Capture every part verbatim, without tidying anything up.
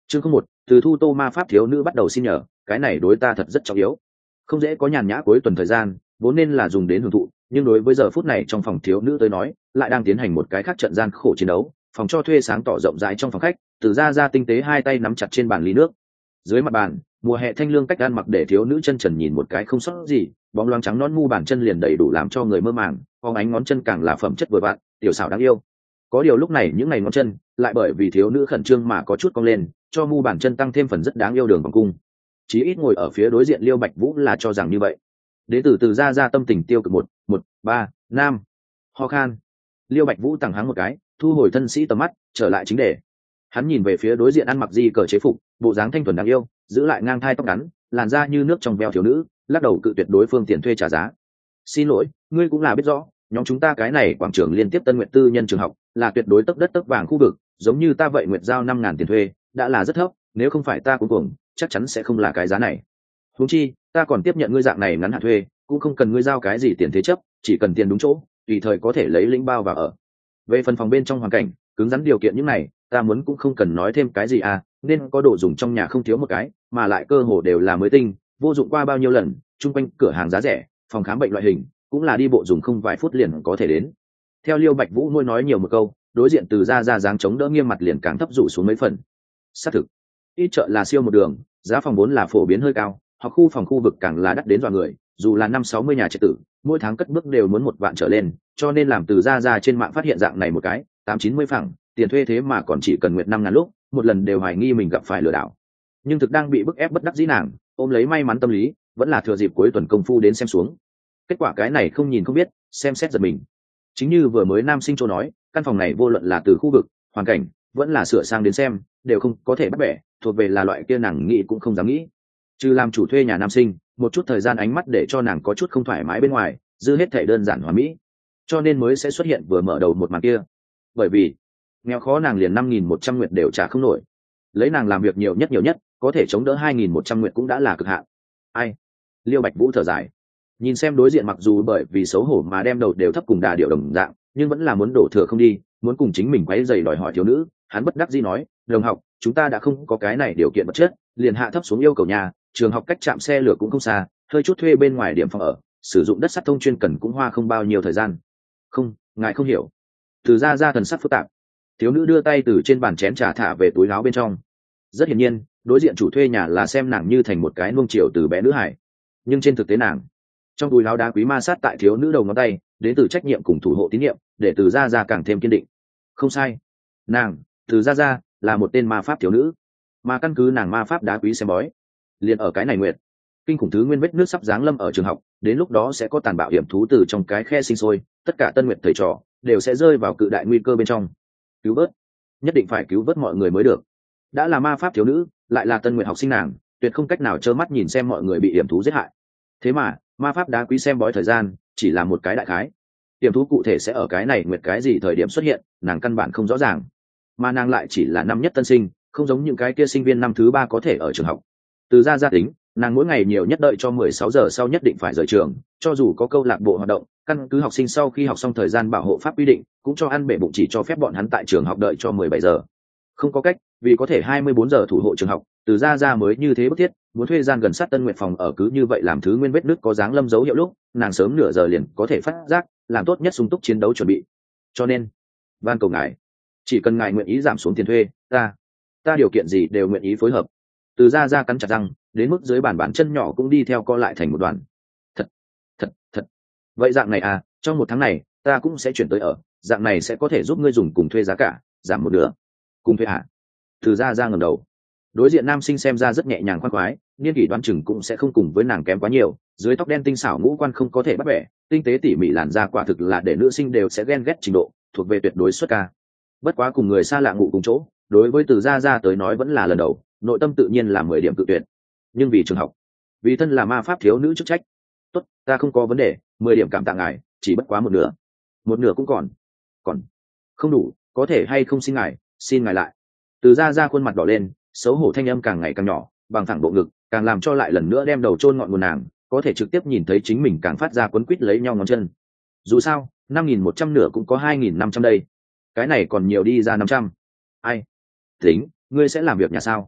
chương không một, từ thu tô ma pháp thiếu nữ bắt đầu xin nhờ, cái này đối ta thật rất trọng yếu. Không dễ có nhàn nhã cuối tuần thời gian, vốn nên là dùng đến hưởng thụ, nhưng đối với giờ phút này trong phòng thiếu nữ tới nói, lại đang tiến hành một cái khác trận gian khổ chiến đấu. Phòng cho thuê sáng tỏ rộng rãi trong phòng khách, từ ra ra tinh tế hai tay nắm chặt trên bàn ly nước. Dưới mặt bàn, mùa hè thanh lương cách ăn mặc để thiếu nữ chân trần nhìn một cái không sót gì, bóng loáng trắng non mu bàn chân liền đầy đủ làm cho người mơ màng, phóng ánh ngón chân càng là phẩm chất vừa vặn, tiểu xảo đáng yêu. Có điều lúc này những ngày ngón chân lại bởi vì thiếu nữ khẩn trương mà có chút cong lên, cho mu bàn chân tăng thêm phần rất đáng yêu đường vòng cung. Chí ít ngồi ở phía đối diện Liêu Bạch Vũ là cho rằng như vậy. Đến từ từ ra ra tâm tình tiêu cực một một ba nam ho khan. Liêu Bạch Vũ tằng hắng một cái, thu hồi thân sĩ tầm mắt, trở lại chính đề. Hắn nhìn về phía đối diện ăn mặc di cờ chế phục, bộ dáng thanh thuần đáng yêu, giữ lại ngang thai tóc ngắn, làn da như nước trong veo thiếu nữ, lắc đầu cự tuyệt đối phương tiền thuê trả giá. Xin lỗi, ngươi cũng là biết rõ, nhóm chúng ta cái này quảng trường liên tiếp Tân Nguyệt tư nhân trường học, là tuyệt đối tấc đất tấc vàng khu vực, giống như ta vậy Nguyệt giao năm ngàn tiền thuê, đã là rất thấp, nếu không phải ta cuối cùng, chắc chắn sẽ không là cái giá này. Huống chi, ta còn tiếp nhận ngươi dạng này ngắn hạn thuê, cũng không cần ngươi giao cái gì tiền thế chấp, chỉ cần tiền đúng chỗ, tùy thời có thể lấy lĩnh bao và ở. Về phần phòng bên trong hoàn cảnh, cứng rắn điều kiện những này, ta muốn cũng không cần nói thêm cái gì à, nên có đồ dùng trong nhà không thiếu một cái, mà lại cơ hồ đều là mới tinh, vô dụng qua bao nhiêu lần, chung quanh cửa hàng giá rẻ, phòng khám bệnh loại hình, cũng là đi bộ dùng không vài phút liền có thể đến. Theo Liêu Bạch Vũ nuôi nói nhiều một câu, đối diện từ ra ra dáng chống đỡ nghiêm mặt liền càng thấp rủ xuống mấy phần. Xác thực, ít chợ là siêu một đường, giá phòng vốn là phổ biến hơi cao, hoặc khu phòng khu vực càng là đắt đến dọa người, dù là năm sáu mươi nhà trệt tử, mỗi tháng cất bước đều muốn một vạn trở lên, cho nên làm từ ra ra trên mạng phát hiện dạng này một cái tám chín mươi phẳng tiền thuê thế mà còn chỉ cần nguyệt năm ngàn lúc, một lần đều hoài nghi mình gặp phải lừa đảo. Nhưng thực đang bị bức ép bất đắc dĩ nàng, ôm lấy may mắn tâm lý, vẫn là thừa dịp cuối tuần công phu đến xem xuống. Kết quả cái này không nhìn không biết, xem xét giật mình. Chính như vừa mới nam sinh châu nói, căn phòng này vô luận là từ khu vực, hoàn cảnh, vẫn là sửa sang đến xem, đều không có thể bắt bẻ, thuộc về là loại kia nàng nghĩ cũng không dám nghĩ. Trừ làm chủ thuê nhà nam sinh, một chút thời gian ánh mắt để cho nàng có chút không thoải mái bên ngoài, dư hết thể đơn giản hoàn mỹ, cho nên mới sẽ xuất hiện vừa mở đầu một màn kia. Bởi vì nghèo khó nàng liền năm nghìn một trăm nguyệt đều trả không nổi, lấy nàng làm việc nhiều nhất nhiều nhất có thể chống đỡ hai nghìn một trăm nguyệt cũng đã là cực hạn. Ai? Liêu Bạch Vũ thở dài, nhìn xem đối diện mặc dù bởi vì xấu hổ mà đem đầu đều thấp cùng đà điệu đồng dạng, nhưng vẫn là muốn đổ thừa không đi, muốn cùng chính mình quấy giày đòi hỏi thiếu nữ. Hắn bất đắc dĩ nói, đồng học, chúng ta đã không có cái này điều kiện vật chất, liền hạ thấp xuống yêu cầu nhà, trường học cách trạm xe lửa cũng không xa, hơi chút thuê bên ngoài điểm phòng ở, sử dụng đất sắt thông chuyên cần cũng hoa không bao nhiêu thời gian. Không, ngài không hiểu. Từ ra ra thần sắc phức tạp, thiếu nữ đưa tay từ trên bàn chén trà thả về túi áo bên trong. Rất hiển nhiên, đối diện chủ thuê nhà là xem nàng như thành một cái nuông chiều từ bé nữ hải, nhưng trên thực tế nàng trong túi áo đá quý ma sát tại thiếu nữ đầu ngón tay, đến từ trách nhiệm cùng thủ hộ tín nhiệm, để từ ra ra càng thêm kiên định. Không sai, nàng từ ra ra là một tên ma pháp thiếu nữ, mà căn cứ nàng ma pháp đá quý xem bói, liền ở cái này nguyệt kinh khủng thứ nguyên vết nước sắp giáng lâm ở trường học, đến lúc đó sẽ có tàn bạo hiểm thú từ trong cái khe sinh sôi, tất cả tân nguyệt thầy trò đều sẽ rơi vào cự đại nguy cơ bên trong. Cứu vớt, nhất định phải cứu vớt mọi người mới được. Đã là ma pháp thiếu nữ, lại là tân nguyệt học sinh, nàng tuyệt không cách nào trơ mắt nhìn xem mọi người bị hiểm thú giết hại. Thế mà ma pháp đá quý xem bói thời gian chỉ là một cái đại khái, hiểm thú cụ thể sẽ ở cái này nguyệt cái gì thời điểm xuất hiện, nàng căn bản không rõ ràng. Mà nàng lại chỉ là năm nhất tân sinh, không giống những cái kia sinh viên năm thứ ba có thể ở trường học. Từ ra gia tính, nàng mỗi ngày nhiều nhất đợi cho mười sáu giờ sau nhất định phải rời trường, cho dù có câu lạc bộ hoạt động, căn cứ học sinh sau khi học xong thời gian bảo hộ pháp quy định, cũng cho ăn bể bụng chỉ cho phép bọn hắn tại trường học đợi cho mười bảy giờ. Không có cách, vì có thể hai mươi bốn giờ thủ hộ trường học, từ ra ra mới như thế bức thiết, muốn thuê gian gần sát Tân Nguyệt phòng ở, cứ như vậy làm thứ nguyên vết nứt có dáng lâm dấu hiệu lúc, nàng sớm nửa giờ liền có thể phát giác, làm tốt nhất sung túc chiến đấu chuẩn bị. Cho nên, van cầu ngài, chỉ cần ngài nguyện ý giảm xuống tiền thuê, ta, ta điều kiện gì đều nguyện ý phối hợp. Từ ra ra cắn chặt răng, đến mức dưới bàn bàn chân nhỏ cũng đi theo co lại thành một đoàn. Thật, thật, thật. Vậy dạng này à, trong một tháng này, ta cũng sẽ chuyển tới ở, dạng này sẽ có thể giúp ngươi dùng cùng thuê giá cả, giảm một nửa. Cùng thuê à? Từ ra ra ngẩng đầu. Đối diện nam sinh xem ra rất nhẹ nhàng khoan khoái, niên kỷ đoán chừng cũng sẽ không cùng với nàng kém quá nhiều, dưới tóc đen tinh xảo ngũ quan không có thể bắt bẻ, tinh tế tỉ mỉ làn da quả thực là để nữ sinh đều sẽ ghen ghét trình độ, thuộc về tuyệt đối xuất ca. Bất quá cùng người xa lạ ngủ cùng chỗ, đối với từ ra ra tới nói vẫn là lần đầu, nội tâm tự nhiên là mười điểm tự tuyệt. Nhưng vì trường học, vì thân là ma pháp thiếu nữ chức trách, tốt, ta không có vấn đề, mười điểm cảm tạ ngài, chỉ bất quá một nửa, một nửa cũng còn, còn không đủ, có thể hay không xin ngài, xin ngài lại. Từ ra ra khuôn mặt đỏ lên, xấu hổ thanh âm càng ngày càng nhỏ, bằng thẳng bộ ngực, càng làm cho lại lần nữa đem đầu chôn ngọn nguồn nàng, có thể trực tiếp nhìn thấy chính mình càng phát ra quấn quýt lấy nhau ngón chân. Dù sao, năm nghìn một trăm nửa cũng có hai nghìn năm trăm đây, cái này còn nhiều đi ra năm trăm. Ai? Tính, ngươi sẽ làm việc nhà sao?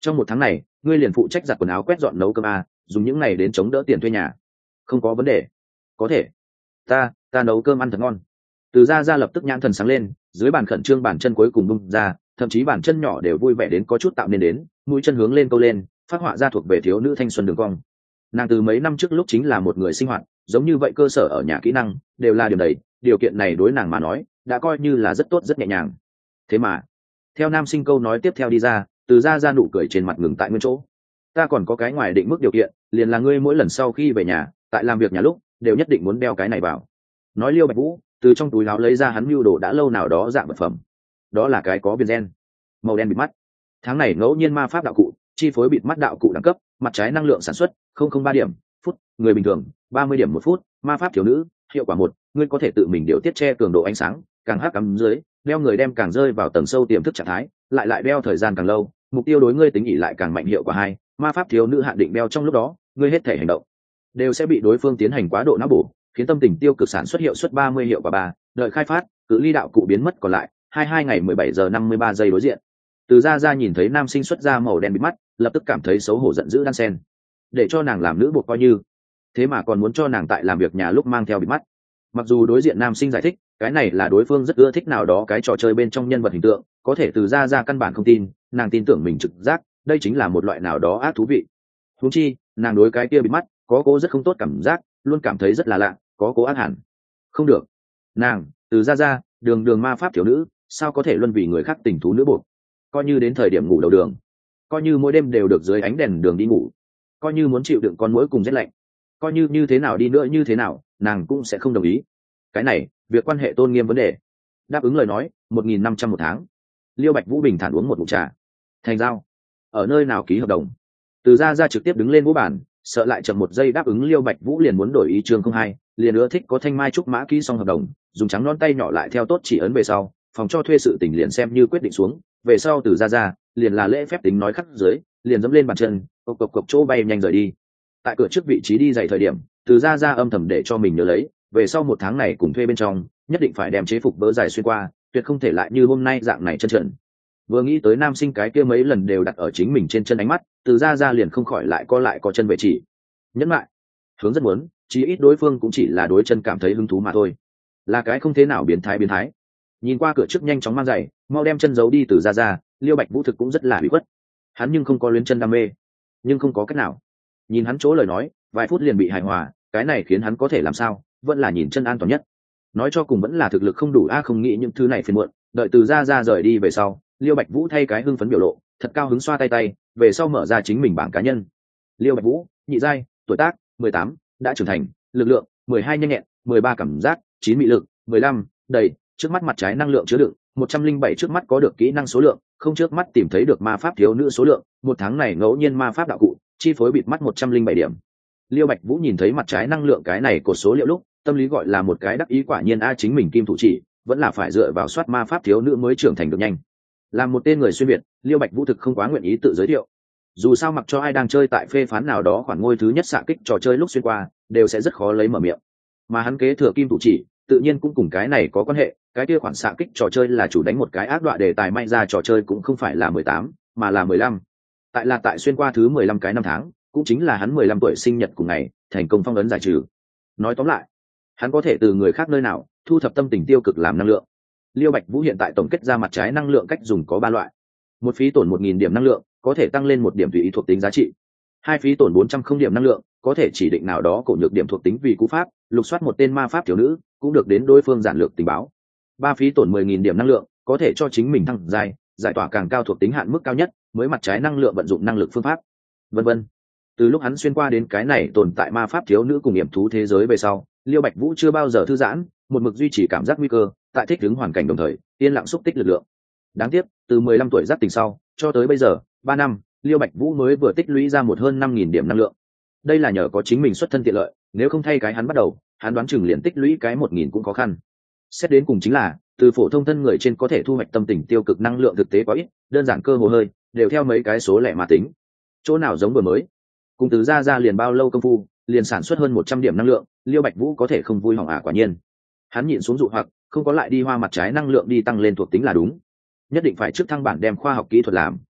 trong một tháng này ngươi liền phụ trách giặt quần áo, quét dọn, nấu cơm a, dùng những này đến chống đỡ tiền thuê nhà. Không có vấn đề. Có thể. ta ta nấu cơm ăn thật ngon. Từ Gia Gia lập tức nhãn thần sáng lên, dưới bàn khẩn trương bàn chân cuối cùng bung ra, thậm chí bàn chân nhỏ đều vui vẻ đến có chút tạo nên đến, mũi chân hướng lên câu lên, phát họa ra thuộc về thiếu nữ thanh xuân đường cong. Nàng từ mấy năm trước lúc chính là một người sinh hoạt giống như vậy, cơ sở ở nhà kỹ năng đều là điểm đầy, điều kiện này đối nàng mà nói đã coi như là rất tốt, rất nhẹ nhàng. Thế mà theo nam sinh câu nói tiếp theo đi ra, Từ Gia Gia nụ cười trên mặt ngừng tại nguyên chỗ. Ta còn có cái ngoài định mức điều kiện, liền là ngươi mỗi lần sau khi về nhà, tại làm việc nhà lúc đều nhất định muốn đeo cái này vào. Nói Liêu Bạch Vũ từ trong túi áo lấy ra hắn mưu đồ đã lâu nào đó dạng vật phẩm. Đó là cái có viền gen màu đen bịt mắt. Tháng này ngẫu nhiên ma pháp đạo cụ chi phối bịt mắt đạo cụ đẳng cấp, mặt trái năng lượng sản xuất không không ba điểm phút, người bình thường ba mươi điểm một phút, ma pháp thiếu nữ hiệu quả một, ngươi có thể tự mình điều tiết che cường độ ánh sáng, càng hắc ám dưới đeo người đem càng rơi vào tầng sâu tiềm thức trạng thái, lại lại đeo thời gian càng lâu, mục tiêu đối ngươi tính ỉ lại càng mạnh. Hiệu quả hai, ma pháp thiếu nữ hạn định đeo trong lúc đó ngươi hết thể hành động đều sẽ bị đối phương tiến hành quá độ não bổ, khiến tâm tình tiêu cực sản xuất hiệu suất ba mươi. Hiệu quả ba, đợi khai phát cự ly đạo cụ biến mất còn lại hai mươi hai ngày mười bảy giờ năm mươi ba giây đối diện. Từ Gia Gia nhìn thấy nam sinh xuất ra màu đen bịt mắt, lập tức cảm thấy xấu hổ giận dữ đan sen. Để cho nàng làm nữ buộc coi như, thế mà còn muốn cho nàng tại làm việc nhà lúc mang theo bịt mắt. Mặc dù đối diện nam sinh giải thích cái này là đối phương rất ưa thích nào đó cái trò chơi bên trong nhân vật hình tượng, có thể Từ Gia Gia căn bản không tin, nàng tin tưởng mình trực giác, đây chính là một loại nào đó ác thú vị. Huống chi nàng đối cái kia bịt mắt có cố rất không tốt cảm giác, luôn cảm thấy rất là lạ, có cố ác hẳn. Không được, nàng Từ Gia Gia đường đường ma pháp thiếu nữ, sao có thể luân vì người khác tình thú nữ buộc. Coi như đến thời điểm ngủ đầu đường, coi như mỗi đêm đều được dưới ánh đèn đường đi ngủ, coi như muốn chịu đựng con muỗi cùng rét lạnh, coi như như thế nào đi nữa như thế nào nàng cũng sẽ không đồng ý. Cái này việc quan hệ tôn nghiêm vấn đề. Đáp ứng lời nói một nghìn năm trăm một tháng. Liêu Bạch Vũ bình thản uống một ngụm trà. Thành giao. Ở nơi nào ký hợp đồng? Từ Gia Gia trực tiếp đứng lên vũ bản, sợ lại chậm một giây đáp ứng Liêu Bạch Vũ liền muốn đổi ý chương không hai, liền ưa thích có thanh mai trúc mã ký xong hợp đồng, dùng trắng non tay nhỏ lại theo tốt chỉ ấn về sau, phòng cho thuê sự tình liền xem như quyết định xuống. Về sau Từ Gia Gia liền là lễ phép tính nói khắc dưới, liền dẫm lên bàn chân, cộc cộc cộc chỗ bay nhanh rời đi. Tại cửa trước vị trí đi dày thời điểm, Từ Gia Gia âm thầm để cho mình nhớ lấy, về sau một tháng này cùng thuê bên trong nhất định phải đem chế phục vỡ dài xuyên qua, tuyệt không thể lại như hôm nay dạng này chân trần. Vừa nghĩ tới nam sinh cái kia mấy lần đều đặt ở chính mình trên chân ánh mắt, Từ Gia Gia liền không khỏi lại co lại có chân về chỉ. Nhẫn lại hướng rất muốn, chí ít đối phương cũng chỉ là đối chân cảm thấy hứng thú mà thôi, là cái không thế nào biến thái biến thái. Nhìn qua cửa trước nhanh chóng mang giày, mau đem chân giấu đi Từ Gia Gia, Liêu Bạch Vũ thực cũng rất là bị khuất. Hắn nhưng không có luyến chân đam mê, nhưng không có cách nào. Nhìn hắn chỗ lời nói vài phút liền bị hài hòa, cái này khiến hắn có thể làm sao, vẫn là nhìn chân an toàn nhất. Nói cho cùng vẫn là thực lực không đủ a, không nghĩ những thứ này phiền muộn. Đợi Từ Gia Gia rời đi về sau, Liêu Bạch Vũ thay cái hưng phấn biểu lộ, thật cao hứng xoa tay tay, về sau mở ra chính mình bảng cá nhân. Liêu Bạch Vũ, nhị giai, tuổi tác mười tám, đã trưởng thành, lực lượng mười hai, nhanh nhẹn mười ba, cảm giác chín, mị lực mười lăm, đầy, trước mắt mặt trái năng lượng chứa đựng một trăm linh bảy, trước mắt có được kỹ năng số lượng không, trước mắt tìm thấy được ma pháp thiếu nữ số lượng một, tháng này ngẫu nhiên ma pháp đạo cụ chi phối bịt mắt một trăm linh bảy điểm. Liêu Bạch Vũ nhìn thấy mặt trái năng lượng cái này của số liệu lúc, tâm lý gọi là một cái đắc ý, quả nhiên a, chính mình kim thủ chỉ vẫn là phải dựa vào soát ma pháp thiếu nữ mới trưởng thành được nhanh. Làm một tên người xuyên việt, Liêu Bạch Vũ thực không quá nguyện ý tự giới thiệu, dù sao mặc cho ai đang chơi tại phê phán nào đó khoản ngôi thứ nhất xạ kích trò chơi lúc xuyên qua đều sẽ rất khó lấy mở miệng, mà hắn kế thừa kim thủ chỉ tự nhiên cũng cùng cái này có quan hệ. Cái kia khoản xạ kích trò chơi là chủ đánh một cái ác đoạn đề tài, may ra trò chơi cũng không phải là mười tám mà là mười lăm, tại là tại xuyên qua thứ mười lăm cái năm tháng, cũng chính là hắn mười lăm tuổi sinh nhật cùng ngày thành công phong ấn giải trừ. Nói tóm lại, hắn có thể từ người khác nơi nào thu thập tâm tình tiêu cực làm năng lượng. Liêu Bạch Vũ hiện tại tổng kết ra mặt trái năng lượng cách dùng có ba loại: một, phí tổn một nghìn điểm năng lượng, có thể tăng lên một điểm tùy ý thuộc tính giá trị; hai, phí tổn bốn trăm không điểm năng lượng, có thể chỉ định nào đó cổ nhược điểm thuộc tính vì cú pháp, lục soát một tên ma pháp thiếu nữ, cũng được đến đối phương giản lược tình báo; ba, phí tổn mười nghìn điểm năng lượng, có thể cho chính mình thăng giai, giải tỏa càng cao thuộc tính hạn mức cao nhất, mới mặt trái năng lượng vận dụng năng lực phương pháp, vân vân. Từ lúc hắn xuyên qua đến cái này tồn tại ma pháp thiếu nữ cùng hiểm thú thế giới về sau, Liêu Bạch Vũ chưa bao giờ thư giãn, một mực duy trì cảm giác nguy cơ, tại thích ứng hoàn cảnh đồng thời yên lặng xúc tích lực lượng. Đáng tiếc, từ mười lăm tuổi giác tình sau cho tới bây giờ ba năm, Liêu Bạch Vũ mới vừa tích lũy ra một hơn năm nghìn điểm năng lượng. Đây là nhờ có chính mình xuất thân tiện lợi, nếu không thay cái hắn bắt đầu, hắn đoán chừng liền tích lũy cái một nghìn cũng khó khăn. Xét đến cùng chính là, từ phổ thông thân người trên có thể thu hoạch tâm tình tiêu cực năng lượng thực tế quá ít, đơn giản cơ hồ hơi đều theo mấy cái số lẻ mà tính. Chỗ nào giống vừa mới, cùng Từ Gia Gia liền bao lâu công phu, liền sản xuất hơn một trăm điểm năng lượng, Liêu Bạch Vũ có thể không vui hỏng à? Quả nhiên, hắn nhịn xuống dụ hoặc, không có lại đi hoa mặt trái năng lượng đi tăng lên thuộc tính là đúng. Nhất định phải trước thăng bản đem khoa học kỹ thuật làm,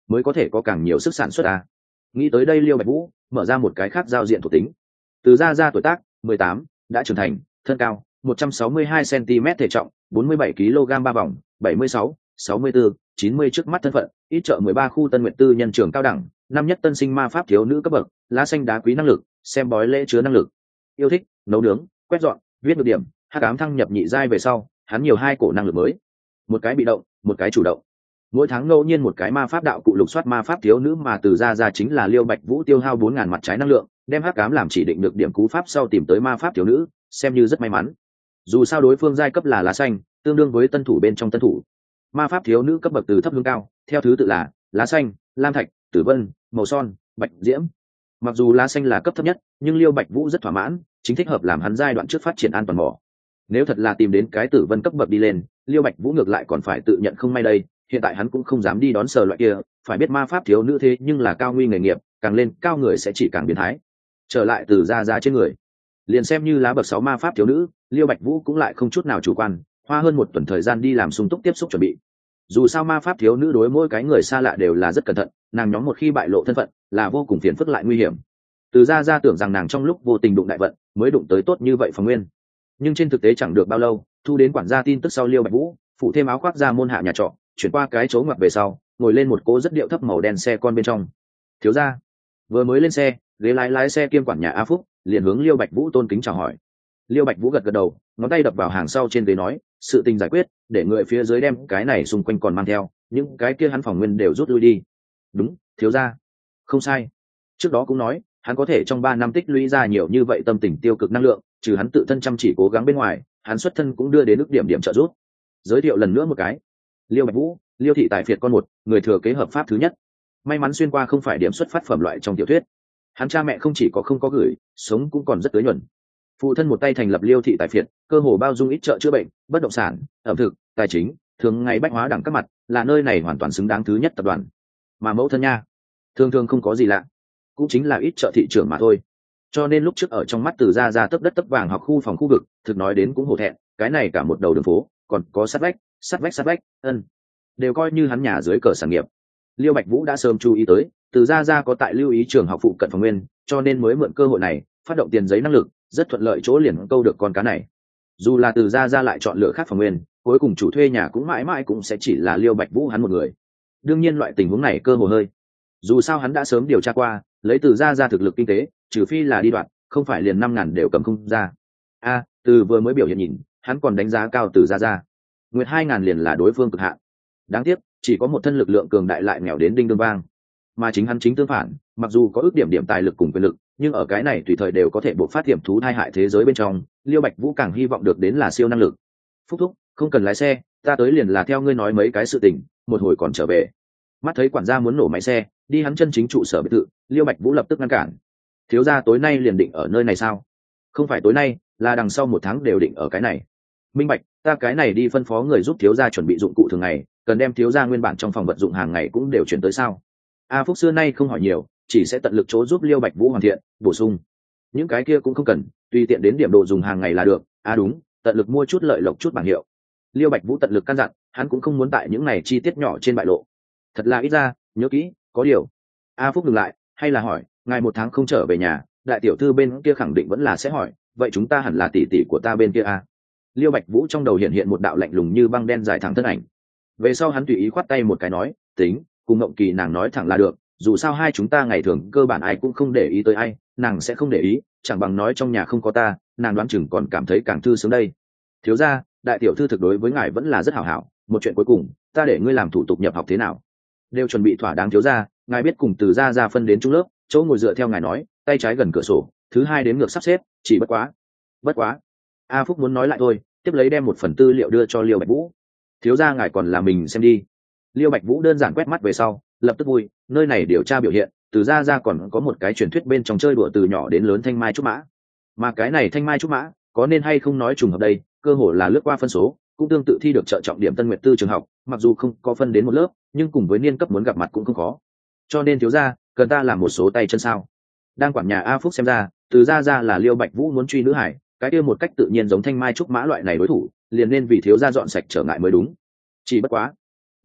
mới có thể có càng nhiều sức sản xuất à. Nghĩ tới đây Liêu Bạch Vũ mở ra một cái khác giao diện thuộc tính. Từ Gia Gia tuổi tác mười tám, đã trưởng thành, thân cao một trăm sáu mươi hai xăng-ti-mét, thể trọng bốn mươi bảy ki lô gam, ba vòng bảy mươi sáu, sáu mươi bốn, chín mươi, trước mắt thân phận ít trợ mười ba khu Tân Nguyện Tư nhân trường cao đẳng, năm nhất tân sinh ma pháp thiếu nữ cấp bậc, lá xanh đá quý năng lực, xem bói lễ chứa năng lực, yêu thích nấu nướng, quét dọn, viết được điểm, hắc ám thăng nhập nhị giai về sau, hắn nhiều hai cổ năng lực mới, một cái bị động, một cái chủ động. Mỗi tháng ngẫu nhiên một cái ma pháp đạo cụ lục soát ma pháp thiếu nữ mà Từ Gia Gia chính là Liêu Bạch Vũ tiêu hao bốn ngàn mặt trái năng lượng, đem hắc ám làm chỉ định được điểm cú pháp sau tìm tới ma pháp thiếu nữ, xem như rất may mắn. Dù sao đối phương giai cấp là lá xanh, tương đương với tân thủ bên trong tân thủ. Ma pháp thiếu nữ cấp bậc từ thấp hướng cao, theo thứ tự là lá xanh, lam thạch, tử vân, màu son, bạch diễm. Mặc dù lá xanh là cấp thấp nhất, nhưng Liêu Bạch Vũ rất thỏa mãn, chính thích hợp làm hắn giai đoạn trước phát triển an toàn mỏ. Nếu thật là tìm đến cái tử vân cấp bậc đi lên, Liêu Bạch Vũ ngược lại còn phải tự nhận không may đây, hiện tại hắn cũng không dám đi đón sờ loại kia, phải biết ma pháp thiếu nữ thế nhưng là cao nguy nghề nghiệp, càng lên cao người sẽ chỉ càng biến thái. Trở lại Từ Gia Gia trên người, liền xem như lá bậc sáu ma pháp thiếu nữ, Liêu Bạch Vũ cũng lại không chút nào chủ quan, hoa hơn một tuần thời gian đi làm sung túc tiếp xúc chuẩn bị. Dù sao ma pháp thiếu nữ đối mỗi cái người xa lạ đều là rất cẩn thận, nàng nhóm một khi bại lộ thân phận là vô cùng phiền phức lại nguy hiểm. Từ Gia Gia tưởng rằng nàng trong lúc vô tình đụng đại vận mới đụng tới tốt như vậy Phòng Nguyên, nhưng trên thực tế chẳng được bao lâu, thu đến quản gia tin tức sau Liêu Bạch Vũ phụ thêm áo khoác ra môn hạ nhà trọ, chuyển qua cái chỗ ngoặt về sau, ngồi lên một cỗ rất điệu thấp màu đen xe con bên trong. Thiếu gia vừa mới lên xe, ghế lái lái xe kiêm quản nhà A Phúc liền hướng Liêu Bạch Vũ tôn kính chào hỏi. Liêu Bạch Vũ gật gật đầu, ngón tay đập vào hàng sau trên ghế nói, sự tình giải quyết, để người phía dưới đem cái này xung quanh còn mang theo, những cái kia hắn Phòng Nguyên đều rút lui đi. Đúng, thiếu gia. Không sai. Trước đó cũng nói, hắn có thể trong ba năm tích lũy ra nhiều như vậy tâm tình tiêu cực năng lượng, trừ hắn tự thân chăm chỉ cố gắng bên ngoài, hắn xuất thân cũng đưa đến ước điểm điểm trợ giúp. Giới thiệu lần nữa một cái. Liêu Bạch Vũ, Liêu thị tại Việt con một, người thừa kế hợp pháp thứ nhất. May mắn xuyên qua không phải điểm xuất phát phẩm loại trong tiểu thuyết. Hắn cha mẹ không chỉ có không có gửi, sống cũng còn rất tới nhuần. Phụ thân một tay thành lập Liêu thị tại Việt, cơ hồ bao dung ít trợ chữa bệnh, bất động sản, ẩm thực, tài chính, thường ngày bách hóa đẳng các mặt, là nơi này hoàn toàn xứng đáng thứ nhất tập đoàn. Mà mẫu thân nha, thường thường không có gì lạ, cũng chính là ít trợ thị trưởng mà thôi. Cho nên lúc trước ở trong mắt Từ Gia Gia tấp đất tấp vàng học khu phòng khu vực, thực nói đến cũng hổ thẹn, cái này cả một đầu đường phố, còn có sát vách, sát vách sát vách, ân, đều coi như hắn nhà dưới cờ sản nghiệp. Liêu Bạch Vũ đã sớm chú ý tới, Từ Gia Gia có tại lưu ý trường học phụ cận Phòng Nguyên, cho nên mới mượn cơ hội này phát động tiền giấy năng lực, rất thuận lợi chỗ liền câu được con cá này. Dù là Từ Gia Gia lại chọn lựa khác Phòng Nguyên, cuối cùng chủ thuê nhà cũng mãi mãi cũng sẽ chỉ là Liêu Bạch Vũ hắn một người. Đương nhiên loại tình huống này cơ hồ hơi, dù sao hắn đã sớm điều tra qua, lấy Từ Gia Gia thực lực kinh tế, trừ phi là đi đoạn, không phải liền năm ngàn đều cầm không ra. A, từ vừa mới biểu hiện nhìn, hắn còn đánh giá cao Từ Gia Gia. Nguyệt hai ngàn liền là đối phương cực hạn. Đáng tiếc, chỉ có một thân lực lượng cường đại lại nghèo đến đinh đương vang. Mà chính hắn chính tương phản, mặc dù có ước điểm điểm tài lực cùng quyền lực, nhưng ở cái này tùy thời đều có thể bộc phát hiểm thú tai hại thế giới bên trong, Liêu Bạch Vũ càng hy vọng được đến là siêu năng lực. Phúc thúc, không cần lái xe, ta tới liền là theo ngươi nói mấy cái sự tình, một hồi còn trở về. Mắt thấy quản gia muốn nổ máy xe, đi hắn chân chính trụ sở biệt thự, Liêu Bạch Vũ lập tức ngăn cản. Thiếu gia tối nay liền định ở nơi này sao? Không phải tối nay, là đằng sau một tháng đều định ở cái này. Minh bạch, ta cái này đi phân phó người giúp thiếu gia chuẩn bị dụng cụ thường ngày, cần đem thiếu gia nguyên bản trong phòng vật dụng hàng ngày cũng đều chuyển tới sao? A Phúc xưa nay không hỏi nhiều, chỉ sẽ tận lực chỗ giúp Liêu Bạch Vũ hoàn thiện, bổ sung. Những cái kia cũng không cần, tùy tiện đến điểm đồ dùng hàng ngày là được. À đúng, tận lực mua chút lợi lộc chút bảng hiệu. Liêu Bạch Vũ tận lực căn dặn, hắn cũng không muốn tại những này chi tiết nhỏ trên bại lộ. Thật là ít ra, nhớ kỹ, có điều. A Phúc ngừng lại, hay là hỏi, ngài một tháng không trở về nhà, đại tiểu thư bên kia khẳng định vẫn là sẽ hỏi, vậy chúng ta hẳn là tỷ tỷ của ta bên kia à? Liêu Bạch Vũ trong đầu hiện hiện một đạo lạnh lùng như băng đen dài thẳng thân ảnh. Về sau hắn tùy ý khoát tay một cái nói, tính, cùng Ngộng Kỳ nàng nói thẳng là được, dù sao hai chúng ta ngày thường cơ bản ai cũng không để ý tới ai, nàng sẽ không để ý, chẳng bằng nói trong nhà không có ta, nàng đoán chừng còn cảm thấy càng thư sướng đây. Thiếu gia, đại tiểu thư thực đối với ngài vẫn là rất hảo hảo, một chuyện cuối cùng, ta để ngươi làm thủ tục nhập học thế nào? Đều chuẩn bị thỏa đáng thiếu gia, ngài biết cùng Từ Gia Gia phân đến trung lớp, chỗ ngồi dựa theo ngài nói, tay trái gần cửa sổ, thứ hai đến ngược sắp xếp, chỉ bất quá. Bất quá. A Phúc muốn nói lại thôi, tiếp lấy đem một phần tư liệu đưa cho Liêu Bạch Vũ. Thiếu gia ngài còn là mình xem đi. Liêu Bạch Vũ đơn giản quét mắt về sau, lập tức vui, nơi này điều tra biểu hiện, Từ Gia Gia còn có một cái truyền thuyết bên trong chơi đùa từ nhỏ đến lớn thanh mai trúc mã. Mà cái này thanh mai trúc mã, có nên hay không nói trùng hợp đây, cơ hồ là lướt qua phân số, cũng tương tự thi được trợ trọng điểm Tân Nguyệt Tư trường học, mặc dù không có phân đến một lớp, nhưng cùng với niên cấp muốn gặp mặt cũng không khó. Cho nên thiếu gia, cần ta làm một số tay chân sao? Đang quản nhà A Phúc xem ra, Từ Gia Gia là Liêu Bạch Vũ muốn truy nữ hải, cái kia một cách tự nhiên giống thanh mai trúc mã loại này đối thủ, liền nên vì thiếu gia dọn sạch trở ngại mới đúng. Chỉ bất quá,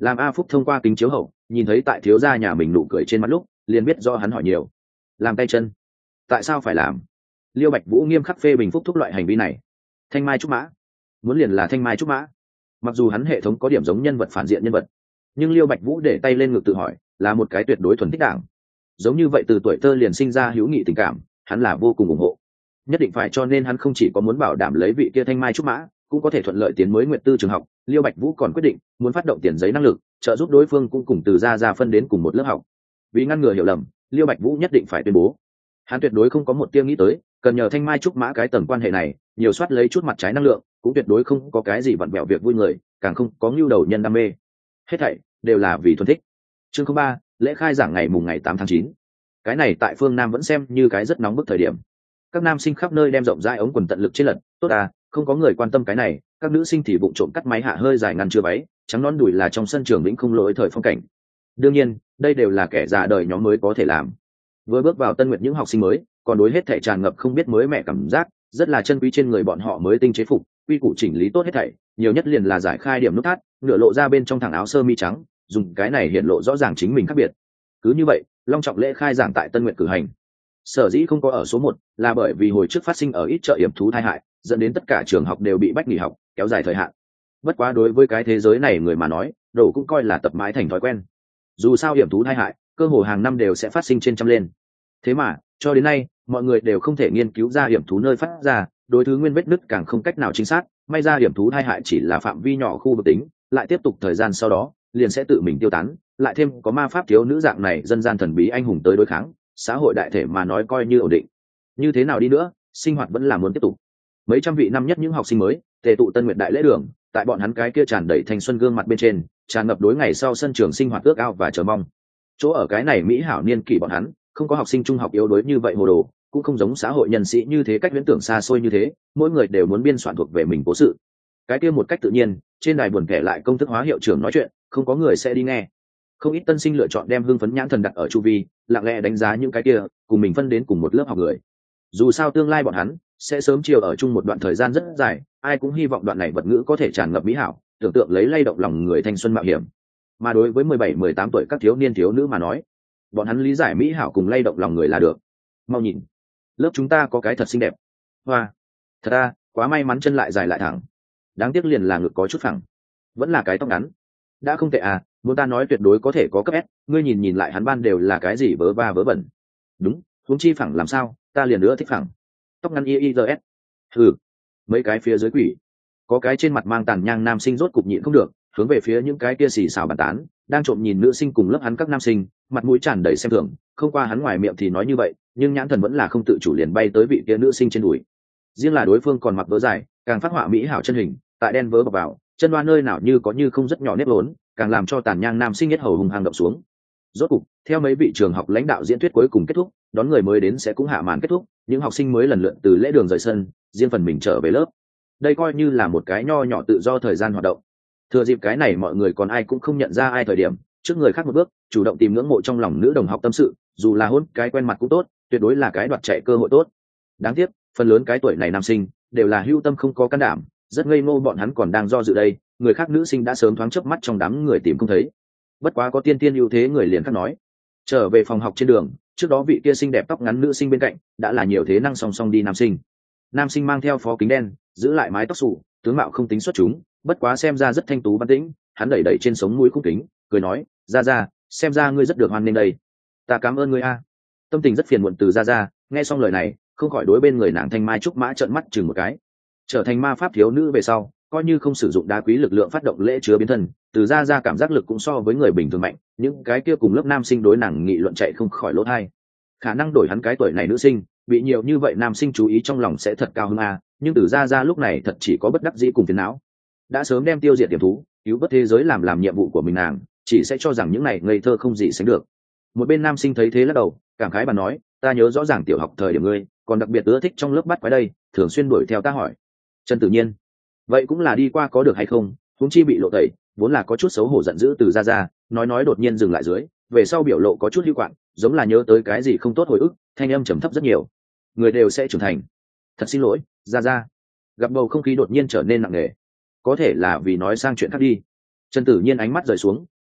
Làm A Phúc thông qua kính chiếu hậu nhìn thấy tại thiếu gia nhà mình nụ cười trên mặt lúc liền biết do hắn hỏi nhiều. Làm tay chân tại sao phải làm? Liêu Bạch Vũ nghiêm khắc phê bình Phúc thúc loại hành vi này. Thanh mai trúc mã, muốn liền là thanh mai trúc mã. Mặc dù hắn hệ thống có điểm giống nhân vật phản diện nhân vật, nhưng Liêu Bạch Vũ để tay lên ngực tự hỏi là một cái tuyệt đối thuần thích đảng. Giống như vậy từ tuổi thơ liền sinh ra hữu nghị tình cảm, hắn là vô cùng ủng hộ. Nhất định phải, cho nên hắn không chỉ có muốn bảo đảm lấy vị kia thanh mai trúc mã, cũng có thể thuận lợi tiến mới nguyện tư trường học. Liêu Bạch Vũ còn quyết định muốn phát động tiền giấy năng lực, trợ giúp đối phương cũng cùng từ ra ra phân đến cùng một lớp học. Vì ngăn ngừa hiểu lầm, Liêu Bạch Vũ nhất định phải tuyên bố, hắn tuyệt đối không có một tia nghĩ tới cần nhờ thanh mai trúc mã cái tầng quan hệ này nhiều soát lấy chút mặt trái năng lượng, cũng tuyệt đối không có cái gì vặn vẹo việc vui người, càng không có nhu đầu nhân đam mê. Hết thảy đều là vì thuần thích. Chương không ba, lễ khai giảng ngày mùng ngày tám tháng chín. Cái này tại phương Nam vẫn xem như cái rất nóng bức thời điểm. Các nam sinh khắp nơi đem rộng rãi ống quần tận lực trên lật, tốt à, không có người quan tâm cái này, các nữ sinh thì vụng trộm cắt máy hạ hơi dài ngăn chưa váy, trắng nón đùi là trong sân trường lĩnh không lỗi thời phong cảnh. Đương nhiên, đây đều là kẻ già đời nhóm mới có thể làm. Vừa bước vào Tân Nguyệt những học sinh mới, còn đối hết thảy tràn ngập không biết mới mẹ cảm giác, rất là chân quý trên người bọn họ mới tinh chế phục, quy củ chỉnh lý tốt hết thảy, nhiều nhất liền là giải khai điểm nút thắt, nửa lộ ra bên trong thẳng áo sơ mi trắng, dùng cái này hiện lộ rõ ràng chính mình khác biệt. Cứ như vậy, long trọng lễ khai giảng tại Tân Nguyệt cử hành. Sở dĩ không có ở số một, là bởi vì hồi trước phát sinh ở ít chợ yểm thú tai hại, dẫn đến tất cả trường học đều bị bách nghỉ học, kéo dài thời hạn. Bất quá đối với cái thế giới này người mà nói, đồ cũng coi là tập mãi thành thói quen. Dù sao yểm thú tai hại, cơ hồ hàng năm đều sẽ phát sinh trên trăm lên. Thế mà, cho đến nay, mọi người đều không thể nghiên cứu ra yểm thú nơi phát ra, đối thứ nguyên vết nứt càng không cách nào chính xác, may ra yểm thú tai hại chỉ là phạm vi nhỏ khu vực tính, lại tiếp tục thời gian sau đó, liền sẽ tự mình tiêu tán, lại thêm có ma pháp thiếu nữ dạng này dân gian thần bí anh hùng tới đối kháng, xã hội đại thể mà nói coi như ổn định. Như thế nào đi nữa, sinh hoạt vẫn là muốn tiếp tục. Mấy trăm vị năm nhất những học sinh mới tề tụ Tân Nguyệt đại lễ đường, tại bọn hắn cái kia tràn đầy thanh xuân gương mặt bên trên, tràn ngập đối ngày sau sân trường sinh hoạt ước ao và chờ mong. Chỗ ở cái này mỹ hảo niên kỷ bọn hắn, không có học sinh trung học yếu đuối như vậy hồ đồ, cũng không giống xã hội nhân sĩ như thế cách viễn tưởng xa xôi như thế, mỗi người đều muốn biên soạn thuộc về mình cố sự. Cái kia một cách tự nhiên, trên đài buồn kể lại công thức hóa hiệu trưởng nói chuyện, không có người sẽ đi nghe. Không ít tân sinh lựa chọn đem hưng phấn nhãn thần đặt ở chu vi, lặng lẽ đánh giá những cái kia cùng mình phân đến cùng một lớp học người. Dù sao tương lai bọn hắn sẽ sớm chiều ở chung một đoạn thời gian rất dài, ai cũng hy vọng đoạn này vật ngữ có thể tràn ngập mỹ hảo, tưởng tượng lấy lay động lòng người thanh xuân mạo hiểm. Mà đối với mười bảy mười tám tuổi các thiếu niên thiếu nữ mà nói, bọn hắn lý giải mỹ hảo cùng lay động lòng người là được. Mau nhìn, lớp chúng ta có cái thật xinh đẹp. Hoa, thật à, quá may mắn, chân lại dài lại thẳng. Đáng tiếc liền là ngực có chút phẳng, vẫn là cái tóc ngắn. Đã không tệ à, muốn ta nói tuyệt đối có thể có cấp S, ngươi nhìn nhìn lại hắn ban đều là cái gì vớ va vớ vẩn. Đúng, huống chi phẳng làm sao, ta liền nữa thích phẳng. Tóc ngắn i i giê ét. Hừ, mấy cái phía dưới quỷ. Có cái trên mặt mang tàn nhang nam sinh rốt cục nhịn không được, hướng về phía những cái kia xì xào bàn tán, đang trộm nhìn nữ sinh cùng lớp hắn các nam sinh, mặt mũi tràn đầy xem thường, không qua hắn ngoài miệng thì nói như vậy, nhưng nhãn thần vẫn là không tự chủ liền bay tới vị kia nữ sinh trên đùi. Riêng là đối phương còn mặc vớ dài, càng phát họa mỹ hảo chân hình, tại đen vớ bọc vào, chân đoan nơi nào như có như không rất nhỏ nếp lốn, càng làm cho tàn nhang nam sinh nhất hầu hùng hăng đập xuống. Rốt cục, theo mấy vị trường học lãnh đạo diễn thuyết cuối cùng kết thúc, đón người mới đến sẽ cũng hạ màn kết thúc, những học sinh mới lần lượt từ lễ đường rời sân, riêng phần mình trở về lớp. Đây coi như là một cái nho nhỏ tự do thời gian hoạt động. Thừa dịp cái này mọi người còn ai cũng không nhận ra ai thời điểm, trước người khác một bước, chủ động tìm ngưỡng mộ trong lòng nữ đồng học tâm sự, dù là hôn cái quen mặt cũng tốt, tuyệt đối là cái đoạt chạy cơ hội tốt. Đáng tiếc, phần lớn cái tuổi này nam sinh đều là hưu tâm không có can đảm, rất ngây ngô, bọn hắn còn đang do dự đây, người khác nữ sinh đã sớm thoáng chớp mắt trong đám người tìm không thấy. Bất quá có tiên tiên ưu thế người liền khác nói. Trở về phòng học trên đường, trước đó vị kia xinh đẹp tóc ngắn nữ sinh bên cạnh đã là nhiều thế năng song song đi nam sinh. Nam sinh mang theo phó kính đen, giữ lại mái tóc xù, tướng mạo không tính xuất chúng, bất quá xem ra rất thanh tú văn tĩnh, hắn đẩy đẩy trên sống mũi khung kính, cười nói, ra ra, xem ra ngươi rất được hoan nghênh đây. Ta cảm ơn ngươi a. Tâm tình rất phiền muộn từ ra ra, nghe xong lời này, không khỏi đối bên người nàng thanh mai trúc mã trợn mắt chừng một cái. Trở thành ma pháp thiếu nữ về sau, coi như không sử dụng đá quý lực lượng phát động lễ chứa biến thân, từ ra ra cảm giác lực cũng so với người bình thường mạnh, những cái kia cùng lớp nam sinh đối nàng nghị luận chạy không khỏi lỗ tai. Khả năng đổi hắn cái tuổi này nữ sinh, bị nhiều như vậy nam sinh chú ý trong lòng sẽ thật cao hơn a, nhưng từ ra ra lúc này thật chỉ có bất đắc dĩ cùng phiền não. Đã sớm đem tiêu diệt tiềm thú, cứu vớt thế giới làm làm nhiệm vụ của mình, nàng chỉ sẽ cho rằng những này ngây thơ không gì sánh được. Một bên nam sinh thấy thế lắc đầu, cảm khái bà nói, ta nhớ rõ ràng tiểu học thời điểm ngươi còn đặc biệt ưa thích trong lớp bắt quái đây, thường xuyên đuổi theo ta hỏi. Trần Tự Nhiên, vậy cũng là đi qua có được hay không, huống chi bị lộ tẩy, vốn là có chút xấu hổ giận dữ từ ra ra, nói nói đột nhiên dừng lại dưới, về sau biểu lộ có chút lưu quạng, giống là nhớ tới cái gì không tốt hồi ức, thanh âm trầm thấp rất nhiều. Người đều sẽ trưởng thành. Thật xin lỗi, ra ra. Gặp bầu không khí đột nhiên trở nên nặng nề, có thể là vì nói sang chuyện khác đi. Trần Tử Nhiên ánh mắt rời xuống,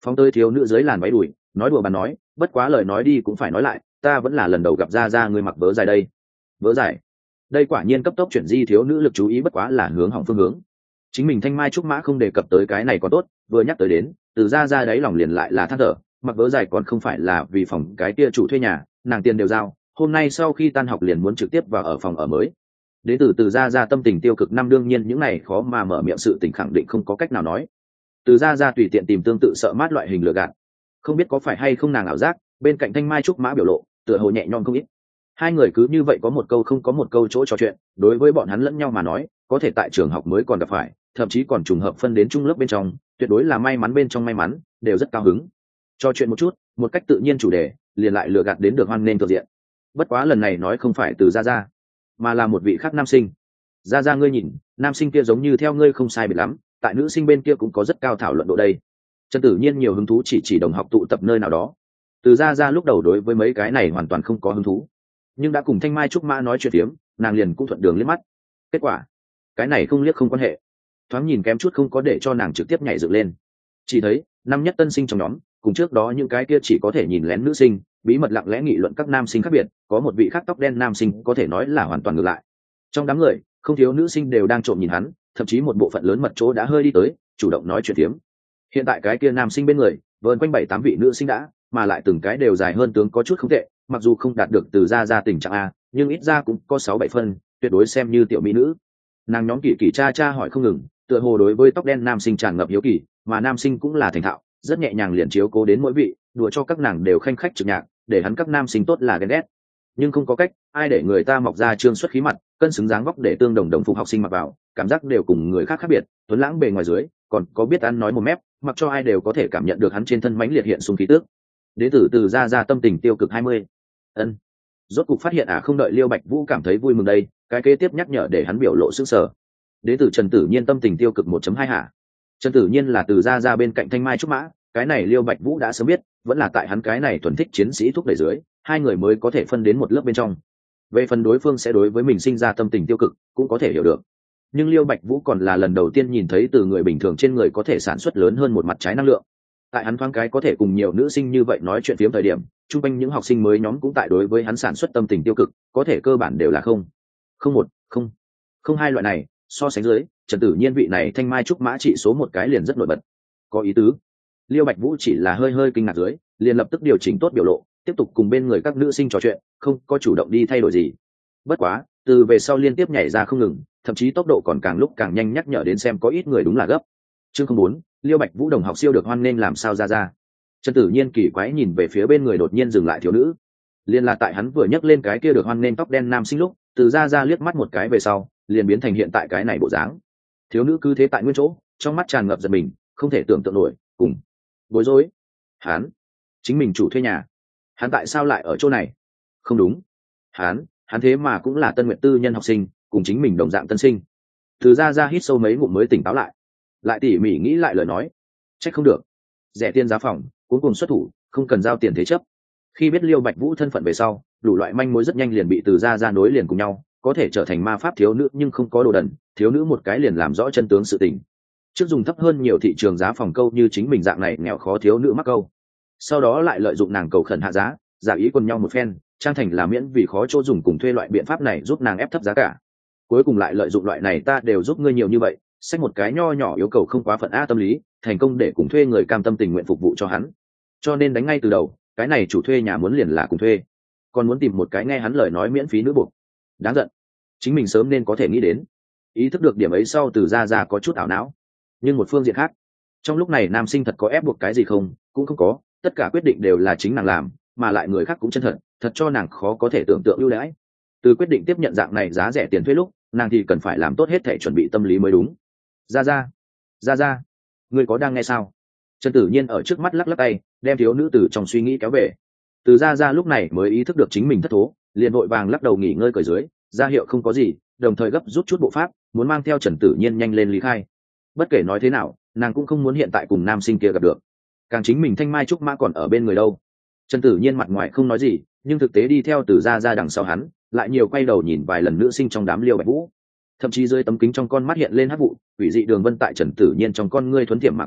phóng tới thiếu nữ dưới làn váy đùi, nói đùa bàn nói, bất quá lời nói đi cũng phải nói lại, ta vẫn là lần đầu gặp ra ra người mặc vớ dài đây. Vớ dài? Đây quả nhiên cấp tốc chuyển di thiếu nữ lực chú ý, bất quá là hướng hỏng phương hướng. Chính mình thanh mai trúc mã không đề cập tới cái này còn tốt, vừa nhắc tới đến, từ ra ra đấy lòng liền lại là than thở, mặc vớ dài còn không phải là vì phòng cái kia chủ thuê nhà, nàng tiền đều giao, hôm nay sau khi tan học liền muốn trực tiếp vào ở phòng ở mới. Đến từ từ ra ra tâm tình tiêu cực năm, đương nhiên những này khó mà mở miệng sự tình khẳng định không có cách nào nói. Từ ra ra tùy tiện tìm tương tự sợ mát loại hình lừa gạt, không biết có phải hay không nàng ảo giác, bên cạnh thanh mai trúc mã biểu lộ tựa hồ nhẹ nhõm không ít. Hai người cứ như vậy có một câu không có một câu chỗ trò chuyện, đối với bọn hắn lẫn nhau mà nói, có thể tại trường học mới còn gặp phải, thậm chí còn trùng hợp phân đến chung lớp bên trong, tuyệt đối là may mắn bên trong may mắn, đều rất cao hứng. Trò chuyện một chút, một cách tự nhiên chủ đề, liền lại lừa gạt đến được hoan nên thượng diện. Bất quá lần này nói không phải từ ra ra, mà là một vị khác nam sinh. Ra ra ngươi nhìn, nam sinh kia giống như theo ngươi không sai biệt lắm, tại nữ sinh bên kia cũng có rất cao thảo luận độ đây. Trần Tử Nhiên nhiều hứng thú chỉ chỉ đồng học tụ tập nơi nào đó. Từ ra ra lúc đầu đối với mấy cái này hoàn toàn không có hứng thú, nhưng đã cùng thanh mai trúc mã nói chuyện tiếm, nàng liền cũng thuận đường liếc mắt. Kết quả cái này không liếc không quan hệ, thoáng nhìn kém chút không có để cho nàng trực tiếp nhảy dựng lên. Chỉ thấy năm nhất tân sinh trong nhóm cùng trước đó những cái kia chỉ có thể nhìn lén nữ sinh bí mật lặng lẽ nghị luận các nam sinh khác biệt, có một vị khác tóc đen nam sinh có thể nói là hoàn toàn ngược lại. Trong đám người không thiếu nữ sinh đều đang trộm nhìn hắn, thậm chí một bộ phận lớn mật chỗ đã hơi đi tới chủ động nói chuyện tiếm. Hiện tại cái kia nam sinh bên người vờn quanh bảy tám vị nữ sinh đã, mà lại từng cái đều dài hơn tướng có chút không tệ, mặc dù không đạt được từ ra ra tình trạng a, nhưng ít ra cũng có sáu bảy phân, tuyệt đối xem như tiểu mỹ nữ. Nàng nhóm kỳ kỳ cha cha hỏi không ngừng, tựa hồ đối với tóc đen nam sinh tràn ngập hiếu kỳ, mà nam sinh cũng là thành thạo, rất nhẹ nhàng liền chiếu cố đến mỗi vị, đùa cho các nàng đều khanh khách trực nhạc, để hắn các nam sinh tốt là ghen ghét. Nhưng không có cách, ai để người ta mọc ra trương xuất khí mặt, cân xứng dáng vóc để tương đồng đồng phục học sinh mặc vào, cảm giác đều cùng người khác khác biệt, tuấn lãng bề ngoài dưới, còn có biết ăn nói một mép, mặc cho ai đều có thể cảm nhận được hắn trên thân mãnh liệt hiện xung khí tức. Đến từ từ ra ra tâm tình tiêu cực hai mươi. Ân. Rốt cục phát hiện à, không đợi Liêu Bạch Vũ cảm thấy vui mừng đây, cái kế tiếp nhắc nhở để hắn biểu lộ sững sờ. Đến từ Trần Tử Nhiên tâm tình tiêu cực một chấm hai hả? Trần Tử Nhiên là từ ra ra bên cạnh thanh mai trúc mã, cái này Liêu Bạch Vũ đã sớm biết, vẫn là tại hắn cái này thuần thích chiến sĩ thúc đẩy dưới, hai người mới có thể phân đến một lớp bên trong. Về phần đối phương sẽ đối với mình sinh ra tâm tình tiêu cực, cũng có thể hiểu được. Nhưng Liêu Bạch Vũ còn là lần đầu tiên nhìn thấy từ người bình thường trên người có thể sản xuất lớn hơn một mặt trái năng lượng. Tại hắn thoáng cái có thể cùng nhiều nữ sinh như vậy nói chuyện phiếm thời điểm, chung quanh những học sinh mới nhóm cũng tại đối với hắn sản xuất tâm tình tiêu cực, có thể cơ bản đều là không không một không không hai loại này. So sánh dưới, Trần Tử Nhiên vị này thanh mai trúc mã trị số một cái liền rất nổi bật. Có ý tứ. Liêu Bạch Vũ chỉ là hơi hơi kinh ngạc dưới, liền lập tức điều chỉnh tốt biểu lộ, tiếp tục cùng bên người các nữ sinh trò chuyện, không có chủ động đi thay đổi gì. Bất quá, từ về sau liên tiếp nhảy ra không ngừng, thậm chí tốc độ còn càng lúc càng nhanh, nhắc nhở đến xem có ít người đúng là gấp. Chương không bốn, Liêu Bạch Vũ đồng học siêu được hoan nên làm sao ra ra. Trần Tử Nhiên kỳ quái nhìn về phía bên người đột nhiên dừng lại thiếu nữ. Liên là tại hắn vừa nhấc lên cái kia được hoan nên tóc đen nam sinh lúc, từ ra ra liếc mắt một cái về sau, liền biến thành hiện tại cái này bộ dáng. Thiếu nữ cứ thế tại nguyên chỗ, trong mắt tràn ngập giận mình, không thể tưởng tượng nổi, cùng bối rối. Hắn, chính mình chủ thuê nhà, hắn tại sao lại ở chỗ này? Không đúng, hắn, hắn thế mà cũng là Tân Nguyệt tư nhân học sinh, cùng chính mình đồng dạng tân sinh. Từ ra ra hít sâu mấy ngụm mới tỉnh táo lại, lại tỉ mỉ nghĩ lại lời nói, trách không được, rẻ tiền giá phòng, cuối cùng xuất thủ, không cần giao tiền thế chấp. Khi biết Liêu Bạch Vũ thân phận về sau, đủ loại manh mối rất nhanh liền bị từ ra ra nối liền cùng nhau, có thể trở thành ma pháp thiếu nữ nhưng không có đồ đần, thiếu nữ một cái liền làm rõ chân tướng sự tình. Trước dùng thấp hơn nhiều thị trường giá phòng câu như chính mình dạng này nghèo khó thiếu nữ mắc câu, sau đó lại lợi dụng nàng cầu khẩn hạ giá, giả ý quần nhau một phen, trang thành là miễn vì khó chỗ dùng cùng thuê loại biện pháp này giúp nàng ép thấp giá cả. Cuối cùng lại lợi dụng loại này ta đều giúp ngươi nhiều như vậy, xách một cái nho nhỏ yêu cầu không quá phận a tâm lý, thành công để cùng thuê người cam tâm tình nguyện phục vụ cho hắn. Cho nên đánh ngay từ đầu, cái này chủ thuê nhà muốn liền là cùng thuê, còn muốn tìm một cái nghe hắn lời nói miễn phí nữ buộc. Đáng giận, chính mình sớm nên có thể nghĩ đến. Ý thức được điểm ấy sau, từ ra ra có chút ảo não. Nhưng một phương diện khác, trong lúc này nam sinh thật có ép buộc cái gì không? Cũng không có, tất cả quyết định đều là chính nàng làm, mà lại người khác cũng chân thật, thật cho nàng khó có thể tưởng tượng ưu đãi. Từ quyết định tiếp nhận dạng này giá rẻ tiền thuê lúc, nàng thì cần phải làm tốt hết thể chuẩn bị tâm lý mới đúng. Ra ra, ra ra, ngươi có đang nghe sao? Trần Tử Nhiên ở trước mắt lắc lắc tay, đem thiếu nữ từ trong suy nghĩ kéo về. Từ ra ra lúc này mới ý thức được chính mình thất thố, liền vội vàng lắc đầu nghỉ ngơi cởi dưới, ra hiệu không có gì, đồng thời gấp rút chút bộ pháp, muốn mang theo Trần Tử Nhiên nhanh lên lý khai. Bất kể nói thế nào, nàng cũng không muốn hiện tại cùng nam sinh kia gặp được. Càng chính mình thanh mai trúc mã còn ở bên người đâu. Trần Tử Nhiên mặt ngoài không nói gì, nhưng thực tế đi theo từ ra ra đằng sau hắn, lại nhiều quay đầu nhìn vài lần nữ sinh trong đám Liêu Bạch Vũ. Thậm chí dưới tấm kính trong con mắt hiện lên hắc vụ, quỷ dị đường vân tại Trần Tử Nhiên trong con ngươi thuấn thiểm mà qua,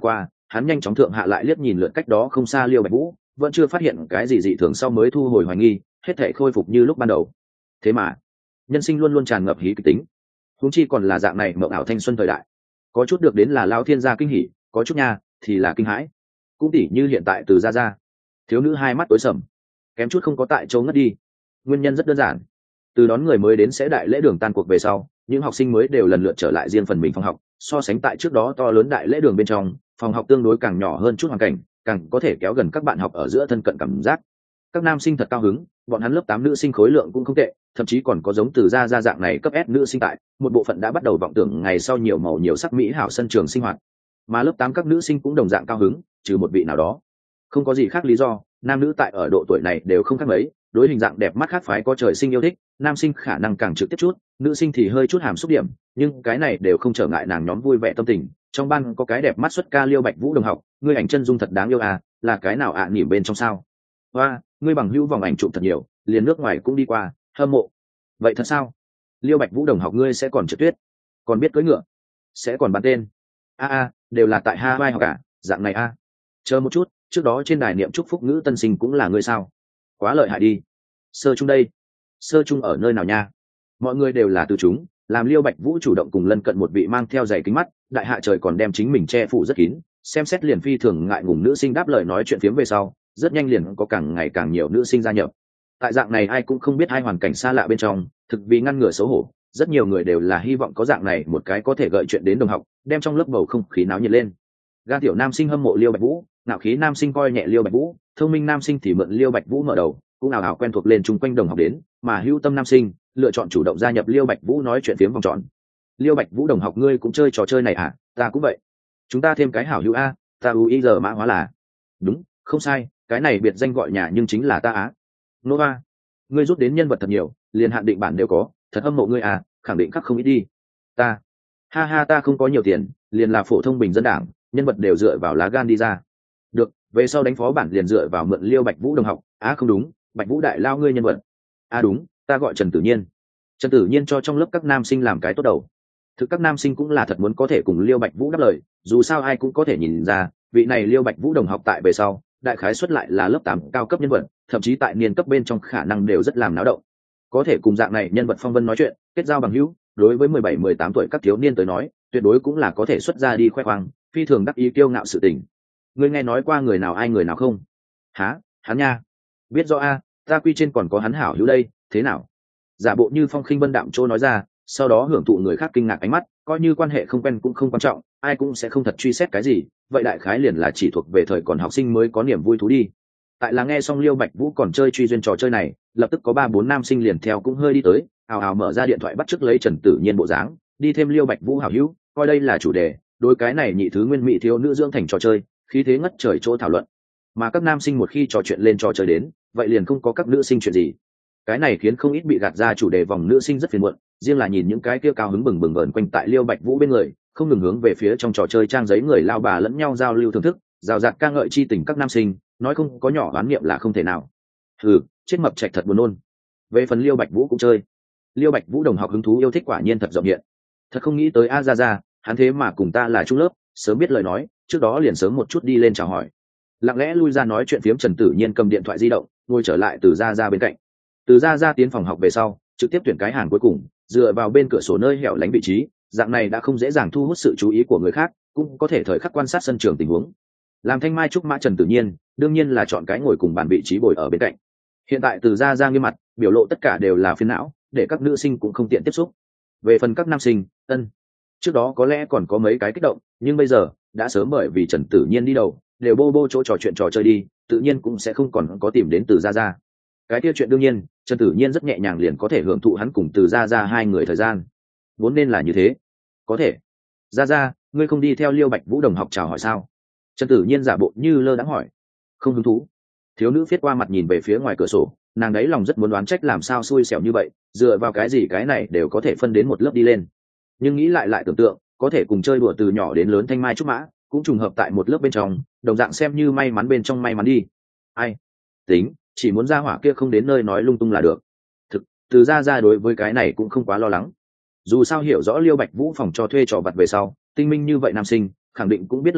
hắn nhanh chóng thượng hạ lại liếc nhìn lượt cách đó không xa liêu bạch vũ, vẫn chưa phát hiện cái gì dị thường sau mới thu hồi hoài nghi, hết thể khôi phục như lúc ban đầu. Thế mà nhân sinh luôn luôn tràn ngập hí kịch tính, huống chi còn là dạng này mộng ảo thanh xuân thời đại, có chút được đến là lao thiên gia kinh hỉ, có chút nha thì là kinh hãi. Cũng tỉ như hiện tại từ gia gia, thiếu nữ hai mắt tối sầm, kém chút không có tại chỗ ngất đi. Nguyên nhân rất đơn giản, từ đón người mới đến sẽ đại lễ đường tan cuộc về sau, những học sinh mới đều lần lượt trở lại riêng phần mình phòng học. So sánh tại trước đó to lớn đại lễ đường bên trong, phòng học tương đối càng nhỏ hơn chút hoàn cảnh, càng có thể kéo gần các bạn học ở giữa thân cận cảm giác. Các nam sinh thật cao hứng, bọn hắn lớp tám nữ sinh khối lượng cũng không tệ, thậm chí còn có giống từ gia gia dạng này cấp S nữ sinh tại, một bộ phận đã bắt đầu vọng tưởng ngày sau nhiều màu nhiều sắc mỹ hảo sân trường sinh hoạt. Mà lớp tám các nữ sinh cũng đồng dạng cao hứng, trừ một vị nào đó. Không có gì khác lý do, nam nữ tại ở độ tuổi này đều không khác mấy, đối hình dạng đẹp mắt khác phái có trời sinh yêu thích, nam sinh khả năng càng trực tiếp chút, nữ sinh thì hơi chút hàm xúc điểm, nhưng cái này đều không trở ngại nàng nhóm vui vẻ tâm tình. Trong ban có cái đẹp mắt xuất ca Liêu Bạch Vũ đồng học, ngươi ảnh chân dung thật đáng yêu à, là cái nào ạ à, nhỉm bên trong sao? Hoa, ngươi bằng hữu vòng ảnh chụp thật nhiều, liền nước ngoài cũng đi qua, hâm mộ. Vậy thật sao? Liêu Bạch Vũ đồng học ngươi sẽ còn trượt tuyết, còn biết cưỡi ngựa, sẽ còn bán tên. A a, đều là tại Hawaii học cả, dạng này a. À. Chờ một chút, trước đó trên đài niệm chúc phúc ngữ tân sinh cũng là ngươi sao? Quá lợi hại đi. Sơ trung đây, sơ trung ở nơi nào nha? Mọi người đều là từ chúng, làm Liêu Bạch Vũ chủ động cùng lân cận một vị mang theo giày kính mắt, đại hạ trời còn đem chính mình che phủ rất kín, xem xét liền phi thường ngại ngùng nữ sinh đáp lời nói chuyện phiếm về sau, rất nhanh liền có càng ngày càng nhiều nữ sinh gia nhập. Tại dạng này ai cũng không biết hai hoàn cảnh xa lạ bên trong, thực vì ngăn ngừa xấu hổ, rất nhiều người đều là hy vọng có dạng này một cái có thể gợi chuyện đến đồng học, đem trong lớp bầu không khí náo nhiệt lên. Gan tiểu nam sinh hâm mộ Liêu Bạch Vũ, nạo khí nam sinh coi nhẹ Liêu Bạch Vũ, thông minh nam sinh thì mượn Liêu Bạch Vũ mở đầu, cũng ảo ảo quen thuộc lên chung quanh đồng học đến, mà hữu tâm nam sinh lựa chọn chủ động gia nhập Liêu Bạch Vũ nói chuyện phiếm vòng tròn. Liêu Bạch Vũ đồng học ngươi cũng chơi trò chơi này à? Ta cũng vậy. Chúng ta thêm cái hảo hữu a, ta u i giờ mã hóa là. Đúng, không sai, cái này biệt danh gọi nhà nhưng chính là ta á. Nova, ngươi rút đến nhân vật thật nhiều, liền hạn định bản đều có, thật hâm mộ ngươi à, khẳng định khắc không ít đi. Ta, ha ha ta không có nhiều tiền, liền là phổ thông bình dân đảng, nhân vật đều dựa vào lá gan đi ra. Được, về sau đánh phó bản liền dựa vào mượn Liêu Bạch Vũ đồng học. Á à, không đúng, Bạch Vũ đại lao ngươi nhân vật. À đúng, ta gọi Trần Tử Nhiên. Trần Tử Nhiên cho trong lớp các nam sinh làm cái tốt đầu. Thực các nam sinh cũng là thật muốn có thể cùng Liêu Bạch Vũ đáp lời, dù sao ai cũng có thể nhìn ra, vị này Liêu Bạch Vũ đồng học tại về sau, đại khái xuất lại là lớp tám cao cấp nhân vật, thậm chí tại niên cấp bên trong khả năng đều rất làm náo động. Có thể cùng dạng này nhân vật phong vân nói chuyện, kết giao bằng hữu, đối với mười bảy mười tám tuổi các thiếu niên tới nói, tuyệt đối cũng là có thể xuất ra đi khoe khoang, phi thường đắc ý kiêu ngạo sự tình. Ngươi nghe nói qua người nào ai người nào không? Hả, hắn nha. Biết rõ a, ta quy trên còn có hắn hảo hữu đây, thế nào? Giả bộ như phong khinh vân đạm trô nói ra, sau đó hưởng thụ người khác kinh ngạc ánh mắt, coi như quan hệ không quen cũng không quan trọng, ai cũng sẽ không thật truy xét cái gì, vậy đại khái liền là chỉ thuộc về thời còn học sinh mới có niềm vui thú đi. Tại là nghe xong Liêu Bạch Vũ còn chơi truy duyên trò chơi này, lập tức có ba bốn nam sinh liền theo cũng hơi đi tới, ào ào mở ra điện thoại bắt chước lấy Trần Tử Nhiên bộ dáng, đi thêm Liêu Bạch Vũ hảo hữu, coi đây là chủ đề, đối cái này nhị thứ nguyên mỹ thiếu nữ dưỡng thành trò chơi, khí thế ngất trời chỗ thảo luận. Mà các nam sinh một khi trò chuyện lên trò chơi đến, vậy liền không có các nữ sinh chuyện gì. Cái này khiến không ít bị gạt ra chủ đề vòng nữ sinh rất phiền muộn, riêng là nhìn những cái kia cao hứng bừng bừng vờn quanh tại Liêu Bạch Vũ bên người, không ngừng hướng về phía trong trò chơi trang giấy người lao bà lẫn nhau giao lưu thưởng thức, rào rạt ca ngợi chi tình các nam sinh, nói không có nhỏ oán niệm là không thể nào. Hừ, chết mập trạch thật buồn nôn. Về phần Liêu Bạch Vũ cũng chơi. Liêu Bạch Vũ đồng học hứng thú yêu thích quả nhiên thật rộng hiện. Thật không nghĩ tới a ra ra, hắn thế mà cùng ta là trung lớp, sớm biết lời nói, trước đó liền sớm một chút đi lên chào hỏi. Lặng lẽ lui ra nói chuyện phiếm Trần Tử Nhiên cầm điện thoại di động, ngồi trở lại từ ra ra bên cạnh. Từ ra ra tiến phòng học về sau, trực tiếp tuyển cái hàng cuối cùng, dựa vào bên cửa sổ nơi hẻo lánh vị trí, dạng này đã không dễ dàng thu hút sự chú ý của người khác, cũng có thể thời khắc quan sát sân trường tình huống. Làm thanh mai trúc mã Trần Tử Nhiên, đương nhiên là chọn cái ngồi cùng bàn vị trí bồi ở bên cạnh. Hiện tại từ ra ra nghiêm mặt, biểu lộ tất cả đều là phiền não, để các nữ sinh cũng không tiện tiếp xúc. Về phần các nam sinh, ân, trước đó có lẽ còn có mấy cái kích động, nhưng bây giờ đã sớm bởi vì Trần Tử Nhiên đi đầu, đều bô bô chỗ trò chuyện trò chơi đi, tự nhiên cũng sẽ không còn có tìm đến từ ra ra. Cái kia chuyện đương nhiên, Trần Tử Nhiên rất nhẹ nhàng liền có thể hưởng thụ hắn cùng từ ra ra hai người thời gian, vốn nên là như thế. Có thể, ra ra, ngươi không đi theo Liêu Bạch Vũ đồng học chào hỏi sao? Trần Tử Nhiên giả bộ như lơ đãng hỏi. Không hứng thú. Thiếu nữ viết qua mặt nhìn về phía ngoài cửa sổ, nàng đấy lòng rất muốn đoán trách làm sao xui xẻo như vậy, dựa vào cái gì cái này đều có thể phân đến một lớp đi lên. Nhưng nghĩ lại lại tưởng tượng, có thể cùng chơi đùa từ nhỏ đến lớn thanh mai trúc mã, cũng trùng hợp tại một lớp bên trong, đồng dạng xem như may mắn bên trong may mắn đi. Ai? Tính, chỉ muốn ra hỏa kia không đến nơi nói lung tung là được. Thực, từ ra ra đối với cái này cũng không quá lo lắng. Dù sao hiểu rõ Liêu Bạch Vũ phòng cho thuê trò vặt về sau, tinh minh như vậy nam sinh, khẳng định cũng biết lợi hại,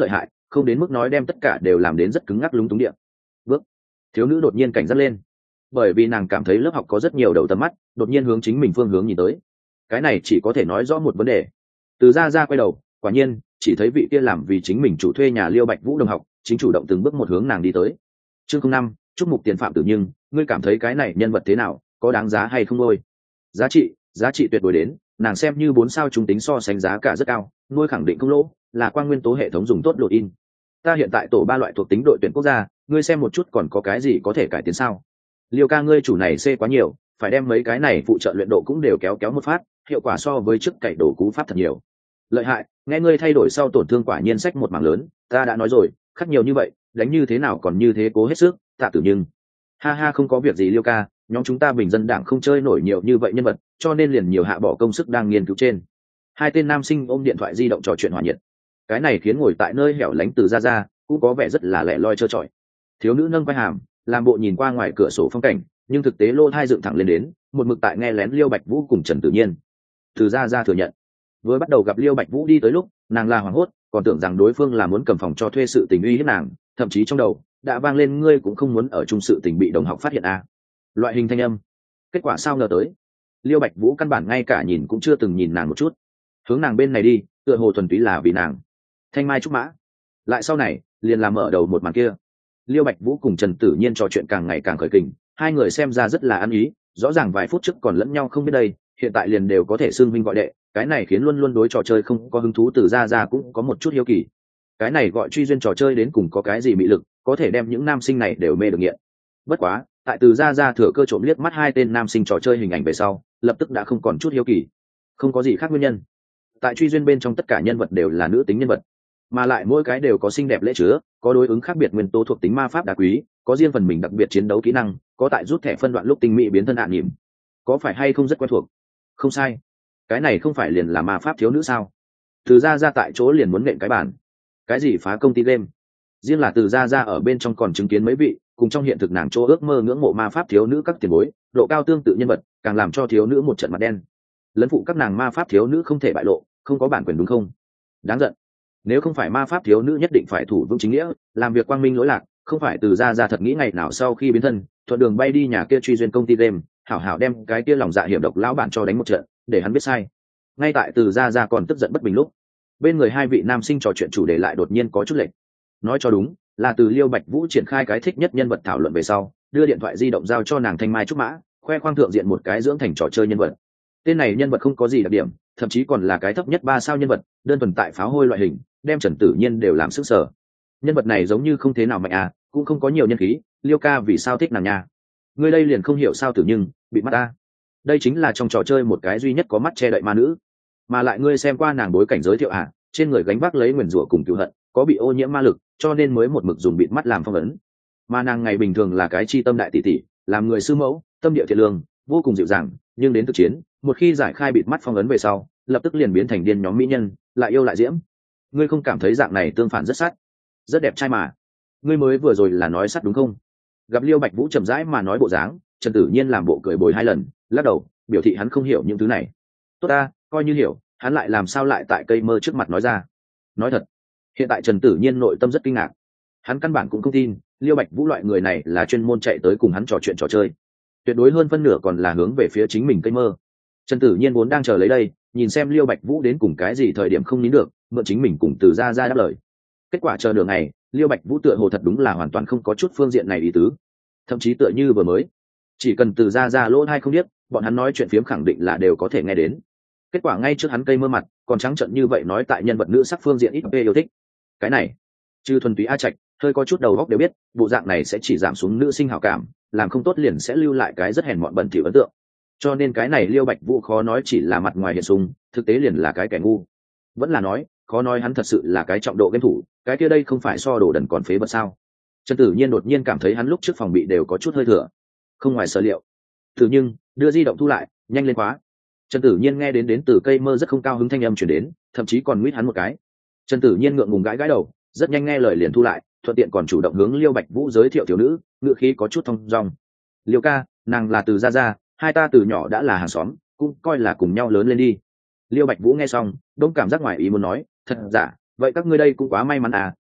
không đến mức nói đem tất cả đều làm đến rất cứng ngắc lúng túng điện bước. Thiếu nữ đột nhiên cảnh giác lên, bởi vì nàng cảm thấy lớp học có rất nhiều đầu tầm mắt đột nhiên hướng chính mình phương hướng nhìn tới. Cái này chỉ có thể nói rõ một vấn đề. Từ ra ra quay đầu, quả nhiên chỉ thấy vị kia làm vì chính mình chủ thuê nhà Liêu Bạch Vũ đồng học chính chủ động từng bước một hướng nàng đi tới. Chương không năm, chúc mục tiền phạm tử, nhưng ngươi cảm thấy cái này nhân vật thế nào, có đáng giá hay không nuôi? Giá trị, giá trị tuyệt đối đến, nàng xem như bốn sao trung tính so sánh giá cả rất cao, nuôi khẳng định không lỗ, là quang nguyên tố hệ thống dùng tốt lộ in. Ta hiện tại tổ ba loại thuộc tính đội tuyển quốc gia, ngươi xem một chút còn có cái gì có thể cải tiến sao? Liêu ca ngươi chủ này C quá nhiều, phải đem mấy cái này phụ trợ luyện độ cũng đều kéo kéo một phát, hiệu quả so với trước cày đổ cú pháp thật nhiều. Lợi hại, nghe ngươi thay đổi sau tổn thương quả nhiên sách một mảng lớn, ta đã nói rồi, khắc nhiều như vậy, đánh như thế nào còn như thế cố hết sức, Tạ Tử nhưng. Ha ha, không có việc gì Liêu ca, nhóm chúng ta bình dân đảng không chơi nổi nhiều như vậy nhân vật, cho nên liền nhiều hạ bỏ công sức đang nghiên cứu trên. Hai tên nam sinh ôm điện thoại di động trò chuyện hòa nhiệt. Cái này khiến ngồi tại nơi hẻo lánh Từ ra ra cũng có vẻ rất là lẻ loi trơ trọi. Thiếu nữ nâng vai hàm, làm bộ nhìn qua ngoài cửa sổ phong cảnh, nhưng thực tế lô thai dựng thẳng lên đến, một mực tại nghe lén Liêu Bạch Vũ cùng Trần Tử Nhiên. Từ ra ra thừa nhận, vừa bắt đầu gặp Liêu Bạch Vũ đi tới lúc, nàng là hoảng hốt, còn tưởng rằng đối phương là muốn cầm phòng cho thuê sự tình uy hiếp nàng, thậm chí trong đầu đã vang lên ngươi cũng không muốn ở chung sự tình bị đồng học phát hiện à. Loại hình thanh âm. Kết quả sao ngờ tới, Liêu Bạch Vũ căn bản ngay cả nhìn cũng chưa từng nhìn nàng một chút, hướng nàng bên này đi, tựa hồ thuần túy là vì nàng. Thanh mai trúc mã. Lại sau này, liền làm mở đầu một màn kia. Liêu Bạch Vũ cùng Trần Tử Nhiên trò chuyện càng ngày càng khởi kình, hai người xem ra rất là ăn ý, rõ ràng vài phút trước còn lẫn nhau không biết đây, hiện tại liền đều có thể xưng huynh gọi đệ, cái này khiến luôn luôn đối trò chơi không có hứng thú Từ ra ra cũng có một chút hiếu kỳ. Cái này gọi truy duyên trò chơi đến cùng có cái gì mị lực, có thể đem những nam sinh này đều mê được nghiện. Bất quá, tại Từ ra ra thừa cơ trộm liếc mắt hai tên nam sinh trò chơi hình ảnh về sau, lập tức đã không còn chút hiếu kỳ. Không có gì khác nguyên nhân. Tại truy duyên bên trong tất cả nhân vật đều là nữ tính nhân vật, mà lại mỗi cái đều có xinh đẹp lễ chứa, có đối ứng khác biệt nguyên tố thuộc tính ma pháp đá quý, có riêng phần mình đặc biệt chiến đấu kỹ năng, có tại rút thẻ phân đoạn lúc tinh mỹ biến thân hạn nhỉm. Có phải hay không rất quen thuộc? Không sai, cái này không phải liền là ma pháp thiếu nữ sao? Từ ra ra tại chỗ liền muốn nện cái bàn. Cái gì phá công ty game? Riêng là Từ ra ra ở bên trong còn chứng kiến mấy vị cùng trong hiện thực nàng chỗ ước mơ ngưỡng mộ ma pháp thiếu nữ các tiền bối, độ cao tương tự nhân vật, càng làm cho thiếu nữ một trận mặt đen. Lấn phụ các nàng ma pháp thiếu nữ không thể bại lộ, không có bản quyền đúng không? Đáng giận. Nếu không phải ma pháp thiếu nữ nhất định phải thủ vững chính nghĩa, làm việc quang minh lỗi lạc, không phải Từ ra ra thật nghĩ ngày nào sau khi biến thân thuận đường bay đi nhà kia truy duyên công ty game, hảo hảo đem cái kia lòng dạ hiểm độc lão bản cho đánh một trận, để hắn biết sai. Ngay tại Từ ra ra còn tức giận bất bình lúc, bên người hai vị nam sinh trò chuyện chủ đề lại đột nhiên có chút lệch. Nói cho đúng là từ Liêu Bạch Vũ triển khai cái thích nhất nhân vật thảo luận về sau, đưa điện thoại di động giao cho nàng Thanh Mai Trúc Mã, khoe khoang thượng diện một cái dưỡng thành trò chơi nhân vật. Tên này nhân vật không có gì đặc điểm, thậm chí còn là cái thấp nhất ba sao nhân vật, đơn thuần tại pháo hôi loại hình, đem Trần Tử Nhiên đều làm sức sở. Nhân vật này giống như không thế nào mạnh à, cũng không có nhiều nhân khí, Liêu ca vì sao thích nàng nha? Ngươi đây liền không hiểu sao Tử nhưng bị mắt ta. Đây chính là trong trò chơi một cái duy nhất có mắt che đậy ma nữ, mà lại ngươi xem qua nàng bối cảnh giới thiệu à, trên người gánh vác lấy nguyền rủa cùng cựu hận, có bị ô nhiễm ma lực, cho nên mới một mực dùng bịt mắt làm phong ấn. Mà nàng ngày bình thường là cái chi tâm đại tỷ tỷ, làm người sư mẫu, tâm địa thiện lương, vô cùng dịu dàng, nhưng đến thực chiến, một khi giải khai bịt mắt phong ấn về sau, lập tức liền biến thành điên nhóm mỹ nhân, lại yêu lại diễm. Ngươi không cảm thấy dạng này tương phản rất sát, rất đẹp trai mà? Ngươi mới vừa rồi là nói sát đúng không? Gặp Liêu Bạch Vũ chậm rãi mà nói bộ dáng, Trần Tử Nhiên làm bộ cười bồi hai lần, lắc đầu, biểu thị hắn không hiểu những thứ này. Tốt ta, coi như hiểu, hắn lại làm sao lại tại cây mơ trước mặt nói ra? Nói thật, hiện tại Trần Tử Nhiên nội tâm rất kinh ngạc, hắn căn bản cũng không tin Liêu Bạch Vũ loại người này là chuyên môn chạy tới cùng hắn trò chuyện trò chơi, tuyệt đối hơn phân nửa còn là hướng về phía chính mình cây mơ. Trần Tử Nhiên vốn đang chờ lấy đây, nhìn xem Liêu Bạch Vũ đến cùng cái gì thời điểm không nín được, mượn chính mình cùng Từ ra ra đáp lời. Kết quả chờ nửa ngày, Liêu Bạch Vũ tựa hồ thật đúng là hoàn toàn không có chút phương diện này ý tứ, thậm chí tựa như vừa mới, chỉ cần Từ ra ra lỗ tai không biết, bọn hắn nói chuyện phiếm khẳng định là đều có thể nghe đến. Kết quả ngay trước hắn cây mơ mặt, còn trắng trợn như vậy nói tại nhân vật nữ sắc phương diện ít về yêu thích. Cái này, trừ thuần túy a trạch, hơi có chút đầu óc đều biết, bộ dạng này sẽ chỉ giảm xuống nữ sinh hảo cảm, làm không tốt liền sẽ lưu lại cái rất hèn mọn bẩn thỉu ấn tượng. Cho nên cái này Liêu Bạch Vũ khó nói chỉ là mặt ngoài hiện sung, thực tế liền là cái kẻ ngu. Vẫn là nói, khó nói hắn thật sự là cái trọng độ game thủ, cái kia đây không phải so đồ đần còn phế vật sao? Trần Tử Nhiên đột nhiên cảm thấy hắn lúc trước phòng bị đều có chút hơi thừa, không ngoài sở liệu. Thử nhưng đưa di động thu lại, nhanh lên quá. Trần Tử Nhiên nghe đến đến từ cây mơ rất không cao hứng thanh âm truyền đến, thậm chí còn nguyết hắn một cái. Trần Tử Nhiên ngượng ngùng gãi gãi đầu, rất nhanh nghe lời liền thu lại, thuận tiện còn chủ động hướng Liêu Bạch Vũ giới thiệu thiếu nữ, ngựa khí có chút thong dong. Liêu ca, nàng là Từ gia gia, hai ta từ nhỏ đã là hàng xóm, cũng coi là cùng nhau lớn lên đi. Liêu Bạch Vũ nghe xong, đông cảm giác ngoài ý muốn nói, thật giả, vậy các ngươi đây cũng quá may mắn à,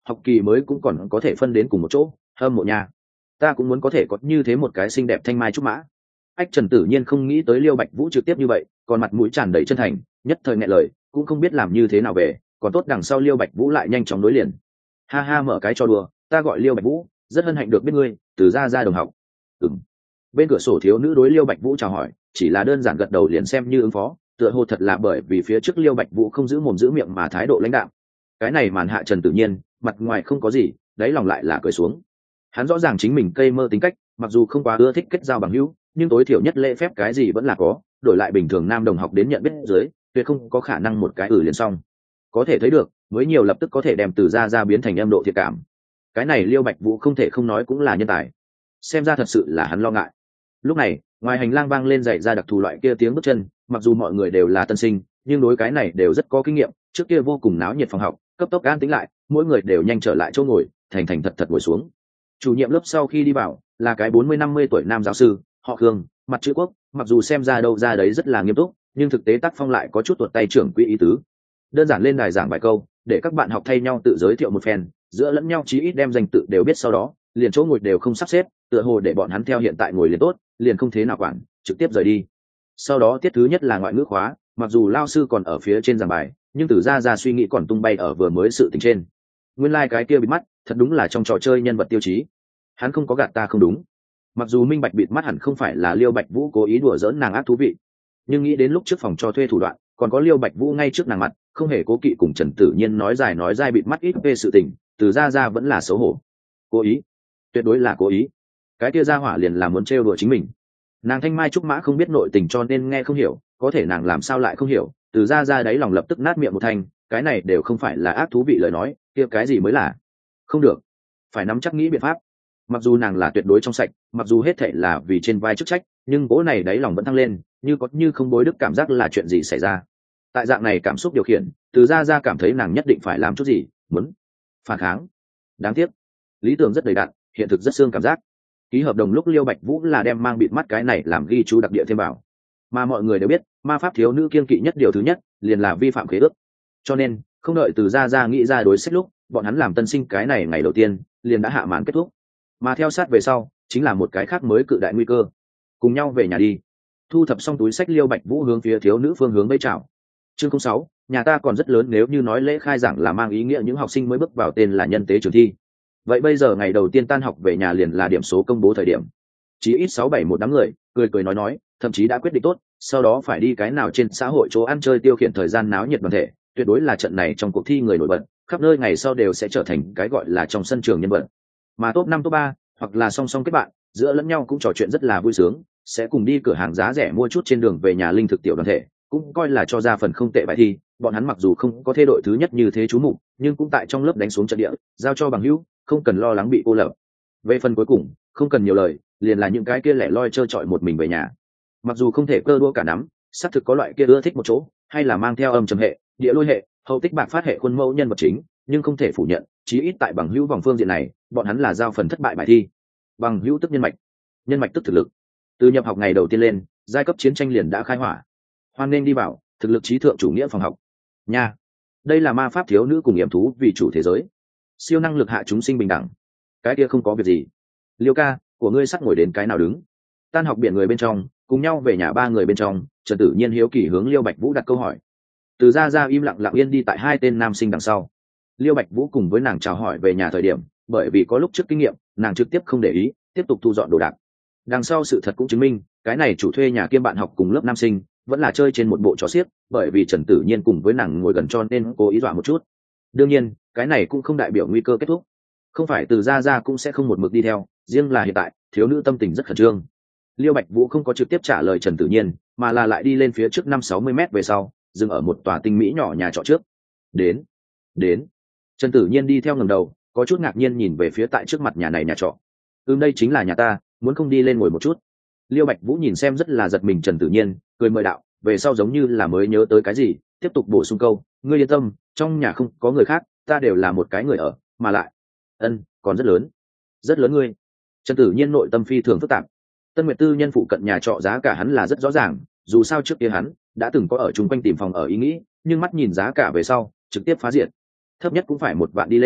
học kỳ mới cũng còn có thể phân đến cùng một chỗ, hâm mộ nha. Ta cũng muốn có thể có như thế một cái xinh đẹp thanh mai trúc mã. Ách Trần Tử Nhiên không nghĩ tới Liêu Bạch Vũ trực tiếp như vậy, còn mặt mũi tràn đầy chân thành, nhất thời nghẹn lời, cũng không biết làm như thế nào về, còn tốt đằng sau Liêu Bạch Vũ lại nhanh chóng đối liền. Ha ha, mở cái cho đùa, ta gọi Liêu Bạch Vũ, rất hân hạnh được biết ngươi, từ gia gia đồng học. Ừm. Bên cửa sổ thiếu nữ đối Liêu Bạch Vũ chào hỏi, chỉ là đơn giản gật đầu liền xem như ứng phó, tựa hồ thật là bởi vì phía trước Liêu Bạch Vũ không giữ mồm giữ miệng mà thái độ lãnh đạm. Cái này màn hạ Trần Tử Nhiên, mặt ngoài không có gì, đáy lòng lại là cười xuống. Hắn rõ ràng chính mình cây mơ tính cách, mặc dù không quá ưa thích kết giao bằng hữu, nhưng tối thiểu nhất lễ phép cái gì vẫn là có, đổi lại bình thường nam đồng học đến nhận biết dưới, tuyệt không có khả năng một cái ử liền xong. Có thể thấy được, mới nhiều lập tức có thể đem từ gia gia biến thành em độ thiệt cảm. Cái này Liêu Bạch Vũ không thể không nói cũng là nhân tài. Xem ra thật sự là hắn lo ngại. Lúc này, ngoài hành lang vang lên dậy ra đặc thù loại kia tiếng bước chân, mặc dù mọi người đều là tân sinh, nhưng đối cái này đều rất có kinh nghiệm, trước kia vô cùng náo nhiệt phòng học, cấp tốc an tĩnh lại, mỗi người đều nhanh trở lại chỗ ngồi, thành thành thật thật ngồi xuống. Chủ nhiệm lớp sau khi đi vào, là cái bốn mươi năm mươi tuổi nam giáo sư, họ Khương, mặt chữ quốc, mặc dù xem ra đâu ra đấy rất là nghiêm túc, nhưng thực tế tác phong lại có chút tuột tay trưởng quỹ ý tứ. Đơn giản lên đài giảng vài câu, để các bạn học thay nhau tự giới thiệu một phen, giữa lẫn nhau chí ít đem danh tự đều biết, sau đó liền chỗ ngồi đều không sắp xếp, tựa hồ để bọn hắn theo hiện tại ngồi liền tốt, liền không thế nào quản, trực tiếp rời đi. Sau đó tiết thứ nhất là ngoại ngữ khóa, mặc dù lao sư còn ở phía trên giảng bài, nhưng từ ra ra suy nghĩ còn tung bay ở vừa mới sự tình trên. Nguyên lai like cái kia bịt mắt, thật đúng là trong trò chơi nhân vật tiêu chí. Hắn không có gạt ta không đúng. Mặc dù minh bạch bịt mắt hẳn không phải là Liêu Bạch Vũ cố ý đùa giỡn nàng ác thú vị, nhưng nghĩ đến lúc trước phòng cho thuê thủ đoạn, còn có Liêu Bạch Vũ ngay trước nàng mặt, không hề cố kỵ cùng Trần Tử Nhiên nói dài nói dai bịt mắt ít về sự tình, từ ra ra vẫn là xấu hổ. Cố ý, tuyệt đối là cố ý. Cái kia ra hỏa liền là muốn trêu đùa chính mình. Nàng thanh mai trúc mã không biết nội tình cho nên nghe không hiểu, có thể nàng làm sao lại không hiểu, từ ra ra đấy lòng lập tức nát miệng một thanh, cái này đều không phải là ác thú vị lời nói, kia cái gì mới là. Không được, phải nắm chắc nghĩ biện pháp. Mặc dù nàng là tuyệt đối trong sạch, mặc dù hết thảy là vì trên vai chức trách, nhưng cố này đáy lòng vẫn thăng lên, như có như không bối đức cảm giác là chuyện gì xảy ra. Tại dạng này cảm xúc điều khiển, từ ra ra cảm thấy nàng nhất định phải làm chút gì, muốn phản kháng. Đáng tiếc, lý tưởng rất đầy đặn, hiện thực rất xương cảm giác. Ký hợp đồng lúc Liêu Bạch Vũ là đem mang bịt mắt cái này làm ghi chú đặc địa thêm vào, mà mọi người đều biết ma pháp thiếu nữ kiên kỵ nhất điều thứ nhất liền là vi phạm khế ước, cho nên không đợi từ ra ra nghĩ ra đối sách lúc, bọn hắn làm tân sinh cái này ngày đầu tiên liền đã hạ màn kết thúc, mà theo sát về sau chính là một cái khác mới cự đại nguy cơ. Cùng nhau về nhà đi. Thu thập xong túi sách Liêu Bạch Vũ hướng phía thiếu nữ phương hướng vẫy chào. Chương không sáu, nhà ta còn rất lớn, nếu như nói lễ khai giảng là mang ý nghĩa những học sinh mới bước vào tên là nhân tế trường thi, vậy bây giờ ngày đầu tiên tan học về nhà liền là điểm số công bố thời điểm. Chỉ ít sáu bảy một đám người cười cười nói nói, thậm chí đã quyết định tốt sau đó phải đi cái nào trên xã hội chỗ ăn chơi tiêu khiển thời gian náo nhiệt đoàn thể, tuyệt đối là trận này trong cuộc thi người nổi bật, khắp nơi ngày sau đều sẽ trở thành cái gọi là trong sân trường nhân vật. Mà top năm top ba hoặc là song song kết bạn, giữa lẫn nhau cũng trò chuyện rất là vui sướng, sẽ cùng đi cửa hàng giá rẻ mua chút trên đường về nhà linh thực tiểu đoàn thể, cũng coi là cho ra phần không tệ bài thi. Bọn hắn mặc dù không có thay đội thứ nhất như thế chú mục, nhưng cũng tại trong lớp đánh xuống trận địa, giao cho bằng hữu, không cần lo lắng bị cô lập. Về phần cuối cùng, không cần nhiều lời, liền là những cái kia lẻ loi trơ trọi một mình về nhà. Mặc dù không thể cơ đua cả nắm, xác thực có loại kia ưa thích một chỗ, hay là mang theo âm trầm hệ, địa lôi hệ, hậu tích bạc phát hệ khuôn mẫu nhân vật chính, nhưng không thể phủ nhận, chí ít tại bằng hữu vòng phương diện này, bọn hắn là giao phần thất bại bài thi. Bằng hữu tức nhân mạch, nhân mạch tức thực lực. Từ nhập học ngày đầu tiên lên, giai cấp chiến tranh liền đã khai hỏa. Hoan nên đi vào, thực lực trí thượng chủ nghĩa phòng học. Nha, đây là ma pháp thiếu nữ cùng nghiệm thú vì chủ thế giới, siêu năng lực hạ chúng sinh bình đẳng. Cái kia không có việc gì. Liêu ca, của ngươi sắp ngồi đến cái nào đứng? Tan học biển người bên trong, cùng nhau về nhà ba người bên trong, Trần Tử Nhiên hiếu kỳ hướng Liêu Bạch Vũ đặt câu hỏi. Từ ra ra im lặng lặng yên đi tại hai tên nam sinh đằng sau. Liêu Bạch Vũ cùng với nàng chào hỏi về nhà thời điểm, bởi vì có lúc trước kinh nghiệm, nàng trực tiếp không để ý, tiếp tục thu dọn đồ đạc. Đằng sau sự thật cũng chứng minh, cái này chủ thuê nhà kiêm bạn học cùng lớp nam sinh, vẫn là chơi trên một bộ trò xiếc, bởi vì Trần Tử Nhiên cùng với nàng ngồi gần cho nên cố ý dọa một chút. Đương nhiên, cái này cũng không đại biểu nguy cơ kết thúc. Không phải từ ra ra cũng sẽ không một mực đi theo, riêng là hiện tại, thiếu nữ tâm tình rất khẩn trương. Liêu Bạch Vũ không có trực tiếp trả lời Trần Tử Nhiên, mà là lại đi lên phía trước năm sáu mươi mét về sau, dừng ở một tòa tinh mỹ nhỏ nhà trọ trước. Đến, đến. Trần Tử Nhiên đi theo ngẩng đầu, có chút ngạc nhiên nhìn về phía tại trước mặt nhà này nhà trọ. "Ừm, đây chính là nhà ta, muốn không đi lên ngồi một chút?" Liêu Bạch Vũ nhìn xem rất là giật mình Trần Tử Nhiên, cười mời đạo, về sau giống như là mới nhớ tới cái gì, tiếp tục bổ sung câu, "Ngươi yên tâm, trong nhà không có người khác, ta đều là một cái người ở, mà lại, ân, còn rất lớn." "Rất lớn ngươi?" Trần Tử Nhiên nội tâm phi thường phức tạp. Tân Nguyệt Tư nhân phụ cận nhà trọ giá cả hắn là rất rõ ràng, dù sao trước kia hắn đã từng có ở chung quanh tìm phòng ở ý nghĩ, nhưng mắt nhìn giá cả về sau, trực tiếp phá diện. Thấp nhất cũng phải một vạn đi lên,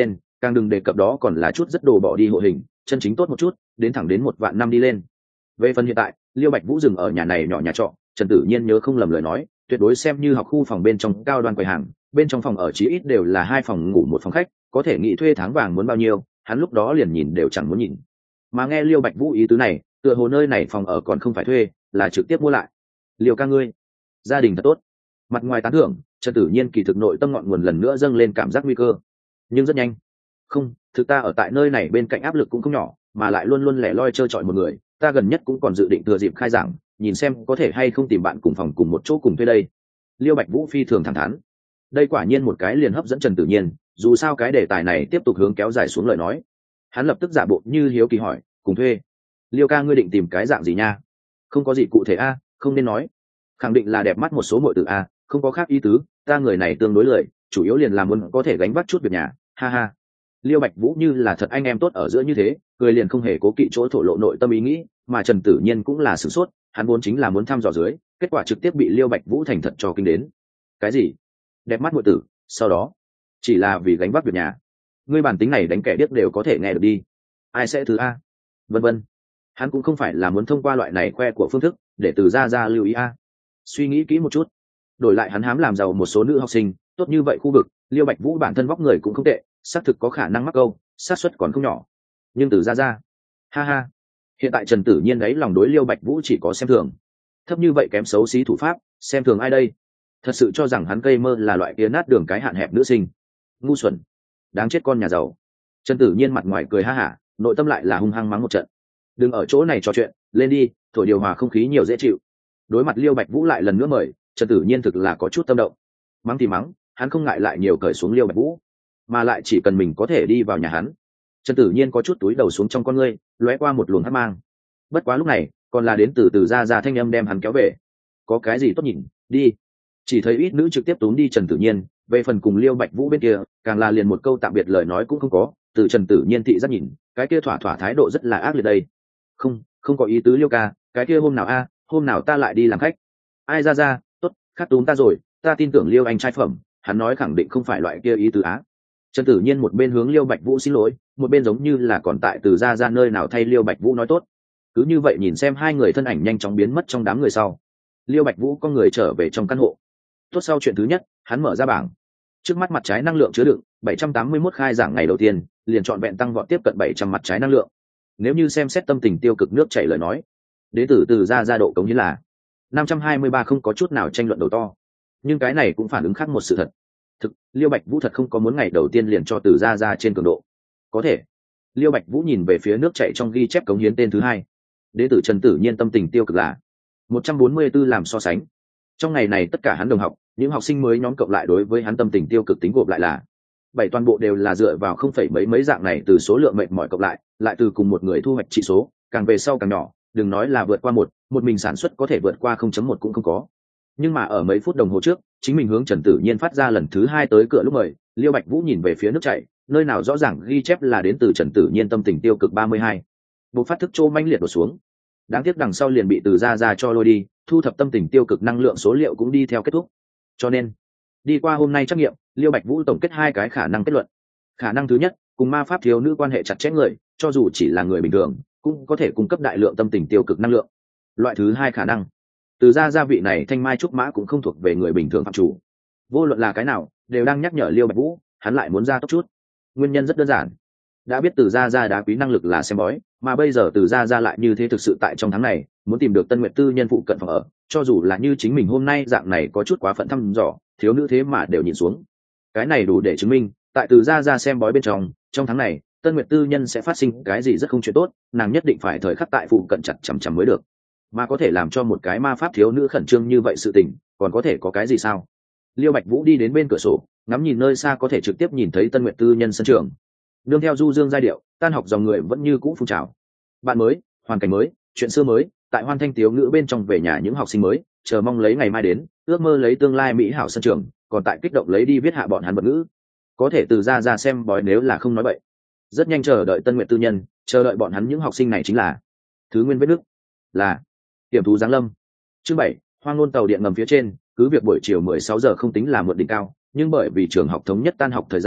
càng đừng đề cập đó còn là chút rất đồ bỏ đi hộ hình, chân chính tốt một chút đến thẳng đến một vạn năm đi lên. Về phần hiện tại, Liêu Bạch Vũ dừng ở nhà này nhỏ nhà trọ, Trần Tử Nhiên nhớ không lầm lời nói, tuyệt đối xem như học khu phòng bên trong cao đoan quầy hàng, bên trong phòng ở chí ít đều là hai phòng ngủ một phòng khách, có thể nghĩ thuê tháng vàng muốn bao nhiêu, hắn lúc đó liền nhìn đều chẳng muốn nhìn. Mà nghe Liêu Bạch Vũ ý tứ này, tựa hồ nơi này phòng ở còn không phải thuê, là trực tiếp mua lại. Liêu ca ngươi, gia đình thật tốt. Mặt ngoài tán thưởng, Trần Tử Nhiên kỳ thực nội tâm ngọn nguồn lần nữa dâng lên cảm giác nguy cơ. Nhưng rất nhanh. Không, thực ta ở tại nơi này bên cạnh áp lực cũng không nhỏ, mà lại luôn luôn lẻ loi trơ trọi một người, ta gần nhất cũng còn dự định thừa dịp khai giảng, nhìn xem có thể hay không tìm bạn cùng phòng cùng một chỗ cùng thuê đây. Liêu Bạch Vũ phi thường thẳng thắn. Đây quả nhiên một cái liền hấp dẫn Trần Tử Nhiên, dù sao cái đề tài này tiếp tục hướng kéo dài xuống lời nói. Hắn lập tức giả bộ như hiếu kỳ hỏi, cùng thuê. Liêu ca ngươi định tìm cái dạng gì nha? Không có gì cụ thể a, không nên nói. Khẳng định là đẹp mắt một số muội tử a, không có khác ý tứ, ta người này tương đối lười, chủ yếu liền làm muốn có thể gánh vác chút việc nhà, ha ha. Liêu Bạch Vũ như là thật anh em tốt ở giữa như thế, cười liền không hề cố kỵ chỗ thổ lộ nội tâm ý nghĩ, mà Trần Tử Nhiên cũng là sửng sốt, hắn vốn chính là muốn thăm dò dưới, kết quả trực tiếp bị Liêu Bạch Vũ thành thật cho kinh đến. Cái gì? Đẹp mắt muội tử, sau đó chỉ là vì gánh vác việc nhà. Ngươi bản tính này đánh kẻ điếc đều có thể nghe được đi. Ai sẽ thứ a? Vân vân. Hắn cũng không phải là muốn thông qua loại này khoe của phương thức để Từ Gia Gia lưu ý a. Suy nghĩ kỹ một chút, đổi lại hắn hám làm giàu một số nữ học sinh, tốt như vậy khu vực, Liêu Bạch Vũ bản thân vóc người cũng không tệ, xác thực có khả năng mắc câu, xác suất còn không nhỏ. Nhưng Từ Gia Gia, ha ha. Hiện tại Trần Tử Nhiên đấy lòng đối Liêu Bạch Vũ chỉ có xem thường. Thấp như vậy kém xấu xí thủ pháp, xem thường ai đây? Thật sự cho rằng hắn cây mơ là loại kia nát đường cái hạn hẹp nữ sinh. Ngu xuẩn, đáng chết con nhà giàu. Trần Tử Nhiên mặt ngoài cười ha hả, nội tâm lại là hung hăng mắng một trận. Đừng ở chỗ này trò chuyện, lên đi, thổi điều hòa không khí nhiều dễ chịu. Đối mặt Liêu Bạch Vũ lại lần nữa mời, Trần Tử Nhiên thực là có chút tâm động. Mắng thì mắng, hắn không ngại lại nhiều cởi xuống Liêu Bạch Vũ, mà lại chỉ cần mình có thể đi vào nhà hắn. Trần Tử Nhiên có chút túi đầu xuống trong con ngươi, lóe qua một luồng hắc mang. Bất quá lúc này, còn là đến từ từ Gia Gia thanh âm đem hắn kéo về. Có cái gì tốt nhìn, đi. Chỉ thấy ít nữ trực tiếp túm đi Trần Tử Nhiên, về phần cùng Liêu Bạch Vũ bên kia, càng là liền một câu tạm biệt lời nói cũng không có. Từ Trần Tử Nhiên thị giác nhìn, cái kia thỏa thỏa thái độ rất là ác liệt đây. Không, không có ý tứ Liêu ca, cái kia hôm nào a, hôm nào ta lại đi làm khách. Ai Gia Gia, tốt, khắc túm ta rồi, ta tin tưởng Liêu anh trai phẩm, hắn nói khẳng định không phải loại kia ý tứ á. Trần Tử Nhiên một bên hướng Liêu Bạch Vũ xin lỗi, một bên giống như là còn tại Từ Gia Gia nơi nào thay Liêu Bạch Vũ nói tốt. Cứ như vậy nhìn xem hai người thân ảnh nhanh chóng biến mất trong đám người sau, Liêu Bạch Vũ con người trở về trong căn hộ. Tốt, sau chuyện thứ nhất, hắn mở ra bảng. Trước mắt mặt trái năng lượng chứa đựng bảy trăm tám mươi mốt khai giảng ngày đầu tiên, liền chọn vẹn tăng vọt tiếp cận bảy trăm mặt trái năng lượng. Nếu như xem xét tâm tình tiêu cực nước chảy lời nói, đến từ Từ Gia Gia độ cống hiến là năm trăm hai mươi ba, không có chút nào tranh luận đầu to. Nhưng cái này cũng phản ứng khác một sự thật. Thực, Liêu Bạch Vũ thật không có muốn ngày đầu tiên liền cho Từ Gia Gia trên cường độ. Có thể. Liêu Bạch Vũ nhìn về phía nước chảy trong ghi chép cống hiến tên thứ hai. Đến từ Trần Tử Nhiên tâm tình tiêu cực là một trăm bốn mươi tư làm so sánh. Trong ngày này tất cả hắn đồng học, những học sinh mới nhóm cộng lại đối với hắn tâm tình tiêu cực tính gộp lại là bảy, toàn bộ đều là dựa vào không phẩy mấy mấy dạng này từ số lượng mệt mỏi cộng lại, lại từ cùng một người thu hoạch trị số, càng về sau càng nhỏ, đừng nói là vượt qua một, một mình sản xuất có thể vượt qua không chấm một cũng không có. Nhưng mà ở mấy phút đồng hồ trước, chính mình hướng Trần Tử Nhiên phát ra lần thứ hai tới cửa lúc mời, Liêu Bạch Vũ nhìn về phía nước chảy, nơi nào rõ ràng ghi chép là đến từ Trần Tử Nhiên tâm tình tiêu cực ba mươi hai. Bộ phát thức trô manh liệt đổ xuống. Đáng tiếc đằng sau liền bị Từ Gia Gia cho lôi đi, thu thập tâm tình tiêu cực năng lượng số liệu cũng đi theo kết thúc. Cho nên, đi qua hôm nay trắc nghiệm, Liêu Bạch Vũ tổng kết hai cái khả năng kết luận. Khả năng thứ nhất, cùng ma pháp thiếu nữ quan hệ chặt chẽ người, cho dù chỉ là người bình thường, cũng có thể cung cấp đại lượng tâm tình tiêu cực năng lượng. Loại thứ hai khả năng, Từ Gia Gia vị này thanh mai trúc mã cũng không thuộc về người bình thường phạm chủ. Vô luận là cái nào, đều đang nhắc nhở Liêu Bạch Vũ, hắn lại muốn ra tốc chút. Nguyên nhân rất đơn giản. Đã biết Từ Gia Gia đá quý năng lực là xem bói, mà bây giờ Từ Gia Gia lại như thế thực sự tại trong tháng này, muốn tìm được Tân Nguyệt Tư nhân phụ cận phòng ở, cho dù là như chính mình hôm nay dạng này có chút quá phận thăm dò, thiếu nữ thế mà đều nhìn xuống. Cái này đủ để chứng minh, tại Từ Gia Gia xem bói bên trong, trong tháng này, Tân Nguyệt Tư nhân sẽ phát sinh cái gì rất không chuyện tốt, nàng nhất định phải thời khắc tại phụ cận chặt chằm chằm mới được. Mà có thể làm cho một cái ma pháp thiếu nữ khẩn trương như vậy sự tình, còn có thể có cái gì sao? Liêu Bạch Vũ đi đến bên cửa sổ, ngắm nhìn nơi xa có thể trực tiếp nhìn thấy Tân Nguyệt Tư nhân sân trường. Nương theo du dương giai điệu, tan học dòng người vẫn như cũ phun trào. Bạn mới, hoàn cảnh mới, chuyện xưa mới, tại hoan thanh tiếu ngữ bên trong về nhà những học sinh mới, chờ mong lấy ngày mai đến, ước mơ lấy tương lai mỹ hảo sân trường, còn tại kích động lấy đi viết hạ bọn hắn bật ngữ. Có thể Từ Gia Gia xem bói nếu là không nói bậy. Rất nhanh chờ đợi Tân Nguyệt Tư nhân, chờ đợi bọn hắn những học sinh này chính là thứ nguyên vết nước, là tiềm thú giáng lâm. Chương bảy, hoang ngôn tàu điện ngầm phía trên, cứ việc buổi chiều mười sáu giờ không tính là muộn đỉnh cao, nhưng bởi vì trường học thống nhất tan học thời gian,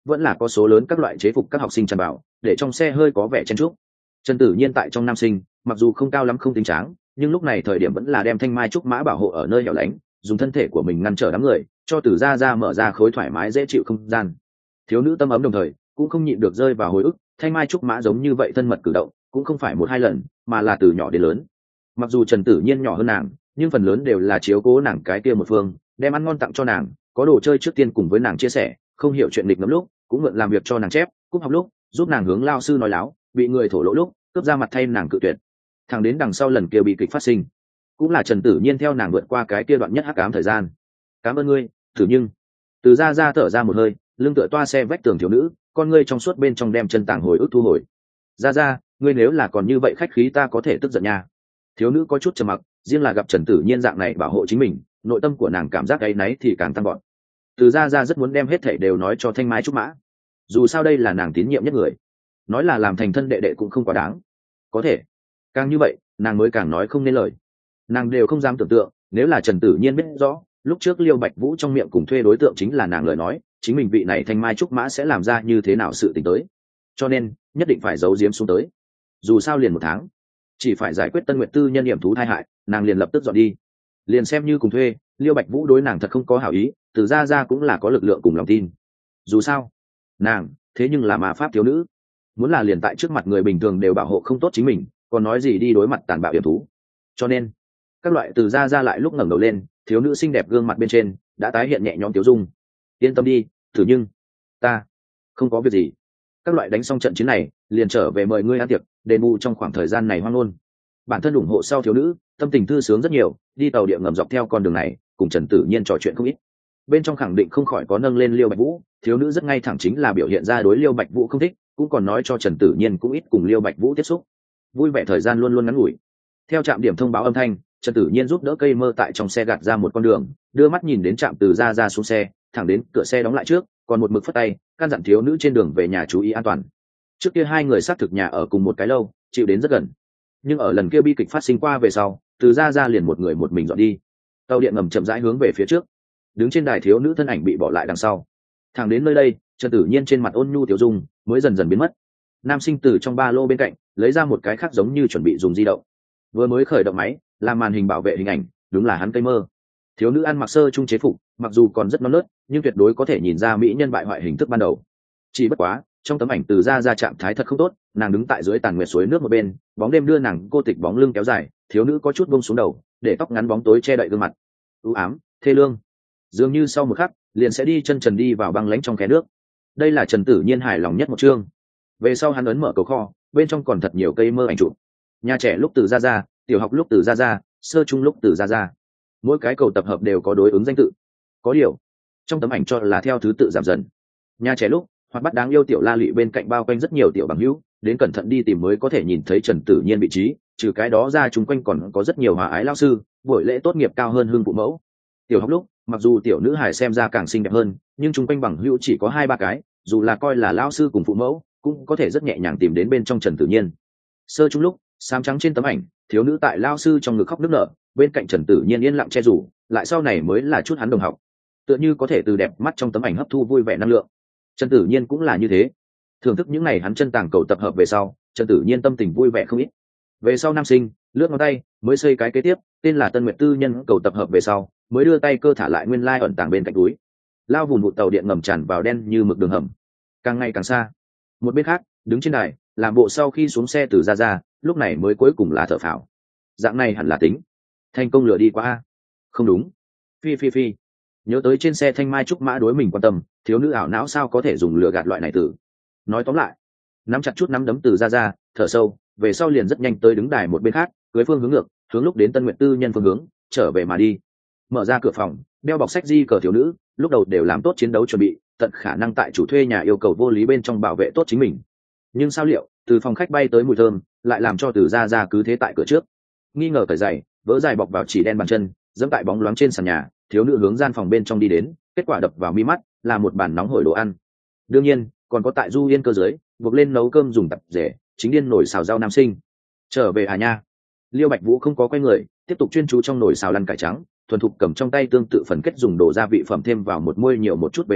vẫn là có số lớn các loại chế phục các học sinh tràn vào, để trong xe hơi có vẻ chen chúc. Trần Tử Nhiên tại trong nam sinh, mặc dù không cao lắm không tính tráng, nhưng lúc này thời điểm vẫn là đem thanh mai trúc mã bảo hộ ở nơi hẻo lánh, dùng thân thể của mình ngăn trở đám người, cho Từ Gia Gia mở ra khối thoải mái dễ chịu không gian. Thiếu nữ tâm ấm đồng thời cũng không nhịn được rơi vào hồi ức, thanh mai trúc mã giống như vậy thân mật cử động, cũng không phải một hai lần, mà là từ nhỏ đến lớn. Mặc dù Trần Tử Nhiên nhỏ hơn nàng, nhưng phần lớn đều là chiếu cố nàng cái kia một phương, đem ăn ngon tặng cho nàng, có đồ chơi trước tiên cùng với nàng chia sẻ, không hiểu chuyện nghịch ngợm lúc cũng mượn làm việc cho nàng chép, cúp học lúc giúp nàng hướng lao sư nói láo, bị người thổ lỗ lúc cướp ra mặt thay nàng cự tuyệt. Thẳng đến đằng sau lần kia bị kịch phát sinh, cũng là Trần Tử Nhiên theo nàng vượt qua cái kia đoạn nhất hắc ám thời gian. Cảm ơn ngươi, thử nhưng Từ Gia Gia thở ra một hơi, lưng tựa toa xe vách tường thiếu nữ, con ngươi trong suốt bên trong đem chân tảng hồi ức thu hồi. Gia Gia, ngươi nếu là còn như vậy khách khí ta có thể tức giận nha. Thiếu nữ có chút trầm mặc, riêng là gặp Trần Tử Nhiên dạng này bảo hộ chính mình, nội tâm của nàng cảm giác áy náy thì càng tăng gọn. Từ Gia Gia rất muốn đem hết thảy đều nói cho thanh mai trúc mã, dù sao đây là nàng tín nhiệm nhất người, nói là làm thành thân đệ đệ cũng không quá đáng. Có thể càng như vậy nàng mới càng nói không nên lời. Nàng đều không dám tưởng tượng, nếu là Trần Tử Nhiên biết rõ lúc trước Liêu Bạch Vũ trong miệng cùng thuê đối tượng chính là nàng lời nói, chính mình vị này thanh mai trúc mã sẽ làm ra như thế nào sự tình tới. Cho nên nhất định phải giấu giếm xuống tới. Dù sao liền một tháng, chỉ phải giải quyết Tân Nguyệt Tư nhân điểm thú thai hại, nàng liền lập tức dọn đi. Liền xem như cùng thuê, Liêu Bạch Vũ đối nàng thật không có hảo ý, Từ Gia Gia cũng là có lực lượng cùng lòng tin. Dù sao nàng thế nhưng là ma pháp thiếu nữ, muốn là liền tại trước mặt người bình thường đều bảo hộ không tốt chính mình, còn nói gì đi đối mặt tàn bạo điểm thú. Cho nên các loại Từ Gia Gia lại lúc ngẩng đầu lên, thiếu nữ xinh đẹp gương mặt bên trên đã tái hiện nhẹ nhõm tiêu dung. Yên tâm đi, thử nhưng ta không có việc gì. Các loại đánh xong trận chiến này liền trở về mời ngươi ăn tiệc đền bù trong khoảng thời gian này hoang ngôn. Bản thân ủng hộ sau thiếu nữ tâm tình thư sướng rất nhiều, đi tàu điện ngầm dọc theo con đường này cùng Trần Tử Nhiên trò chuyện không ít. Bên trong khẳng định không khỏi có nâng lên Liêu Bạch Vũ, thiếu nữ rất ngay thẳng chính là biểu hiện ra đối Liêu Bạch Vũ không thích, cũng còn nói cho Trần Tử Nhiên cũng ít cùng Liêu Bạch Vũ tiếp xúc. Vui vẻ thời gian luôn luôn ngắn ngủi. Theo trạm điểm thông báo âm thanh, Trần Tử Nhiên giúp đỡ cây mơ tại trong xe gạt ra một con đường, đưa mắt nhìn đến trạm Từ Gia Gia xuống xe, thẳng đến cửa xe đóng lại trước, còn một mực phất tay căn dặn thiếu nữ trên đường về nhà chú ý an toàn. Trước kia hai người xác thực nhà ở cùng một cái lâu, chịu đến rất gần, nhưng ở lần kia bi kịch phát sinh qua về sau, Từ Gia Gia liền một người một mình dọn đi. Tàu điện ngầm chậm rãi hướng về phía trước, đứng trên đài thiếu nữ thân ảnh bị bỏ lại đằng sau. Thẳng đến nơi đây, Trần Tử Nhiên trên mặt ôn nhu tiểu dung mới dần dần biến mất. Nam sinh từ trong ba lô bên cạnh lấy ra một cái khác giống như chuẩn bị dùng di động, vừa mới khởi động máy làm màn hình bảo vệ hình ảnh, đúng là hắn cây mơ. Thiếu nữ ăn mặc sơ trung chế phục, mặc dù còn rất non nớt nhưng tuyệt đối có thể nhìn ra mỹ nhân bại hoại hình thức ban đầu. Chỉ bất quá trong tấm ảnh Từ Gia Gia trạng thái thật không tốt, nàng đứng tại dưới tàn nguyệt suối nước một bên, bóng đêm đưa nàng cô tịch bóng lưng kéo dài, thiếu nữ có chút buông xuống đầu, để tóc ngắn bóng tối che đậy gương mặt u ám thê lương, dường như sau một khắc liền sẽ đi chân trần đi vào băng lãnh trong khe nước. Đây là Trần Tử Nhiên hài lòng nhất một chương. Về sau hắn ấn mở cầu kho, bên trong còn thật nhiều cây mơ ảnh chụp. Nhà trẻ lúc Từ Gia Gia, tiểu học lúc Từ Gia Gia, sơ trung lúc Từ Gia Gia. Mỗi cái cầu tập hợp đều có đối ứng danh tự. Có điều trong tấm ảnh cho là theo thứ tự giảm dần. Nhà trẻ lúc hoặc bắt đáng yêu tiểu La Lụy bên cạnh bao quanh rất nhiều tiểu bằng hữu, đến cẩn thận đi tìm mới có thể nhìn thấy Trần Tử Nhiên vị trí, trừ cái đó ra chúng quanh còn có rất nhiều hòa ái lao sư, buổi lễ tốt nghiệp cao hơn hương phụ mẫu. Tiểu học lúc mặc dù tiểu nữ hài xem ra càng xinh đẹp hơn, nhưng chúng quanh bằng hữu chỉ có hai ba cái, dù là coi là lao sư cùng phụ mẫu cũng có thể rất nhẹ nhàng tìm đến bên trong Trần Tử Nhiên. Sơ trung lúc xám trắng trên tấm ảnh, thiếu nữ tại lao sư trong ngực khóc nức nở, bên cạnh Trần Tử Nhiên yên lặng che rủ, lại sau này mới là chút hắn đồng học, tựa như có thể từ đẹp mắt trong tấm ảnh hấp thu vui vẻ năng lượng. Trần Tử Nhiên cũng là như thế, thưởng thức những ngày hắn chân tàng cầu tập hợp về sau, Trần Tử Nhiên tâm tình vui vẻ không ít. Về sau nam sinh lướt ngón tay mới xây cái kế tiếp tên là Tân Nguyệt Tư nhân cầu tập hợp về sau, mới đưa tay cơ thả lại nguyên lai ẩn tàng bên cạnh túi. Lao vùn vụt tàu điện ngầm tràn vào đen như mực đường hầm, càng ngày càng xa. Một bên khác đứng trên đài làm bộ sau khi xuống xe Từ Gia Gia, lúc này mới cuối cùng là thở phào. Dạng này hẳn là tính thành công lừa đi qua a. Không đúng, phi phi phi nhớ tới trên xe thanh mai trúc mã đối mình quan tâm, thiếu nữ ảo não sao có thể dùng lừa gạt loại này từ. Nói tóm lại, nắm chặt chút nắm đấm Từ Gia Gia, thở sâu, về sau liền rất nhanh tới đứng đài một bên khác, cưới phương hướng ngược, hướng lúc đến Tân Nguyệt Tư nhân phương hướng trở về mà đi. Mở ra cửa phòng, đeo bọc sách di cờ thiếu nữ lúc đầu đều làm tốt chiến đấu chuẩn bị, tận khả năng tại chủ thuê nhà yêu cầu vô lý bên trong bảo vệ tốt chính mình. Nhưng sao liệu từ phòng khách bay tới mùi thơm lại làm cho Từ Gia Gia cứ thế tại cửa trước, nghi ngờ cởi giày vỡ dài bọc vào chỉ đen bàn chân, dẫm tại bóng loáng trên sàn nhà. Thiếu nữ hướng gian phòng bên trong đi đến, kết quả đập vào mi mắt là một bàn nóng hổi đồ ăn. Đương nhiên còn có tại du yên cơ dưới buộc lên nấu cơm dùng tập rể, chính điên nổi xào rau nam sinh. Trở về à nha. Liêu Bạch Vũ không có quay người, tiếp tục chuyên chú trong nồi xào lăn cải trắng, thuần thục cầm trong tay tương tự phần kết dùng đồ gia vị phẩm thêm vào một muôi nhiều một chút về sau,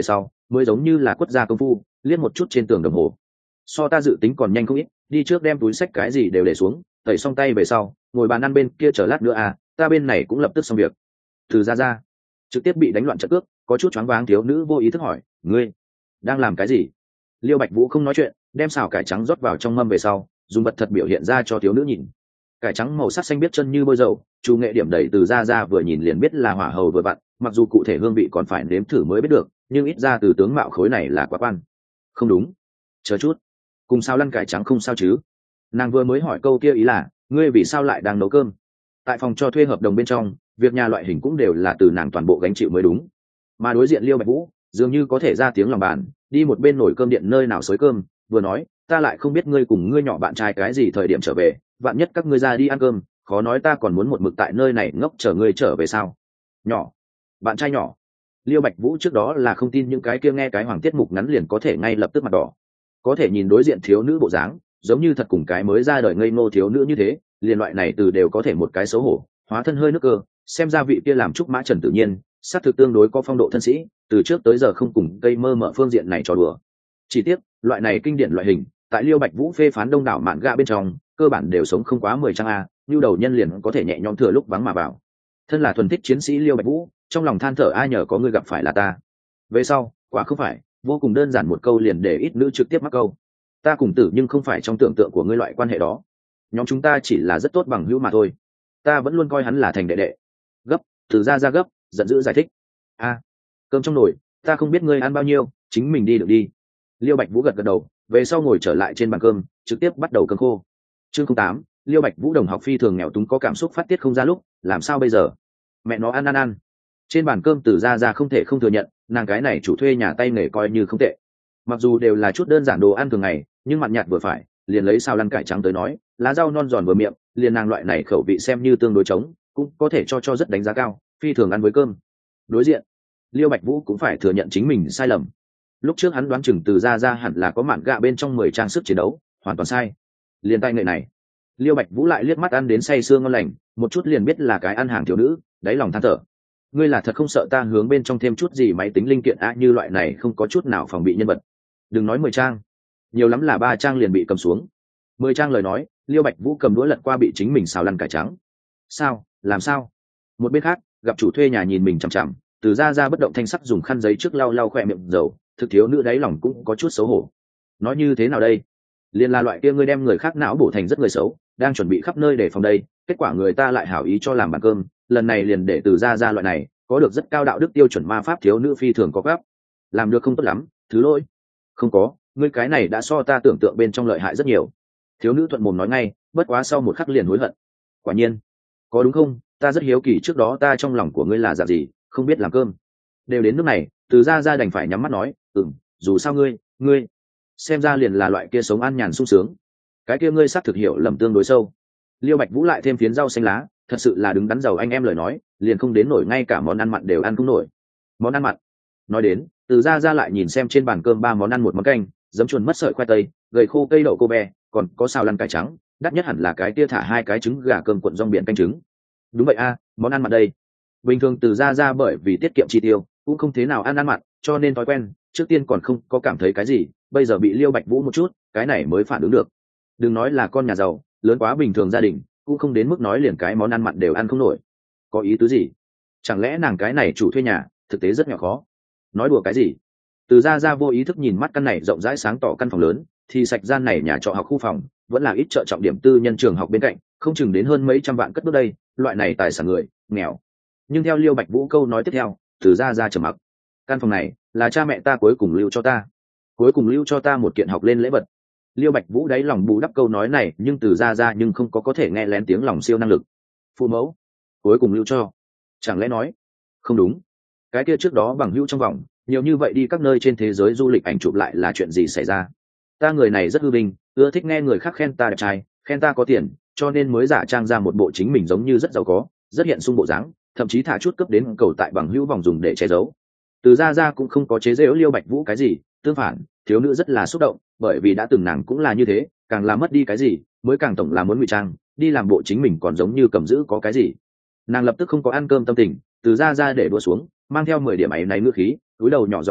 mới giống như là quất ra công phu liếc một chút trên tường đồng hồ. So ta dự tính còn nhanh không ít, đi trước đem túi sách cái gì đều để xuống, tẩy xong tay về sau ngồi bàn ăn bên kia chờ lát nữa à, ta bên này cũng lập tức xong việc. Từ ra ra trực tiếp bị đánh loạn trận cước, có chút choáng váng thiếu nữ vô ý thức hỏi, ngươi đang làm cái gì? Liêu Bạch Vũ không nói chuyện, đem xào cải trắng rót vào trong mâm về sau dùng bật thật biểu hiện ra cho thiếu nữ nhìn. Cải trắng màu sắc xanh biết chân như bôi dầu, chủ nghệ điểm đầy từ ra ra vừa nhìn liền biết là hỏa hầu vừa vặn, mặc dù cụ thể hương vị còn phải nếm thử mới biết được, nhưng ít ra từ tướng mạo khối này là quá quan. Không đúng, chờ chút, cùng sao lăn cải trắng không sao chứ? Nàng vừa mới hỏi câu kia ý là, ngươi vì sao lại đang nấu cơm? Tại phòng cho thuê hợp đồng bên trong, việc nhà loại hình cũng đều là từ nàng toàn bộ gánh chịu mới đúng. Mà đối diện Liêu Bạch Vũ dường như có thể ra tiếng lòng bàn, đi một bên nồi cơm điện nơi nào xới cơm, vừa nói, ta lại không biết ngươi cùng ngươi nhỏ bạn trai cái gì thời điểm trở về, vạn nhất các ngươi ra đi ăn cơm, khó nói ta còn muốn một mực tại nơi này ngốc chờ ngươi trở về sao? Nhỏ, bạn trai nhỏ. Liêu Bạch Vũ trước đó là không tin những cái kia nghe cái hoàng tiết mục ngắn liền có thể ngay lập tức mặt đỏ, có thể nhìn đối diện thiếu nữ bộ dáng giống như thật cùng cái mới ra đời ngây ngô thiếu nữ như thế, liền loại này từ đều có thể một cái xấu hổ hóa thân hơi nước cơ, xem ra vị kia làm trúc mã trần tự nhiên sát thực tương đối có phong độ thân sĩ, từ trước tới giờ không cùng cây mơ mở phương diện này trò đùa. Chỉ tiếc loại này kinh điển loại hình tại Liêu Bạch Vũ phê phán đông đảo mạn gạ bên trong cơ bản đều sống không quá mười trang a, như đầu nhân liền có thể nhẹ nhõm thừa lúc vắng mà vào. Thân là thuần thích chiến sĩ Liêu Bạch Vũ trong lòng than thở, ai nhờ có người gặp phải là ta. Về sau quả không phải, vô cùng đơn giản một câu liền để ít nữ trực tiếp mắc câu, ta cùng Tử nhưng không phải trong tưởng tượng của ngươi loại quan hệ đó, nhóm chúng ta chỉ là rất tốt bằng hữu mà thôi, ta vẫn luôn coi hắn là thành đệ đệ. Gấp, Từ ra ra gấp giận dữ giải thích, a cơm trong nồi ta không biết ngươi ăn bao nhiêu, chính mình đi được đi. Liêu Bạch Vũ gật gật đầu, về sau ngồi trở lại trên bàn cơm trực tiếp bắt đầu cơm khô. Chương không tám, Liêu Bạch Vũ đồng học phi thường nghèo túng có cảm xúc phát tiết không ra lúc làm sao bây giờ, mẹ nó ăn ăn ăn. Trên bàn cơm Từ ra ra không thể không thừa nhận, nàng cái này chủ thuê nhà tay nghề coi như không tệ, mặc dù đều là chút đơn giản đồ ăn thường ngày nhưng mặn nhạt vừa phải, liền lấy sao lăn cải trắng tới nói, lá rau non giòn vừa miệng, liền nàng loại này khẩu vị xem như tương đối trống, cũng có thể cho cho rất đánh giá cao, phi thường ăn với cơm. Đối diện Liêu Bạch Vũ cũng phải thừa nhận chính mình sai lầm, lúc trước hắn đoán chừng Từ ra ra hẳn là có mạn gạ bên trong mười trang sức chiến đấu, hoàn toàn sai. Liền tay nghệ này Liêu Bạch Vũ lại liếc mắt ăn đến say sương ngon lành, một chút liền biết là cái ăn hàng thiếu nữ, đáy lòng than thở, ngươi là thật không sợ ta hướng bên trong thêm chút gì máy tính linh kiện a, như loại này không có chút nào phòng bị nhân vật. Đừng nói mười trang, nhiều lắm là ba trang liền bị cầm xuống. Mười trang lời nói, Liêu Bạch Vũ cầm đũa lật qua bị chính mình xào lăn cải trắng. Sao, làm sao? Một bên khác, gặp chủ thuê nhà nhìn mình chằm chằm, Từ ra ra bất động thanh sắc dùng khăn giấy trước lau lau khỏe miệng dầu, thực thiếu nữ đáy lòng cũng có chút xấu hổ. Nói như thế nào đây? Liên là loại kia ngươi đem người khác não bổ thành rất người xấu, đang chuẩn bị khắp nơi để phòng đây, kết quả người ta lại hảo ý cho làm bàn cơm, lần này liền để Từ ra ra loại này có được rất cao đạo đức tiêu chuẩn ma pháp thiếu nữ phi thường có gấp. Làm được không tốt lắm, thứ lỗi. Không có, ngươi cái này đã so ta tưởng tượng bên trong lợi hại rất nhiều. Thiếu nữ thuận mồm nói ngay, bất quá sau một khắc liền hối hận. Quả nhiên, có đúng không? Ta rất hiếu kỳ trước đó ta trong lòng của ngươi là dạng gì, không biết làm cơm. Đều đến nước này, Từ ra ra đành phải nhắm mắt nói, ừm, dù sao ngươi, ngươi xem ra liền là loại kia sống an nhàn sung sướng. Cái kia ngươi xác thực hiểu lầm tương đối sâu. Liêu Bạch Vũ lại thêm phiến rau xanh lá, thật sự là đứng đắn giàu anh em lời nói, liền không đến nổi ngay cả món ăn mặn đều ăn không nổi. Món ăn mặn? Nói đến, Từ ra ra lại nhìn xem trên bàn cơm ba món ăn một món canh, giấm chuồn mất sợi khoai tây, gầy khô cây đậu cô bè, còn có xào lăn cải trắng, đắt nhất hẳn là cái tia thả hai cái trứng gà cơm cuộn rong biển canh trứng. Đúng vậy a, món ăn mặn đây. Bình thường Từ ra ra bởi vì tiết kiệm chi tiêu, cũng không thế nào ăn ăn mặn, cho nên thói quen, trước tiên còn không có cảm thấy cái gì, bây giờ bị Liêu Bạch Vũ một chút, cái này mới phản ứng được. Đừng nói là con nhà giàu, lớn quá bình thường gia đình, cũng không đến mức nói liền cái món ăn mặn đều ăn không nổi. Có ý tứ gì? Chẳng lẽ nàng cái này chủ thuê nhà thực tế rất nhỏ khó? Nói đùa cái gì? Từ ra ra vô ý thức nhìn mắt căn này rộng rãi sáng tỏ căn phòng lớn, thì sạch gian này nhà trọ học khu phòng vẫn là ít chợ trọng điểm tư nhân trường học bên cạnh, không chừng đến hơn mấy trăm vạn cất bước đây, loại này tài sản người nghèo. Nhưng theo Liêu Bạch Vũ câu nói tiếp theo, Từ ra ra trầm mặc. Căn phòng này là cha mẹ ta cuối cùng lưu cho ta, cuối cùng lưu cho ta một kiện học lên lễ vật. Liêu Bạch Vũ đáy lòng bù đắp câu nói này, nhưng Từ ra ra nhưng không có có thể nghe lén tiếng lòng siêu năng lực. Phụ mẫu cuối cùng lưu cho, chẳng lẽ nói không đúng? Cái kia trước đó bằng hữu trong vòng nhiều như vậy đi các nơi trên thế giới du lịch ảnh chụp lại là chuyện gì xảy ra? Ta người này rất hư vinh, ưa thích nghe người khác khen ta đẹp trai, khen ta có tiền, cho nên mới giả trang ra một bộ chính mình giống như rất giàu có, rất hiện sung bộ dáng, thậm chí thả chút cấp đến cầu tại bằng hữu vòng dùng để che giấu. Từ ra ra cũng không có chế giễu Liêu Bạch Vũ cái gì, tương phản, thiếu nữ rất là xúc động, bởi vì đã từng nàng cũng là như thế, càng là mất đi cái gì, mới càng tổng là muốn ngụy trang, đi làm bộ chính mình còn giống như cầm giữ có cái gì. Nàng lập tức không có ăn cơm tâm tình, Từ ra ra để đua xuống, mang theo mười điểm ấy náy ngữ khí, cúi đầu nhỏ giọng nói,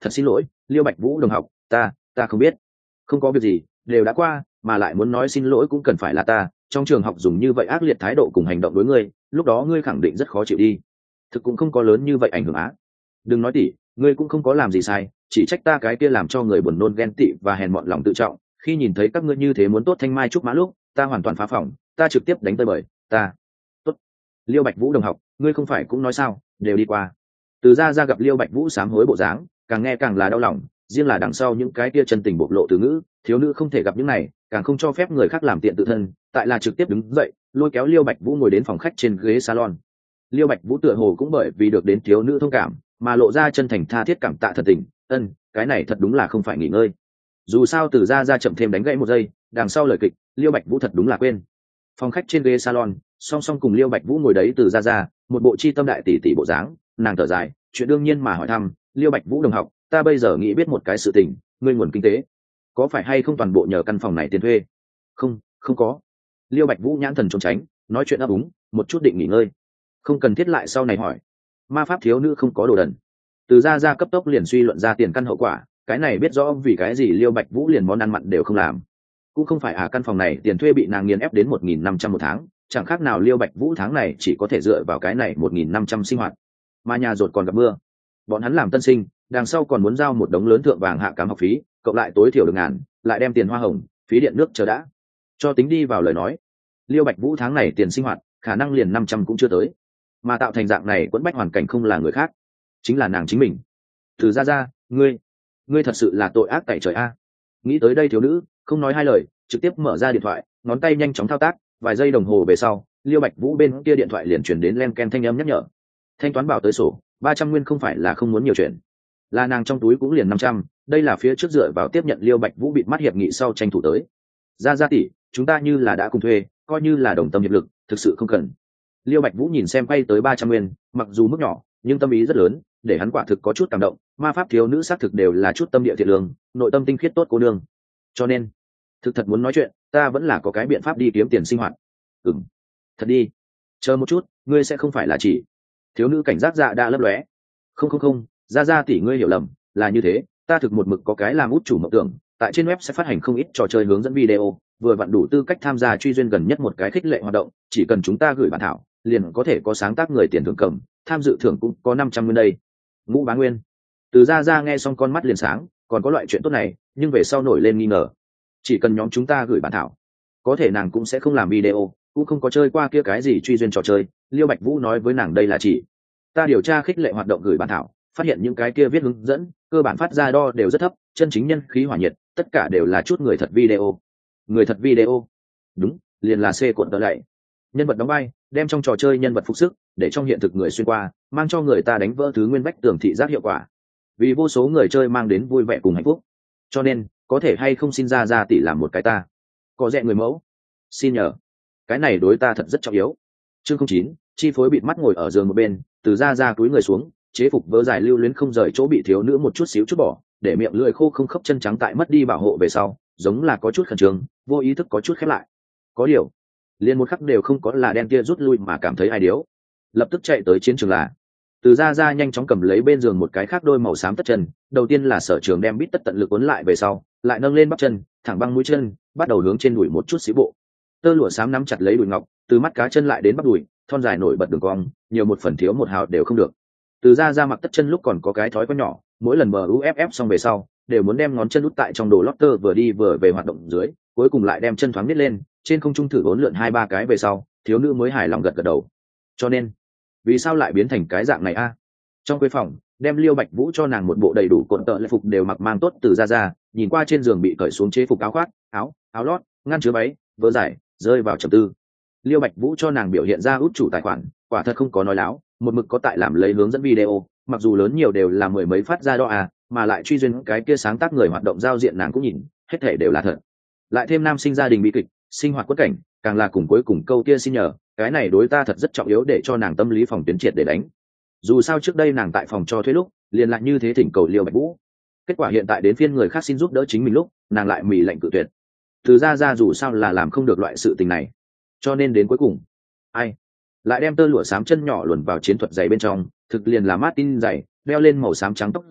thật xin lỗi Liêu Bạch Vũ đồng học, ta ta không biết. Không có việc gì, đều đã qua, mà lại muốn nói xin lỗi cũng cần phải là ta, trong trường học dùng như vậy ác liệt thái độ cùng hành động đối ngươi, lúc đó ngươi khẳng định rất khó chịu đi. Thực cũng không có lớn như vậy ảnh hưởng á. Đừng nói tỉ, ngươi cũng không có làm gì sai, chỉ trách ta cái kia làm cho người buồn nôn ghen tị và hèn mọn lòng tự trọng, khi nhìn thấy các ngươi như thế muốn tốt thanh mai trúc mã lúc, ta hoàn toàn phá phỏng, ta trực tiếp đánh tơi bời, ta. Tốt. Liêu Bạch Vũ đồng học, ngươi không phải cũng nói sao, đều đi qua. Từ ra ra gặp Liêu Bạch Vũ sám hối bộ dáng, càng nghe càng là đau lòng, riêng là đằng sau những cái kia chân tình bộc lộ từ ngữ, thiếu nữ không thể gặp những này, càng không cho phép người khác làm tiện tự thân, tại là trực tiếp đứng dậy, lôi kéo Liêu Bạch Vũ ngồi đến phòng khách trên ghế salon. Liêu Bạch Vũ tựa hồ cũng bởi vì được đến thiếu nữ thông cảm, mà lộ ra chân thành tha thiết cảm tạ thật tình, ân, cái này thật đúng là không phải nghỉ ngơi. Dù sao từ ra ra chậm thêm đánh gãy một giây, đằng sau lời kịch, Liêu Bạch Vũ thật đúng là quên. Phòng khách trên ghế salon, song song cùng Liêu Bạch Vũ ngồi đấy từ ra ra, một bộ chi tâm đại tỷ tỷ bộ dáng, nàng thở dài, chuyện đương nhiên mà hỏi thăm, Liêu Bạch Vũ đồng học, ta bây giờ nghĩ biết một cái sự tình, ngươi nguồn kinh tế có phải hay không toàn bộ nhờ căn phòng này tiền thuê? Không, không có. Liêu Bạch Vũ nhãn thần trốn tránh, nói chuyện ấp úng, một chút định nghỉ ngơi, không cần thiết lại sau này hỏi. Ma pháp thiếu nữ không có đồ đần. Từ ra ra cấp tốc liền suy luận ra tiền căn hậu quả, cái này biết rõ vì cái gì Liêu Bạch Vũ liền món ăn mặn đều không làm. Cũng không phải à, căn phòng này tiền thuê bị nàng nghiền ép đến một nghìn năm trăm một tháng, chẳng khác nào Liêu Bạch Vũ tháng này chỉ có thể dựa vào cái này một nghìn năm trăm sinh hoạt. Mà nhà rột còn gặp mưa, bọn hắn làm tân sinh, đằng sau còn muốn giao một đống lớn thượng vàng hạ cám học phí, cộng lại tối thiểu được ngàn, lại đem tiền hoa hồng, phí điện nước chờ đã cho tính đi vào lời nói, Liêu Bạch Vũ tháng này tiền sinh hoạt khả năng liền năm trăm cũng chưa tới, mà tạo thành dạng này quẫn bách hoàn cảnh không là người khác, chính là nàng chính mình. Từ ra ra, ngươi ngươi thật sự là tội ác tại trời a. Nghĩ tới đây thiếu nữ không nói hai lời, trực tiếp mở ra điện thoại, ngón tay nhanh chóng thao tác, vài giây đồng hồ về sau, Liêu Bạch Vũ bên kia điện thoại liền chuyển đến len ken thanh âm nhắc nhở, thanh toán bảo tới sổ ba trăm nguyên, không phải là không muốn nhiều chuyện, là nàng trong túi cũng liền năm trăm, đây là phía trước dựa vào tiếp nhận Liêu Bạch Vũ bịt mắt hiệp nghị sau tranh thủ tới. Ra ra tỷ, chúng ta như là đã cùng thuê, coi như là đồng tâm hiệp lực, thực sự không cần. Liêu Bạch Vũ nhìn xem quay tới ba trăm nguyên, mặc dù mức nhỏ nhưng tâm ý rất lớn, để hắn quả thực có chút cảm động. Ma pháp thiếu nữ xác thực đều là chút tâm địa thiện lương, nội tâm tinh khiết tốt cô nương, cho nên thực thật muốn nói chuyện, ta vẫn là có cái biện pháp đi kiếm tiền sinh hoạt. Ừm, thật đi. Chờ một chút, ngươi sẽ không phải là chỉ. Thiếu nữ cảnh giác dạ đã lấp lóe. Không không không, ra ra tỷ ngươi hiểu lầm, là như thế, ta thực một mực có cái làm út chủ mộng tưởng, tại trên web sẽ phát hành không ít trò chơi hướng dẫn video, vừa vặn đủ tư cách tham gia truy duyên gần nhất một cái khích lệ hoạt động, chỉ cần chúng ta gửi bản thảo, liền có thể có sáng tác người tiền thưởng cầm, tham dự thưởng cũng có năm trăm nguyên đây. Ngũ Bá Nguyên. Từ ra ra nghe xong con mắt liền sáng, còn có loại chuyện tốt này, nhưng về sau nổi lên nghi ngờ. Chỉ cần nhóm chúng ta gửi bản thảo, có thể nàng cũng sẽ không làm video, cũng không có chơi qua kia cái gì truy duyên trò chơi. Liêu Bạch Vũ nói với nàng đây là chỉ ta điều tra khích lệ hoạt động gửi bản thảo, phát hiện những cái kia viết hướng dẫn cơ bản phát ra đo đều rất thấp, chân chính nhân khí hỏa nhiệt tất cả đều là chút người thật video. Người thật video? Đúng, liền là C cuộn tờ lại. Nhân vật đóng vai, đem trong trò chơi nhân vật phục sức, để trong hiện thực người xuyên qua, mang cho người ta đánh vỡ thứ nguyên bách tường thị giác hiệu quả, vì vô số người chơi mang đến vui vẻ cùng hạnh phúc. Cho nên có thể hay không xin ra ra tỷ làm một cái ta có rẻ người mẫu, xin nhờ, cái này đối ta thật rất trọng yếu. Chương không chín, chi phối bịt mắt ngồi ở giường một bên, từ ra ra túi người xuống, chế phục vớ dài lưu luyến không rời chỗ bị thiếu nữ một chút xíu chút bỏ, để miệng lưỡi khô không khớp chân trắng tại mất đi bảo hộ về sau, giống là có chút khẩn trương, vô ý thức có chút khép lại. Có điều, liền một khắc đều không có là đen kia rút lui mà cảm thấy ai điếu, lập tức chạy tới chiến trường là. Từ ra ra nhanh chóng cầm lấy bên giường một cái khác đôi màu xám tất chân, đầu tiên là sở trường đem bít tất tận lực cuốn lại về sau, lại nâng lên bắp chân, thẳng băng mũi chân, bắt đầu hướng trên đùi một chút xíu bộ. Tơ lụa xám nắm chặt lấy đùi ngọc, từ mắt cá chân lại đến bắp đùi, thon dài nổi bật đường cong, nhiều một phần thiếu một hào đều không được. Từ ra ra mặc tất chân lúc còn có cái thói quen nhỏ, mỗi lần bờ u ép ép xong về sau, đều muốn đem ngón chân út tại trong đồ lót tơ vừa đi vừa về hoạt động dưới, cuối cùng lại đem chân thoáng nít lên, trên không trung thử bốn lượn hai ba cái về sau, thiếu nữ mới hài lòng gật gật đầu. Cho nên, vì sao lại biến thành cái dạng này a? Trong quê phòng, đem Liêu Bạch Vũ cho nàng một bộ đầy đủ cuộn tợ lễ phục đều mặc mang tốt từ ra ra, nhìn qua trên giường bị cởi xuống chế phục áo khoác, áo, áo lót, ngăn chứa váy, vớ dài, rơi vào trầm tư. Liêu Bạch Vũ cho nàng biểu hiện ra út chủ tài khoản, quả thật không có nói láo, một mực có tại làm lấy hướng dẫn video, mặc dù lớn nhiều đều là mười mấy phát ra đó à, mà lại truy duyên cái kia sáng tác người hoạt động giao diện nàng cũng nhìn, hết thể đều là thật. Lại thêm nam sinh gia đình bi kịch, sinh hoạt quất cảnh, càng là cùng cuối cùng câu kia xin nhờ, cái này đối ta thật rất trọng yếu để cho nàng tâm lý phòng tuyến triệt để đánh. Dù sao trước đây nàng tại phòng cho thuê lúc, liền lại như thế thỉnh cầu Liêu Bạch Vũ. Kết quả hiện tại đến phiên người khác xin giúp đỡ chính mình lúc, nàng lại mỉ lạnh cự tuyệt. Từ ra ra dù sao là làm không được loại sự tình này, cho nên đến cuối cùng, ai lại đem tơ lụa xám chân nhỏ luồn vào chiến thuật giày bên trong, thực liền là Martin giày, đeo lên màu xám trắng tóc giả,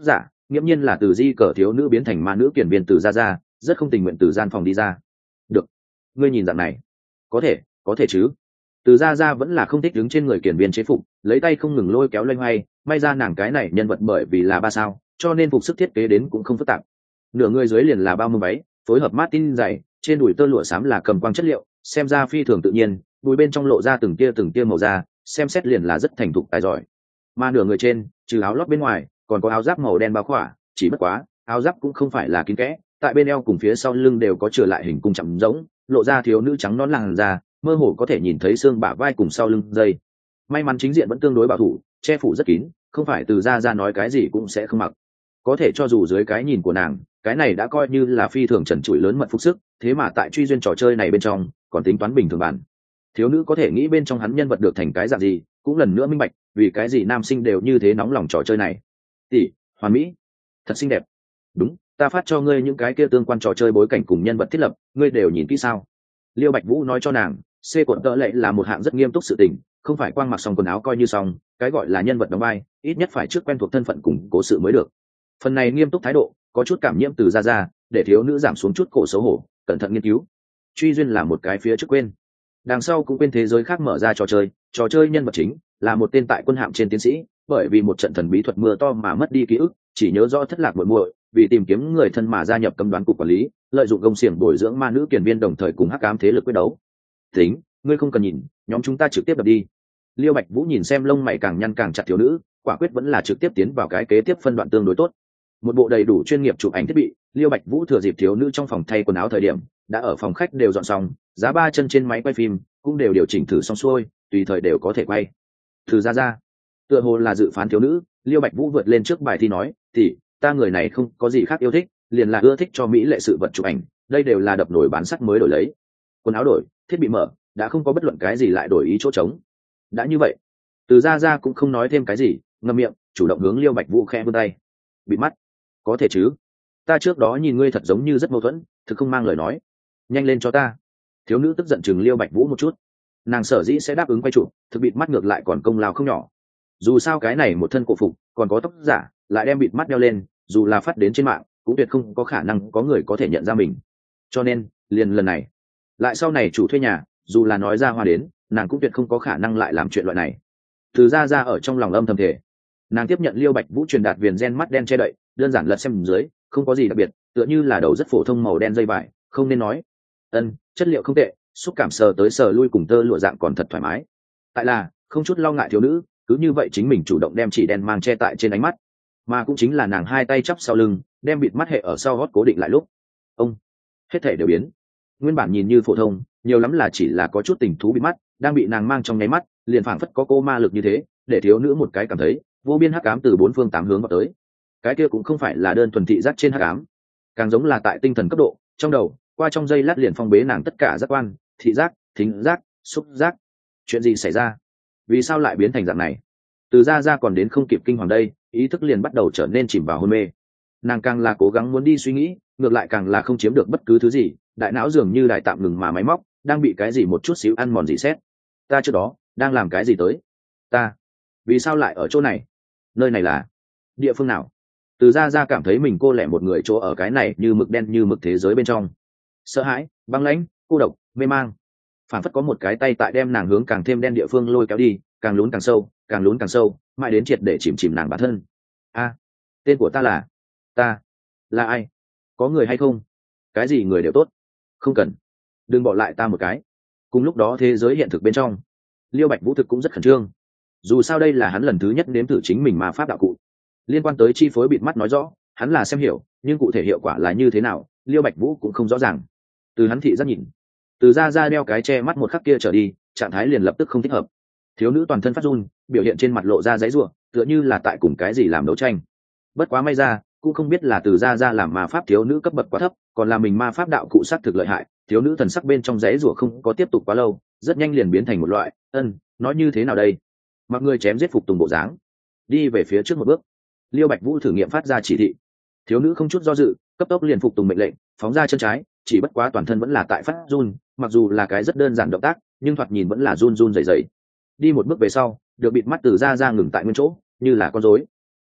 nghiễm nhiên là từ di cờ thiếu nữ biến thành ma nữ kiển viên từ ra ra, rất không tình nguyện từ gian phòng đi ra. Được, ngươi nhìn dạng này, có thể có thể chứ. Từ ra ra vẫn là không thích đứng trên người kiển viên chế phục, lấy tay không ngừng lôi kéo loay hoay, may ra nàng cái này nhân vật bởi vì là ba sao cho nên phục sức thiết kế đến cũng không phức tạp. Nửa người dưới liền là bao mông váy phối hợp Martin dày, trên đùi tơ lụa xám là cầm quang chất liệu, xem ra phi thường tự nhiên, đùi bên trong lộ ra từng tia từng tia màu da, xem xét liền là rất thành thục tài giỏi. Mà nửa người trên trừ áo lót bên ngoài còn có áo giáp màu đen bao khỏa, chỉ bất quá áo giáp cũng không phải là kín kẽ, tại bên eo cùng phía sau lưng đều có trở lại hình cung chậm rỗng, lộ ra thiếu nữ trắng nõn làn da, mơ hồ có thể nhìn thấy xương bả vai cùng sau lưng dây. May mắn chính diện vẫn tương đối bảo thủ, che phủ rất kín, không phải từ ra ra nói cái gì cũng sẽ không mặc. Có thể cho dù dưới cái nhìn của nàng, cái này đã coi như là phi thường trần trụi lớn mật phục sức, thế mà tại truy duyên trò chơi này bên trong còn tính toán bình thường bản. Thiếu nữ có thể nghĩ bên trong hắn nhân vật được thành cái dạng gì, cũng lần nữa minh bạch vì cái gì nam sinh đều như thế nóng lòng trò chơi này. Tỷ, hoàn mỹ, thật xinh đẹp. Đúng, ta phát cho ngươi những cái kia tương quan trò chơi bối cảnh cùng nhân vật thiết lập, ngươi đều nhìn kỹ sao? Liêu Bạch Vũ nói cho nàng, C cuộn tợ lệ là một hạng rất nghiêm túc sự tình, không phải quang mặc xong quần áo coi như xong, cái gọi là nhân vật đóng vai, ít nhất phải trước quen thuộc thân phận cùng cố sự mới được. Phần này nghiêm túc thái độ, có chút cảm nhiễm từ ra ra, để thiếu nữ giảm xuống chút cổ xấu hổ, cẩn thận nghiên cứu. Truy duyên là một cái phía trước quên, đằng sau cũng quên thế giới khác mở ra trò chơi, trò chơi nhân vật chính là một tên tại quân hạm trên tiến sĩ, bởi vì một trận thần bí thuật mưa to mà mất đi ký ức, chỉ nhớ rõ thất lạc muội muội, vì tìm kiếm người thân mà gia nhập cấm đoán cục quản lý, lợi dụng công xiềng bồi dưỡng ma nữ kiền viên đồng thời cùng hắc ám thế lực quyết đấu. Tính, ngươi không cần nhìn, nhóm chúng ta trực tiếp đập đi. Liêu Bạch Vũ nhìn xem lông mày càng nhăn càng chặt thiếu nữ, quả quyết vẫn là trực tiếp tiến vào cái kế tiếp phân đoạn tương đối tốt. Một bộ đầy đủ chuyên nghiệp chụp ảnh thiết bị, Liêu Bạch Vũ thừa dịp thiếu nữ trong phòng thay quần áo thời điểm, đã ở phòng khách đều dọn xong, giá ba chân trên máy quay phim cũng đều điều chỉnh thử xong xuôi, tùy thời đều có thể quay. Từ ra ra, tựa hồ là dự phán thiếu nữ, Liêu Bạch Vũ vượt lên trước bài thi nói, thì ta người này không có gì khác yêu thích, liền là ưa thích cho mỹ lệ sự vật chụp ảnh, đây đều là đập nổi bán sắt mới đổi lấy. Quần áo đổi, thiết bị mở, đã không có bất luận cái gì lại đổi ý chỗ trống. Đã như vậy, Từ ra ra cũng không nói thêm cái gì, ngậm miệng, chủ động hướng Liêu Bạch Vũ khẽ vươn tay. Bị mắt, có thể chứ? Ta trước đó nhìn ngươi thật giống như rất mâu thuẫn, thực không mang lời nói. Nhanh lên cho ta. Thiếu nữ tức giận chừng Liêu Bạch Vũ một chút. Nàng sở dĩ sẽ đáp ứng quay chụp, thực bịt mắt ngược lại còn công lao không nhỏ. Dù sao cái này một thân cổ phục, còn có tóc giả, lại đem bịt mắt đeo lên, dù là phát đến trên mạng, cũng tuyệt không có khả năng có người có thể nhận ra mình. Cho nên, liền lần này, lại sau này chủ thuê nhà, dù là nói ra hoa đến, nàng cũng tuyệt không có khả năng lại làm chuyện loại này. Từ ra ra ở trong lòng âm thầm thể, nàng tiếp nhận Liêu Bạch Vũ truyền đạt viền gen mắt đen che đậy, đơn giản lật xem dưới, không có gì đặc biệt, tựa như là đầu rất phổ thông màu đen dây vải, không nên nói. Ân, chất liệu không tệ, xúc cảm sờ tới sờ lui cùng tơ lụa dạng còn thật thoải mái. Tại là, không chút lo ngại thiếu nữ, cứ như vậy chính mình chủ động đem chỉ đen mang che tại trên ánh mắt, mà cũng chính là nàng hai tay chắp sau lưng, đem bịt mắt hệ ở sau gót cố định lại lúc. Ông, hết thể đều biến. Nguyên bản nhìn như phổ thông, nhiều lắm là chỉ là có chút tình thú bịt mắt, đang bị nàng mang trong nháy mắt, liền phảng phất có cô ma lực như thế, để thiếu nữ một cái cảm thấy vô biên hắc ám từ bốn phương tám hướng vào tới. Cái kia cũng không phải là đơn thuần thị giác trên hắc ám, càng giống là tại tinh thần cấp độ, trong đầu, qua trong giây lát liền phong bế nàng tất cả giác quan, thị giác, thính giác, xúc giác. Chuyện gì xảy ra? Vì sao lại biến thành dạng này? Từ ra ra còn đến không kịp kinh hoàng đây, ý thức liền bắt đầu trở nên chìm vào hôn mê. Nàng càng là cố gắng muốn đi suy nghĩ, ngược lại càng là không chiếm được bất cứ thứ gì, đại não dường như đại tạm ngừng mà máy móc, đang bị cái gì một chút xíu ăn mòn dị xét. Ta trước đó đang làm cái gì tới? Ta vì sao lại ở chỗ này? Nơi này là địa phương nào? Từ ra ra cảm thấy mình cô lẻ một người chỗ ở cái này như mực đen như mực thế giới bên trong, sợ hãi, băng lãnh, cô độc, mê mang, phản phất có một cái tay tại đem nàng hướng càng thêm đen địa phương lôi kéo đi, càng lún càng sâu, càng lún càng sâu, mãi đến triệt để chìm chìm nàng bản thân. A, tên của ta là ta là ai? Có người hay không? Cái gì người đều tốt, không cần, đừng bỏ lại ta một cái. Cùng lúc đó thế giới hiện thực bên trong, Liêu Bạch Vũ thực cũng rất khẩn trương, dù sao đây là hắn lần thứ nhất nếm thử chính mình mà pháp đạo cụ. Liên quan tới chi phối bịt mắt nói rõ, hắn là xem hiểu, nhưng cụ thể hiệu quả là như thế nào, Liêu Bạch Vũ cũng không rõ ràng. Từ hắn thị giác nhìn, từ ra ra đeo cái che mắt một khắc kia trở đi, trạng thái liền lập tức không thích hợp. Thiếu nữ toàn thân phát run, biểu hiện trên mặt lộ ra giấy rủa, tựa như là tại cùng cái gì làm đấu tranh. Bất quá may ra, cũng không biết là từ ra ra làm ma pháp thiếu nữ cấp bậc quá thấp, còn là mình ma pháp đạo cụ sát thực lợi hại. Thiếu nữ thần sắc bên trong giấy rủa không có tiếp tục quá lâu, rất nhanh liền biến thành một loại, ân, nói như thế nào đây? Mặc người chém giết phục tùng bộ dáng, đi về phía trước một bước. Liêu Bạch Vũ thử nghiệm phát ra chỉ thị, thiếu nữ không chút do dự, cấp tốc liền phục tùng mệnh lệnh, phóng ra chân trái, chỉ bất quá toàn thân vẫn là tại phát run, mặc dù là cái rất đơn giản động tác, nhưng thoạt nhìn vẫn là run run rẩy rẩy. Đi một bước về sau, được bịt mắt từ ra ra ngừng tại nguyên chỗ, như là con rối.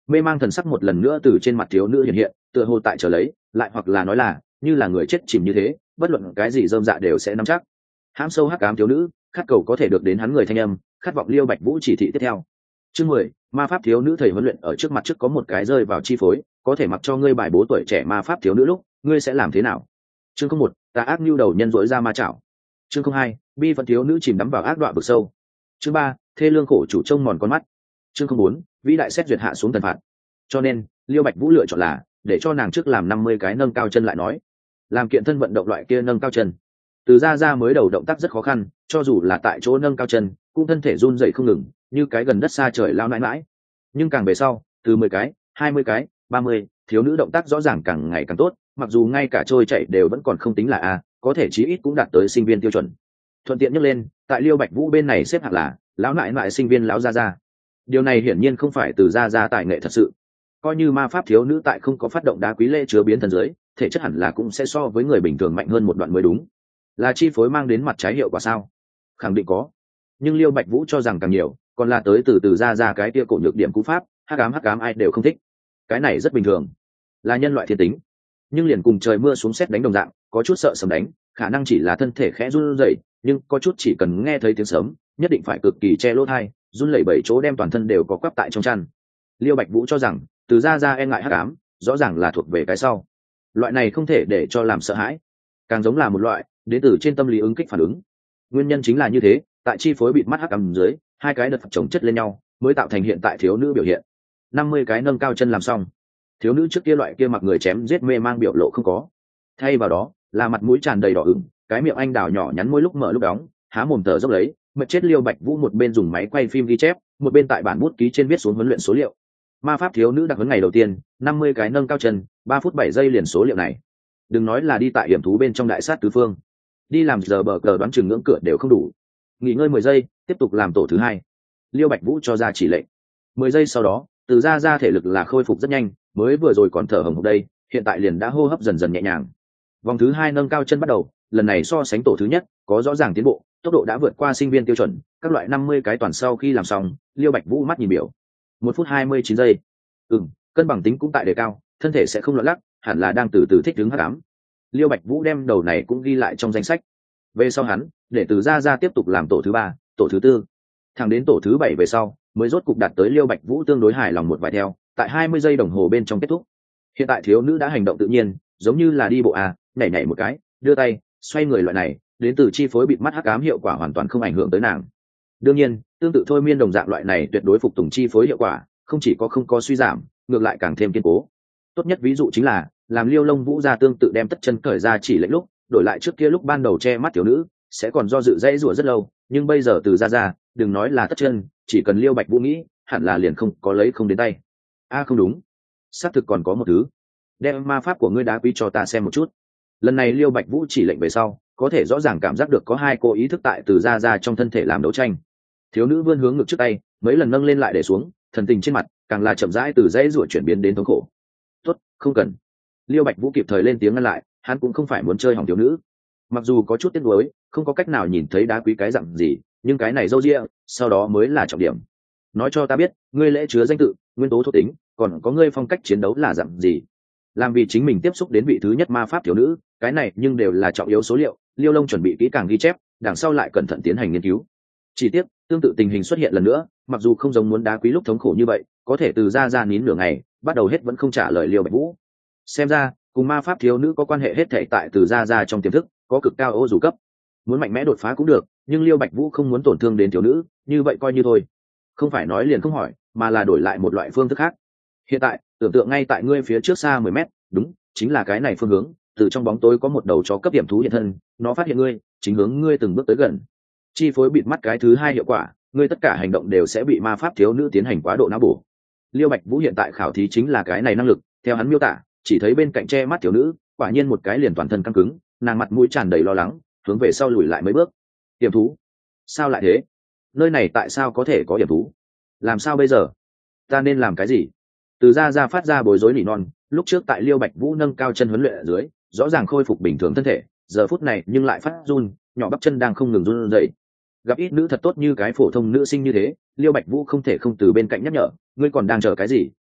Mê mang thần sắc một lần nữa từ trên mặt thiếu nữ hiện hiện, tựa hồ tại trở lấy, lại hoặc là nói là như là người chết chìm như thế, bất luận cái gì rơm dạ đều sẽ nắm chắc. Hãm sâu hắc ám thiếu nữ, khát cầu có thể được đến hắn người thanh âm, khát vọng Liêu Bạch Vũ chỉ thị tiếp theo. Chương mười, ma pháp thiếu nữ thầy huấn luyện ở trước mặt trước có một cái rơi vào chi phối, có thể mặc cho ngươi bài bố tuổi trẻ ma pháp thiếu nữ lúc, ngươi sẽ làm thế nào? Chương không một, tà ác nhu đầu nhân dỗi ra ma chảo. Chương không hai, bi phận thiếu nữ chìm đắm vào ác đoạn vực sâu. Chương ba, thê lương khổ chủ trông mòn con mắt. Chương không bốn, vĩ đại xét duyệt hạ xuống thần phạt. Cho nên Liêu Bạch Vũ lựa chọn là để cho nàng trước làm năm mươi cái nâng cao chân lại nói, làm kiện thân vận động loại kia nâng cao chân. Từ ra ra mới đầu động tác rất khó khăn, cho dù là tại chỗ nâng cao chân cũng thân thể run dậy không ngừng, như cái gần đất xa trời lao nãi mãi. Nhưng càng về sau, từ mười cái, hai mươi cái, ba mươi, thiếu nữ động tác rõ ràng càng ngày càng tốt, mặc dù ngay cả trôi chạy đều vẫn còn không tính là a, có thể chí ít cũng đạt tới sinh viên tiêu chuẩn. Thuận tiện nhắc lên, tại Liêu Bạch Vũ bên này xếp hạng là lão nãi nãi sinh viên lão gia gia. Điều này hiển nhiên không phải từ gia gia tài nghệ thật sự. Coi như ma pháp thiếu nữ tại không có phát động đá quý lễ chứa biến thần giới, thể chất hẳn là cũng sẽ so với người bình thường mạnh hơn một đoạn mới đúng. Là chi phối mang đến mặt trái hiệu quả sao? Khẳng định có. Nhưng Liêu Bạch Vũ cho rằng càng nhiều, còn là tới từ từ gia gia cái kia cổ nhược điểm cú pháp, hắc ám hắc ám ai đều không thích. Cái này rất bình thường, là nhân loại thiên tính. Nhưng liền cùng trời mưa xuống sét đánh đồng dạng, có chút sợ sấm đánh, khả năng chỉ là thân thể khẽ run rẩy, nhưng có chút chỉ cần nghe thấy tiếng sấm, nhất định phải cực kỳ che lỗ tai, run lẩy bẩy chỗ đem toàn thân đều có quắp tại trong chăn. Liêu Bạch Vũ cho rằng, từ gia gia e ngại hắc ám, rõ ràng là thuộc về cái sau. Loại này không thể để cho làm sợ hãi, càng giống là một loại đến từ trên tâm lý ứng kích phản ứng. Nguyên nhân chính là như thế, tại chi phối bịt mắt hắc ám dưới, hai cái đợt chồng chất lên nhau, mới tạo thành hiện tại thiếu nữ biểu hiện. năm mươi cái nâng cao chân làm xong, thiếu nữ trước kia loại kia mặc người chém giết mê mang biểu lộ không có, thay vào đó là mặt mũi tràn đầy đỏ ửng, cái miệng anh đào nhỏ nhắn môi lúc mở lúc đóng, há mồm thở dốc lấy, mệt chết Liêu Bạch Vũ một bên dùng máy quay phim ghi chép, một bên tại bản bút ký trên viết xuống huấn luyện số liệu. Ma pháp thiếu nữ đặc huấn ngày đầu tiên, năm mươi cái nâng cao chân, ba phút bảy giây liền số liệu này. Đừng nói là đi tại hiểm thú bên trong đại sát tứ phương, đi làm giờ bờ cờ đoán chừng ngưỡng cửa đều không đủ. Nghỉ ngơi mười giây, tiếp tục làm tổ thứ hai. Liêu Bạch Vũ cho ra chỉ lệnh. mười giây sau đó, từ ra ra thể lực là khôi phục rất nhanh, mới vừa rồi còn thở hổn hộc đây, hiện tại liền đã hô hấp dần dần nhẹ nhàng. Vòng thứ hai nâng cao chân bắt đầu, lần này so sánh tổ thứ nhất, có rõ ràng tiến bộ, tốc độ đã vượt qua sinh viên tiêu chuẩn, các loại năm mươi cái toàn sau khi làm xong, Liêu Bạch Vũ mắt nhìn biểu. một phút hai mươi chín giây. Ừm, cân bằng tính cũng tại đề cao, thân thể sẽ không loạn lắc, hẳn là đang từ từ thích ứng hắc ám. Liêu Bạch Vũ đem đầu này cũng ghi lại trong danh sách. Về sau hắn, để từ ra ra tiếp tục làm tổ thứ ba, tổ thứ tư, thẳng đến tổ thứ bảy về sau, mới rốt cục đạt tới Liêu Bạch Vũ tương đối hài lòng một vài theo, tại hai mươi giây đồng hồ bên trong kết thúc. Hiện tại thiếu nữ đã hành động tự nhiên, giống như là đi bộ à, nhảy nhảy một cái, đưa tay, xoay người loại này, đến từ chi phối bịt mắt hắc ám hiệu quả hoàn toàn không ảnh hưởng tới nàng. Đương nhiên, tương tự thôi miên đồng dạng loại này tuyệt đối phục tùng chi phối hiệu quả, không chỉ có không có suy giảm, ngược lại càng thêm kiên cố. Tốt nhất ví dụ chính là, làm Liêu Long Vũ ra tương tự đem tất chân cởi ra chỉ lệnh lúc, đổi lại trước kia lúc ban đầu che mắt thiếu nữ, sẽ còn do dự dãy rủa rất lâu, nhưng bây giờ từ ra ra, đừng nói là tất chân, chỉ cần Liêu Bạch Vũ nghĩ, hẳn là liền không có lấy không đến tay. A à, không đúng, xác thực còn có một thứ. Đem ma pháp của ngươi đá quý cho ta xem một chút. Lần này Liêu Bạch Vũ chỉ lệnh về sau, có thể rõ ràng cảm giác được có hai cô ý thức tại từ ra ra trong thân thể làm đấu tranh. Thiếu nữ vươn hướng ngực trước tay, mấy lần nâng lên lại để xuống, thần tình trên mặt càng là chậm rãi từ dãy rủa chuyển biến đến thống khổ. Tốt, không cần. Liêu Bạch Vũ kịp thời lên tiếng ngăn lại, hắn cũng không phải muốn chơi hỏng thiếu nữ. Mặc dù có chút tiếc nuối, không có cách nào nhìn thấy đá quý cái dạng gì, nhưng cái này râu ria, sau đó mới là trọng điểm. Nói cho ta biết, ngươi lễ chứa danh tự, nguyên tố thuộc tính, còn có ngươi phong cách chiến đấu là dạng gì. Làm vì chính mình tiếp xúc đến vị thứ nhất ma pháp thiếu nữ, cái này nhưng đều là trọng yếu số liệu, Liêu Long chuẩn bị kỹ càng ghi chép, đằng sau lại cẩn thận tiến hành nghiên cứu. Chỉ tiếc, tương tự tình hình xuất hiện lần nữa, mặc dù không giống muốn đá quý lúc thống khổ như vậy, có thể từ ra ra nín nửa ngày, bắt đầu hết vẫn không trả lời Liêu Bạch Vũ. Xem ra, cùng ma pháp thiếu nữ có quan hệ hết thảy tại từ ra ra trong tiềm thức, có cực cao ô dù cấp. Muốn mạnh mẽ đột phá cũng được, nhưng Liêu Bạch Vũ không muốn tổn thương đến thiếu nữ, như vậy coi như thôi. Không phải nói liền không hỏi, mà là đổi lại một loại phương thức khác. Hiện tại, tưởng tượng ngay tại ngươi phía trước xa mười mét, đúng, chính là cái này phương hướng, từ trong bóng tối có một đầu chó cấp điểm thú hiện thân, nó phát hiện ngươi, chính hướng ngươi từng bước tới gần. Chi phối bịt mắt cái thứ hai hiệu quả, ngươi tất cả hành động đều sẽ bị ma pháp thiếu nữ tiến hành quá độ não bổ. Liêu Bạch Vũ hiện tại khảo thí chính là cái này năng lực, theo hắn miêu tả, chỉ thấy bên cạnh che mắt thiếu nữ, quả nhiên một cái liền toàn thân căng cứng, nàng mặt mũi tràn đầy lo lắng, hướng về sau lùi lại mấy bước. Điểm thú? Sao lại thế? Nơi này tại sao có thể có điểm thú? Làm sao bây giờ? Ta nên làm cái gì? Từ ra ra phát ra bối rối nỉ non, lúc trước tại Liêu Bạch Vũ nâng cao chân huấn luyện ở dưới, rõ ràng khôi phục bình thường thân thể, giờ phút này nhưng lại phát run, nhỏ bắp chân đang không ngừng run rẩy. Gặp ít nữ thật tốt như cái phổ thông nữ sinh như thế, Liêu Bạch Vũ không thể không từ bên cạnh nhắc nhở, ngươi còn đang chờ cái gì,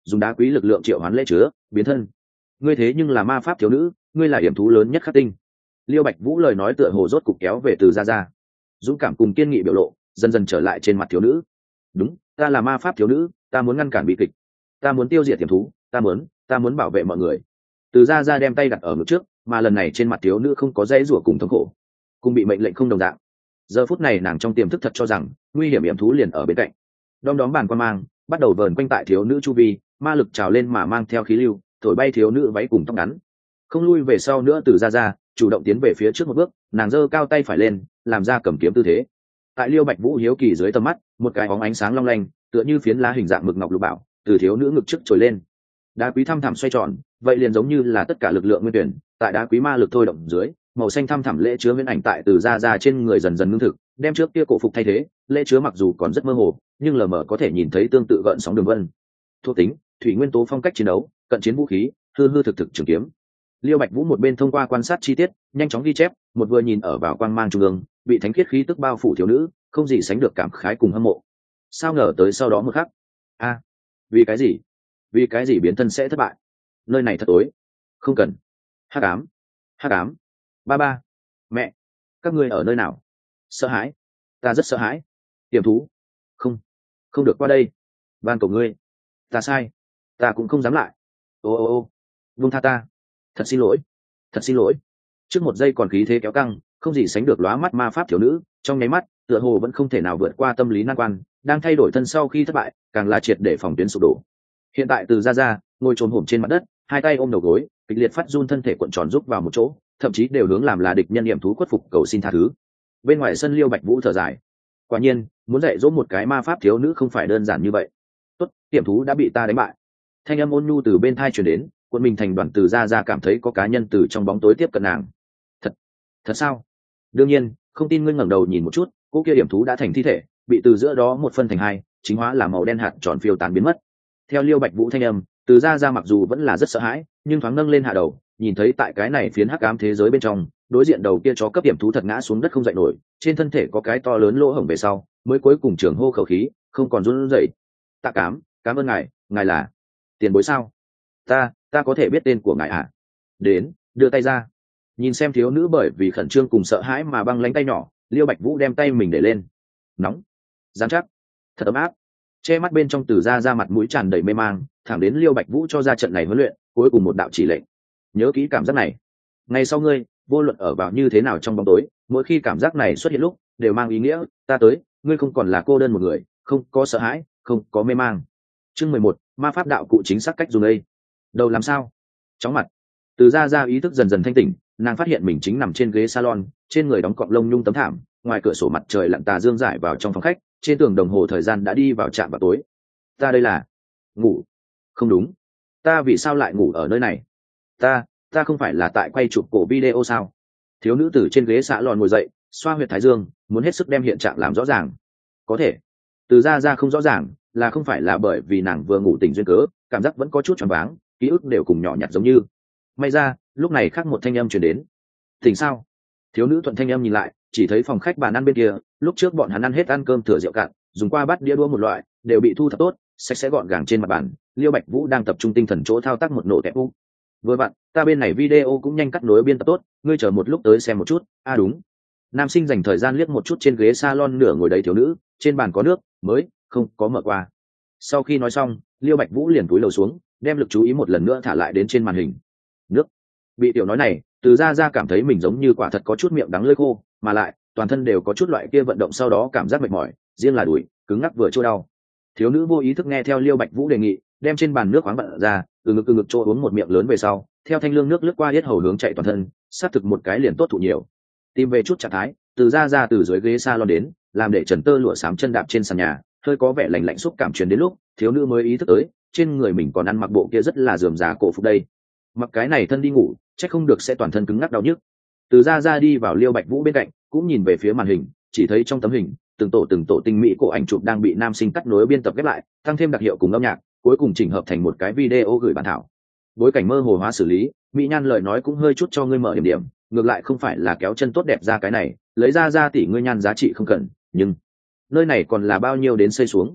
dùng đá quý lực lượng triệu hoán lễ chứa biến thân. Ngươi thế nhưng là ma pháp thiếu nữ, ngươi là hiểm thú lớn nhất khắc tinh. Liêu Bạch Vũ lời nói tựa hồ rốt cục kéo về từ Gia Gia, dũng cảm cùng kiên nghị biểu lộ dần dần trở lại trên mặt thiếu nữ. Đúng, ta là ma pháp thiếu nữ, ta muốn ngăn cản bi kịch, ta muốn tiêu diệt hiểm thú, ta muốn ta muốn bảo vệ mọi người. Từ Gia Gia đem tay đặt ở ngực trước, mà lần này trên mặt thiếu nữ không có dãy rủa cùng thống khổ, cùng bị mệnh lệnh không đồng dạng. Giờ phút này nàng trong tiềm thức thật cho rằng nguy hiểm hiểm thú liền ở bên cạnh. Đom đóm bàn quan mang bắt đầu vờn quanh tại thiếu nữ chu vi, ma lực trào lên mà mang theo khí lưu thổi bay thiếu nữ váy cùng tóc ngắn. Không lui về sau nữa, Từ Gia Gia chủ động tiến về phía trước một bước, nàng giơ cao tay phải lên làm ra cầm kiếm tư thế. Tại Liêu Bạch Vũ hiếu kỳ dưới tầm mắt, một cái bóng ánh sáng long lanh tựa như phiến lá hình dạng mực ngọc lục bảo từ thiếu nữ ngực trước trồi lên. Đá quý thăm thẳm xoay tròn, vậy liền giống như là tất cả lực lượng nguyên tuyển tại đá quý ma lực thôi động dưới, màu xanh thăm thẳm lễ chứa viễn ảnh tại Từ Gia Gia trên người dần dần ngưng thực, đem trước kia cổ phục thay thế. Lễ chứa mặc dù còn rất mơ hồ, nhưng lờ mờ có thể nhìn thấy tương tự gợn sóng đường vân. Thuộc tính: thủy nguyên tố, phong cách chiến đấu, cận chiến vũ khí, hư hư thực thực trường kiếm. Liêu Bạch Vũ một bên thông qua quan sát chi tiết nhanh chóng ghi chép, một vừa nhìn ở vào quang mang trung ương bị thánh khiết khí tức bao phủ thiếu nữ, không gì sánh được cảm khái cùng hâm mộ. Sao ngờ tới sau đó một khắc, a, vì cái gì vì cái gì biến thân sẽ thất bại? Nơi này thật tối, không cần. Hắc ám, hắc ám. Ba ba, mẹ, các ngươi ở nơi nào? Sợ hãi, ta rất sợ hãi. Tiềm thú, không không được qua đây, van cầu ngươi. Ta sai, ta cũng không dám lại. Ô ô ô, buông tha ta, thật xin lỗi, thật xin lỗi. Trước một giây còn khí thế kéo căng, không gì sánh được lóa mắt ma pháp thiếu nữ, trong nháy mắt tựa hồ vẫn không thể nào vượt qua tâm lý nan quan, đang thay đổi thân sau khi thất bại, càng là triệt để phòng tuyến sụp đổ. Hiện tại Từ Gia Gia ngồi trồm hổm trên mặt đất, hai tay ôm đầu gối, kịch liệt phát run, thân thể cuộn tròn rúc vào một chỗ, thậm chí đều hướng làm là địch nhân niệm thú khuất phục cầu xin tha thứ. Bên ngoài sân, Liêu Bạch Vũ thở dài, quả nhiên muốn dạy dỗ một cái ma pháp thiếu nữ không phải đơn giản như vậy. Tốt, tiệm thú đã bị ta đánh bại. Thanh âm ôn nhu từ bên thai truyền đến, quân mình thành đoàn Từ Gia Gia cảm thấy có cá nhân từ trong bóng tối tiếp cận nàng. Thật, thật sao? Đương nhiên, không tin ngươi ngẩng đầu nhìn một chút, cô kia điểm thú đã thành thi thể, bị từ giữa đó một phân thành hai, chính hóa là màu đen hạt tròn phiêu tán biến mất. Theo Liêu Bạch Vũ thanh âm, Từ Gia Gia mặc dù vẫn là rất sợ hãi, nhưng thoáng nâng lên hạ đầu, nhìn thấy tại cái này phiến hắc ám thế giới bên trong, đối diện đầu kia chó cấp điểm thú thật ngã xuống đất không dậy nổi, trên thân thể có cái to lớn lỗ hổng về sau, mới cuối cùng trường hô khẩu khí, không còn run rẩy. Tạ cám, cảm ơn ngài, ngài là tiền bối sao? Ta, ta có thể biết tên của ngài à? Đến, đưa tay ra. Nhìn xem thiếu nữ bởi vì khẩn trương cùng sợ hãi mà băng lánh tay nhỏ, Liêu Bạch Vũ đem tay mình để lên. Nóng, dán chắc, thật ấm áp. Che mắt bên trong Từ Gia Gia mặt mũi tràn đầy mê mang, thẳng đến Liêu Bạch Vũ cho ra trận này huấn luyện, cuối cùng một đạo chỉ lệnh. Nhớ kỹ cảm giác này. Ngày sau ngươi, vô luận ở vào như thế nào trong bóng tối, mỗi khi cảm giác này xuất hiện lúc, đều mang ý nghĩa, ta tới, ngươi không còn là cô đơn một người, không có sợ hãi, không có mê mang. Chương mười một, ma pháp đạo cụ chính xác cách dùng đây. Đầu làm sao? Chóng mặt. Từ Gia Gia ý thức dần dần thanh tỉnh, nàng phát hiện mình chính nằm trên ghế salon, trên người đóng cọng lông nhung tấm thảm, ngoài cửa sổ mặt trời lặn tà dương rải vào trong phòng khách, trên tường đồng hồ thời gian đã đi vào trạm vào tối. Ta đây là ngủ? Không đúng, ta vì sao lại ngủ ở nơi này? Ta, ta không phải là tại quay chụp cổ video sao? Thiếu nữ từ trên ghế xạ lòn ngồi dậy, xoa huyệt thái dương, muốn hết sức đem hiện trạng làm rõ ràng. Có thể, Từ Gia Gia không rõ ràng, là không phải là bởi vì nàng vừa ngủ tỉnh duyên cớ, cảm giác vẫn có chút choáng váng, ký ức đều cùng nhỏ nhặt giống như. May ra, lúc này khác một thanh âm truyền đến. Tỉnh sao? Thiếu nữ thuận thanh âm nhìn lại, chỉ thấy phòng khách bàn ăn bên kia, lúc trước bọn hắn ăn hết ăn cơm thừa rượu cạn, dùng qua bát đĩa đũa một loại, đều bị thu thập tốt, sạch sẽ gọn gàng trên mặt bàn. Liêu Bạch Vũ đang tập trung tinh thần chỗ thao tác một nổ tẹp u. Vừa vặn, ta bên này video cũng nhanh cắt nối biên tập tốt, ngươi chờ một lúc tới xem một chút. À đúng. Nam sinh dành thời gian liếc một chút trên ghế salon nửa ngồi đầy thiếu nữ, trên bàn có nước mới, không có mở qua. Sau khi nói xong, Liêu Bạch Vũ liền cúi đầu xuống, đem lực chú ý một lần nữa thả lại đến trên màn hình. Nước. Bị tiểu nói này, Từ Gia Gia cảm thấy mình giống như quả thật có chút miệng đắng lưỡi khô, mà lại toàn thân đều có chút loại kia vận động sau đó cảm giác mệt mỏi, riêng là đùi cứng ngắc vừa chỗ đau. Thiếu nữ vô ý thức nghe theo Liêu Bạch Vũ đề nghị, đem trên bàn nước khoáng bận ra, từ ngực từ ngực chỗ uống một miệng lớn về sau, theo thanh lương nước lướt qua yết hầu hướng chạy toàn thân, sát thực một cái liền tốt thụ nhiều. Tìm về chút trạng thái, Từ Gia Gia từ dưới ghế salon đến, làm để trần tơ lụa xám chân đạp trên sàn nhà, hơi có vẻ lạnh lạnh xúc cảm truyền đến lúc, thiếu nữ mới ý thức tới, trên người mình còn ăn mặc bộ kia rất là rườm rà cổ phục đây. Mặc cái này thân đi ngủ, chắc không được sẽ toàn thân cứng ngắc đau nhức. Từ Gia Gia đi vào Liêu Bạch Vũ bên cạnh, cũng nhìn về phía màn hình, chỉ thấy trong tấm hình, từng tổ từng tổ tinh mỹ cổ ảnh chụp đang bị nam sinh cắt nối biên tập ghép lại, tăng thêm đặc hiệu cùng âm nhạc, cuối cùng chỉnh hợp thành một cái video gửi bản thảo. Bối cảnh mơ hồ hóa xử lý, mỹ nhan lời nói cũng hơi chút cho ngươi mở điểm điểm, ngược lại không phải là kéo chân tốt đẹp ra cái này, lấy ra ra tỷ ngươi nhan giá trị không cần, nhưng nơi này còn là bao nhiêu đến xây xuống.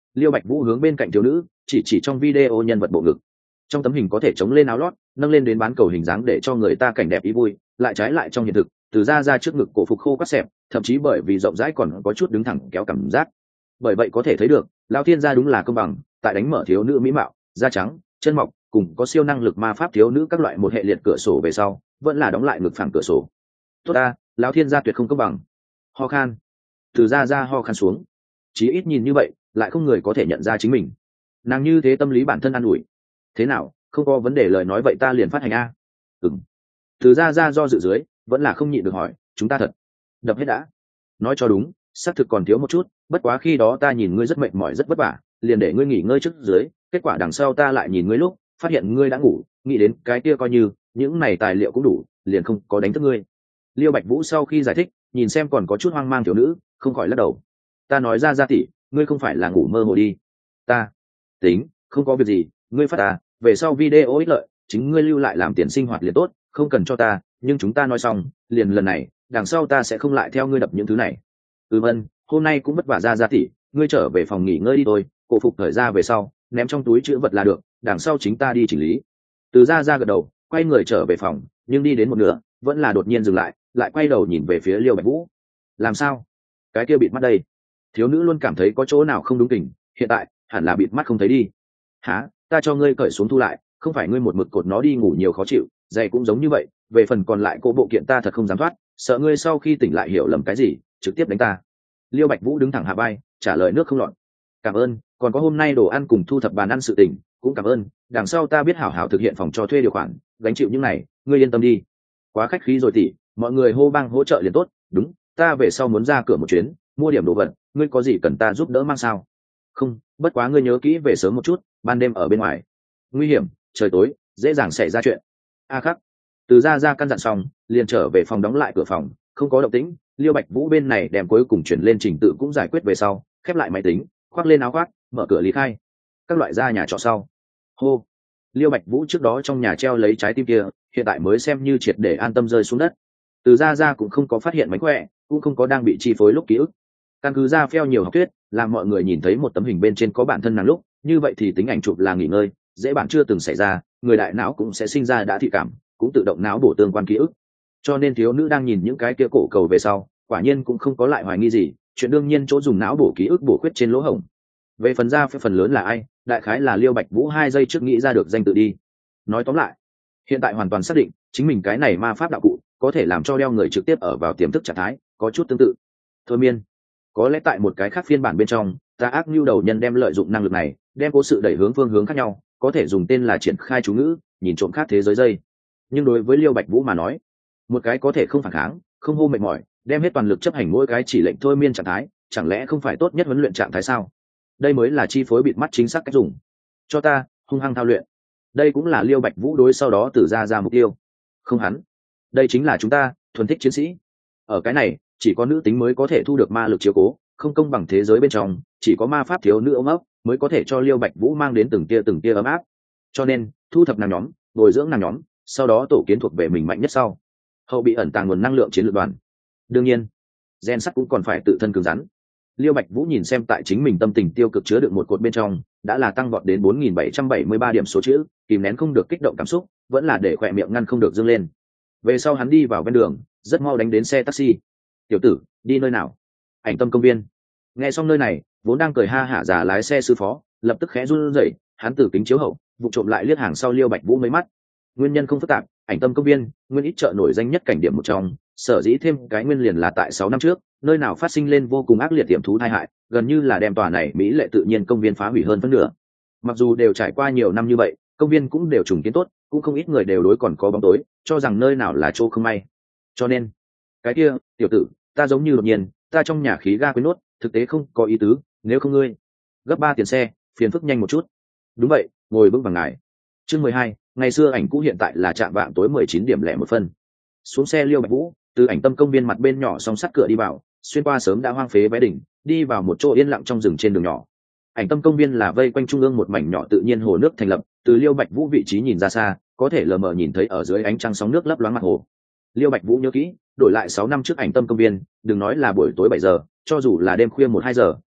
Liêu Bạch Vũ hướng bên cạnh thiếu nữ chỉ chỉ trong video nhân vật bộ ngực. Trong tấm hình có thể chống lên áo lót, nâng lên đến bán cầu hình dáng để cho người ta cảnh đẹp ý vui, lại trái lại trong hiện thực từ ra ra trước ngực cổ phục khô quắt xẹp, thậm chí bởi vì rộng rãi còn có chút đứng thẳng kéo cảm giác. Bởi vậy có thể thấy được lão thiên gia đúng là công bằng, tại đánh mở thiếu nữ mỹ mạo, da trắng, chân mọc cùng có siêu năng lực ma pháp thiếu nữ các loại một hệ liệt cửa sổ về sau vẫn là đóng lại ngực phẳng cửa sổ. Tốt ta, lão thiên gia tuyệt không công bằng. Ho khan. Từ ra ra ho khan xuống. Chí ít nhìn như vậy lại không người có thể nhận ra chính mình. Nàng như thế tâm lý bản thân an ủi. Thế nào, không có vấn đề lời nói vậy ta liền phát hành a. Ừm. Từ ra ra do dự dưới vẫn là không nhịn được hỏi, chúng ta thật đập hết đã. Nói cho đúng, xác thực còn thiếu một chút, bất quá khi đó ta nhìn ngươi rất mệt mỏi rất vất vả, liền để ngươi nghỉ ngơi trước dưới, kết quả đằng sau ta lại nhìn ngươi lúc phát hiện ngươi đã ngủ, nghĩ đến cái kia coi như những này tài liệu cũng đủ, liền không có đánh thức ngươi. Liêu Bạch Vũ sau khi giải thích, nhìn xem còn có chút hoang mang thiếu nữ, không khỏi lắc đầu. Ta nói ra ra tỷ, ngươi không phải là ngủ mơ hồ đi. Ta tính, không có việc gì, ngươi phát ta, về sau video ích lợi, chính ngươi lưu lại làm tiền sinh hoạt liền tốt, không cần cho ta, nhưng chúng ta nói xong, liền lần này, đằng sau ta sẽ không lại theo ngươi đập những thứ này. Ừ vâng, hôm nay cũng vất vả ra ra tỷ, ngươi trở về phòng nghỉ ngơi đi thôi, cổ phục thời ra về sau, ném trong túi chữ vật là được, đằng sau chính ta đi chỉnh lý. Từ ra ra gật đầu, quay người trở về phòng, nhưng đi đến một nửa, vẫn là đột nhiên dừng lại, lại quay đầu nhìn về phía Liêu Bạch Vũ. Làm sao? Cái kia bịt mắt đây. Thiếu nữ luôn cảm thấy có chỗ nào không đúng kỉnh, hiện tại hẳn là bịt mắt không thấy đi. Hả? Ta cho ngươi cởi xuống thu lại, không phải ngươi một mực cột nó đi ngủ nhiều khó chịu, giày cũng giống như vậy, về phần còn lại cô bộ kiện ta thật không dám thoát, sợ ngươi sau khi tỉnh lại hiểu lầm cái gì, trực tiếp đánh ta. Liêu Bạch Vũ đứng thẳng hạ vai, trả lời nước không lọt. Cảm ơn, còn có hôm nay đồ ăn cùng thu thập bàn ăn sự tình, cũng cảm ơn, đằng sau ta biết hảo hảo thực hiện phòng cho thuê điều khoản, gánh chịu những này, ngươi yên tâm đi. Quá khách khí rồi tỷ, mọi người hô bang hỗ trợ liền tốt, đúng, ta về sau muốn ra cửa một chuyến, mua điểm đồ vật, ngươi có gì cần ta giúp đỡ mang sao? Không, bất quá ngươi nhớ kỹ về sớm một chút, ban đêm ở bên ngoài. Nguy hiểm, trời tối, dễ dàng xảy ra chuyện. A à khắc. Từ ra ra căn dặn xong, liền trở về phòng đóng lại cửa phòng, không có động tĩnh, Liêu Bạch Vũ bên này đem cuối cùng chuyển lên trình tự cũng giải quyết về sau, khép lại máy tính, khoác lên áo khoác, mở cửa lý khai. Các loại ra nhà trọ sau. Hô. Liêu Bạch Vũ trước đó trong nhà treo lấy trái tim kia, hiện tại mới xem như triệt để an tâm rơi xuống đất. Từ ra ra cũng không có phát hiện mánh khỏe, cũng không có đang bị chi phối lúc ký ức. Căn cứ ra pheo nhiều học thuyết, làm mọi người nhìn thấy một tấm hình bên trên có bản thân nàng lúc, như vậy thì tính ảnh chụp là nghỉ ngơi, dễ bản chưa từng xảy ra, người đại não cũng sẽ sinh ra đã thị cảm, cũng tự động não bổ tương quan ký ức. Cho nên thiếu nữ đang nhìn những cái kia cổ cầu về sau, quả nhiên cũng không có lại hoài nghi gì, chuyện đương nhiên chỗ dùng não bổ ký ức bổ khuyết trên lỗ hổng. Về phần ra phần lớn là ai, đại khái là Liêu Bạch Vũ hai giây trước nghĩ ra được danh tự đi. Nói tóm lại, hiện tại hoàn toàn xác định chính mình cái này ma pháp đạo cụ có thể làm cho đeo người trực tiếp ở vào tiềm thức trạng thái, có chút tương tự thôi miên. Có lẽ tại một cái khác phiên bản bên trong, ta ác nhu đầu nhân đem lợi dụng năng lực này, đem cố sự đẩy hướng phương hướng khác nhau, có thể dùng tên là triển khai chú ngữ, nhìn trộm khác thế giới dây. Nhưng đối với Liêu Bạch Vũ mà nói, một cái có thể không phản kháng, không hô mệt mỏi, đem hết toàn lực chấp hành mỗi cái chỉ lệnh thôi miên trạng thái, chẳng lẽ không phải tốt nhất huấn luyện trạng thái sao? Đây mới là chi phối bịt mắt chính xác cách dùng. Cho ta hung hăng thao luyện. Đây cũng là Liêu Bạch Vũ đối sau đó tử ra ra mục tiêu. Không hắn, đây chính là chúng ta thuần thích chiến sĩ. Ở cái này chỉ có nữ tính mới có thể thu được ma lực chiếu cố, không công bằng thế giới bên trong chỉ có ma pháp thiếu nữ ôm ấp mới có thể cho Liêu Bạch Vũ mang đến từng tia từng tia ấm áp. Cho nên thu thập nàng nhóm, bồi dưỡng nàng nhóm, sau đó tổ kiến thuộc về mình mạnh nhất sau hậu bị ẩn tàng nguồn năng lượng chiến lược đoàn. Đương nhiên gen sắt cũng còn phải tự thân cứng rắn. Liêu Bạch Vũ nhìn xem tại chính mình tâm tình tiêu cực chứa đựng một cột bên trong đã là tăng vọt đến bốn nghìn bảy trăm bảy mươi ba điểm số chữ, kìm nén không được kích động cảm xúc, vẫn là để khỏe miệng ngăn không được dâng lên. Về sau hắn đi vào ven đường, rất mau đánh đến xe taxi. Tiểu tử, đi nơi nào? Ảnh Tâm công viên. Nghe xong nơi này, vốn đang cười ha hả già lái xe sư phó lập tức khẽ run rẩy, hắn từ kính chiếu hậu vụ trộm lại liếc hàng sau Liêu Bạch Vũ mấy mắt. Nguyên nhân không phức tạp, Ảnh Tâm công viên nguyên ít chợ nổi danh nhất cảnh điểm một trong, sở dĩ thêm cái nguyên liền là tại sáu năm trước nơi nào phát sinh lên vô cùng ác liệt tiềm thú tai hại, gần như là đem tòa này mỹ lệ tự nhiên công viên phá hủy hơn phân nửa. Mặc dù đều trải qua nhiều năm như vậy, công viên cũng đều trùng kiến tốt, cũng không ít người đều đối còn có bóng tối, cho rằng nơi nào là chỗ không may. Cho nên cái kia tiểu tử, ta giống như đột nhiên ta trong nhà khí ga quên nốt, thực tế không có ý tứ, nếu không ngươi gấp ba tiền xe, phiền phức nhanh một chút. Đúng vậy, ngồi vững vàng ngài. Chương mười hai, ngày xưa ảnh cũ hiện tại là trạm vạng tối mười chín điểm lẻ một phân. Xuống xe Liêu Bạch Vũ từ Ảnh Tâm công viên mặt bên nhỏ song sắt cửa đi vào, xuyên qua sớm đã hoang phế vé đỉnh, đi vào một chỗ yên lặng trong rừng trên đường nhỏ. Ảnh Tâm công viên là vây quanh trung ương một mảnh nhỏ tự nhiên hồ nước thành lập, từ Liêu Bạch Vũ vị trí nhìn ra xa, có thể lờ mờ nhìn thấy ở dưới ánh trăng sóng nước lấp loáng mặt hồ. Liêu Bạch Vũ nhớ kỹ, đổi lại sáu năm trước Ảnh Tâm công viên, đừng nói là buổi tối bảy giờ, cho dù là đêm khuya một hai giờ,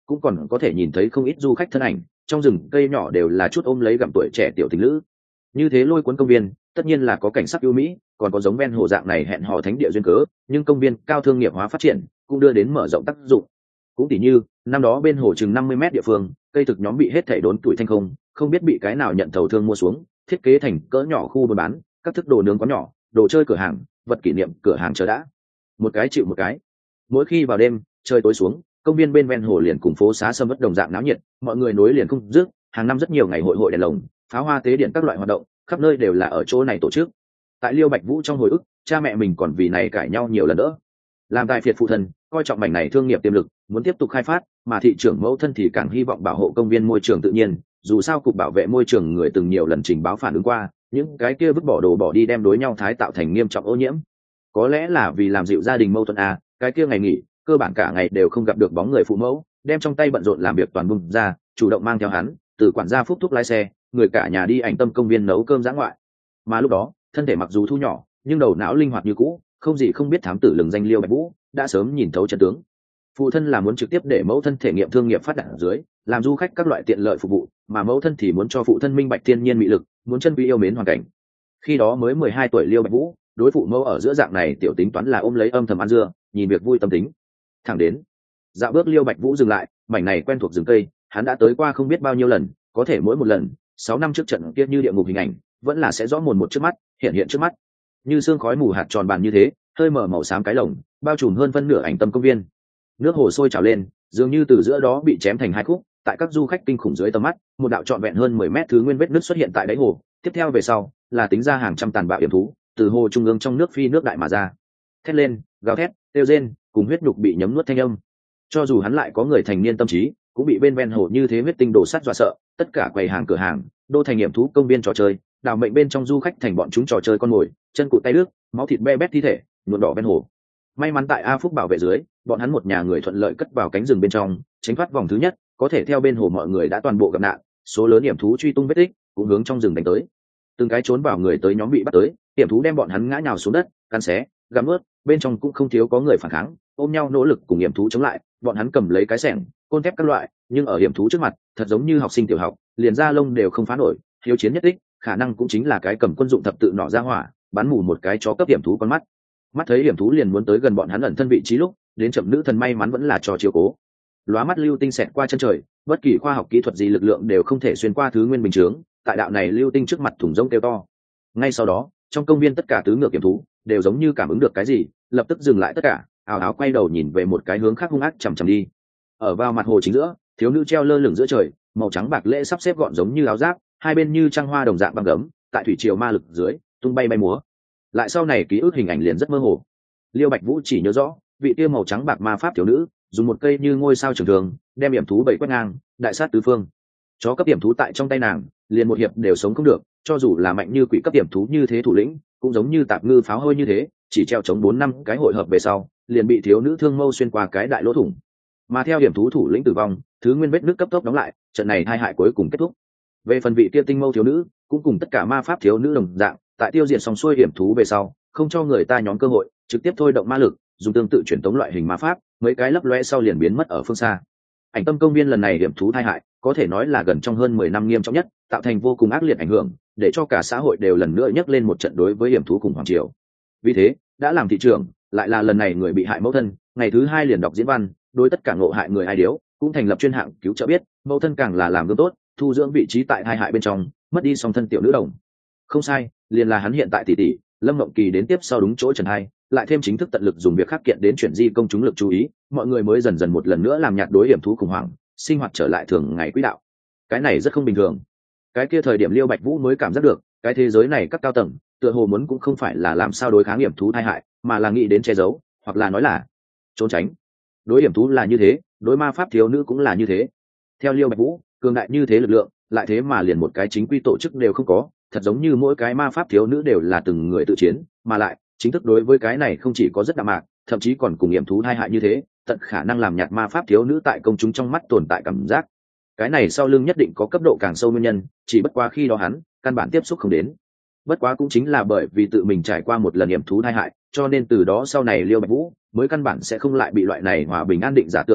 cũng còn có thể nhìn thấy không ít du khách thân ảnh, trong rừng cây nhỏ đều là chút ôm lấy gặm tuổi trẻ tiểu tình lữ. Như thế lôi cuốn công viên, tất nhiên là có cảnh sắc ưu mỹ, còn có giống ven hồ dạng này hẹn hò thánh địa duyên cớ, nhưng công viên cao thương nghiệp hóa phát triển cũng đưa đến mở rộng tác dụng. Cũng tỉ như năm đó bên hồ chừng năm mươi mét địa phương, cây thực nhóm bị hết thảy đốn tuổi thanh không, không biết bị cái nào nhận thầu thương mua xuống, thiết kế thành cỡ nhỏ khu buôn bán, các thức đồ nướng có nhỏ, đồ chơi cửa hàng, vật kỷ niệm cửa hàng chờ đã. Một cái chịu một cái. Mỗi khi vào đêm, trời tối xuống, công viên bên ven hồ liền cùng phố xá sâm vất đồng dạng náo nhiệt, mọi người nối liền không dứt, hàng năm rất nhiều ngày hội hội đèn lồng, pháo hoa tế điện các loại hoạt động, khắp nơi đều là ở chỗ này tổ chức. Tại Liêu Bạch Vũ trong hồi ức, cha mẹ mình còn vì này cãi nhau nhiều lần nữa. Làm tài phiệt phụ thân, coi trọng mảnh này thương nghiệp tiềm lực, muốn tiếp tục khai phát, mà thị trưởng mẫu thân thì càng hy vọng bảo hộ công viên môi trường tự nhiên, dù sao cục bảo vệ môi trường người từng nhiều lần trình báo phản ứng qua, những cái kia vứt bỏ đồ bỏ đi đem đối nhau thái tạo thành nghiêm trọng ô nhiễm. Có lẽ là vì làm dịu gia đình mâu thuẫn à, cái kia ngày nghỉ, cơ bản cả ngày đều không gặp được bóng người phụ mẫu, đem trong tay bận rộn làm việc toàn bung ra, chủ động mang theo hắn, từ quản gia Phúc Thúc lái xe, người cả nhà đi ảnh tâm công viên nấu cơm dã ngoại. Mà lúc đó, thân thể mặc dù thu nhỏ, nhưng đầu não linh hoạt như cũ, không gì không biết thám tử lừng danh Liêu Bạch Vũ đã sớm nhìn thấu chân tướng. Phụ thân là muốn trực tiếp để mẫu thân thể nghiệm thương nghiệp phát đạt ở dưới, làm du khách các loại tiện lợi phục vụ, mà mẫu thân thì muốn cho phụ thân minh bạch thiên nhiên mỹ lực, muốn chân quý yêu mến hoàn cảnh. Khi đó mới mười hai tuổi Liêu Bạch Vũ, đối phụ mẫu ở giữa dạng này tiểu tính toán là ôm lấy âm thầm ăn dưa, nhìn việc vui tâm tính. Thẳng đến dạo bước Liêu Bạch Vũ dừng lại, mảnh này quen thuộc rừng cây, hắn đã tới qua không biết bao nhiêu lần, có thể mỗi một lần, sáu năm trước trận kia như địa ngục hình ảnh, vẫn là sẽ rõ mồn một trước mắt, hiện hiện trước mắt. Như sương khói mù hạt tròn bàn như thế, hơi mở màu xám cái lồng, bao trùm hơn phân nửa ảnh tâm công viên. Nước hồ sôi trào lên, dường như từ giữa đó bị chém thành hai khúc, tại các du khách kinh khủng dưới tầm mắt, một đạo trọn vẹn hơn mười mét thứ nguyên vết nứt xuất hiện tại đáy hồ, tiếp theo về sau, là tính ra hàng trăm tàn bạo hiểm thú, từ hồ trung ương trong nước phi nước đại mà ra. Thét lên, gào thét, kêu rên, cùng huyết nhục bị nhấm nuốt thanh âm. Cho dù hắn lại có người thành niên tâm trí, cũng bị bên ven hồ như thế huyết tinh đổ sắt dọa sợ, tất cả quầy hàng cửa hàng, đô thành nghiệm thú công viên trò chơi, đào mệnh bên trong du khách thành bọn chúng trò chơi con mồi, chân cụt tay đứt, máu thịt be bét thi thể, nhuộm đỏ ven hồ. May mắn tại A Phúc bảo vệ dưới, bọn hắn một nhà người thuận lợi cất vào cánh rừng bên trong, tránh thoát vòng thứ nhất, có thể theo bên hồ mọi người đã toàn bộ gặp nạn, số lớn hiểm thú truy tung vết tích, cũng hướng trong rừng đánh tới. Từng cái trốn vào người tới nhóm bị bắt tới, hiểm thú đem bọn hắn ngã nhào xuống đất, cắn xé, gặm nuốt, bên trong cũng không thiếu có người phản kháng, ôm nhau nỗ lực cùng hiểm thú chống lại, bọn hắn cầm lấy cái xẻng, côn thép các loại, nhưng ở hiểm thú trước mặt, thật giống như học sinh tiểu học, liền da lông đều không phá nổi, hiếu chiến nhất tích, khả năng cũng chính là cái cầm quân dụng thập tự nỏ ra hỏa, bắn mù một cái chó cấp hiểm thú con mắt. Mắt thấy hiểm thú liền muốn tới gần bọn hắn ẩn thân vị trí lúc, đến chậm nữ thần may mắn vẫn là trò chiếu cố. Lóa mắt lưu tinh xẹt qua chân trời, bất kỳ khoa học kỹ thuật gì lực lượng đều không thể xuyên qua thứ nguyên bình chướng, tại đạo này lưu tinh trước mặt thủng rông kêu to. Ngay sau đó, trong công viên tất cả tứ ngược hiểm thú đều giống như cảm ứng được cái gì, lập tức dừng lại tất cả, ào ào quay đầu nhìn về một cái hướng khác hung ác chằm chằm đi. Ở vào mặt hồ chính giữa, thiếu nữ treo lơ lửng giữa trời, màu trắng bạc lễ sắp xếp gọn giống như áo giáp, hai bên như trăng hoa đồng dạng băng gấm, tại thủy triều ma lực dưới tung bay bay múa. Lại sau này ký ức hình ảnh liền rất mơ hồ. Liêu Bạch Vũ chỉ nhớ rõ vị kia màu trắng bạc ma pháp thiếu nữ dùng một cây như ngôi sao trường thường đem hiểm thú bảy quét ngang, đại sát tứ phương. Chó cấp hiểm thú tại trong tay nàng liền một hiệp đều sống không được, cho dù là mạnh như quỷ cấp hiểm thú như thế thủ lĩnh cũng giống như tạp ngư pháo hơi như thế, chỉ treo chống bốn năm cái hội hợp về sau liền bị thiếu nữ thương mâu xuyên qua cái đại lỗ thủng. Mà theo hiểm thú thủ lĩnh tử vong, thứ nguyên vết nước cấp tốc đóng lại, trận này hai hại cuối cùng kết thúc. Về phần vị kia tinh mâu thiếu nữ cũng cùng tất cả ma pháp thiếu nữ đồng dạng, tại tiêu diệt xong xuôi hiểm thú về sau, không cho người ta nhóm cơ hội, trực tiếp thôi động ma lực, dùng tương tự truyền tống loại hình ma pháp, mấy cái lấp loe sau liền biến mất ở phương xa. Ảnh tâm công viên lần này hiểm thú tai hại, có thể nói là gần trong hơn mười năm nghiêm trọng nhất, tạo thành vô cùng ác liệt ảnh hưởng, để cho cả xã hội đều lần nữa nhấc lên một trận đối với hiểm thú khủng hoảng chiều. Vì thế, đã làm thị trưởng, lại là lần này người bị hại mẫu thân, ngày thứ hai liền đọc diễn văn, đối tất cả ngộ hại người ai điếu, cũng thành lập chuyên hạng cứu trợ biết, mẫu thân càng là làm gương tốt, thu dưỡng vị trí tại hai hại bên trong, mất đi song thân tiểu nữ đồng. Không sai, liền là hắn hiện tại tỷ tỷ Lâm Mộng Kỳ đến tiếp sau đúng chỗ Trần Hai, lại thêm chính thức tận lực dùng việc khắc kiện đến chuyển di công chúng lực chú ý, mọi người mới dần dần một lần nữa làm nhạt đối hiểm thú khủng hoảng, sinh hoạt trở lại thường ngày quỹ đạo. Cái này rất không bình thường. Cái kia thời điểm Liêu Bạch Vũ mới cảm giác được, cái thế giới này các cao tầng, tựa hồ muốn cũng không phải là làm sao đối kháng hiểm thú tai hại, mà là nghĩ đến che giấu, hoặc là nói là trốn tránh. Đối hiểm thú là như thế, đối ma pháp thiếu nữ cũng là như thế. Theo Liêu Bạch Vũ, cường đại như thế lực lượng, lại thế mà liền một cái chính quy tổ chức đều không có, thật giống như mỗi cái ma pháp thiếu nữ đều là từng người tự chiến, mà lại chính thức đối với cái này không chỉ có rất đạm mạc, thậm chí còn cùng hiểm thú tai hại như thế, tận khả năng làm nhạt ma pháp thiếu nữ tại công chúng trong mắt tồn tại cảm giác. Cái này sau lưng nhất định có cấp độ càng sâu nguyên nhân, chỉ bất quá khi đó hắn căn bản tiếp xúc không đến. Bất quá cũng chính là bởi vì tự mình trải qua một lần hiểm thú tai hại, cho nên từ đó sau này Liêu Bạch Vũ mới căn bản sẽ không lại bị loại này hòa bình an định giả tượng tê liệt,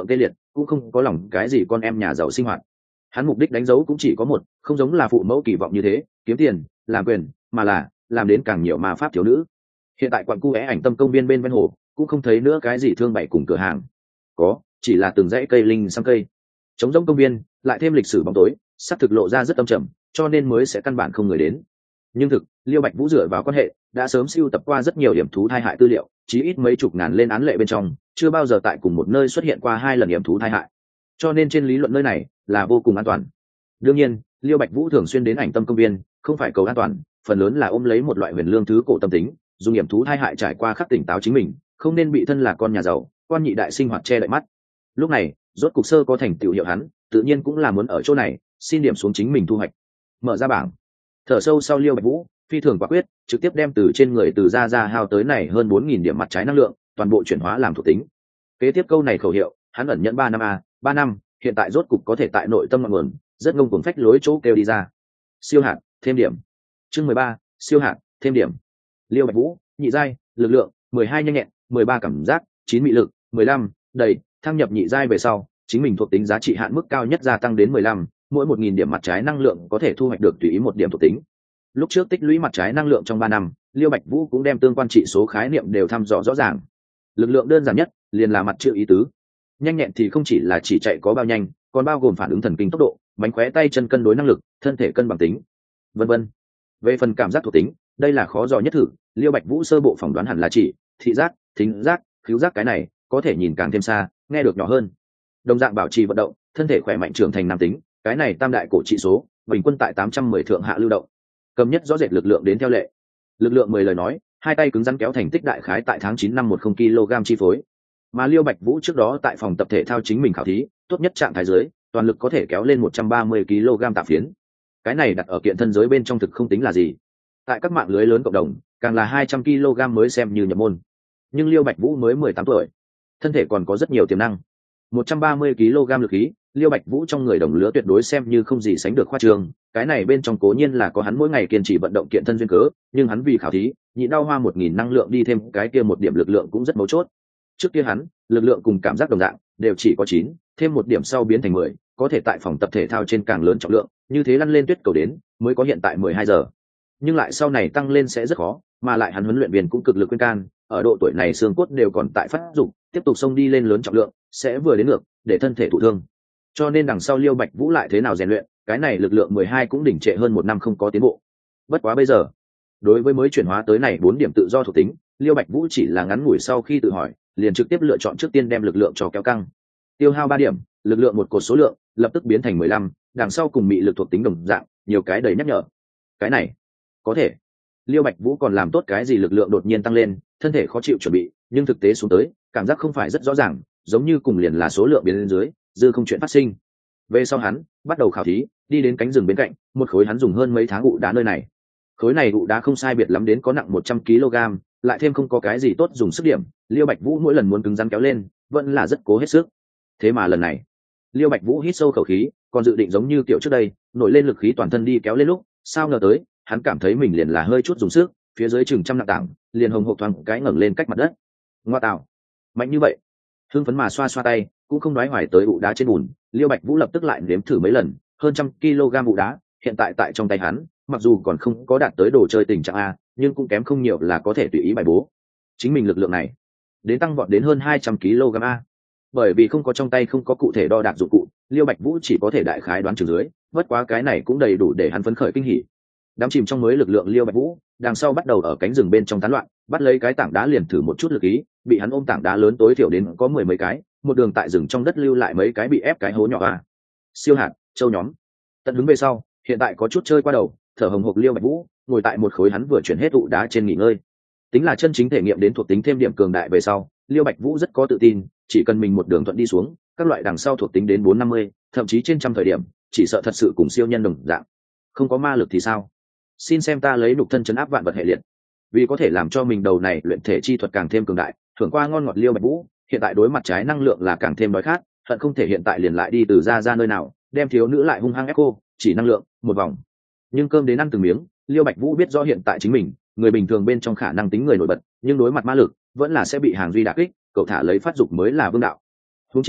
cũng không có lòng cái gì con em nhà giàu sinh hoạt. Hắn mục đích đánh dấu cũng chỉ có một, không giống là phụ mẫu kỳ vọng như thế, kiếm tiền, làm quyền, mà là làm đến càng nhiều ma pháp thiếu nữ. Hiện tại quận cu é ảnh tâm công viên bên ven hồ cũng không thấy nữa cái gì thương bày cùng cửa hàng, có chỉ là từng dãy cây linh xăm cây. Trống rỗng công viên lại thêm lịch sử bóng tối, sắp thực lộ ra rất âm trầm, cho nên mới sẽ căn bản không người đến. Nhưng thực, Liêu Bạch Vũ dựa vào quan hệ đã sớm siêu tập qua rất nhiều điểm thú thai hại tư liệu, chí ít mấy chục ngàn lên án lệ bên trong chưa bao giờ tại cùng một nơi xuất hiện qua hai lần điểm thú thai hại, cho nên trên lý luận nơi này là vô cùng an toàn. Đương nhiên, Liêu Bạch Vũ thường xuyên đến ảnh tâm công viên không phải cầu an toàn, phần lớn là ôm lấy một loại huyền lương thứ cổ tâm tính, dùng điểm thú thai hại trải qua khắc tỉnh táo chính mình, không nên bị thân là con nhà giàu, quan nhị đại sinh hoạt che đậy mắt. Lúc này, rốt cục sơ có thành tựu hiệu hắn, tự nhiên cũng là muốn ở chỗ này xin điểm xuống chính mình thu hoạch. Mở ra bảng, thở sâu sau, Liêu Bạch Vũ phi thường quả quyết, trực tiếp đem từ trên người từ ra ra hao tới này hơn bốn nghìn điểm mặt trái năng lượng toàn bộ chuyển hóa làm thuộc tính. Kế tiếp câu này khẩu hiệu hắn ẩn nhận ba năm a ba năm, hiện tại rốt cục có thể tại nội tâm ngọn nguồn rất ngông cuồng phách lối chỗ kêu đi ra. Siêu hạt thêm điểm. Chương mười ba, siêu hạt thêm điểm. Liêu Bạch Vũ nhị giai, lực lượng mười hai, nhanh nhẹn mười ba, cảm giác chín, mị lực mười lăm, đầy. Thăng nhập nhị giai về sau, chính mình thuộc tính giá trị hạn mức cao nhất gia tăng đến mười lăm, mỗi một nghìn điểm mặt trái năng lượng có thể thu hoạch được tùy ý một điểm thuộc tính. Lúc trước tích lũy mặt trái năng lượng trong ba năm, Liêu Bạch Vũ cũng đem tương quan trị số khái niệm đều thăm dò rõ ràng. Lực lượng đơn giản nhất liền là mặt chữ ý tứ. Nhanh nhẹn thì không chỉ là chỉ chạy có bao nhanh, còn bao gồm phản ứng thần kinh tốc độ, mánh khóe tay chân cân đối năng lực, thân thể cân bằng tính, vân vân. Về phần cảm giác thuộc tính, đây là khó dò nhất thử, Liêu Bạch Vũ sơ bộ phỏng đoán hẳn là chỉ thị giác, thính giác, khứu giác, cái này có thể nhìn càng thêm xa, nghe được nhỏ hơn. Đồng dạng bảo trì vận động, thân thể khỏe mạnh trưởng thành nam tính, cái này tam đại cổ trị số bình quân tại tám trăm mười thượng hạ lưu động. Cầm nhất rõ rệt lực lượng đến theo lệ. Lực lượng mười lời nói, hai tay cứng rắn kéo thành tích đại khái tại tháng chín năm một không kg chi phối. Mà Liêu Bạch Vũ trước đó tại phòng tập thể thao chính mình khảo thí, tốt nhất trạng thái dưới, toàn lực có thể kéo lên một trăm ba mươi kg tạ phiến. Cái này đặt ở kiện thân giới bên trong thực không tính là gì. Tại các mạng lưới lớn cộng đồng, càng là hai trăm kg mới xem như nhập môn. Nhưng Liêu Bạch Vũ mới mười tám tuổi, thân thể còn có rất nhiều tiềm năng. một trăm ba mươi kg lực khí, Liêu Bạch Vũ trong người đồng lứa tuyệt đối xem như không gì sánh được khoa trương. Cái này bên trong cố nhiên là có hắn mỗi ngày kiên trì vận động kiện thân duyên cớ, nhưng hắn vì khảo thí, nhịn đau hoa một nghìn năng lượng đi thêm cái kia một điểm lực lượng cũng rất mấu chốt. Trước kia hắn, lực lượng cùng cảm giác đồng dạng, đều chỉ có chín, thêm một điểm sau biến thành mười, có thể tại phòng tập thể thao trên càng lớn trọng lượng, như thế lăn lên tuyết cầu đến, mới có hiện tại mười hai giờ. Nhưng lại sau này tăng lên sẽ rất khó, mà lại hắn huấn luyện viên cũng cực lực khuyên can, ở độ tuổi này xương cốt đều còn tại phát dục, tiếp tục xông đi lên lớn trọng lượng, sẽ vừa đến ngược, để thân thể thụ thương. Cho nên đằng sau Liêu Bạch Vũ lại thế nào rèn luyện, cái này lực lượng mười hai cũng đỉnh trệ hơn một năm không có tiến bộ. Bất quá bây giờ, đối với mới chuyển hóa tới này bốn điểm tự do thuộc tính, Liêu Bạch Vũ chỉ là ngắn ngủi sau khi tự hỏi, liền trực tiếp lựa chọn trước tiên đem lực lượng cho kéo căng. Tiêu hao ba điểm, lực lượng một cột số lượng, lập tức biến thành mười lăm, đằng sau cùng mị lực thuộc tính đồng dạng, nhiều cái đầy nhắc nhở. Cái này, có thể. Liêu Bạch Vũ còn làm tốt cái gì lực lượng đột nhiên tăng lên, thân thể khó chịu chuẩn bị, nhưng thực tế xuống tới, cảm giác không phải rất rõ ràng, giống như cùng liền là số lượng biến lên dưới, dư không chuyện phát sinh. Về sau hắn bắt đầu khảo thí, đi đến cánh rừng bên cạnh, một khối hắn dùng hơn mấy tháng ụ đá nơi này. Khối này ụ đá không sai biệt lắm đến có nặng một trăm kg, lại thêm không có cái gì tốt dùng sức điểm, Liêu Bạch Vũ mỗi lần muốn cứng rắn kéo lên, vẫn là rất cố hết sức. Thế mà lần này, Liêu Bạch Vũ hít sâu khẩu khí, còn dự định giống như kiểu trước đây, nổi lên lực khí toàn thân đi kéo lên lúc, sao ngờ tới, hắn cảm thấy mình liền là hơi chút dùng sức, phía dưới chừng trăm nặng tảng, liền hồng hộc thoáng cái ngẩng lên cách mặt đất. Ngoa tạo, mạnh như vậy! Hưng phấn mà xoa xoa tay, cũng không nói hoài tới ụ đá trên bùn, Liêu Bạch Vũ lập tức lại nếm thử mấy lần, hơn trăm kg ụ đá, hiện tại tại trong tay hắn, mặc dù còn không có đạt tới đồ chơi tình trạng a, nhưng cũng kém không nhiều là có thể tùy ý bài bố. Chính mình lực lượng này, đến tăng vọt đến hơn hai trăm kg a. Bởi vì không có trong tay không có cụ thể đo đạc dụng cụ, Liêu Bạch Vũ chỉ có thể đại khái đoán chừng dưới, bất quá cái này cũng đầy đủ để hắn phấn khởi kinh hỉ. Đám chìm trong mới lực lượng Liêu Bạch Vũ, đằng sau bắt đầu ở cánh rừng bên trong tán loạn, bắt lấy cái tảng đá liền thử một chút lực ý, bị hắn ôm tảng đá lớn tối thiểu đến có mười mấy cái, một đường tại rừng trong đất lưu lại mấy cái bị ép cái hố nhỏ a. Siêu hạt, châu nhóm. Tận hứng về sau, hiện tại có chút chơi qua đầu, thở hồng hộc Liêu Bạch Vũ, ngồi tại một khối hắn vừa chuyển hết ụ đá trên nghỉ ngơi. Tính là chân chính thể nghiệm đến thuộc tính thêm điểm cường đại về sau, Liêu Bạch Vũ rất có tự tin, chỉ cần mình một đường thuận đi xuống, các loại đằng sau thuộc tính đến bốn năm mươi, thậm chí trên trăm thời điểm, chỉ sợ thật sự cùng siêu nhân đồng dạng. Không có ma lực thì sao? Xin xem ta lấy nhục thân chấn áp vạn vật hệ liệt. Vì có thể làm cho mình đầu này luyện thể chi thuật càng thêm cường đại, thưởng qua ngon ngọt Liêu Bạch Vũ, hiện tại đối mặt trái năng lượng là càng thêm đói khát, hận không thể hiện tại liền lại đi từ ra ra nơi nào, đem thiếu nữ lại hung hăng ép cô, chỉ năng lượng, một vòng. Nhưng cơm đến ăn từng miếng, Liêu Bạch Vũ biết rõ hiện tại chính mình, người bình thường bên trong khả năng tính người nổi bật, nhưng đối mặt ma lực, vẫn là sẽ bị hàng duy đả kích, cậu thả lấy phát dục mới là vương đạo. Huống chi,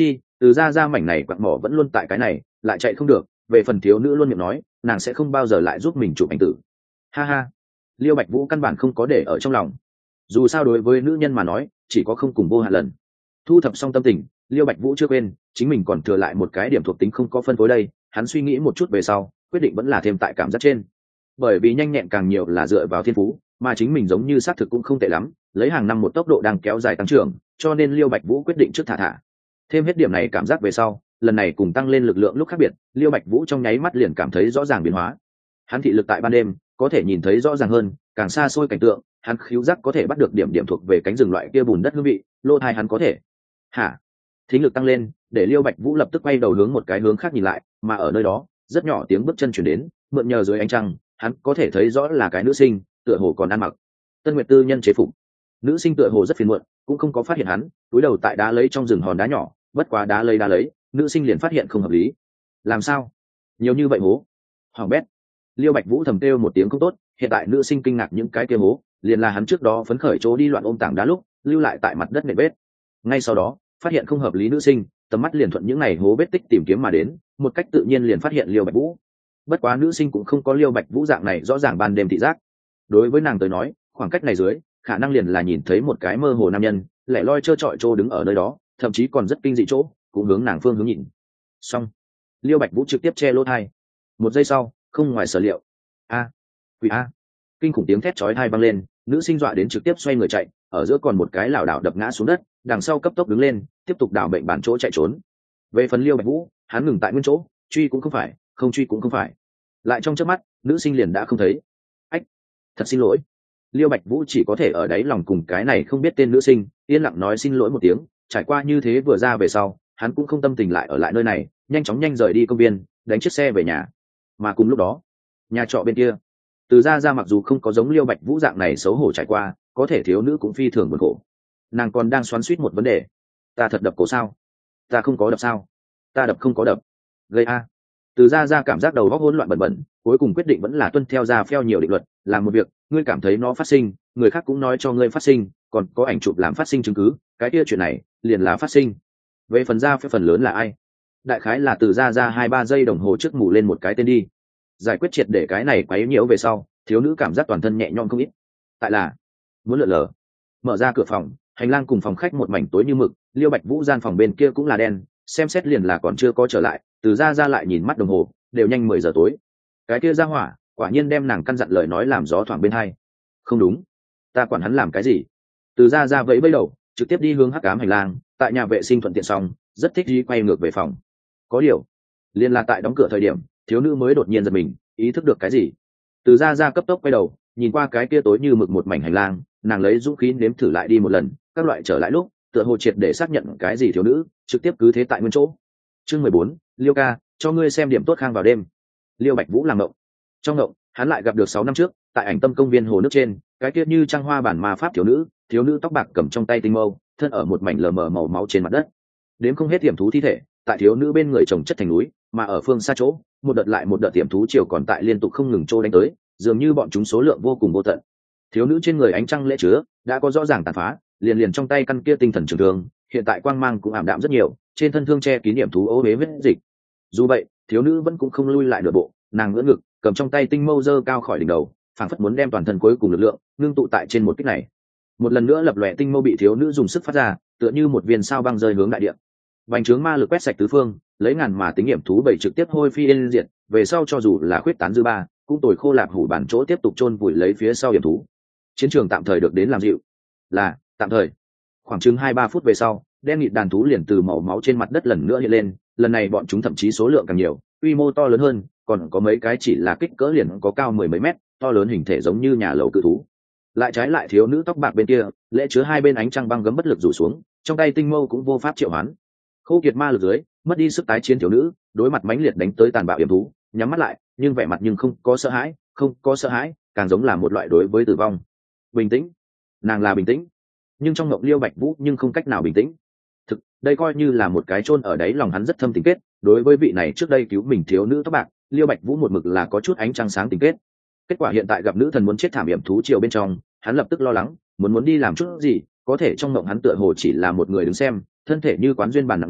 Từ ra ra mảnh này quặng mỏ vẫn luôn tại cái này, lại chạy không được. Về phần thiếu nữ luôn miệng nói nàng sẽ không bao giờ lại giúp mình chụp ảnh tử. Ha ha, Liêu Bạch Vũ căn bản không có để ở trong lòng. Dù sao đối với nữ nhân mà nói chỉ có không cùng vô hạn lần. Thu thập xong tâm tình, Liêu Bạch Vũ chưa quên chính mình còn thừa lại một cái điểm thuộc tính không có phân phối đây. Hắn suy nghĩ một chút về sau quyết định vẫn là thêm tại cảm giác trên, bởi vì nhanh nhẹn càng nhiều là dựa vào thiên phú, mà chính mình giống như xác thực cũng không tệ lắm, lấy hàng năm một tốc độ đang kéo dài tăng trưởng, cho nên Liêu Bạch Vũ quyết định trước thả thả thêm hết điểm này cảm giác về sau, lần này cùng tăng lên lực lượng lúc khác biệt, Liêu Bạch Vũ trong nháy mắt liền cảm thấy rõ ràng biến hóa. Hắn thị lực tại ban đêm có thể nhìn thấy rõ ràng hơn, càng xa xôi cảnh tượng, hắn khứu giác có thể bắt được điểm điểm thuộc về cánh rừng loại kia bùn đất hương vị, lô thai hắn có thể hả thính lực tăng lên, để Liêu Bạch Vũ lập tức quay đầu hướng một cái hướng khác nhìn lại, mà ở nơi đó rất nhỏ tiếng bước chân chuyển đến, mượn nhờ dưới ánh trăng hắn có thể thấy rõ là cái nữ sinh, tựa hồ còn ăn mặc Tân Nguyệt tư nhân chế phục. Nữ sinh tựa hồ rất phiền muộn, cũng không có phát hiện hắn túi đầu tại đá lấy trong rừng hòn đá nhỏ, bất quá đá lấy đá lấy, nữ sinh liền phát hiện không hợp lý. Làm sao nhiều như vậy hố? Hoàng bét. Liêu Bạch Vũ thầm kêu một tiếng không tốt, hiện tại nữ sinh kinh ngạc những cái kia hố liền là hắn trước đó phấn khởi chỗ đi loạn ôm tảng đá lúc lưu lại tại mặt đất nệm vết. Ngay sau đó phát hiện không hợp lý nữ sinh tầm mắt liền thuận những này hố vết tích tìm kiếm mà đến, một cách tự nhiên liền phát hiện Liêu Bạch Vũ. Bất quá nữ sinh cũng không có Liêu Bạch Vũ dạng này rõ ràng ban đêm thị giác. Đối với nàng tới nói, khoảng cách này dưới khả năng liền là nhìn thấy một cái mơ hồ nam nhân lẻ loi trơ trọi trô đứng ở nơi đó, thậm chí còn rất kinh dị chỗ cũng hướng nàng phương hướng nhìn. Xong, Liêu Bạch Vũ trực tiếp che lỗ thai. Một giây sau, không ngoài sở liệu, a quỷ a kinh khủng tiếng thét chói tai vang lên, nữ sinh dọa đến trực tiếp xoay người chạy, ở giữa còn một cái lảo đảo đập ngã xuống đất, đằng sau cấp tốc đứng lên tiếp tục đảo bệnh bản chỗ chạy trốn. Về phần Liêu Bạch Vũ, hắn ngừng tại nguyên chỗ, truy cũng không phải, không truy cũng không phải, lại trong chớp mắt nữ sinh liền đã không thấy. Ách, thật xin lỗi. Liêu Bạch Vũ chỉ có thể ở đáy lòng cùng cái này không biết tên nữ sinh yên lặng nói xin lỗi một tiếng. Trải qua như thế vừa ra về sau, hắn cũng không tâm tình lại ở lại nơi này, nhanh chóng nhanh rời đi công viên, đánh chiếc xe về nhà. Mà cùng lúc đó, nhà trọ bên kia, Từ Gia Gia mặc dù không có giống Liêu Bạch Vũ dạng này xấu hổ trải qua, có thể thiếu nữ cũng phi thường buồn khổ. Nàng còn đang xoắn xuýt một vấn đề: ta thật đập cổ sao? Ta không có đập sao? Ta đập không có đập. Gây a. Từ Gia Gia cảm giác đầu óc hỗn loạn bẩn bẩn, cuối cùng quyết định vẫn là tuân theo ra phèo nhiều định luật, làm một việc, ngươi cảm thấy nó phát sinh, người khác cũng nói cho ngươi phát sinh, còn có ảnh chụp làm phát sinh chứng cứ, cái kia chuyện này liền là phát sinh. Về phần Gia phép phần lớn là ai? Đại khái là Từ Gia Gia hai ba giây đồng hồ trước mù lên một cái tên đi. Giải quyết triệt để cái này quấy nhiễu về sau, thiếu nữ cảm giác toàn thân nhẹ nhõm không ít. Tại là muốn lượn lờ, mở ra cửa phòng, hành lang cùng phòng khách một mảnh tối như mực, Liêu Bạch Vũ gian phòng bên kia cũng là đen, xem xét liền là còn chưa có trở lại. Từ Gia Gia lại nhìn mắt đồng hồ, đều nhanh mười giờ tối. Cái kia ra hỏa quả nhiên đem nàng căn dặn lời nói làm gió thoảng bên hai. Không đúng, ta quản hắn làm cái gì? Từ Gia Gia vẫy vẫy đầu, trực tiếp đi hướng hắc ám hành lang, tại nhà vệ sinh thuận tiện xong, rất thích đi quay ngược về phòng. Có điều, liền là tại đóng cửa thời điểm, thiếu nữ mới đột nhiên giật mình, ý thức được cái gì. Từ Gia Gia cấp tốc quay đầu, nhìn qua cái kia tối như mực một mảnh hành lang, nàng lấy dũng khí nếm thử lại đi một lần, các loại trở lại lúc, tựa hồ triệt để xác nhận cái gì thiếu nữ, trực tiếp cứ thế tại nguyên chỗ. Chương mười bốn, Liêu ca, cho ngươi xem điểm tốt khang vào đêm. Liêu Bạch Vũ làm ngộng. Trong ngộng, hắn lại gặp được sáu năm trước, tại Ảnh Tâm công viên hồ nước trên, cái kia như trăng hoa bản ma pháp thiếu nữ, thiếu nữ tóc bạc cầm trong tay tinh mâu, thân ở một mảnh lờ mờ màu máu trên mặt đất. Đếm không hết tiềm thú thi thể, tại thiếu nữ bên người chồng chất thành núi, mà ở phương xa chỗ, một đợt lại một đợt tiềm thú chiều còn tại liên tục không ngừng trôi đánh tới, dường như bọn chúng số lượng vô cùng vô tận. Thiếu nữ trên người ánh trăng lễ chứa đã có rõ ràng tàn phá, liền liền trong tay căn kia tinh thần trường thương, hiện tại quang mang cũng ảm đạm rất nhiều, trên thân thương che kín điểm thú ố huế vết dịch. Dù vậy, thiếu nữ vẫn cũng không lui lại nửa bộ, nàng ngỡ ngực, cầm trong tay tinh mâu giơ cao khỏi đỉnh đầu, phảng phất muốn đem toàn thân cuối cùng lực lượng ngưng tụ tại trên một kích này. Một lần nữa lập lòe tinh mâu bị thiếu nữ dùng sức phát ra, tựa như một viên sao băng rơi hướng đại địa. Bành trướng ma lực quét sạch tứ phương, lấy ngàn mà tính nghiệm thú bảy trực tiếp hôi phi yên diệt, về sau cho dù là khuyết tán dư ba, cũng tồi khô lạp hủ bản chỗ tiếp tục chôn vùi lấy phía sau hiểm thú. Chiến trường tạm thời được đến làm dịu, là tạm thời. Khoảng chừng hai ba phút về sau, đen nghịt đàn thú liền từ màu máu trên mặt đất lần nữa hiện lên, lần này bọn chúng thậm chí số lượng càng nhiều, quy mô to lớn hơn, còn có mấy cái chỉ là kích cỡ liền có cao mười mấy mét, to lớn hình thể giống như nhà lầu cự thú. Lại trái lại thiếu nữ tóc bạc bên kia, lễ chứa hai bên ánh trăng băng gấm bất lực rủ xuống, trong tay tinh mâu cũng vô pháp triệu hoán. Khô kiệt ma lực dưới, mất đi sức tái chiến thiếu nữ, đối mặt mãnh liệt đánh tới tàn bạo hiểm thú, nhắm mắt lại, nhưng vẻ mặt nhưng không có sợ hãi, không có sợ hãi, càng giống là một loại đối với tử vong. Bình tĩnh, nàng là bình tĩnh, nhưng trong ngộng Liêu Bạch Vũ nhưng không cách nào bình tĩnh. Thực, đây coi như là một cái chôn ở đáy lòng hắn rất thâm tình kết, đối với vị này trước đây cứu mình thiếu nữ tóc bạc, Liêu Bạch Vũ một mực là có chút ánh trăng sáng tình kết. Kết quả hiện tại gặp nữ thần muốn chết thảm hiểm thú chiều bên trong, hắn lập tức lo lắng, muốn muốn đi làm chút gì, có thể trong ngộng hắn tựa hồ chỉ là một người đứng xem, thân thể như quán duyên bàn nặng nề,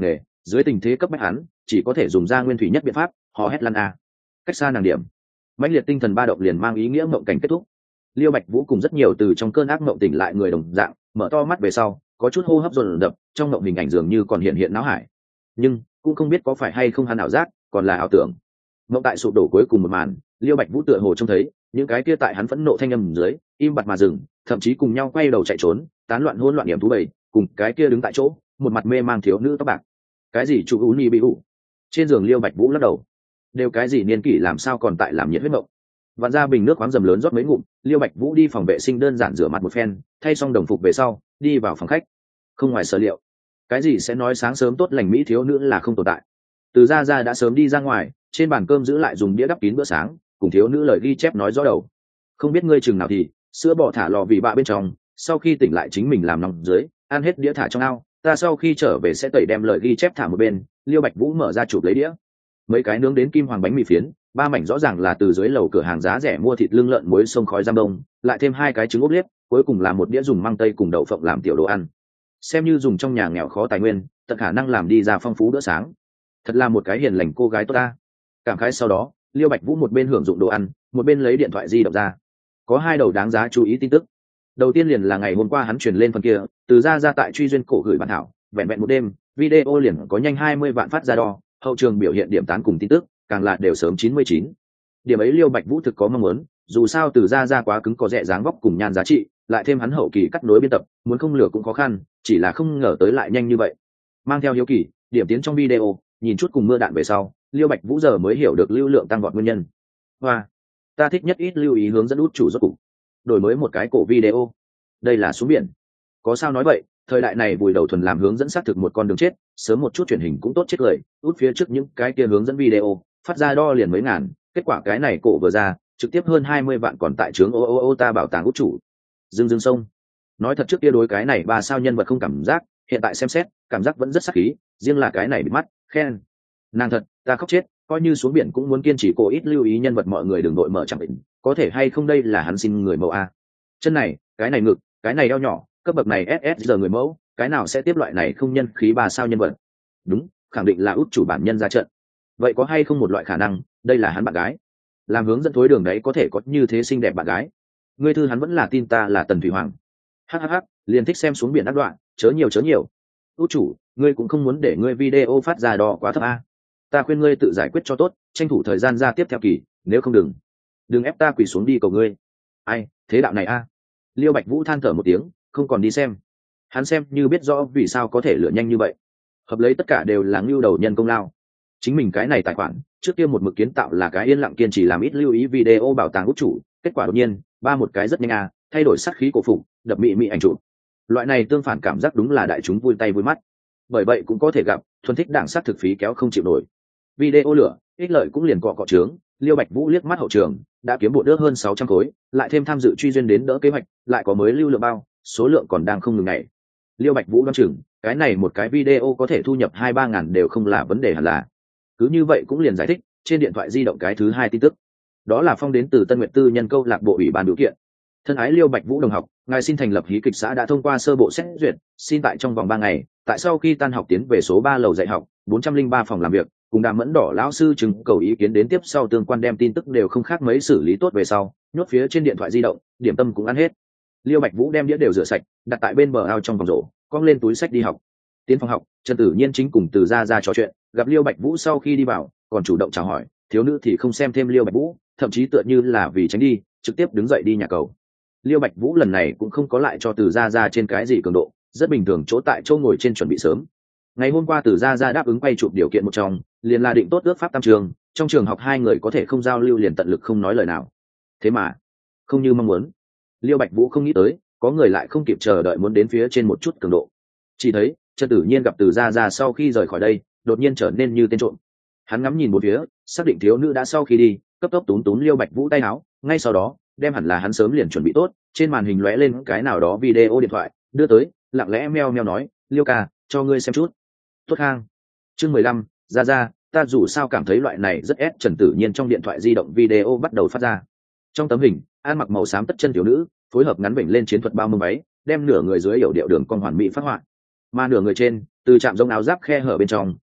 dưới tình thế cấp bách hắn chỉ có thể dùng ra nguyên thủy nhất biện pháp, hò hét lan a. Cách xa nàng điểm, mãnh liệt tinh thần ba động liền mang ý nghĩa mộng cảnh kết thúc. Liêu Bạch Vũ cùng rất nhiều từ trong cơn ác mộng tỉnh lại người đồng dạng, mở to mắt về sau, có chút hô hấp dồn dập, trong mộng hình ảnh dường như còn hiện hiện não hải. Nhưng cũng không biết có phải hay không hắn ảo giác, còn là ảo tưởng. Mộng tại sụp đổ cuối cùng một màn, Liêu Bạch Vũ tựa hồ trông thấy những cái kia tại hắn phẫn nộ thanh âm dưới, im bặt mà dừng, thậm chí cùng nhau quay đầu chạy trốn, tán loạn hỗn loạn điểm thú bầy, cùng cái kia đứng tại chỗ, một mặt mê mang thiếu nữ tóc bạc. Cái gì chủ ú ni bị ủ? Trên giường Liêu Bạch Vũ lắc đầu. Đều cái gì niên kỷ làm sao còn tại làm nhiệt huyết mộng. Vặn ra bình nước khoáng dầm lớn rót mấy ngụm, Liêu Bạch Vũ đi phòng vệ sinh đơn giản rửa mặt một phen, thay xong đồng phục về sau, đi vào phòng khách. Không ngoài sở liệu, cái gì sẽ nói sáng sớm tốt lành mỹ thiếu nữ là không tồn tại. Từ Gia Gia đã sớm đi ra ngoài, trên bàn cơm giữ lại dùng đĩa đắp kín bữa sáng, cùng thiếu nữ lời ghi chép nói rõ đầu. Không biết ngươi chừng nào thì sữa bò thả lò vì bạ bên trong, sau khi tỉnh lại chính mình làm nóng dưới, ăn hết đĩa thả trong ao, ta sau khi trở về sẽ tẩy đem lời ghi chép thả một bên. Liêu Bạch Vũ mở ra chụp lấy đĩa, mấy cái nướng đến kim hoàng bánh mì phiến, ba mảnh rõ ràng là từ dưới lầu cửa hàng giá rẻ mua thịt lưng lợn muối sông khói giam đông, lại thêm hai cái trứng ốp liếp, cuối cùng là một đĩa dùng măng tây cùng đậu phộng làm tiểu đồ ăn. Xem như dùng trong nhà nghèo khó tài nguyên, tận khả năng làm đi ra phong phú bữa sáng. Thật là một cái hiền lành cô gái tốt ta. Cảm khái sau đó, Liêu Bạch Vũ một bên hưởng dụng đồ ăn, một bên lấy điện thoại di động ra. Có hai đầu đáng giá chú ý tin tức. Đầu tiên liền là ngày hôm qua hắn truyền lên phần kia, từ Gia Gia tại truy duyên cổ gửi bản thảo, vẹn vẹn một đêm, video liền có nhanh hai mươi vạn phát ra đo, hậu trường biểu hiện điểm tán cùng tin tức, càng là đều sớm chín mươi chín. Điểm ấy Liêu Bạch Vũ thực có mong muốn, dù sao từ Gia Gia quá cứng có rẻ dáng vóc cùng nhan giá trị, lại thêm hắn hậu kỳ cắt nối biên tập, muốn không lửa cũng khó khăn, chỉ là không ngờ tới lại nhanh như vậy. Mang theo hiếu kỳ, điểm tiến trong video, nhìn chút cùng mưa đạn về sau, Liêu Bạch Vũ giờ mới hiểu được lưu lượng tăng vọt nguyên nhân. Hoa, ta thích nhất ít lưu ý hướng dẫn út chủ rốt cục. Đổi mới một cái cổ video. Đây là xuống biển. Có sao nói vậy, thời đại này vùi đầu thuần làm hướng dẫn xác thực một con đường chết, sớm một chút truyền hình cũng tốt chết lời, út phía trước những cái kia hướng dẫn video, phát ra đo liền mấy ngàn, kết quả cái này cổ vừa ra, trực tiếp hơn hai mươi vạn còn tại trướng ô ô ô ta bảo tàng út chủ. Dương Dương sông. Nói thật trước kia đối cái này ba sao nhân vật không cảm giác, hiện tại xem xét, cảm giác vẫn rất sắc khí, riêng là cái này bị mắt, khen. Nàng thật, ta khóc chết, coi như xuống biển cũng muốn kiên trì cổ ít lưu ý nhân vật mọi người đừng đội mở chẳng định, có thể hay không đây là hắn xin người mẫu a. Chân này, cái này ngực, cái này eo nhỏ, cấp bậc này ét ét giờ người mẫu, cái nào sẽ tiếp loại này không nhân khí ba sao nhân vật. Đúng, khẳng định là út chủ bản nhân ra trận. Vậy có hay không một loại khả năng, đây là hắn bạn gái. Làm hướng dẫn thối đường đấy có thể có như thế xinh đẹp bạn gái. Ngươi thư hắn vẫn là tin ta là Tần Thủy Hoàng. Hhh, liền thích xem xuống biển đắc đoạn, chớ nhiều chớ nhiều. Út chủ, ngươi cũng không muốn để ngươi video phát ra đo quá thấp a. Ta khuyên ngươi tự giải quyết cho tốt, tranh thủ thời gian ra tiếp theo kỳ, nếu không đừng đừng ép ta quỳ xuống đi cầu ngươi. Ai, thế đạo này a. Liêu Bạch Vũ than thở một tiếng, không còn đi xem. Hắn xem như biết rõ vì sao có thể lựa nhanh như vậy. Hợp lấy tất cả đều là ngưu đầu nhân công lao. Chính mình cái này tài khoản, trước kia một mực kiến tạo là cái yên lặng kiên trì làm ít lưu ý video bảo tàng út chủ, kết quả đột nhiên, ba một cái rất nhanh a, thay đổi sắc khí cổ phục, đập mị mị ảnh chụp. Loại này tương phản cảm giác đúng là đại chúng vui tay vui mắt. Bởi vậy cũng có thể gặp, thuần thích đảng sát thực phí kéo không chịu nổi. Video lửa, ích lợi cũng liền cọ cọ trướng. Liêu Bạch Vũ liếc mắt hậu trường, đã kiếm bộ nước hơn sáu trăm khối, lại thêm tham dự truy duyên đến đỡ kế hoạch, lại có mới lưu lượng bao, số lượng còn đang không ngừng ngày. Liêu Bạch Vũ đoán chừng, cái này một cái video có thể thu nhập hai ba ngàn đều không là vấn đề hẳn là. Cứ như vậy cũng liền giải thích, trên điện thoại di động cái thứ hai tin tức. Đó là phong đến từ Tân Nguyệt Tư nhân câu lạc bộ ủy ban biểu kiện. Thân ái Liêu Bạch Vũ đồng học, ngài xin thành lập hí kịch xã đã thông qua sơ bộ xét duyệt, xin tại trong vòng ba ngày, tại sau khi tan học tiến về số ba lầu dạy học, bốn trăm lẻ ba phòng làm việc, cùng Đàm Mẫn Đỏ lão sư chứng cầu ý kiến đến tiếp sau tương quan đem tin tức đều không khác mấy xử lý tốt về sau, nhốt phía trên điện thoại di động, điểm tâm cũng ăn hết. Liêu Bạch Vũ đem đĩa đều rửa sạch, đặt tại bên bờ ao trong vòng rổ, cong lên túi sách đi học. Tiến phòng học, Trần Tử Nhiên chính cùng Từ Gia Gia trò chuyện, gặp Liêu Bạch Vũ sau khi đi vào, còn chủ động chào hỏi, thiếu nữ thì không xem thêm Liêu Bạch Vũ, thậm chí tựa như là vì tránh đi, trực tiếp đứng dậy đi nhà cầu. Liêu Bạch Vũ lần này cũng không có lại cho Từ Gia Gia trên cái gì cường độ, rất bình thường chỗ tại chỗ ngồi trên chuẩn bị sớm. Ngày hôm qua Từ Gia Gia đáp ứng quay chụp điều kiện một trong, liền là định tốt ước pháp tam trường, trong trường học hai người có thể không giao lưu liền tận lực không nói lời nào. Thế mà, không như mong muốn. Liêu Bạch Vũ không nghĩ tới, có người lại không kịp chờ đợi muốn đến phía trên một chút cường độ. Chỉ thấy, Trần Tử Nhiên gặp Từ Gia Gia sau khi rời khỏi đây, đột nhiên trở nên như tên trộm. Hắn ngắm nhìn một phía, xác định thiếu nữ đã sau khi đi, cấp tốc túm túm Liêu Bạch Vũ tay áo, ngay sau đó, đem hẳn là hắn sớm liền chuẩn bị tốt, trên màn hình lóe lên cái nào đó video điện thoại, đưa tới, lặng lẽ meo meo nói, Liêu ca, cho ngươi xem chút. Tốt hang. Chương mười lăm, Gia Gia, ta dù sao cảm thấy loại này rất ép. Trần Tử Nhiên trong điện thoại di động video bắt đầu phát ra. Trong tấm hình, ăn mặc màu xám tất chân thiếu nữ, phối hợp ngắn vểnh lên chiến thuật bao mông váy, đem nửa người dưới hiểu điệu đường con hoàn mỹ phát họa. Mà nửa người trên, từ chạm giống áo giáp khe hở bên trong,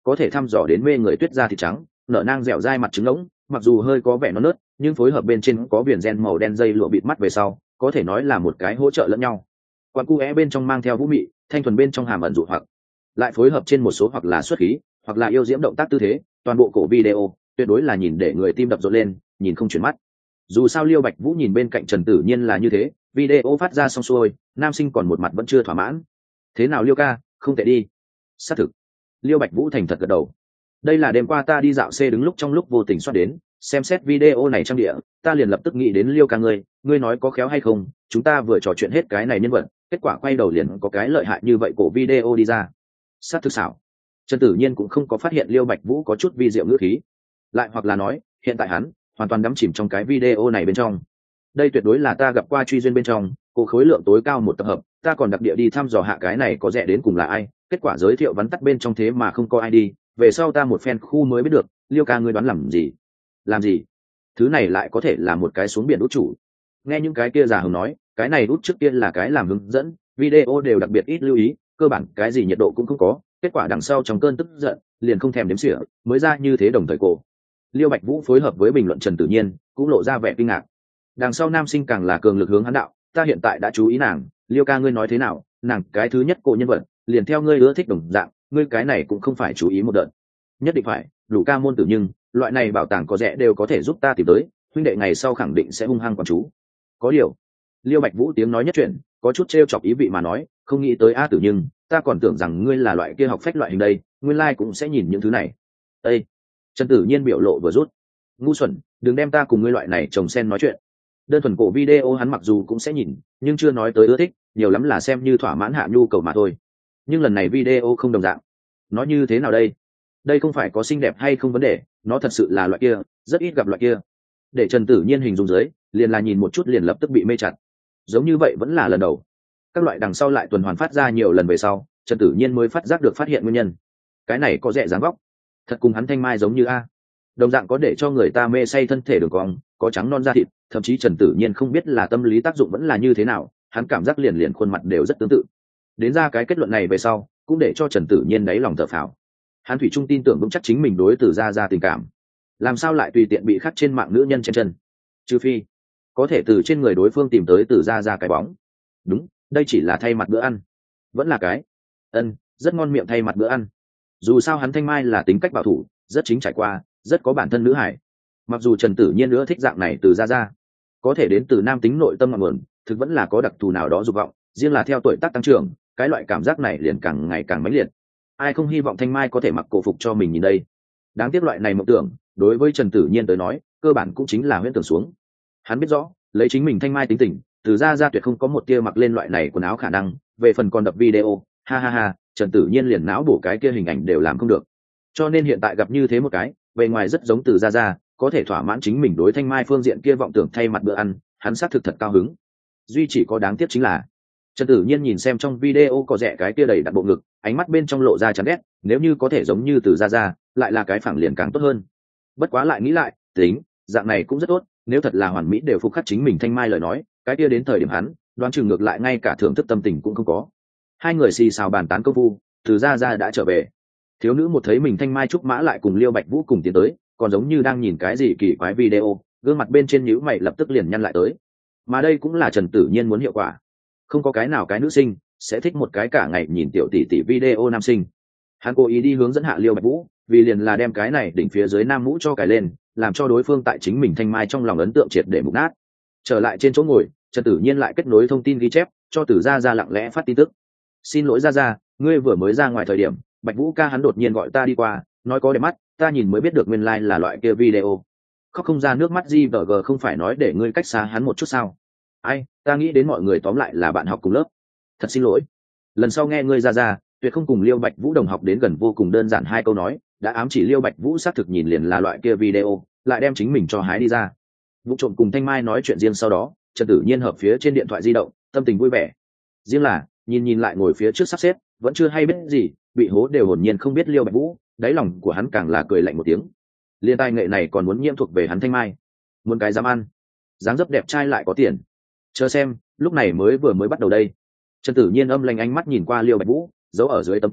có thể thăm dò đến mê người tuyết da thịt trắng, nở nang dẻo dai mặt trứng ngỗng, mặc dù hơi có vẻ non nớt nhưng phối hợp bên trên có viền ren màu đen dây lụa bịt mắt về sau, có thể nói là một cái hỗ trợ lẫn nhau. Quạt cu é bên trong mang theo vũ mị, thanh thuần bên trong hàm ẩn dụ hoặc, lại phối hợp trên một số hoặc là xuất khí, hoặc là yêu diễm động tác tư thế, toàn bộ cổ video tuyệt đối là nhìn để người tim đập rộn lên, nhìn không chuyển mắt. Dù sao Liêu Bạch Vũ nhìn bên cạnh Trần Tử Nhiên là như thế, video phát ra xong xuôi, nam sinh còn một mặt vẫn chưa thỏa mãn. Thế nào Liêu ca, không tệ đi. Xác thực. Liêu Bạch Vũ thành thật gật đầu. Đây là đêm qua ta đi dạo xe đứng lúc trong lúc vô tình soát đến, xem xét video này trang địa, ta liền lập tức nghĩ đến Liêu ca ngươi, ngươi nói có khéo hay không, chúng ta vừa trò chuyện hết cái này nhân vật, kết quả quay đầu liền có cái lợi hại như vậy cổ video đi ra. Sát thực xảo. Trần Tử Nhiên cũng không có phát hiện Liêu Bạch Vũ có chút vi diệu ngữ khí, lại hoặc là nói, hiện tại hắn hoàn toàn đắm chìm trong cái video này bên trong. Đây tuyệt đối là ta gặp qua truy duyên bên trong, cô khối lượng tối cao một tập hợp, ta còn đặc địa đi thăm dò hạ cái này có rẻ đến cùng là ai, kết quả giới thiệu vắn tắt bên trong thế mà không có ai đi, về sau ta một fan khu mới biết được, Liêu ca ngươi đoán làm gì? Làm gì? Thứ này lại có thể là một cái xuống biển út chủ. Nghe những cái kia già hùng nói, cái này út trước tiên là cái làm hướng dẫn, video đều đặc biệt ít lưu ý, cơ bản cái gì nhiệt độ cũng không có, kết quả đằng sau trong cơn tức giận, liền không thèm đếm xỉa, mới ra như thế đồng thời cổ. Liêu Bạch Vũ phối hợp với bình luận Trần Tử Nhiên, cũng lộ ra vẻ kinh ngạc. Đằng sau nam sinh càng là cường lực hướng hắn đạo, ta hiện tại đã chú ý nàng, Liêu ca ngươi nói thế nào, nàng cái thứ nhất cô nhân vật, liền theo ngươi ưa thích đồng dạng, ngươi cái này cũng không phải chú ý một đợt. Nhất định phải, đủ ca môn tử nhưng, loại này bảo tàng có rẻ đều có thể giúp ta tìm tới, huynh đệ ngày sau khẳng định sẽ hung hăng quản chú. Có điều, Liêu Bạch Vũ tiếng nói nhất chuyện, có chút trêu chọc ý vị mà nói, không nghĩ tới a tử nhưng, ta còn tưởng rằng ngươi là loại kia học phách loại hình đây, nguyên lai like cũng sẽ nhìn những thứ này. Ê! Trần Tử Nhiên biểu lộ vừa rút. Ngu xuẩn, đừng đem ta cùng ngươi loại này chồng sen nói chuyện. Đơn thuần cổ video hắn mặc dù cũng sẽ nhìn, nhưng chưa nói tới ưa thích, nhiều lắm là xem như thỏa mãn hạ nhu cầu mà thôi. Nhưng lần này video không đồng dạng. Nói như thế nào đây? Đây không phải có xinh đẹp hay không vấn đề, nó thật sự là loại kia, rất ít gặp loại kia. Để Trần Tử Nhiên hình dung dưới, liền là nhìn một chút liền lập tức bị mê chặt. Giống như vậy vẫn là lần đầu. Các loại đằng sau lại tuần hoàn phát ra nhiều lần về sau, Trần Tử Nhiên mới phát giác được phát hiện nguyên nhân. Cái này có rẻ dáng vóc, thật cùng hắn thanh mai giống như a. Đồng dạng có để cho người ta mê say thân thể đường cong, có trắng non da thịt, thậm chí Trần Tử Nhiên không biết là tâm lý tác dụng vẫn là như thế nào, hắn cảm giác liền liền khuôn mặt đều rất tương tự. Đến ra cái kết luận này về sau, cũng để cho Trần Tử Nhiên đáy lòng thở phào. Hắn thủy chung tin tưởng vững chắc chính mình đối Từ Gia Gia tình cảm, làm sao lại tùy tiện bị khắc trên mạng nữ nhân trên chân, trừ phi có thể từ trên người đối phương tìm tới Từ Gia Gia cái bóng. Đúng, đây chỉ là thay mặt bữa ăn, vẫn là cái ân rất ngon miệng thay mặt bữa ăn. Dù sao hắn thanh mai là tính cách bảo thủ, rất chính trải qua, rất có bản thân nữ hải. Mặc dù Trần Tử Nhiên nữa thích dạng này Từ Gia Gia, có thể đến từ nam tính nội tâm ngọn nguồn, thực vẫn là có đặc thù nào đó dục vọng, riêng là theo tuổi tác tăng trưởng, cái loại cảm giác này liền càng ngày càng mãnh liệt. Ai không hy vọng thanh mai có thể mặc cổ phục cho mình nhìn đây. Đáng tiếc loại này mộng tưởng đối với Trần Tử Nhiên tới nói, cơ bản cũng chính là huyễn tưởng xuống. Hắn biết rõ, lấy chính mình thanh mai tính tình, Từ Gia Gia tuyệt không có một tia mặc lên loại này quần áo khả năng. Về phần còn đập video, ha ha ha, Trần Tử Nhiên liền não bổ cái kia hình ảnh đều làm không được. Cho nên hiện tại gặp như thế một cái, bề ngoài rất giống Từ Gia Gia, có thể thỏa mãn chính mình đối thanh mai phương diện kia vọng tưởng thay mặt bữa ăn, hắn xác thực thật cao hứng. Duy chỉ có đáng tiếc chính là, Trần Tử Nhiên nhìn xem trong video có rẻ cái kia đầy đặn bộ ngực, ánh mắt bên trong lộ ra chán ghét, nếu như có thể giống như Từ Gia Gia, lại là cái phẳng liền càng tốt hơn. Bất quá lại nghĩ lại, tính, dạng này cũng rất tốt, nếu thật là hoàn mỹ đều phục khắc chính mình thanh mai lời nói, cái kia đến thời điểm hắn, đoán chừng ngược lại ngay cả thưởng thức tâm tình cũng không có. Hai người xì xào bàn tán công phu, Từ Gia Gia đã trở về. Thiếu nữ một thấy mình thanh mai trúc mã lại cùng Liêu Bạch Vũ cùng tiến tới, còn giống như đang nhìn cái gì kỳ quái video, gương mặt bên trên nhíu mày lập tức liền nhăn lại tới. Mà đây cũng là Trần Tử Nhiên muốn hiệu quả. Không có cái nào cái nữ sinh sẽ thích một cái cả ngày nhìn tiểu tỷ tỷ video nam sinh. Hắn cố ý đi hướng dẫn hạ Liêu Bạch Vũ, vì liền là đem cái này đỉnh phía dưới nam mũ cho cài lên, làm cho đối phương tại chính mình thanh mai trong lòng ấn tượng triệt để mục nát. Trở lại trên chỗ ngồi, Trần Tử Nhiên lại kết nối thông tin ghi chép, cho Từ Gia Gia lặng lẽ phát tin tức. Xin lỗi Gia Gia, ngươi vừa mới ra ngoài thời điểm, Bạch Vũ ca hắn đột nhiên gọi ta đi qua, nói có đẹp mắt, ta nhìn mới biết được nguyên lai like là loại kia video. Khóc không ra nước mắt gi vờ gờ không phải nói để ngươi cách xa hắn một chút sao? Ai, ta nghĩ đến mọi người tóm lại là bạn học cùng lớp. Thật xin lỗi. Lần sau nghe ngươi ra ra, tuyệt không cùng Liêu Bạch Vũ đồng học đến gần vô cùng đơn giản hai câu nói, đã ám chỉ Liêu Bạch Vũ xác thực nhìn liền là loại kia video, lại đem chính mình cho hái đi ra. Vũ trộm cùng Thanh Mai nói chuyện riêng sau đó, Trần Tử Nhiên hợp phía trên điện thoại di động, tâm tình vui vẻ. Riêng là, nhìn nhìn lại ngồi phía trước sắp xếp, vẫn chưa hay biết gì, bị hố đều hồn nhiên không biết Liêu Bạch Vũ, đáy lòng của hắn càng là cười lạnh một tiếng. Liên tài nghệ này còn muốn nhiễm thuộc về hắn Thanh Mai. Muốn cái dám ăn. Dáng dấp đẹp trai lại có tiền. Chờ xem, lúc này mới vừa mới bắt đầu đây. Trần Tử Nhiên âm lanh ánh mắt nhìn qua Liêu Bạch Vũ, giấu ở dưới tấm kính,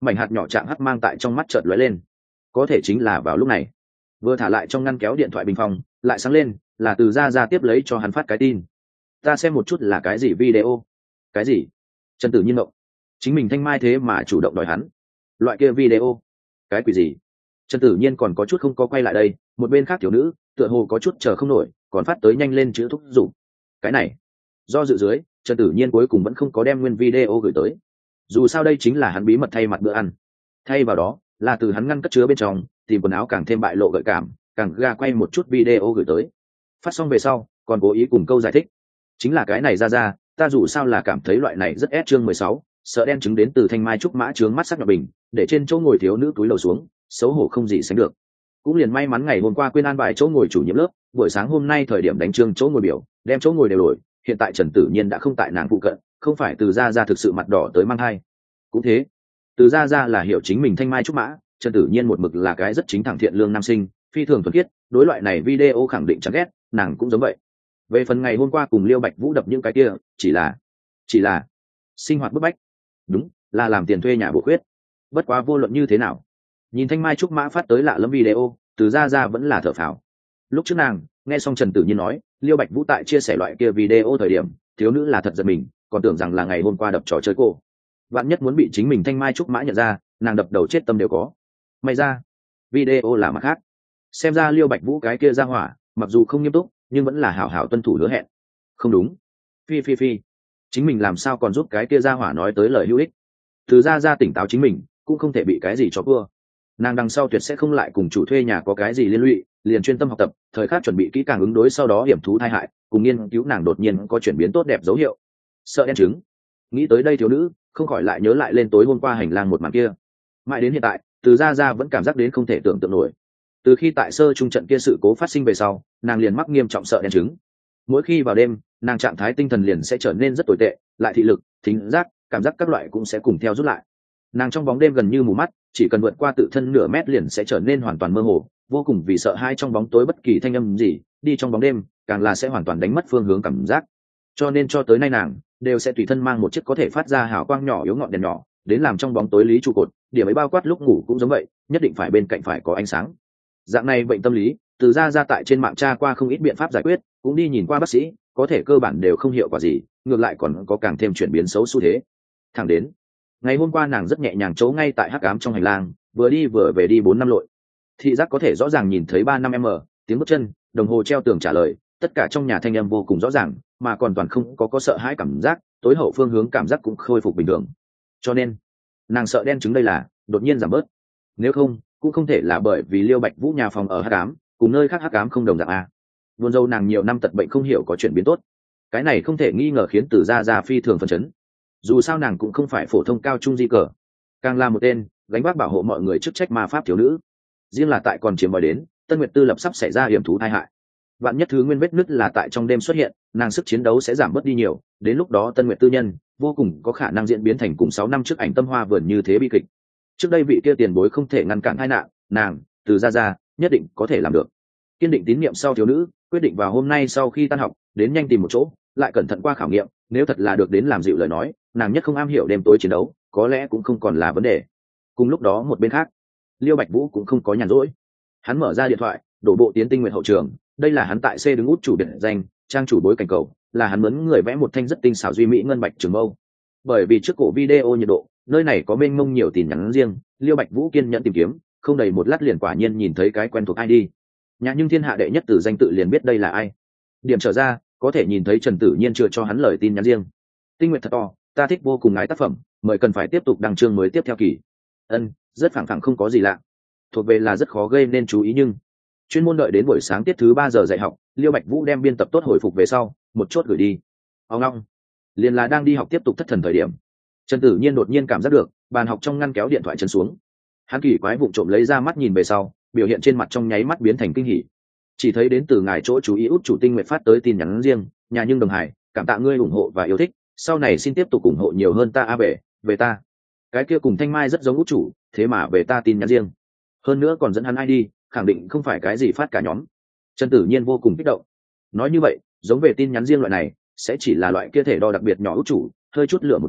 mảnh hạt nhỏ trạng hắc mang tại trong mắt chợt lóe lên. Có thể chính là vào lúc này, vừa thả lại trong ngăn kéo điện thoại bình phòng lại sáng lên, là Từ Gia Gia tiếp lấy cho hắn phát cái tin. Ta xem một chút là cái gì video. Cái gì? Trần Tử Nhiên động, chính mình Thanh Mai thế mà chủ động đòi hắn. Loại kia video, cái quỷ gì? Trần Tử Nhiên còn có chút không có quay lại đây, một bên khác thiếu nữ tựa hồ có chút chờ không nổi, còn phát tới nhanh lên chữ thúc giục. Cái này, do dự dưới, Trần Tử Nhiên cuối cùng vẫn không có đem nguyên video gửi tới. Dù sao đây chính là hắn bí mật thay mặt bữa ăn, thay vào đó là từ hắn ngăn cất chứa bên trong tìm quần áo càng thêm bại lộ gợi cảm, càng ga quay một chút video gửi tới. Phát xong về sau còn cố ý cùng câu giải thích, chính là cái này ra ra, ta dù sao là cảm thấy loại này rất ép. Chương mười sáu, sợ đen chứng đến từ Thanh Mai trúc mã trướng mắt sắc nhọn bình, để trên chỗ ngồi thiếu nữ túi lầu xuống, xấu hổ không gì sánh được. Cũng liền may mắn ngày hôm qua quên an bài chỗ ngồi chủ nhiệm lớp, buổi sáng hôm nay thời điểm đánh trương chỗ ngồi biểu, đem chỗ ngồi đều đổi, hiện tại Trần Tử Nhiên đã không tại nàng phụ cận, không phải Từ Gia Gia thực sự mặt đỏ tới mang hai. Cũng thế, Từ Gia Gia là hiểu chính mình Thanh Mai trúc mã, Trần Tử Nhiên một mực là cái rất chính thẳng thiện lương nam sinh, phi thường thuần khiết, đối loại này video khẳng định chẳng ghét, nàng cũng giống vậy. Về phần ngày hôm qua cùng Liêu Bạch Vũ đập những cái kia, chỉ là chỉ là sinh hoạt bức bách, đúng là làm tiền thuê nhà bổ khuyết. Bất quá vô luận như thế nào, nhìn Thanh Mai trúc mã phát tới lạ lẫm video, Từ Gia Gia vẫn là thở phào. Lúc trước nàng nghe xong Trần Tử Nhiên nói Liêu Bạch Vũ tại chia sẻ loại kia video thời điểm, thiếu nữ là thật giật mình, còn tưởng rằng là ngày hôm qua đập trò chơi cô. Vạn nhất muốn bị chính mình Thanh Mai trúc mã nhận ra, nàng đập đầu chết tâm đều có. May ra video là mặt khác, xem ra Liêu Bạch Vũ cái kia ra hỏa mặc dù không nghiêm túc nhưng vẫn là hảo hảo tuân thủ hứa hẹn. Không đúng, phi phi phi, chính mình làm sao còn giúp cái kia ra hỏa nói tới lời hữu ích. Từ Gia Gia tỉnh táo chính mình, cũng không thể bị cái gì cho cua. Nàng đằng sau tuyệt sẽ không lại cùng chủ thuê nhà có cái gì liên lụy, liền chuyên tâm học tập, thời khắc chuẩn bị kỹ càng ứng đối sau đó hiểm thú tai hại, cùng nghiên cứu nàng đột nhiên có chuyển biến tốt đẹp dấu hiệu. Sợ đen trứng. Nghĩ tới đây thiếu nữ không khỏi lại nhớ lại lên tối hôm qua hành lang một màn kia. Mãi đến hiện tại, Từ Gia Gia vẫn cảm giác đến không thể tưởng tượng nổi. Từ khi tại sơ trung trận kia sự cố phát sinh về sau, nàng liền mắc nghiêm trọng sợ đen trứng. Mỗi khi vào đêm, nàng trạng thái tinh thần liền sẽ trở nên rất tồi tệ, lại thị lực, thính giác, cảm giác các loại cũng sẽ cùng theo rút lại. Nàng trong bóng đêm gần như mù mắt, chỉ cần vượt qua tự thân nửa mét liền sẽ trở nên hoàn toàn mơ hồ, vô cùng vì sợ hai trong bóng tối bất kỳ thanh âm gì, đi trong bóng đêm càng là sẽ hoàn toàn đánh mất phương hướng cảm giác. Cho nên cho tới nay nàng đều sẽ tùy thân mang một chiếc có thể phát ra hào quang nhỏ yếu ngọn đèn nhỏ, đến làm trong bóng tối lý trụ cột, điểm ấy bao quát lúc ngủ cũng giống vậy, nhất định phải bên cạnh phải có ánh sáng. Dạng này bệnh tâm lý, Từ Gia Gia tại trên mạng tra qua không ít biện pháp giải quyết, cũng đi nhìn qua bác sĩ, có thể cơ bản đều không hiệu quả gì, ngược lại còn có càng thêm chuyển biến xấu xu thế. Thẳng đến ngày hôm qua nàng rất nhẹ nhàng trốn ngay tại hắc ám trong hành lang, vừa đi vừa về đi bốn năm lội, thị giác có thể rõ ràng nhìn thấy ba năm m tiếng bước chân, đồng hồ treo tường trả lời, tất cả trong nhà thanh âm vô cùng rõ ràng, mà còn toàn không có có sợ hãi cảm giác, tối hậu phương hướng cảm giác cũng khôi phục bình thường. Cho nên nàng sợ đen chứng đây là đột nhiên giảm bớt, nếu không cũng không thể là bởi vì Liêu Bạch Vũ nhà phòng ở hắc ám cùng nơi khác hắc ám không đồng dạng a. Buồn dâu nàng nhiều năm tật bệnh không hiểu có chuyển biến tốt, cái này không thể nghi ngờ khiến Từ Gia Gia phi thường phấn chấn. Dù sao nàng cũng không phải phổ thông cao trung di cờ, càng là một tên gánh vác bảo hộ mọi người chức trách ma pháp thiếu nữ. Riêng là tại còn chiếm bòi đến Tân Nguyệt Tư lập sắp xảy ra hiểm thú tai hại, vạn nhất thứ nguyên vết nứt là tại trong đêm xuất hiện, nàng sức chiến đấu sẽ giảm bớt đi nhiều, đến lúc đó Tân Nguyệt Tư nhân vô cùng có khả năng diễn biến thành cùng sáu năm trước ảnh Tâm Hoa vườn như thế bi kịch. Trước đây vị kia tiền bối không thể ngăn cản tai nạn, nàng Từ Gia Gia nhất định có thể làm được. Kiên định tín niệm sau thiếu nữ quyết định vào hôm nay sau khi tan học đến nhanh tìm một chỗ, lại cẩn thận qua khảo nghiệm, nếu thật là được đến làm dịu lời nói, nàng nhất không am hiểu đêm tối chiến đấu, có lẽ cũng không còn là vấn đề. Cùng lúc đó một bên khác, Liêu Bạch Vũ cũng không có nhàn rỗi, hắn mở ra điện thoại đổ bộ tiến Tinh Nguyệt hậu trường, đây là hắn tại C đứng út chủ biệt danh, trang chủ bối cảnh cầu, là hắn mướn người vẽ một thanh rất tinh xảo duy mỹ ngân bạch trường mâu. Bởi vì trước cổ video nhiệt độ, nơi này có mênh mông nhiều tin nhắn riêng, Liêu Bạch Vũ kiên nhẫn tìm kiếm, không đầy một lát liền quả nhiên nhìn thấy cái quen thuộc i đê. Nhà nhưng thiên hạ đệ nhất từ danh tự liền biết đây là ai. Điểm trở ra, có thể nhìn thấy Trần Tử Nhiên chưa cho hắn lời tin nhắn riêng. Tinh Nguyệt thật to, ta thích vô cùng ngái tác phẩm, mời cần phải tiếp tục đăng chương mới tiếp theo kỳ. Ân, rất phẳng phẳng không có gì lạ. Thuộc về là rất khó gây nên chú ý nhưng chuyên môn đợi đến buổi sáng tiết thứ ba giờ dạy học, Liêu Bạch Vũ đem biên tập tốt hồi phục về sau, một chốt gửi đi. Ông long, liền là đang đi học tiếp tục thất thần thời điểm, Trần Tử Nhiên đột nhiên cảm giác được bàn học trong ngăn kéo điện thoại chân xuống. Hắn kỳ quái vụng trộm lấy ra mắt nhìn về sau, biểu hiện trên mặt trong nháy mắt biến thành kinh hỉ. Chỉ thấy đến từ ngài chỗ chú ý út chủ Tinh Nguyệt phát tới tin nhắn riêng, nhà nhưng đồng hải, cảm tạ ngươi ủng hộ và yêu thích, sau này xin tiếp tục ủng hộ nhiều hơn ta a về, về ta. Cái kia cùng Thanh Mai rất giống út chủ, thế mà về ta tin nhắn riêng. Hơn nữa còn dẫn hắn i đê, khẳng định không phải cái gì phát cả nhóm. Trần Tử Nhiên vô cùng kích động. Nói như vậy, giống về tin nhắn riêng loại này, sẽ chỉ là loại kia thể đo đặc biệt nhỏ út chủ, hơi chút lựa một chút,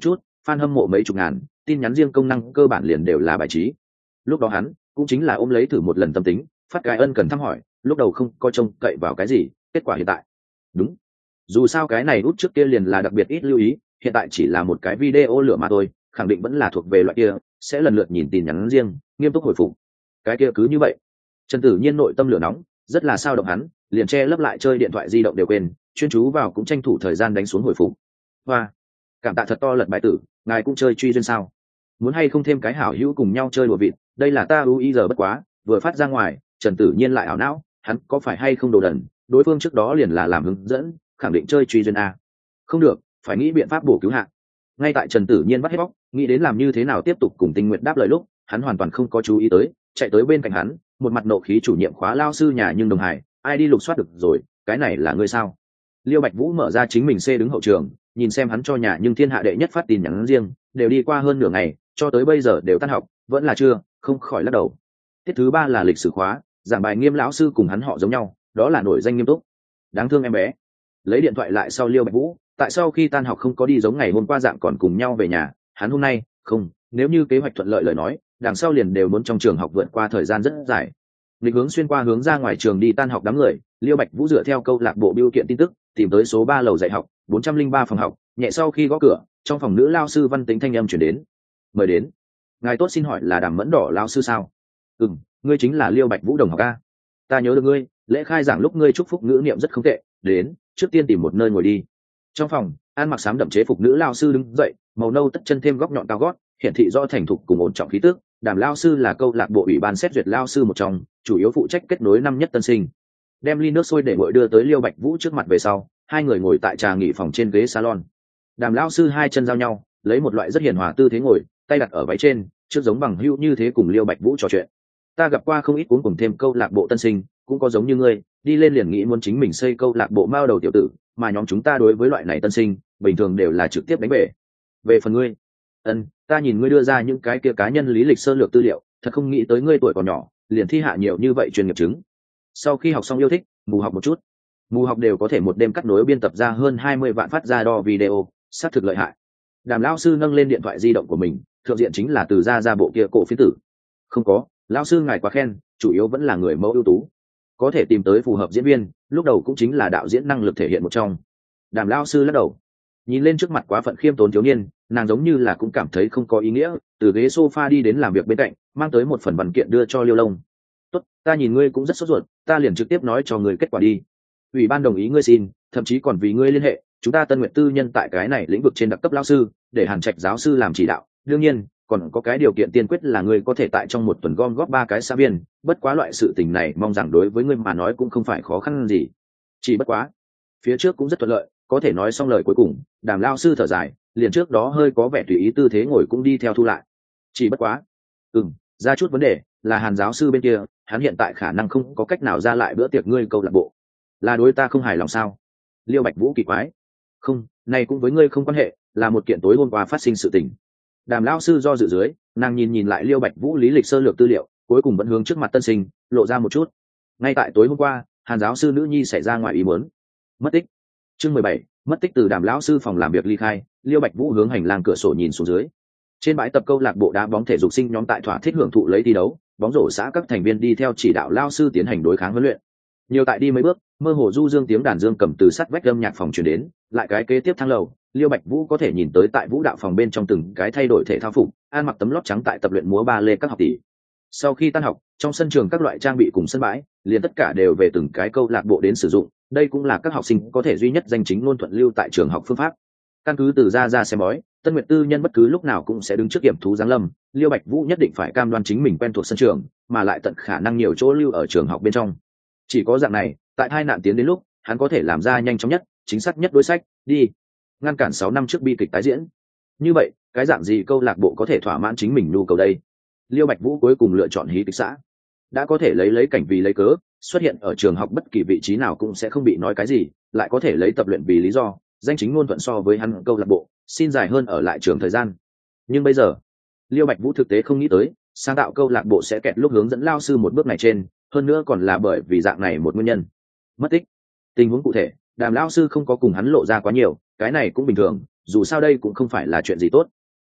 fan hâm mộ mấy chục ngàn, tin nhắn riêng công năng cơ bản liền đều là bài trí. Lúc đó hắn cũng chính là ôm lấy thử một lần tâm tính, phát cái ân cần thăm hỏi, lúc đầu không có trông cậy vào cái gì, kết quả hiện tại đúng, dù sao cái này út trước kia liền là đặc biệt ít lưu ý, hiện tại chỉ là một cái video lửa mà thôi, khẳng định vẫn là thuộc về loại kia sẽ lần lượt nhìn tin nhắn riêng, nghiêm túc hồi phục. Cái kia cứ như vậy, Trần Tử Nhiên nội tâm lửa nóng, rất là sao động, hắn liền che lấp lại chơi điện thoại di động đều quên, chuyên chú vào cũng tranh thủ thời gian đánh xuống hồi phục. Hoa, cảm tạ thật to lật bài tử, ngài cũng chơi truy duyên sao? Muốn hay không thêm cái hảo hữu cùng nhau chơi đùa vịt, đây là ta ui giờ bất quá, vừa phát ra ngoài, Trần Tử Nhiên lại ảo não, hắn có phải hay không đồ đần, đối phương trước đó liền là làm hướng dẫn, khẳng định chơi truy duyên a. Không được, phải nghĩ biện pháp bổ cứu hạ. Ngay tại Trần Tử Nhiên bắt hết bóc, nghĩ đến làm như thế nào tiếp tục cùng Tinh Nguyệt đáp lời lúc, hắn hoàn toàn không có chú ý tới, chạy tới bên cạnh hắn, một mặt nộ khí chủ nhiệm khóa lao sư nhà nhưng đồng hải, ai đi lục soát được rồi, cái này là ngươi sao? Liêu Bạch Vũ mở ra chính mình xe đứng hậu trường, nhìn xem hắn cho nhà nhưng thiên hạ đệ nhất phát tin nhắn riêng, đều đi qua hơn nửa ngày, cho tới bây giờ đều tan học, vẫn là chưa, không khỏi lắc đầu. Tiết thứ ba là lịch sử khóa, giảng bài nghiêm lão sư cùng hắn họ giống nhau, đó là nổi danh nghiêm túc. Đáng thương em bé. Lấy điện thoại lại sau Liêu Bạch Vũ, tại sau khi tan học không có đi giống ngày hôm qua dạng còn cùng nhau về nhà, hắn hôm nay, không, nếu như kế hoạch thuận lợi lời nói, đằng sau liền đều muốn trong trường học vượt qua thời gian rất dài. Lịch hướng xuyên qua hướng ra ngoài trường đi tan học đám người, Liêu Bạch Vũ dựa theo câu lạc bộ bưu kiện tin tức, tìm tới số ba lầu dạy học, bốn trăm linh ba phòng học, nhẹ sau khi gõ cửa, trong phòng nữ lao sư Văn Tĩnh thanh âm chuyển đến. Mời đến. Ngài tốt, xin hỏi là Đàm Mẫn Đỏ lao sư sao? Ừm, ngươi chính là Liêu Bạch Vũ đồng học a. Ta nhớ được ngươi, lễ khai giảng lúc ngươi chúc phúc ngữ niệm rất không tệ, đến, trước tiên tìm một nơi ngồi đi. Trong phòng, An mặc xám đậm chế phục nữ lao sư đứng dậy, màu nâu tất chân thêm góc nhọn cao gót, hiển thị rõ thành thục cùng ổn trọng khí tước. Đàm lao sư là câu lạc bộ ủy ban xét duyệt lao sư một trong, chủ yếu phụ trách kết nối năm nhất tân sinh. Đem ly nước sôi để nguội đưa tới Liêu Bạch Vũ trước mặt về sau, hai người ngồi tại trà nghỉ phòng trên ghế salon. Đàm lao sư hai chân giao nhau, lấy một loại rất hiền hòa tư thế ngồi, tay đặt ở váy trên, trước giống bằng hữu như thế cùng Liêu Bạch Vũ trò chuyện. Ta gặp qua không ít cuốn cùng thêm câu lạc bộ tân sinh, cũng có giống như ngươi, đi lên liền nghĩ muốn chính mình xây câu lạc bộ mao đầu tiểu tử, mà nhóm chúng ta đối với loại này tân sinh, bình thường đều là trực tiếp đánh bể. Về phần ngươi, ân, ta nhìn ngươi đưa ra những cái kia cá nhân lý lịch sơ lược tư liệu, thật không nghĩ tới ngươi tuổi còn nhỏ, liền thi hạ nhiều như vậy chuyên nghiệp chứng. Sau khi học xong yêu thích mù học một chút, mù học đều có thể một đêm cắt nối biên tập ra hơn hai mươi vạn phát ra đo video, xác thực lợi hại. Đàm lão sư nâng lên điện thoại di động của mình, thượng diện chính là từ ra ra bộ kia cổ phiến tử. Không có, lão sư ngài quá khen, chủ yếu vẫn là người mẫu ưu tú, có thể tìm tới phù hợp diễn viên, lúc đầu cũng chính là đạo diễn năng lực thể hiện một trong. Đàm lão sư lắc đầu, nhìn lên trước mặt quá phận khiêm tốn thiếu niên, nàng giống như là cũng cảm thấy không có ý nghĩa, từ ghế sofa đi đến làm việc bên cạnh, mang tới một phần văn kiện đưa cho Liêu Long. Tốt, ta nhìn ngươi cũng rất sốt ruột, ta liền trực tiếp nói cho ngươi kết quả đi. Ủy ban đồng ý ngươi xin, thậm chí còn vì ngươi liên hệ, chúng ta Tân Nguyệt tư nhân tại cái này lĩnh vực trên đặc cấp lão sư, để Hàn Trạch giáo sư làm chỉ đạo. Đương nhiên, còn có cái điều kiện tiên quyết là ngươi có thể tại trong một tuần gom góp ba cái xã viên. Bất quá loại sự tình này mong rằng đối với ngươi mà nói cũng không phải khó khăn gì. Chỉ bất quá, phía trước cũng rất thuận lợi, có thể nói xong lời cuối cùng, Đàm lão sư thở dài, liền trước đó hơi có vẻ tùy ý tư thế ngồi cũng đi theo thu lại. Chỉ bất quá, ừm, ra chút vấn đề, là Hàn giáo sư bên kia, hắn hiện tại khả năng không có cách nào ra lại bữa tiệc ngươi câu lạc bộ. Là đối ta không hài lòng sao? Liêu Bạch Vũ kỳ quái. Không, này cũng với ngươi không quan hệ, là một kiện tối hôm qua phát sinh sự tình. Đàm lão sư do dự dưới, nàng nhìn nhìn lại Liêu Bạch Vũ lý lịch sơ lược tư liệu, cuối cùng vẫn hướng trước mặt tân sinh, lộ ra một chút. Ngay tại tối hôm qua, Hàn giáo sư nữ nhi xảy ra ngoài ý muốn, mất tích. Chương mười bảy, mất tích. Từ Đàm lão sư phòng làm việc ly khai, Liêu Bạch Vũ hướng hành lang cửa sổ nhìn xuống dưới. Trên bãi tập câu lạc bộ đá bóng thể dục sinh nhóm tại thỏa thích hưởng thụ lấy thi đấu, bóng rổ xã các thành viên đi theo chỉ đạo lao sư tiến hành đối kháng huấn luyện. Nhiều tại đi mấy bước, mơ hồ du dương tiếng đàn dương cầm từ sắt vách âm nhạc phòng truyền đến, lại cái kế tiếp thang lầu, Liêu Bạch Vũ có thể nhìn tới tại vũ đạo phòng bên trong từng cái thay đổi thể thao phục, an mặc tấm lót trắng tại tập luyện múa ba lê các học tỷ. Sau khi tan học, trong sân trường các loại trang bị cùng sân bãi, liền tất cả đều về từng cái câu lạc bộ đến sử dụng, đây cũng là các học sinh có thể duy nhất danh chính ngôn thuận lưu tại trường học phương pháp. Căn cứ từ ra ra xem bói, Tân Nguyệt tư nhân bất cứ lúc nào cũng sẽ đứng trước kiểm thú giáng lâm, Liêu Bạch Vũ nhất định phải cam đoan chính mình quen thuộc sân trường, mà lại tận khả năng nhiều chỗ lưu ở trường học bên trong. Chỉ có dạng này, tại hai nạn tiến đến lúc, hắn có thể làm ra nhanh chóng nhất, chính xác nhất đối sách, đi ngăn cản sáu năm trước bi kịch tái diễn. Như vậy, cái dạng gì câu lạc bộ có thể thỏa mãn chính mình nhu cầu đây? Liêu Bạch Vũ cuối cùng lựa chọn hí kịch xã, đã có thể lấy lấy cảnh vì lấy cớ, xuất hiện ở trường học bất kỳ vị trí nào cũng sẽ không bị nói cái gì, lại có thể lấy tập luyện vì lý do, danh chính ngôn thuận so với hắn câu lạc bộ, xin dài hơn ở lại trường thời gian. Nhưng bây giờ, Liêu Bạch Vũ thực tế không nghĩ tới, sáng tạo câu lạc bộ sẽ kẹt lúc hướng dẫn lao sư một bước này trên, hơn nữa còn là bởi vì dạng này một nguyên nhân. Mất tích. Tình huống cụ thể, Đàm lão sư không có cùng hắn lộ ra quá nhiều, cái này cũng bình thường, dù sao đây cũng không phải là chuyện gì tốt.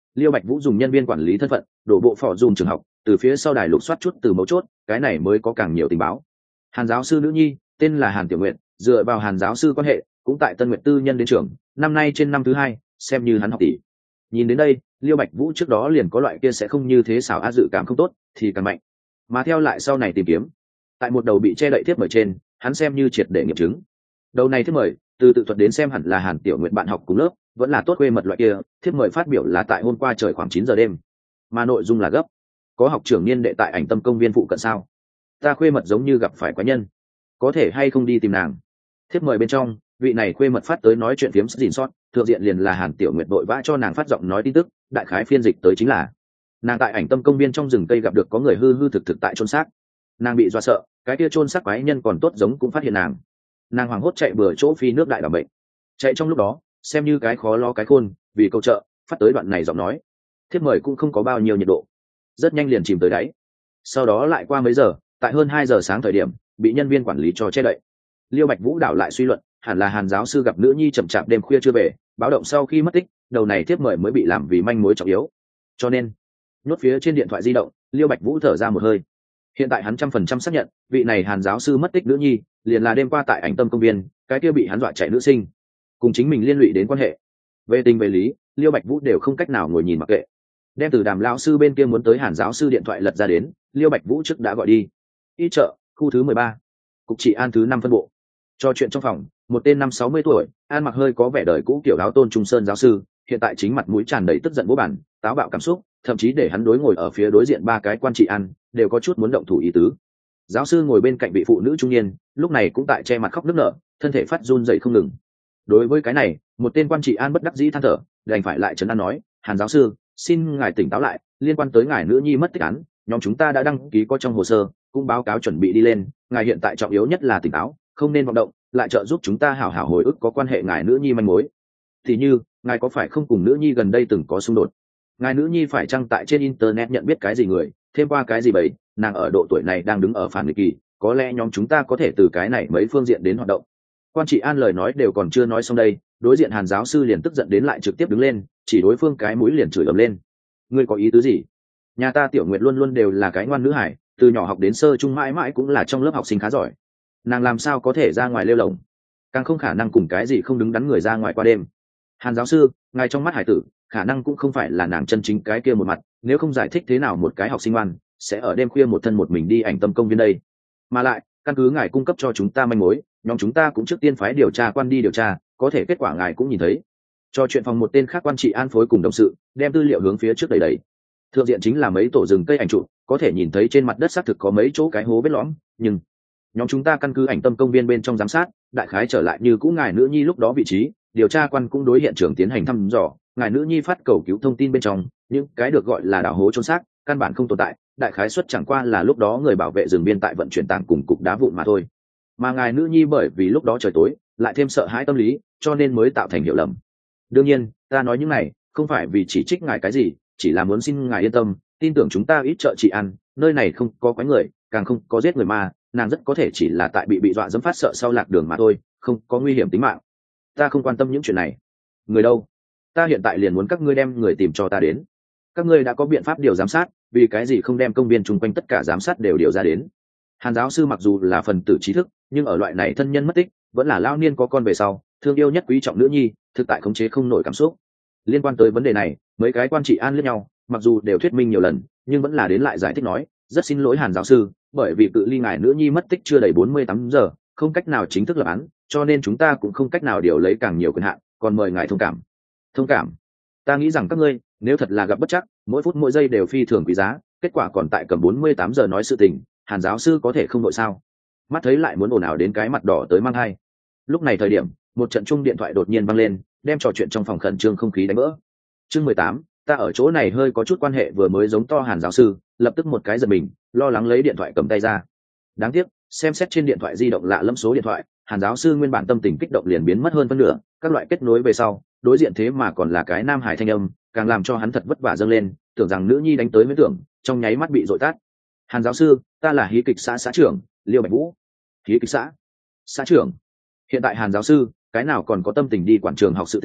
Liêu Bạch Vũ dùng nhân viên quản lý thân phận đổ bộ phò dùng trường học, từ phía sau đài lục soát chút từ mấu chốt, cái này mới có càng nhiều tình báo. Hàn giáo sư nữ nhi tên là Hàn Tiểu Nguyện, dựa vào Hàn giáo sư quan hệ cũng tại Tân Nguyệt Tư nhân đến trường, năm nay trên năm thứ hai, xem như hắn học tỷ. Nhìn đến đây, Liêu Bạch Vũ trước đó liền có loại kia sẽ không như thế xảo á dự cảm không tốt thì càng mạnh, mà theo lại sau này tìm kiếm, tại một đầu bị che đậy thiếp mời trên, hắn xem như triệt để nghiệm chứng. Đầu này thiếp mời từ tự thuật đến xem hẳn là Hàn Tiểu Nguyện bạn học cùng lớp, vẫn là tốt quê mật loại kia. Thiếp mời phát biểu là tại hôm qua trời khoảng chín giờ đêm, mà nội dung là gấp. Có học trưởng niên đệ tại Ảnh Tâm công viên phụ cận sao? Ta khuê mật giống như gặp phải quái nhân, có thể hay không đi tìm nàng? Thiếp mời bên trong, vị này khuê mật phát tới nói chuyện phiếm gìn sót, thượng diện liền là Hàn Tiểu Nguyệt đội vã cho nàng phát giọng nói tin tức, đại khái phiên dịch tới chính là nàng tại Ảnh Tâm công viên trong rừng cây gặp được có người hư hư thực thực tại chôn xác, nàng bị dọa sợ, cái kia chôn xác quái nhân còn tốt giống cũng phát hiện nàng, nàng hoảng hốt chạy bừa chỗ phi nước đại đảm bệnh, chạy trong lúc đó xem như cái khó lo cái khôn, vì câu trợ phát tới đoạn này giọng nói. Thiếp mời cũng không có bao nhiêu nhiệt độ, rất nhanh liền chìm tới đáy. Sau đó lại qua mấy giờ, tại hơn hai giờ sáng thời điểm bị nhân viên quản lý cho che đậy. Liêu Bạch Vũ đảo lại suy luận, hẳn là Hàn giáo sư gặp nữ nhi chậm chạp đêm khuya chưa về, báo động sau khi mất tích, đầu này thiếp mời mới bị làm vì manh mối trọng yếu. Cho nên nhốt phía trên điện thoại di động, Liêu Bạch Vũ thở ra một hơi. Hiện tại hắn trăm phần trăm xác nhận, vị này Hàn giáo sư mất tích nữ nhi liền là đêm qua tại Ảnh Tâm công viên cái kia bị hắn dọa chạy nữ sinh, cùng chính mình liên lụy đến quan hệ. Về tình về lý, Liêu Bạch Vũ đều không cách nào ngồi nhìn mặc kệ. Đem từ Đàm lão sư bên kia muốn tới Hàn giáo sư điện thoại lật ra đến, Liêu Bạch Vũ trước đã gọi đi. Y chợ, khu thứ mười ba, cục trị an thứ năm phân bộ. Cho chuyện trong phòng, một tên năm sáu mươi tuổi, ăn mặc hơi có vẻ đời cũ kiểu áo Tôn Trung Sơn giáo sư, hiện tại chính mặt mũi tràn đầy tức giận bố bản, táo bạo cảm xúc, thậm chí để hắn đối ngồi ở phía đối diện ba cái quan trị an đều có chút muốn động thủ ý tứ. Giáo sư ngồi bên cạnh vị phụ nữ trung niên, lúc này cũng tại che mặt khóc nức nở, thân thể phát run rẩy không ngừng. Đối với cái này, một tên quan trị an bất đắc dĩ than thở, đành phải lại trấn an nói, Hàn giáo sư, xin ngài tỉnh táo lại, liên quan tới ngài nữ nhi mất tích án, nhóm chúng ta đã đăng ký có trong hồ sơ, cũng báo cáo chuẩn bị đi lên, ngài hiện tại trọng yếu nhất là tỉnh táo, không nên vọng động, lại trợ giúp chúng ta hảo hảo hồi ức có quan hệ ngài nữ nhi manh mối. Thì như, ngài có phải không cùng nữ nhi gần đây từng có xung đột? Ngài nữ nhi phải chăng tại trên internet nhận biết cái gì người, thêm qua cái gì bấy, nàng ở độ tuổi này đang đứng ở phản nghịch kỳ, có lẽ nhóm chúng ta có thể từ cái này mấy phương diện đến hoạt động. Quan trị an lời nói đều còn chưa nói xong đây, đối diện Hàn giáo sư liền tức giận đến lại trực tiếp đứng lên, chỉ đối phương cái mũi liền chửi ầm lên. Ngươi có ý tứ gì? Nhà ta Tiểu Nguyệt luôn luôn đều là cái ngoan nữ hải, từ nhỏ học đến sơ trung mãi mãi cũng là trong lớp học sinh khá giỏi, nàng làm sao có thể ra ngoài lêu lồng, càng không khả năng cùng cái gì không đứng đắn người ra ngoài qua đêm. Hàn giáo sư, ngài trong mắt hải tử khả năng cũng không phải là nàng chân chính cái kia một mặt, nếu không giải thích thế nào một cái học sinh ngoan sẽ ở đêm khuya một thân một mình đi Ảnh Tâm công viên đây. Mà lại căn cứ ngài cung cấp cho chúng ta manh mối, nhóm chúng ta cũng trước tiên phái điều tra quan đi điều tra, có thể kết quả ngài cũng nhìn thấy. Cho chuyện phòng một tên khác quan trị an phối cùng đồng sự đem tư liệu hướng phía trước đẩy đẩy. Thượng diện chính là mấy tổ rừng cây ảnh trụ, có thể nhìn thấy trên mặt đất xác thực có mấy chỗ cái hố vết lõm, nhưng nhóm chúng ta căn cứ Ảnh Tâm công viên bên trong giám sát, đại khái trở lại như cũ ngài nữ nhi lúc đó vị trí, điều tra quan cũng đối hiện trường tiến hành thăm dò, ngài nữ nhi phát cầu cứu thông tin bên trong những cái được gọi là đào hố chôn xác căn bản không tồn tại, đại khái suất chẳng qua là lúc đó người bảo vệ rừng biên tại vận chuyển tảng cùng cục đá vụn mà thôi, mà ngài nữ nhi bởi vì lúc đó trời tối lại thêm sợ hãi tâm lý cho nên mới tạo thành hiểu lầm. Đương nhiên ta nói những này không phải vì chỉ trích ngài cái gì, chỉ là muốn xin ngài yên tâm, tin tưởng chúng ta ít trợ trị ăn, nơi này không có quái người, càng không có giết người mà nàng rất có thể chỉ là tại bị bị dọa dẫm phát sợ sau lạc đường mà thôi, không có nguy hiểm tính mạng. Ta không quan tâm những chuyện này. Người đâu? Ta hiện tại liền muốn các ngươi đem người tìm cho ta đến. Các ngươi đã có biện pháp điều giám sát, vì cái gì không đem công viên chung quanh tất cả giám sát đều điều ra đến? Hàn giáo sư mặc dù là phần tử trí thức, nhưng ở loại này thân nhân mất tích, vẫn là lao niên có con về sau, thương yêu nhất quý trọng nữ nhi, thực tại khống chế không nổi cảm xúc. Liên quan tới vấn đề này, mấy cái quan trị an liếc nhau, mặc dù đều thuyết minh nhiều lần, nhưng vẫn là đến lại giải thích nói, rất xin lỗi Hàn giáo sư, bởi vì cự ly ngài nữ nhi mất tích chưa đầy bốn mươi tám giờ, không cách nào chính thức lập án, cho nên chúng ta cũng không cách nào điều lấy càng nhiều quyền hạn, còn mời ngài thông cảm. Thông cảm? Ta nghĩ rằng các ngươi nếu thật là gặp bất chắc, mỗi phút mỗi giây đều phi thường quý giá, kết quả còn tại cầm bốn mươi tám giờ nói sự tình, Hàn giáo sư có thể không đội sao? Mắt thấy lại muốn ồn ào đến cái mặt đỏ tới mang hai. Lúc này thời điểm, một trận chung điện thoại đột nhiên vang lên, đem trò chuyện trong phòng khẩn trương không khí đánh vỡ. Chương mười tám, ta ở chỗ này hơi có chút quan hệ vừa mới giống to Hàn giáo sư, lập tức một cái giật mình, lo lắng lấy điện thoại cầm tay ra. Đáng tiếc, xem xét trên điện thoại di động lạ lẫm số điện thoại, Hàn giáo sư nguyên bản tâm tình kích động liền biến mất hơn phân nửa, các loại kết nối về sau, đối diện thế mà còn là cái nam hải thanh âm, càng làm cho hắn thật vất vả dâng lên, tưởng rằng nữ nhi đánh tới mới tưởng, trong nháy mắt bị dội tát. Hàn giáo sư, ta là hí kịch xã xã trưởng Liêu Bạch Vũ. Hí kịch xã? Xã trưởng? Hiện tại Hàn giáo sư, cái nào còn có tâm tình đi quản trường học sự tình,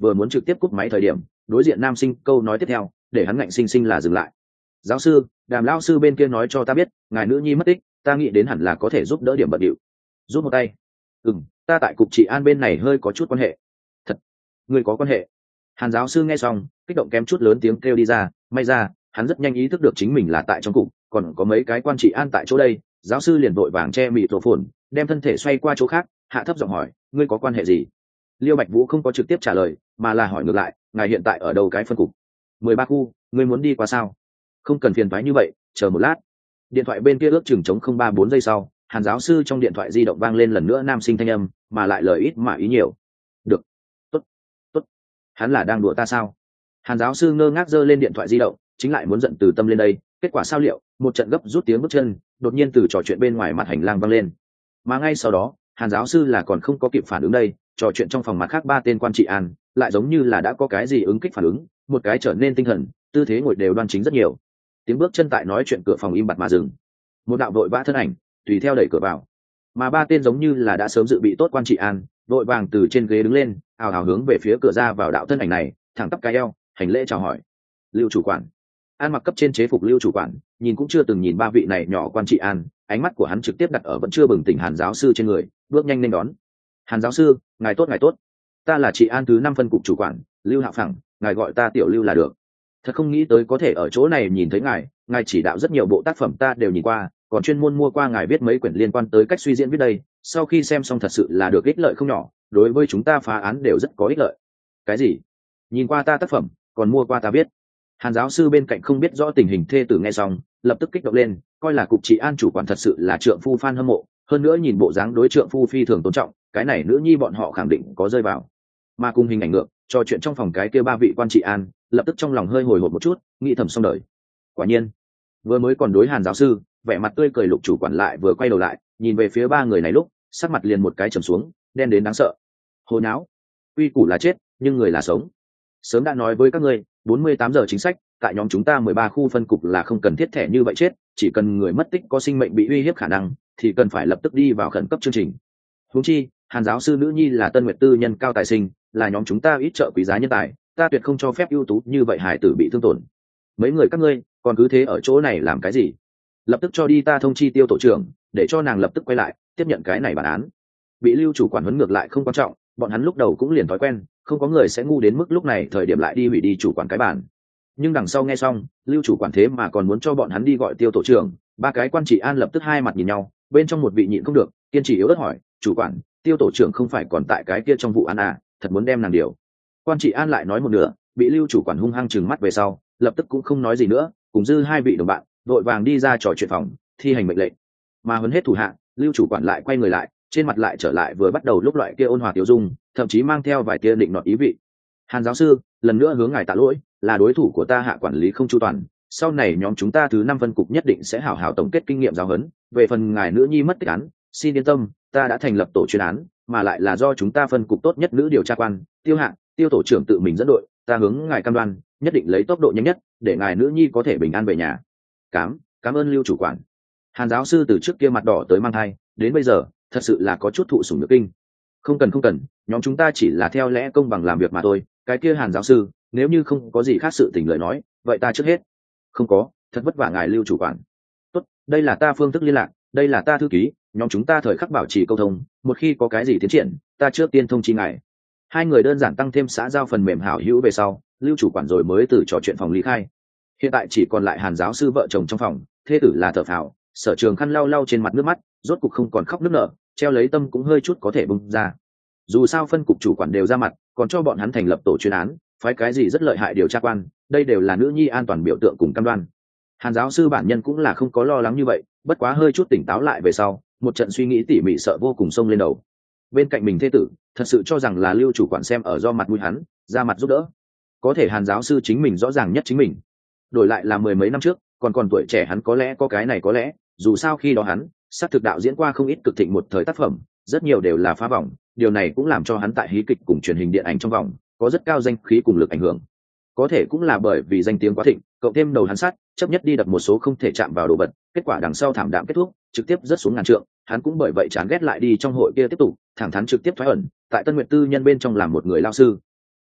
vừa muốn trực tiếp cúp máy thời điểm đối diện nam sinh câu nói tiếp theo để hắn ngạnh sinh sinh là dừng lại. Giáo sư, Đàm lão sư bên kia nói cho ta biết ngài nữ nhi mất tích, ta nghĩ đến hẳn là có thể giúp đỡ điểm bận điệu. Giúp một tay? Ừ, ta tại cục trị an bên này hơi có chút quan hệ. Thật? Người có quan hệ? Hàn giáo sư nghe xong kích động kém chút lớn tiếng kêu đi ra. May ra hắn rất nhanh ý thức được chính mình là tại trong cục, còn có mấy cái quan trị an tại chỗ đây. Giáo sư liền vội vàng che mịt rổ phồn, đem thân thể xoay qua chỗ khác, hạ thấp giọng hỏi, ngươi có quan hệ gì? Liêu Bạch Vũ không có trực tiếp trả lời, mà là hỏi ngược lại, ngài hiện tại ở đâu cái phân cục? Mười ba khu, ngươi muốn đi qua sao? Không cần phiền toái như vậy, chờ một lát. Điện thoại bên kia ước chừng trống không ba bốn giây sau, Hàn giáo sư trong điện thoại di động vang lên lần nữa nam sinh thanh âm, mà lại lời ít mà ý nhiều. Được, tốt, tốt. Hắn là đang đùa ta sao? Hàn giáo sư ngơ ngác giơ lên điện thoại di động, chính lại muốn giận từ tâm lên đây. Kết quả sao liệu? Một trận gấp rút tiếng bước chân, đột nhiên từ trò chuyện bên ngoài mặt hành lang vang lên. Mà ngay sau đó, Hàn giáo sư là còn không có kịp phản ứng đây, trò chuyện trong phòng mặt khác ba tên quan trị an, lại giống như là đã có cái gì ứng kích phản ứng, một cái trở nên tinh thần, tư thế ngồi đều đoan chính rất nhiều. Tiếng bước chân tại nói chuyện cửa phòng im bặt mà dừng. Một đạo đội vã thân ảnh tùy theo đẩy cửa vào, mà ba tên giống như là đã sớm dự bị tốt quan trị an, đội vàng từ trên ghế đứng lên, ào ào hướng về phía cửa ra vào đạo thân ảnh này, thẳng tắp cái eo, hành lễ chào hỏi. Lưu chủ quản. An mặc cấp trên chế phục Lưu chủ quản, nhìn cũng chưa từng nhìn ba vị này nhỏ quan trị an, ánh mắt của hắn trực tiếp đặt ở vẫn chưa bừng tỉnh Hàn giáo sư trên người, bước nhanh lên đón. Hàn giáo sư, ngài tốt ngài tốt, ta là trị an thứ năm phân cục chủ quản Lưu Hạo Phẳng, ngài gọi ta tiểu Lưu là được. Thật không nghĩ tới có thể ở chỗ này nhìn thấy ngài, ngài chỉ đạo rất nhiều bộ tác phẩm ta đều nhìn qua, còn chuyên môn mua qua ngài viết mấy quyển liên quan tới cách suy diễn viết đây, sau khi xem xong thật sự là được ích lợi không nhỏ, đối với chúng ta phá án đều rất có ích lợi. Cái gì? Nhìn qua ta tác phẩm, còn mua qua ta viết? Hàn giáo sư bên cạnh không biết rõ tình hình thê tử nghe xong, lập tức kích động lên, coi là cục trị an chủ quản thật sự là trượng phu fan hâm mộ, hơn nữa nhìn bộ dáng đối trượng phu phi thường tôn trọng, cái này nữ nhi bọn họ khẳng định có rơi vào. Mà cùng hình ảnh ngược, trò chuyện trong phòng cái kia ba vị quan trị an, lập tức trong lòng hơi hồi hộp một chút, nghĩ thầm xong đời. Quả nhiên, vừa mới còn đối Hàn giáo sư, vẻ mặt tươi cười Lục chủ quản lại vừa quay đầu lại, nhìn về phía ba người này lúc, sắc mặt liền một cái trầm xuống, đen đến đáng sợ. Hồ nháo, uy củ là chết, nhưng người là sống. Sớm đã nói với các ngươi, bốn mươi tám giờ chính sách, tại nhóm chúng ta mười ba khu phân cục là không cần thiết thẻ như vậy chết, chỉ cần người mất tích có sinh mệnh bị uy hiếp khả năng, thì cần phải lập tức đi vào khẩn cấp chương trình. Huống chi, Hàn giáo sư nữ nhi là Tân Nguyệt tư nhân cao tài sinh, là nhóm chúng ta ít trợ quý giá nhân tài, ta tuyệt không cho phép ưu tú như vậy hải tử bị thương tổn. Mấy người các ngươi còn cứ thế ở chỗ này làm cái gì? Lập tức cho đi ta thông chi Tiêu tổ trưởng, để cho nàng lập tức quay lại tiếp nhận cái này bản án. Bị Lưu chủ quản huấn ngược lại không quan trọng, bọn hắn lúc đầu cũng liền thói quen, không có người sẽ ngu đến mức lúc này thời điểm lại đi hủy đi chủ quản cái bản. Nhưng đằng sau nghe xong, Lưu chủ quản thế mà còn muốn cho bọn hắn đi gọi Tiêu tổ trưởng, ba cái quan trị an lập tức hai mặt nhìn nhau, bên trong một vị nhịn không được, kiên trì yếu ớt hỏi, chủ quản, Tiêu tổ trưởng không phải còn tại cái kia trong vụ án à, thật muốn đem nàng điều. Quan trị an lại nói một nửa, bị Lưu chủ quản hung hăng trừng mắt về sau, lập tức cũng không nói gì nữa, cùng dư hai vị đồng bạn đội vàng đi ra trò chuyện phòng, thi hành mệnh lệnh. Mà huấn hết thủ hạ, Lưu chủ quản lại quay người lại, trên mặt lại trở lại vừa bắt đầu lúc loại kia ôn hòa tiêu dung, thậm chí mang theo vài tia định nọt ý vị. Hàn giáo sư, lần nữa hướng ngài tạ lỗi, là đối thủ của ta hạ quản lý không chu toàn, sau này nhóm chúng ta thứ năm phân cục nhất định sẽ hảo hảo tổng kết kinh nghiệm giáo huấn. Về phần ngài nữ nhi mất tích án, xin yên tâm, ta đã thành lập tổ chuyên án, mà lại là do chúng ta phân cục tốt nhất nữ điều tra quan Tiêu Hạ, Tiêu tổ trưởng tự mình dẫn đội, ta hướng ngài cam đoan, nhất định lấy tốc độ nhanh nhất để ngài nữ nhi có thể bình an về nhà. Cám, cảm ơn Lưu chủ quản. Hàn giáo sư từ trước kia mặt đỏ tới mang thai, đến bây giờ thật sự là có chút thụ sủng nhược kinh. Không cần không cần, nhóm chúng ta chỉ là theo lẽ công bằng làm việc mà thôi. Cái kia Hàn giáo sư, nếu như không có gì khác sự tình lời nói, vậy ta trước hết. Không có, thật vất vả ngài Lưu chủ quản. Tốt, đây là ta phương thức liên lạc, đây là ta thư ký, nhóm chúng ta thời khắc bảo trì câu thông, một khi có cái gì tiến triển, ta trước tiên thông chi ngài. Hai người đơn giản tăng thêm xã giao phần mềm hảo hữu về sau, Lưu chủ quản rồi mới từ trò chuyện phòng lý khai. Hiện tại chỉ còn lại Hàn giáo sư vợ chồng trong phòng, thê tử là thở phào, Sở Trường khăn lau lau trên mặt nước mắt, rốt cục không còn khóc nức nở, treo lấy tâm cũng hơi chút có thể bung ra. Dù sao phân cục chủ quản đều ra mặt, còn cho bọn hắn thành lập tổ chuyên án, phái cái gì rất lợi hại điều tra quan, đây đều là nữ nhi an toàn biểu tượng cùng cam đoan. Hàn giáo sư bản nhân cũng là không có lo lắng như vậy, bất quá hơi chút tỉnh táo lại về sau, một trận suy nghĩ tỉ mỉ sợ vô cùng xông lên đầu. Bên cạnh mình thê tử, thật sự cho rằng là Lưu chủ quản xem ở do mặt mũi hắn, ra mặt giúp đỡ. Có thể Hàn giáo sư chính mình rõ ràng nhất chính mình. Đổi lại là mười mấy năm trước, còn còn tuổi trẻ hắn có lẽ có cái này có lẽ, dù sao khi đó hắn sát thực đạo diễn qua không ít cực thịnh một thời tác phẩm, rất nhiều đều là phá vòng, điều này cũng làm cho hắn tại hí kịch cùng truyền hình điện ảnh trong vòng có rất cao danh khí cùng lực ảnh hưởng. Có thể cũng là bởi vì danh tiếng quá thịnh, cộng thêm đầu hắn sát chấp nhất đi đập một số không thể chạm vào đồ vật, kết quả đằng sau thảm đạm kết thúc, trực tiếp rớt xuống ngàn trượng, hắn cũng bởi vậy chán ghét lại đi trong hội kia tiếp tục thẳng thắn trực tiếp thoái ẩn tại Tân Nguyệt tư nhân bên trong làm một người lao sư.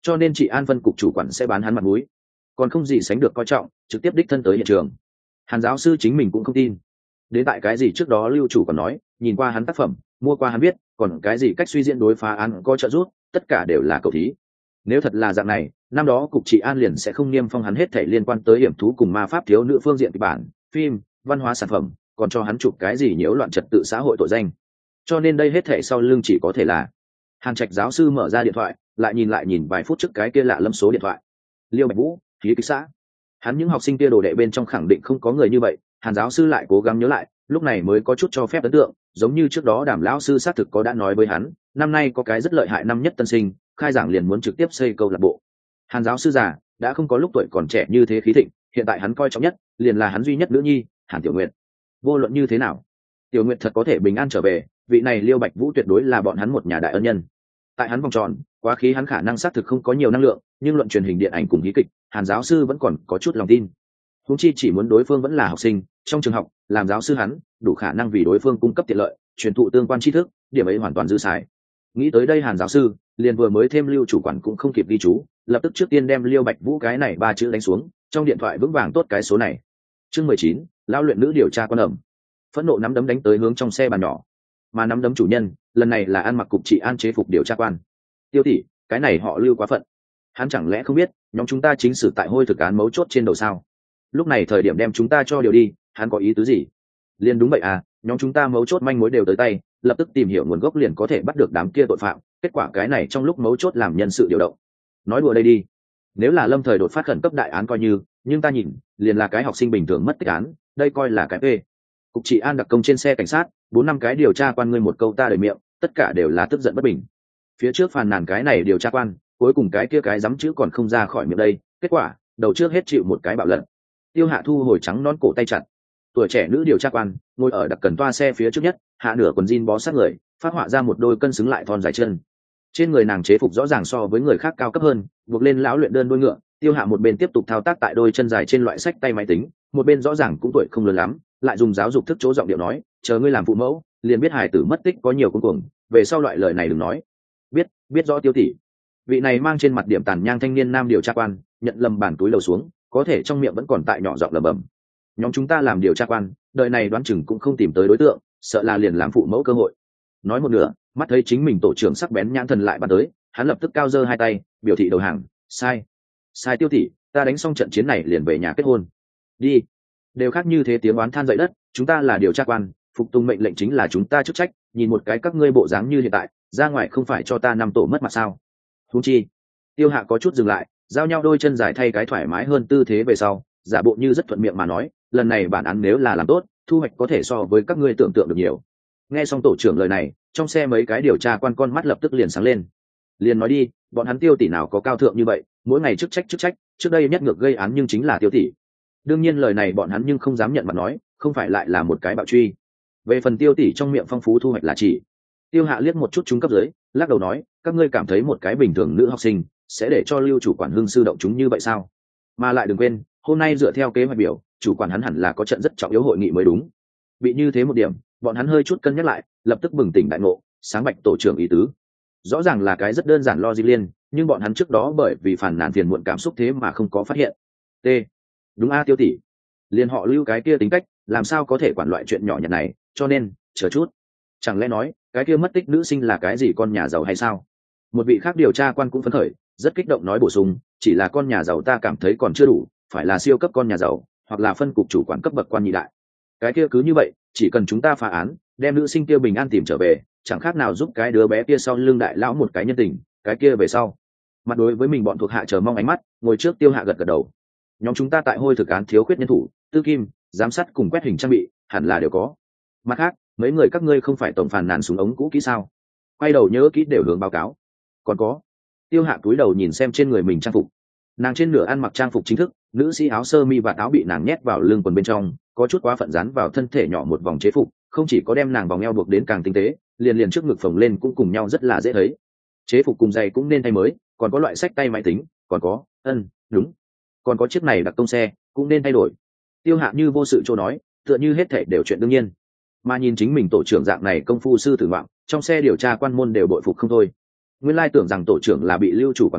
cho nên chị an phân cục chủ quản sẽ bán hắn mặt mũi, còn không gì sánh được coi trọng, trực tiếp đích thân tới hiện trường. Hàn giáo sư chính mình cũng không tin. Đến tại cái gì trước đó lưu chủ còn nói nhìn qua hắn tác phẩm, mua qua hắn biết, còn cái gì cách suy diễn đối phá án có trợ giúp, tất cả đều là cầu thí. Nếu thật là dạng này, năm đó cục trị an liền sẽ không niêm phong hắn hết thảy liên quan tới hiểm thú cùng ma pháp thiếu nữ phương diện kịch bản, phim, văn hóa sản phẩm, còn cho hắn chụp cái gì nhiễu loạn trật tự xã hội tội danh. Cho nên đây hết thảy sau lưng chỉ có thể là Hàn Trạch giáo sư mở ra điện thoại, lại nhìn lại nhìn vài phút trước cái kia lạ lẫm số điện thoại. Liêu Bạch Vũ, khí kịch xã. Hắn những học sinh kia đồ đệ bên trong khẳng định không có người như vậy, Hàn giáo sư lại cố gắng nhớ lại, lúc này mới có chút cho phép ấn tượng, giống như trước đó Đàm lão sư xác thực có đã nói với hắn, năm nay có cái rất lợi hại năm nhất tân sinh, khai giảng liền muốn trực tiếp xây câu lạc bộ. Hàn giáo sư già đã không có lúc tuổi còn trẻ như thế khí thịnh, hiện tại hắn coi trọng nhất liền là hắn duy nhất nữ nhi, Hàn Tiểu Nguyệt. Vô luận như thế nào, Tiểu Nguyệt thật có thể bình an trở về, vị này Liêu Bạch Vũ tuyệt đối là bọn hắn một nhà đại ân nhân. Tại hắn vòng tròn, quá khí hắn khả năng xác thực không có nhiều năng lượng, nhưng luận truyền hình điện ảnh cùng hí kịch, Hàn giáo sư vẫn còn có chút lòng tin. Huống chi chỉ muốn đối phương vẫn là học sinh, trong trường học, làm giáo sư hắn, đủ khả năng vì đối phương cung cấp tiện lợi, truyền thụ tương quan tri thức, điểm ấy hoàn toàn dư xài. Nghĩ tới đây Hàn giáo sư, liền vừa mới thêm lưu chủ quản cũng không kịp ghi chú, lập tức trước tiên đem Liêu Bạch Vũ cái này ba chữ đánh xuống, trong điện thoại vững vàng tốt cái số này. Chương mười chín, lão luyện nữ điều tra quan ẩm. Phẫn nộ nắm đấm đánh tới hướng trong xe bàn nhỏ, mà nắm đấm chủ nhân, lần này là ăn mặc cục trị an chế phục điều tra quan. Tiêu tỷ, cái này họ Lưu quá phận. Hắn chẳng lẽ không biết, nhóm chúng ta chính xử tại hôi thực án mấu chốt trên đầu sao? Lúc này thời điểm đem chúng ta cho điều đi, hắn có ý tứ gì? Liên đúng vậy à, nhóm chúng ta mấu chốt manh mối đều tới tay, lập tức tìm hiểu nguồn gốc liền có thể bắt được đám kia tội phạm, kết quả cái này trong lúc mấu chốt làm nhân sự điều động. Nói đùa đây đi. Nếu là lâm thời đột phát khẩn cấp đại án coi như, nhưng ta nhìn, liền là cái học sinh bình thường mất tích án, đây coi là cái p. Cục trị an đặc công trên xe cảnh sát, bốn năm cái điều tra quan ngươi một câu ta đời miệng, tất cả đều là tức giận bất bình. Phía trước phàn nàn cái này điều tra quan, cuối cùng cái kia cái dám chữ còn không ra khỏi miệng đây, kết quả, đầu trước hết chịu một cái bạo lận. Tiêu Hạ thu hồi trắng nón cổ tay chặt. Tuổi trẻ nữ điều tra quan, ngồi ở đặc cần toa xe phía trước nhất, hạ nửa quần jean bó sát người, phát họa ra một đôi cân xứng lại thon dài chân. Trên người nàng chế phục rõ ràng so với người khác cao cấp hơn, buộc lên lão luyện đơn đuôi ngựa. Tiêu Hạ một bên tiếp tục thao tác tại đôi chân dài trên loại sách tay máy tính, một bên rõ ràng cũng tuổi không lớn lắm, lại dùng giáo dục thức chỗ giọng điệu nói, chờ ngươi làm phụ mẫu, liền biết hài tử mất tích có nhiều cuống cuồng, về sau loại lời này đừng nói. Biết, biết rõ Tiêu tỷ. Vị này mang trên mặt điểm tàn nhang thanh niên nam điều tra quan, nhận lầm bản túi lầu xuống, có thể trong miệng vẫn còn tại nhỏ giọng lẩm bẩm. Nhóm chúng ta làm điều tra quan, đời này đoán chừng cũng không tìm tới đối tượng, sợ là liền làm phụ mẫu cơ hội. Nói một nửa, mắt thấy chính mình tổ trưởng sắc bén nhãn thần lại bắn tới, hắn lập tức cao giơ hai tay, biểu thị đầu hàng. Sai, sai Tiêu tỷ, ta đánh xong trận chiến này liền về nhà kết hôn. Đi. Đều khác như thế tiếng oán than dậy đất, chúng ta là điều tra quan, phục tùng mệnh lệnh chính là chúng ta chức trách, nhìn một cái các ngươi bộ dáng như hiện tại, ra ngoài không phải cho ta năm tổ mất mặt sao? Huống chi. Tiêu Hạ có chút dừng lại, giao nhau đôi chân dài thay cái thoải mái hơn tư thế về sau, giả bộ như rất thuận miệng mà nói, lần này bản án nếu là làm tốt, thu hoạch có thể so với các ngươi tưởng tượng được nhiều. Nghe xong tổ trưởng lời này, trong xe mấy cái điều tra quan con mắt lập tức liền sáng lên. Liền nói đi, bọn hắn Tiêu tỷ nào có cao thượng như vậy, mỗi ngày chức trách chức trách, trước đây nhất ngược gây án nhưng chính là Tiêu tỷ. Đương nhiên lời này bọn hắn nhưng không dám nhận mặt nói, không phải lại là một cái bạo truy. Về phần Tiêu tỷ trong miệng phong phú thu hoạch là chỉ. Tiêu Hạ liếc một chút trung cấp dưới, lắc đầu nói, các ngươi cảm thấy một cái bình thường nữ học sinh sẽ để cho lưu chủ quản hưng sư động chúng như vậy sao? Mà lại đừng quên, hôm nay dựa theo kế hoạch biểu, chủ quản hắn hẳn là có trận rất trọng yếu hội nghị mới đúng. Bị như thế một điểm, bọn hắn hơi chút cân nhắc lại, lập tức bừng tỉnh đại ngộ, sáng bạch tổ trưởng ý tứ. Rõ ràng là cái rất đơn giản logic liên, nhưng bọn hắn trước đó bởi vì phản nàn phiền muộn cảm xúc thế mà không có phát hiện. T. Đúng a Tiêu tỷ. Liên họ Lưu cái kia tính cách, làm sao có thể quản loại chuyện nhỏ nhặt này, cho nên, chờ chút. Chẳng lẽ nói, cái kia mất tích nữ sinh là cái gì con nhà giàu hay sao? Một vị khác điều tra quan cũng phấn khởi, rất kích động nói bổ sung, chỉ là con nhà giàu ta cảm thấy còn chưa đủ, phải là siêu cấp con nhà giàu, hoặc là phân cục chủ quản cấp bậc quan nhị đại. Cái kia cứ như vậy, chỉ cần chúng ta phá án, đem nữ sinh kia bình an tìm trở về, chẳng khác nào giúp cái đứa bé kia sau lưng đại lão một cái nhân tình, cái kia về sau. Mặt đối với mình bọn thuộc hạ chờ mong ánh mắt, ngồi trước Tiêu Hạ gật gật đầu. Nhóm chúng ta tại hôi thực án thiếu khuyết nhân thủ, tư kim, giám sát cùng quét hình trang bị, hẳn là đều có. Mặt khác, mấy người các ngươi không phải tổng phàn nàn súng ống cũ kỹ sao? Quay đầu nhớ kỹ đều hướng báo cáo. Còn có. Tiêu Hạ cúi đầu nhìn xem trên người mình trang phục. Nàng trên nửa ăn mặc trang phục chính thức, nữ sĩ áo sơ mi và áo bị nàng nhét vào lưng quần bên trong, có chút quá phận dán vào thân thể nhỏ một vòng chế phục, không chỉ có đem nàng vòng eo buộc đến càng tinh tế, liền liền trước ngực phồng lên cũng cùng nhau rất là dễ thấy. Chế phục cùng giày cũng nên thay mới, còn có loại sách tay máy tính, còn có, ân, đúng, còn có chiếc này đặc công xe cũng nên thay đổi. Tiêu Hạ như vô sự chỗ nói, tựa như hết thảy đều chuyện đương nhiên. Mà nhìn chính mình tổ trưởng dạng này công phu sư tử ngoạm, trong xe điều tra quan môn đều bội phục không thôi. Nguyên lai tưởng rằng tổ trưởng là bị lưu chủ quản hố,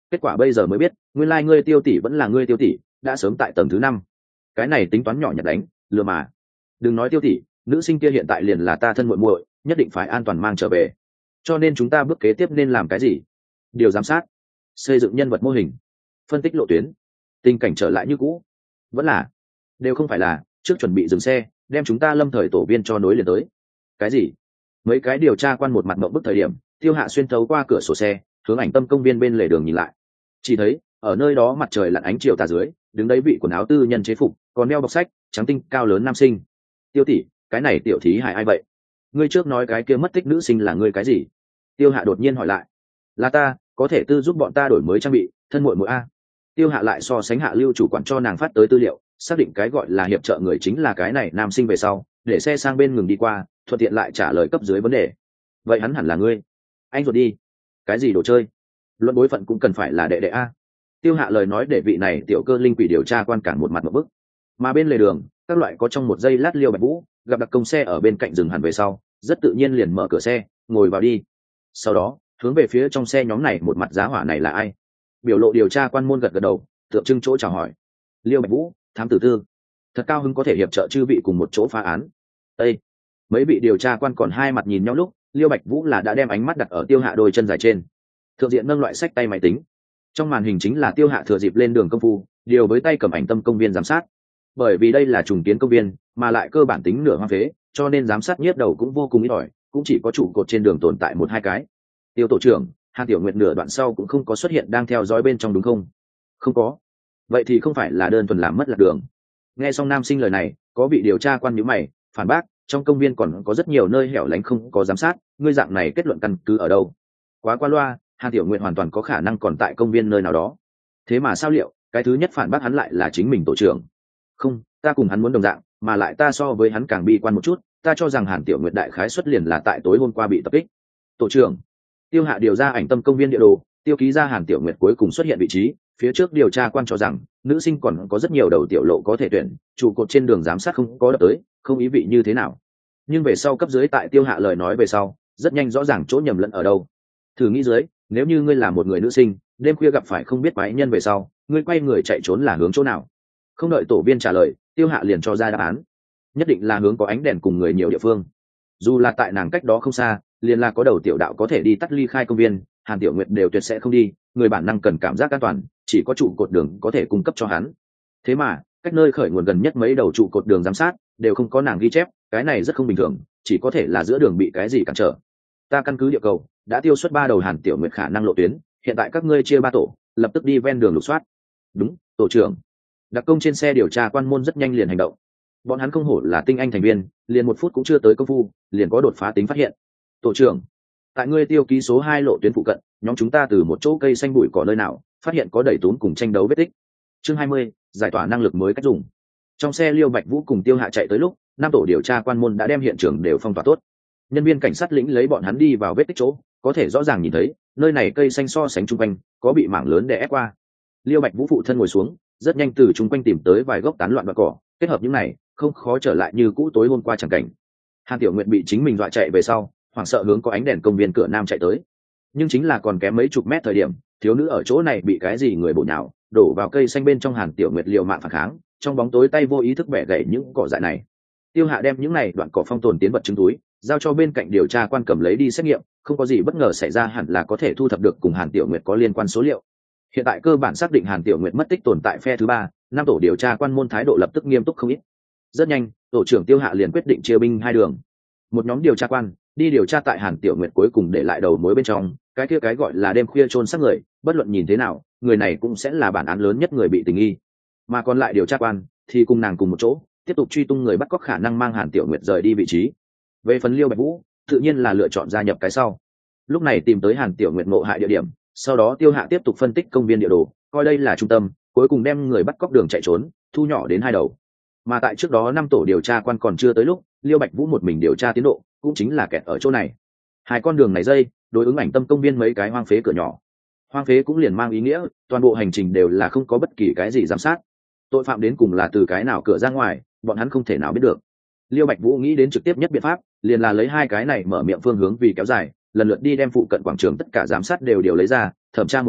kết quả bây giờ mới biết nguyên lai ngươi Tiêu tỷ vẫn là ngươi Tiêu tỷ, đã sớm tại tầng thứ năm. Cái này tính toán nhỏ nhặt đánh lừa mà. Đừng nói Tiêu tỷ, nữ sinh kia hiện tại liền là ta thân muội muội, nhất định phải an toàn mang trở về. Cho nên chúng ta bước kế tiếp nên làm cái gì? Điều giám sát, xây dựng nhân vật mô hình, phân tích lộ tuyến, tình cảnh trở lại như cũ. Vẫn là đều không phải là trước chuẩn bị dừng xe, đem chúng ta lâm thời tổ viên cho nối liền tới. Cái gì? Mấy cái điều tra quan một mặt mộng bức thời điểm, Tiêu Hạ xuyên thấu qua cửa sổ xe, hướng ảnh tâm công viên bên lề đường nhìn lại. Chỉ thấy ở nơi đó mặt trời lặn ánh chiều tà dưới, đứng đấy vị quần áo tư nhân chế phục, còn đeo bọc sách, trắng tinh cao lớn nam sinh. Tiêu tỷ, cái này tiểu thí hài ai vậy? Ngươi trước nói cái kia mất tích nữ sinh là ngươi cái gì? Tiêu Hạ đột nhiên hỏi lại. Là ta, có thể tư giúp bọn ta đổi mới trang bị, thân muội muội a. Tiêu Hạ lại so sánh Hạ Lưu chủ quản cho nàng phát tới tư liệu, xác định cái gọi là hiệp trợ người chính là cái này nam sinh về sau, để xe sang bên ngừng đi qua, thuận tiện lại trả lời cấp dưới vấn đề. Vậy hắn hẳn là ngươi. Anh ruột đi. Cái gì đồ chơi? Luận bối phận cũng cần phải là đệ đệ a. Tiêu Hạ lời nói để vị này tiểu cơ linh quỷ điều tra quan cản một mặt một bức. Mà bên lề đường, các loại có trong một giây lát Liêu Bạch Vũ gặp đặc công xe ở bên cạnh dừng hẳn về sau, rất tự nhiên liền mở cửa xe, ngồi vào đi. Sau đó, hướng về phía trong xe nhóm này một mặt giá hỏa này là ai? Biểu lộ điều tra quan môn gật gật đầu, tượng trưng chỗ chào hỏi. Liêu Bạch Vũ, thám tử tư. Thật cao hứng có thể hiệp trợ chư vị cùng một chỗ phá án. Ê! Mấy vị điều tra quan còn hai mặt nhìn nhau lúc, Liêu Bạch Vũ là đã đem ánh mắt đặt ở Tiêu Hạ đôi chân dài trên. Thượng diện nâng loại sách tay máy tính. Trong màn hình chính là Tiêu Hạ thừa dịp lên đường công phu, điều với tay cầm ảnh tâm công viên giám sát. Bởi vì đây là trùng kiến công viên, mà lại cơ bản tính nửa hoang phế, cho nên giám sát nhiếp đầu cũng vô cùng ít ỏi, cũng chỉ có trụ cột trên đường tồn tại một hai cái. Tiêu tổ trưởng, Hàn Tiểu Nguyệt nửa đoạn sau cũng không có xuất hiện đang theo dõi bên trong đúng không? Không có. Vậy thì không phải là đơn thuần làm mất lạc đường. Nghe xong nam sinh lời này, có vị điều tra quan nhíu mày, phản bác, trong công viên còn có rất nhiều nơi hẻo lánh không có giám sát, ngươi dạng này kết luận căn cứ ở đâu? Quá qua loa, Hàn Tiểu Nguyệt hoàn toàn có khả năng còn tại công viên nơi nào đó. Thế mà sao liệu, cái thứ nhất phản bác hắn lại là chính mình tổ trưởng. Không, ta cùng hắn muốn đồng dạng, mà lại ta so với hắn càng bi quan một chút, ta cho rằng Hàn Tiểu Nguyệt đại khái xuất liền là tại tối hôm qua bị tập kích. Tổ trưởng. Tiêu Hạ điều ra ảnh tâm công viên địa đồ, tiêu ký ra Hàn Tiểu Nguyệt cuối cùng xuất hiện vị trí, phía trước điều tra quan cho rằng nữ sinh còn có rất nhiều đầu tiểu lộ có thể tuyển, trụ cột trên đường giám sát không có đập tới, không ý vị như thế nào. Nhưng về sau cấp dưới tại Tiêu Hạ lời nói về sau, rất nhanh rõ ràng chỗ nhầm lẫn ở đâu. Thử nghĩ dưới, nếu như ngươi là một người nữ sinh, đêm khuya gặp phải không biết quái nhân về sau, ngươi quay người chạy trốn là hướng chỗ nào? Không đợi tổ viên trả lời, Tiêu Hạ liền cho ra đáp án. Nhất định là hướng có ánh đèn cùng người nhiều địa phương. Dù là tại nàng cách đó không xa, liền là có đầu tiểu đạo có thể đi tắt ly khai công viên, Hàn Tiểu Nguyệt đều tuyệt sẽ không đi, người bản năng cần cảm giác an toàn, chỉ có trụ cột đường có thể cung cấp cho hắn. Thế mà, cách nơi khởi nguồn gần nhất mấy đầu trụ cột đường giám sát đều không có nàng ghi chép, cái này rất không bình thường, chỉ có thể là giữa đường bị cái gì cản trở. Ta căn cứ địa cầu đã tiêu xuất ba đầu Hàn Tiểu Nguyệt khả năng lộ tuyến, hiện tại các ngươi chia ba tổ, lập tức đi ven đường lục soát. Đúng, tổ trưởng. Đặc công trên xe điều tra quan môn rất nhanh liền hành động. Bọn hắn không hổ là tinh anh thành viên, liền một phút cũng chưa tới công phu, liền có đột phá tính phát hiện. Tổ trưởng, tại ngươi tiêu ký số hai lộ tuyến phụ cận, nhóm chúng ta từ một chỗ cây xanh bụi cỏ nơi nào phát hiện có đẩy tốn cùng tranh đấu vết tích. Chương hai mươi, giải tỏa năng lực mới cách dùng. Trong xe Liêu Bạch Vũ cùng Tiêu Hạ chạy tới lúc, năm tổ điều tra quan môn đã đem hiện trường đều phong tỏa tốt. Nhân viên cảnh sát lĩnh lấy bọn hắn đi vào vết tích chỗ, có thể rõ ràng nhìn thấy nơi này cây xanh so sánh chung quanh có bị mảng lớn đè ép qua. Liêu Bạch Vũ phụ thân ngồi xuống, rất nhanh từ chung quanh tìm tới vài gốc tán loạn và cỏ, kết hợp những này không khó trở lại như cũ tối hôm qua chẳng cảnh. Hàn Tiểu Nguyệt bị chính mình dọa chạy về sau, hoảng sợ hướng có ánh đèn công viên cửa nam chạy tới. Nhưng chính là còn kém mấy chục mét thời điểm, thiếu nữ ở chỗ này bị cái gì người bổ nhào, đổ vào cây xanh bên trong. Hàn Tiểu Nguyệt liều mạng phản kháng, trong bóng tối tay vô ý thức bẻ gãy những cỏ dại này. Tiêu Hạ đem những này đoạn cỏ phong tồn tiến vật chứng túi, giao cho bên cạnh điều tra quan cầm lấy đi xét nghiệm, không có gì bất ngờ xảy ra hẳn là có thể thu thập được cùng Hàn Tiểu Nguyệt có liên quan số liệu. Hiện tại cơ bản xác định Hàn Tiểu Nguyệt mất tích tồn tại phe thứ ba, năm tổ điều tra quan môn thái độ lập tức nghiêm túc không ít. Rất nhanh, tổ trưởng Tiêu Hạ liền quyết định chia binh hai đường. Một nhóm điều tra quan đi điều tra tại Hàn Tiểu Nguyệt cuối cùng để lại đầu mối bên trong, cái kia cái gọi là đêm khuya chôn xác người, bất luận nhìn thế nào, người này cũng sẽ là bản án lớn nhất người bị tình nghi. Mà còn lại điều tra quan thì cùng nàng cùng một chỗ, tiếp tục truy tung người bắt cóc khả năng mang Hàn Tiểu Nguyệt rời đi vị trí. Về phần Liêu Bạch Vũ, tự nhiên là lựa chọn gia nhập cái sau. Lúc này tìm tới Hàn Tiểu Nguyệt ngộ hại địa điểm, sau đó Tiêu Hạ tiếp tục phân tích công viên địa đồ, coi đây là trung tâm, cuối cùng đem người bắt cóc đường chạy trốn thu nhỏ đến hai đầu. Mà tại trước đó năm tổ điều tra quan còn chưa tới lúc, Liêu Bạch Vũ một mình điều tra tiến độ, cũng chính là kẹt ở chỗ này. Hai con đường này dây đối ứng ảnh tâm công viên mấy cái hoang phế cửa nhỏ. Hoang phế cũng liền mang ý nghĩa toàn bộ hành trình đều là không có bất kỳ cái gì giám sát. Tội phạm đến cùng là từ cái nào cửa ra ngoài, bọn hắn không thể nào biết được. Liêu Bạch Vũ nghĩ đến trực tiếp nhất biện pháp, liền là lấy hai cái này mở miệng phương hướng vì kéo dài, lần lượt đi đem phụ cận quảng trường tất cả giám sát đều đều lấy ra, thẩm tra một lần,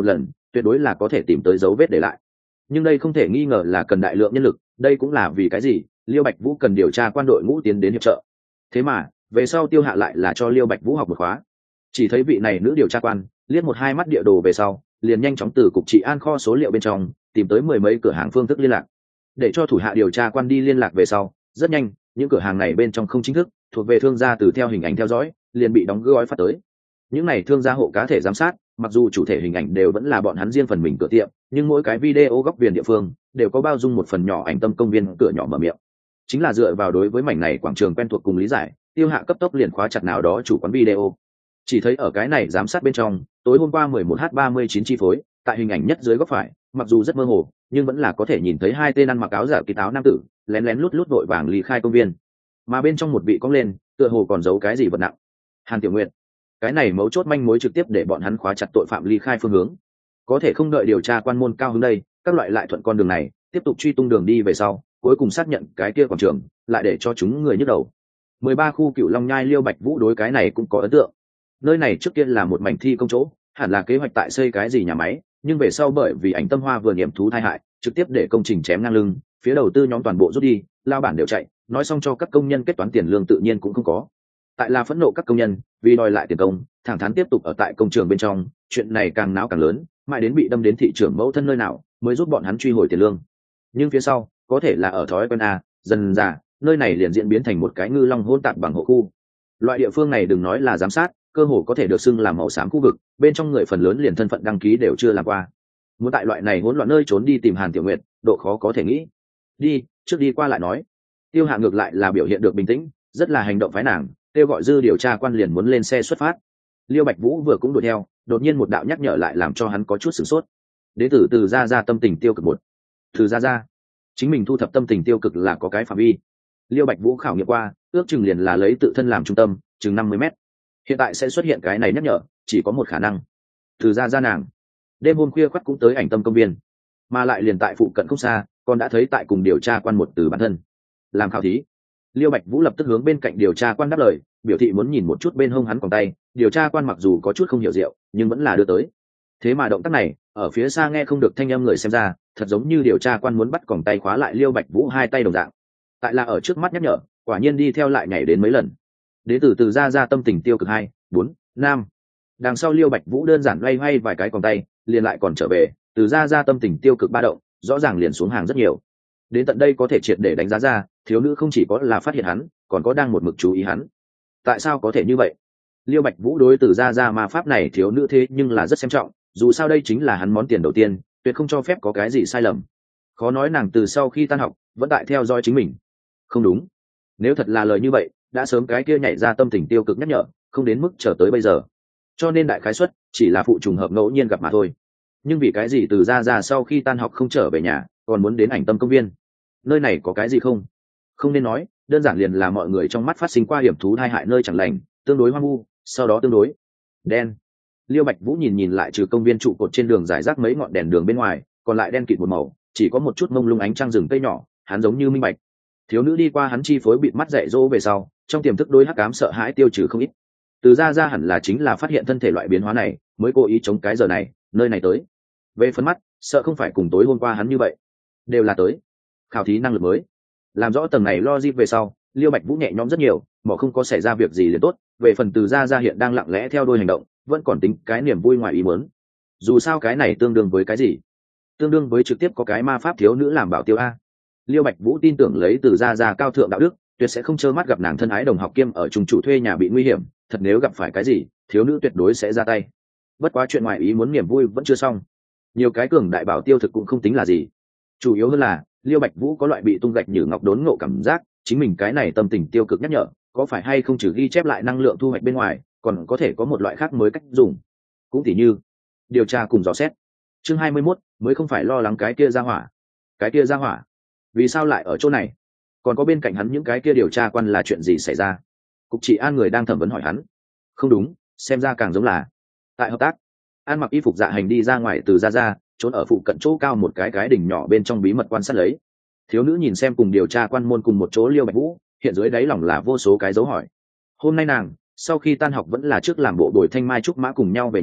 tuyệt đối là có thể tìm tới dấu vết để lại. Nhưng đây không thể nghi ngờ là cần đại lượng nhân lực, đây cũng là vì cái gì Liêu Bạch Vũ cần điều tra quan đội ngũ tiến đến hiệp trợ. Thế mà về sau Tiêu Hạ lại là cho Liêu Bạch Vũ học một khóa. Chỉ thấy vị này nữ điều tra quan liếc một hai mắt địa đồ về sau, liền nhanh chóng từ cục trị an kho số liệu bên trong tìm tới mười mấy cửa hàng phương thức liên lạc, để cho thủ hạ điều tra quan đi liên lạc về sau, rất nhanh những cửa hàng này bên trong không chính thức thuộc về thương gia từ theo hình ảnh theo dõi liền bị đóng gói phát tới. Những này thương gia hộ cá thể giám sát, mặc dù chủ thể hình ảnh đều vẫn là bọn hắn riêng phần mình cửa tiệm, nhưng mỗi cái video góc viền địa phương đều có bao dung một phần nhỏ ảnh tâm công viên cửa nhỏ mở miệng. Chính là dựa vào đối với mảnh này quảng trường quen thuộc cùng lý giải, Tiêu Hạ cấp tốc liền khóa chặt nào đó chủ quán video. Chỉ thấy ở cái này giám sát bên trong, tối hôm qua mười một h ba mươi chín chi phối, tại hình ảnh nhất dưới góc phải, mặc dù rất mơ hồ, nhưng vẫn là có thể nhìn thấy hai tên ăn mặc áo giả kỳ táo nam tử lén lén lút lút vội vàng ly khai công viên, mà bên trong một vị cong lên tựa hồ còn giấu cái gì vật nặng. Hàn Tiểu Nguyệt, cái này mấu chốt manh mối trực tiếp để bọn hắn khóa chặt tội phạm ly khai phương hướng. Có thể không đợi điều tra quan môn cao hướng đây, các loại lại thuận con đường này tiếp tục truy tung đường đi về sau, cuối cùng xác nhận cái kia quảng trường, lại để cho chúng người nhức đầu. mười ba khu Cửu Long Nhai, Liêu Bạch Vũ đối cái này cũng có ấn tượng. Nơi này trước kia là một mảnh thi công chỗ, hẳn là kế hoạch tại xây cái gì nhà máy, nhưng về sau bởi vì ảnh tâm hoa vừa nghiệm thú tai hại, trực tiếp để công trình chém ngang lưng, phía đầu tư nhóm toàn bộ rút đi, lao bản đều chạy, nói xong cho các công nhân kết toán tiền lương tự nhiên cũng không có. Tại là phẫn nộ các công nhân, vì đòi lại tiền công, thẳng thắn tiếp tục ở tại công trường bên trong, chuyện này càng náo càng lớn, mãi đến bị đâm đến thị trưởng mẫu thân nơi nào, mới giúp bọn hắn truy hồi tiền lương. Nhưng phía sau, có thể là ở thói quen a, dần dà, nơi này liền diễn biến thành một cái ngư long hỗn tạp bằng hộ khu. Loại địa phương này đừng nói là giám sát, cơ hồ có thể được xưng là màu xám khu vực, bên trong người phần lớn liền thân phận đăng ký đều chưa làm qua. Muốn tại loại này hỗn loạn nơi trốn đi tìm Hàn Tiểu Nguyệt, độ khó có thể nghĩ. Đi, trước đi qua lại nói. Tiêu Hạ ngược lại là biểu hiện được bình tĩnh, rất là hành động phái nàng, kêu gọi dư điều tra quan liền muốn lên xe xuất phát. Liêu Bạch Vũ vừa cũng đuổi theo, đột nhiên một đạo nhắc nhở lại làm cho hắn có chút sửng sốt. Đế tử Từ Gia Gia tâm tình tiêu cực một. Từ Gia Gia, chính mình thu thập tâm tình tiêu cực là có cái phạm vi. Liêu Bạch Vũ khảo nghiệm qua, ước chừng liền là lấy tự thân làm trung tâm, chừng năm mươi mét. Hiện tại sẽ xuất hiện cái này nhắc nhở, chỉ có một khả năng. Từ Gia Gia nàng, đêm hôm khuya khoắt cũng tới ảnh tâm công viên, mà lại liền tại phụ cận không xa, còn đã thấy tại cùng điều tra quan một từ bản thân làm khảo thí. Liêu Bạch Vũ lập tức hướng bên cạnh điều tra quan đáp lời, biểu thị muốn nhìn một chút bên hông hắn còn tay. Điều tra quan mặc dù có chút không hiểu rượu, nhưng vẫn là đưa tới. Thế mà động tác này ở phía xa nghe không được thanh âm người xem ra, thật giống như điều tra quan muốn bắt còng tay khóa lại Liêu Bạch Vũ hai tay đồng dạng. Tại là ở trước mắt nhắc nhở, quả nhiên đi theo lại nhảy đến mấy lần. Đế tử Từ Gia Gia tâm tình tiêu cực hai bốn năm. Đằng sau Liêu Bạch Vũ đơn giản loay hoay vài cái còng tay, liền lại còn trở về. Từ Gia Gia tâm tình tiêu cực ba động, rõ ràng liền xuống hàng rất nhiều. Đến tận đây có thể triệt để đánh giá ra, thiếu nữ không chỉ có là phát hiện hắn, còn có đang một mực chú ý hắn. Tại sao có thể như vậy? Liêu Bạch Vũ đối Từ Gia Gia ma pháp này thiếu nữ thế nhưng là rất xem trọng, dù sao đây chính là hắn món tiền đầu tiên, tuyệt không cho phép có cái gì sai lầm. Khó nói nàng từ sau khi tan học vẫn tại theo dõi chính mình. Không đúng, nếu thật là lời như vậy, đã sớm cái kia nhảy ra tâm tình tiêu cực nhắc nhở, không đến mức chờ tới bây giờ. Cho nên đại khái suất chỉ là phụ trùng hợp ngẫu nhiên gặp mà thôi. Nhưng vì cái gì Từ Gia Gia sau khi tan học không trở về nhà, còn muốn đến ảnh tâm công viên? Nơi này có cái gì không? Không nên nói, đơn giản liền là mọi người trong mắt phát sinh qua hiểm thú tai hại nơi chẳng lành, tương đối hoang vu, sau đó tương đối đen. Liêu Bạch Vũ nhìn nhìn lại, trừ công viên trụ cột trên đường rải rác mấy ngọn đèn đường bên ngoài, còn lại đen kịt một màu, chỉ có một chút mông lung ánh trăng rừng cây nhỏ. Hắn giống như minh bạch, thiếu nữ đi qua hắn chi phối bịt mắt dạy dỗ về sau, trong tiềm thức đối hắc ám sợ hãi tiêu trừ không ít. Từ Gia Gia hẳn là chính là phát hiện thân thể loại biến hóa này, mới cố ý chống cái giờ này nơi này tới. Về phấn mắt, sợ không phải cùng tối hôm qua hắn như vậy, đều là tới khảo thí năng lực mới. Làm rõ tầng này logic về sau, Liêu Bạch Vũ nhẹ nhõm rất nhiều, mỏ không có xảy ra việc gì liền tốt. Về phần Từ Gia Gia hiện đang lặng lẽ theo đuôi hành động, vẫn còn tính cái niềm vui ngoài ý muốn. Dù sao cái này tương đương với cái gì? Tương đương với trực tiếp có cái ma pháp thiếu nữ làm bảo tiêu a. Liêu Bạch Vũ tin tưởng lấy Từ Gia Gia cao thượng đạo đức, tuyệt sẽ không trơ mắt gặp nàng thân ái đồng học kiêm ở trùng chủ thuê nhà bị nguy hiểm. Thật nếu gặp phải cái gì, thiếu nữ tuyệt đối sẽ ra tay. Bất quá chuyện ngoài ý muốn niềm vui vẫn chưa xong. Nhiều cái cường đại bảo tiêu thực cũng không tính là gì. Chủ yếu hơn là Liêu Bạch Vũ có loại bị tung gạch như ngọc đốn ngộ cảm giác, chính mình cái này tâm tình tiêu cực nhắc nhở, có phải hay không trừ ghi chép lại năng lượng thu hoạch bên ngoài, còn có thể có một loại khác mới cách dùng. Cũng tỉ như điều tra cùng dò xét. Chương hai mươi mốt, mới không phải lo lắng cái kia ra hỏa. Cái kia ra hỏa, vì sao lại ở chỗ này? Còn có bên cạnh hắn những cái kia điều tra quan là chuyện gì xảy ra? Cục trị an người đang thẩm vấn hỏi hắn. Không đúng, xem ra càng giống là tại hợp tác. An mặc y phục dạ hành đi ra ngoài Từ Gia Gia, trốn ở phụ cận chỗ cao một cái cái đỉnh nhỏ bên trong bí mật quan sát lấy. Thiếu nữ nhìn xem cùng điều tra quan môn cùng một chỗ Liêu Bạch Vũ, hiện dưới đáy lòng là vô số cái dấu hỏi. Hôm nay nàng sau khi tan học vẫn là trước làm bộ đổi thanh mai trúc mã cùng nhau về nhà,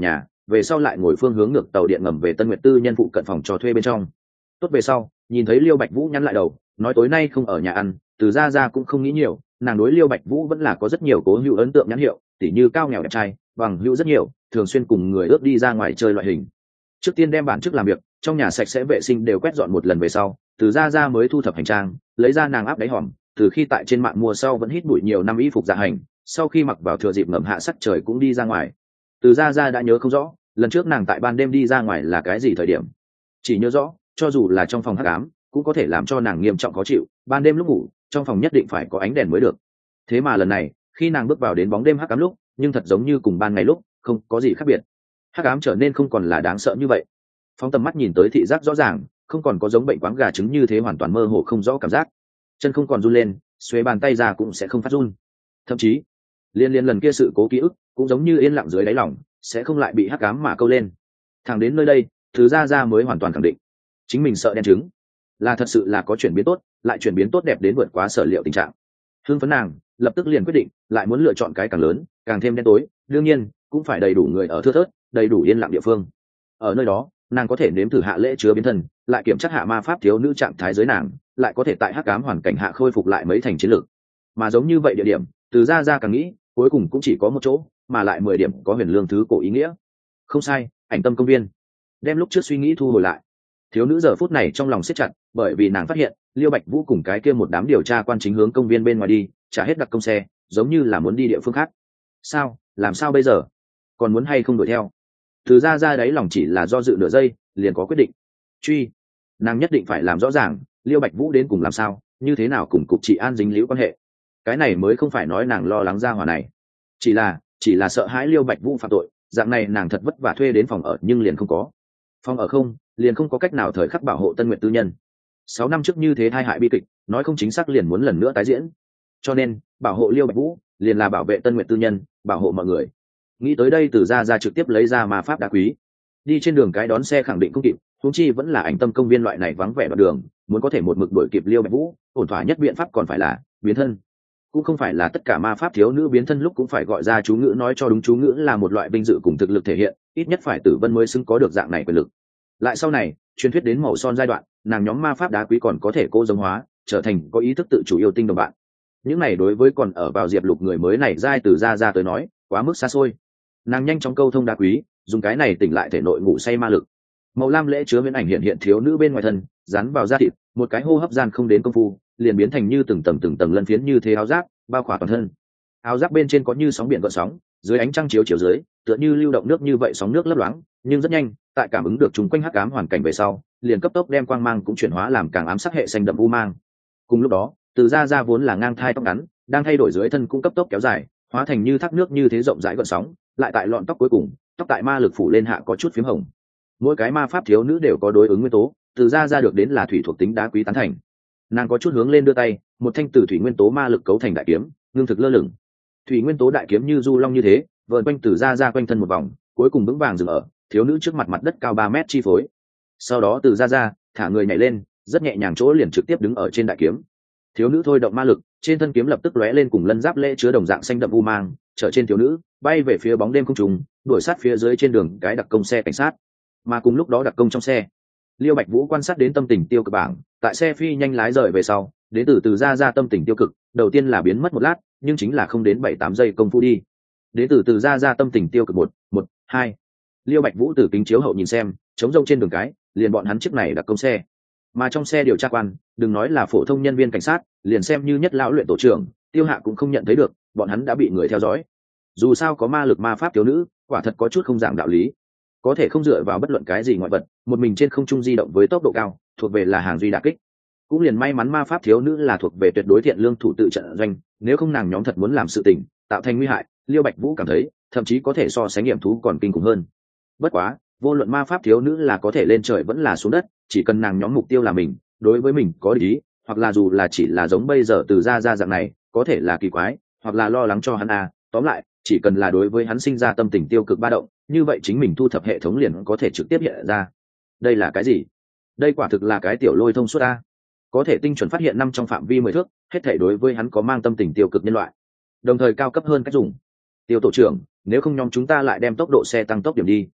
về sau lại ngồi phương hướng ngược tàu điện ngầm về Tân Nguyệt tư nhân phụ cận phòng cho thuê bên trong. Tốt về sau, nhìn thấy Liêu Bạch Vũ nhắn lại đầu, nói tối nay không ở nhà ăn, Từ Gia Gia cũng không nghĩ nhiều, nàng đối Liêu Bạch Vũ vẫn là có rất nhiều cố hữu ấn tượng nhãn hiệu, tỉ như cao nghèo đẹp trai, bằng hữu rất nhiều, thường xuyên cùng người ước đi ra ngoài chơi loại hình. Trước tiên đem bản chức làm việc, trong nhà sạch sẽ vệ sinh đều quét dọn một lần về sau, Từ Gia Gia mới thu thập hành trang, lấy ra nàng áp đáy hòm, từ khi tại trên mạng mua sau vẫn hít bụi nhiều năm y phục dạ hành, sau khi mặc vào thừa dịp ngầm hạ sắc trời cũng đi ra ngoài. Từ Gia Gia đã nhớ không rõ, lần trước nàng tại ban đêm đi ra ngoài là cái gì thời điểm, chỉ nhớ rõ, cho dù là trong phòng hắc ám, cũng có thể làm cho nàng nghiêm trọng khó chịu, ban đêm lúc ngủ, trong phòng nhất định phải có ánh đèn mới được. Thế mà lần này, khi nàng bước vào đến bóng đêm hắc ám lúc, nhưng thật giống như cùng ban ngày lúc, không có gì khác biệt. Hắc ám trở nên không còn là đáng sợ như vậy. Phóng tầm mắt nhìn tới thị giác rõ ràng, không còn có giống bệnh quáng gà trứng như thế hoàn toàn mơ hồ không rõ cảm giác. Chân không còn run lên, xuề bàn tay ra cũng sẽ không phát run. Thậm chí, liên liên lần kia sự cố ký ức, cũng giống như yên lặng dưới đáy lòng, sẽ không lại bị hắc ám mà câu lên. Thẳng đến nơi đây, Thứ Gia Gia mới hoàn toàn khẳng định, chính mình sợ đen trứng, là thật sự là có chuyển biến tốt, lại chuyển biến tốt đẹp đến vượt quá sở liệu tình trạng. Hưng phấn nàng, lập tức liền quyết định, lại muốn lựa chọn cái càng lớn, càng thêm đen tối, đương nhiên, cũng phải đầy đủ người ở thưa thớt, đầy đủ yên lặng địa phương. Ở nơi đó, nàng có thể nếm thử hạ lễ chứa biến thân, lại kiểm tra hạ ma pháp thiếu nữ trạng thái giới nàng, lại có thể tại hắc ám hoàn cảnh hạ khôi phục lại mấy thành chiến lược. Mà giống như vậy địa điểm, Từ Gia Gia càng nghĩ, cuối cùng cũng chỉ có một chỗ, mà lại mười điểm có huyền lương thứ cổ ý nghĩa. Không sai, Ảnh Tâm công viên. Đem lúc trước suy nghĩ thu hồi lại. Thiếu nữ giờ phút này trong lòng siết chặt, bởi vì nàng phát hiện, Liêu Bạch Vũ cùng cái kia một đám điều tra quan chính hướng công viên bên ngoài đi, trả hết đặc công xe, giống như là muốn đi địa phương khác. Sao, làm sao bây giờ? Còn muốn hay không đuổi theo? Từ Gia Gia đấy lòng chỉ là do dự nửa giây, liền có quyết định. Truy. Nàng nhất định phải làm rõ ràng, Liêu Bạch Vũ đến cùng làm sao, như thế nào cùng cục trị an dính liễu quan hệ. Cái này mới không phải nói nàng lo lắng ra hỏa này, chỉ là chỉ là sợ hãi Liêu Bạch Vũ phạm tội, dạng này nàng thật vất vả thuê đến phòng ở nhưng liền không có. Phòng ở không, liền không có cách nào thời khắc bảo hộ Tân Nguyệt tư nhân. Sáu năm trước như thế tai hại bi kịch, nói không chính xác liền muốn lần nữa tái diễn. Cho nên, bảo hộ Liêu Bạch Vũ, liền là bảo vệ Tân Nguyệt tư nhân, bảo hộ mọi người. Nghĩ tới đây, Từ Gia Gia trực tiếp lấy ra ma pháp đá quý. Đi trên đường cái đón xe khẳng định không kịp, huống chi vẫn là Ảnh Tâm công viên loại này vắng vẻ đoạn đường, muốn có thể một mực đuổi kịp Liêu Bạch Vũ, ổn thỏa nhất biện pháp còn phải là biến thân. Cũng không phải là tất cả ma pháp thiếu nữ biến thân lúc cũng phải gọi ra chú ngữ, nói cho đúng chú ngữ là một loại vinh dự cùng thực lực thể hiện, ít nhất phải Tử Vân mới xứng có được dạng này quyền lực. Lại sau này, truyền thuyết đến màu son giai đoạn, nàng nhóm ma pháp đá quý còn có thể cô giống hóa, trở thành có ý thức tự chủ yêu tinh đồng bạn. Những này đối với còn ở vào diệp lục người mới này giai Từ Gia Gia tới nói, quá mức xa xôi. Nàng nhanh chóng câu thông đá quý, dùng cái này tỉnh lại thể nội ngủ say ma lực. Màu lam lễ chứa viễn ảnh hiện hiện thiếu nữ bên ngoài thân, dán vào da thịt, một cái hô hấp gian không đến công phu, liền biến thành như từng tầng từng tầng lân phiến như thế áo giáp, bao khỏa toàn thân. Áo giáp bên trên có như sóng biển gợn sóng, dưới ánh trăng chiếu chiếu dưới, tựa như lưu động nước như vậy, sóng nước lấp loáng, nhưng rất nhanh, tại cảm ứng được chúng quanh hắc ám hoàn cảnh về sau, liền cấp tốc đem quang mang cũng chuyển hóa làm càng ám sắc hệ xanh đậm u mang. Cùng lúc đó, Từ Gia Gia vốn là ngang thai tóc ngắn, đang thay đổi dưới thân cũng cấp tốc kéo dài, hóa thành như thác nước như thế rộng rãi gợn sóng, lại tại lọn tóc cuối cùng, tóc tại ma lực phủ lên hạ có chút phím hồng. Mỗi cái ma pháp thiếu nữ đều có đối ứng nguyên tố, Từ Gia Gia được đến là thủy thuộc tính đá quý tán thành. Nàng có chút hướng lên đưa tay, một thanh từ thủy nguyên tố ma lực cấu thành đại kiếm, ngưng thực lơ lửng. Thủy nguyên tố đại kiếm như du long như thế, vờn quanh Từ Gia Gia quanh thân một vòng, cuối cùng vững vàng dừng ở thiếu nữ trước mặt mặt đất cao ba mét chi phối. Sau đó Từ Gia Gia thả người nhảy lên, rất nhẹ nhàng chỗ liền trực tiếp đứng ở trên đại kiếm. Thiếu nữ thôi động ma lực, trên thân kiếm lập tức lóe lên cùng lân giáp lễ chứa đồng dạng xanh đậm u mang, trở trên thiếu nữ, bay về phía bóng đêm không trùng, đuổi sát phía dưới trên đường cái đặc công xe cảnh sát. Mà cùng lúc đó đặc công trong xe, Liêu Bạch Vũ quan sát đến tâm tình tiêu cực bảng, tại xe phi nhanh lái rời về sau, đến từ Từ Gia Gia tâm tình tiêu cực, đầu tiên là biến mất một lát, nhưng chính là không đến bảy tám giây công phu đi. Đến từ Từ Gia Gia tâm tình tiêu cực một, một, hai. Liêu Bạch Vũ từ kính chiếu hậu nhìn xem, trống rông trên đường cái, liền bọn hắn chiếc này đặc công xe. Mà trong xe điều tra quan, đừng nói là phổ thông nhân viên cảnh sát, liền xem như nhất lão luyện tổ trưởng, Tiêu Hạ cũng không nhận thấy được, bọn hắn đã bị người theo dõi. Dù sao có ma lực ma pháp thiếu nữ, quả thật có chút không dạng đạo lý. Có thể không dựa vào bất luận cái gì ngoại vật, một mình trên không trung di động với tốc độ cao, thuộc về là hàng duy đả kích. Cũng liền may mắn ma pháp thiếu nữ là thuộc về tuyệt đối thiện lương thủ tự trận doanh, nếu không nàng nhóm thật muốn làm sự tình, tạo thành nguy hại, Liêu Bạch Vũ cảm thấy, thậm chí có thể so sánh nghiệm thú còn kinh khủng hơn. Bất quá, vô luận ma pháp thiếu nữ là có thể lên trời vẫn là xuống đất, chỉ cần nàng nhóm mục tiêu là mình, đối với mình có ý, hoặc là dù là chỉ là giống bây giờ Từ Gia Gia dạng này, có thể là kỳ quái, hoặc là lo lắng cho hắn à, tóm lại, chỉ cần là đối với hắn sinh ra tâm tình tiêu cực ba động, như vậy chính mình thu thập hệ thống liền có thể trực tiếp hiện ra. Đây là cái gì? Đây quả thực là cái tiểu lôi thông suốt a. Có thể tinh chuẩn phát hiện năm trong phạm vi mười thước, hết thảy đối với hắn có mang tâm tình tiêu cực nhân loại. Đồng thời cao cấp hơn cách dùng. Tiêu tổ trưởng, nếu không nhóm chúng ta lại đem tốc độ xe tăng tốc điểm đi.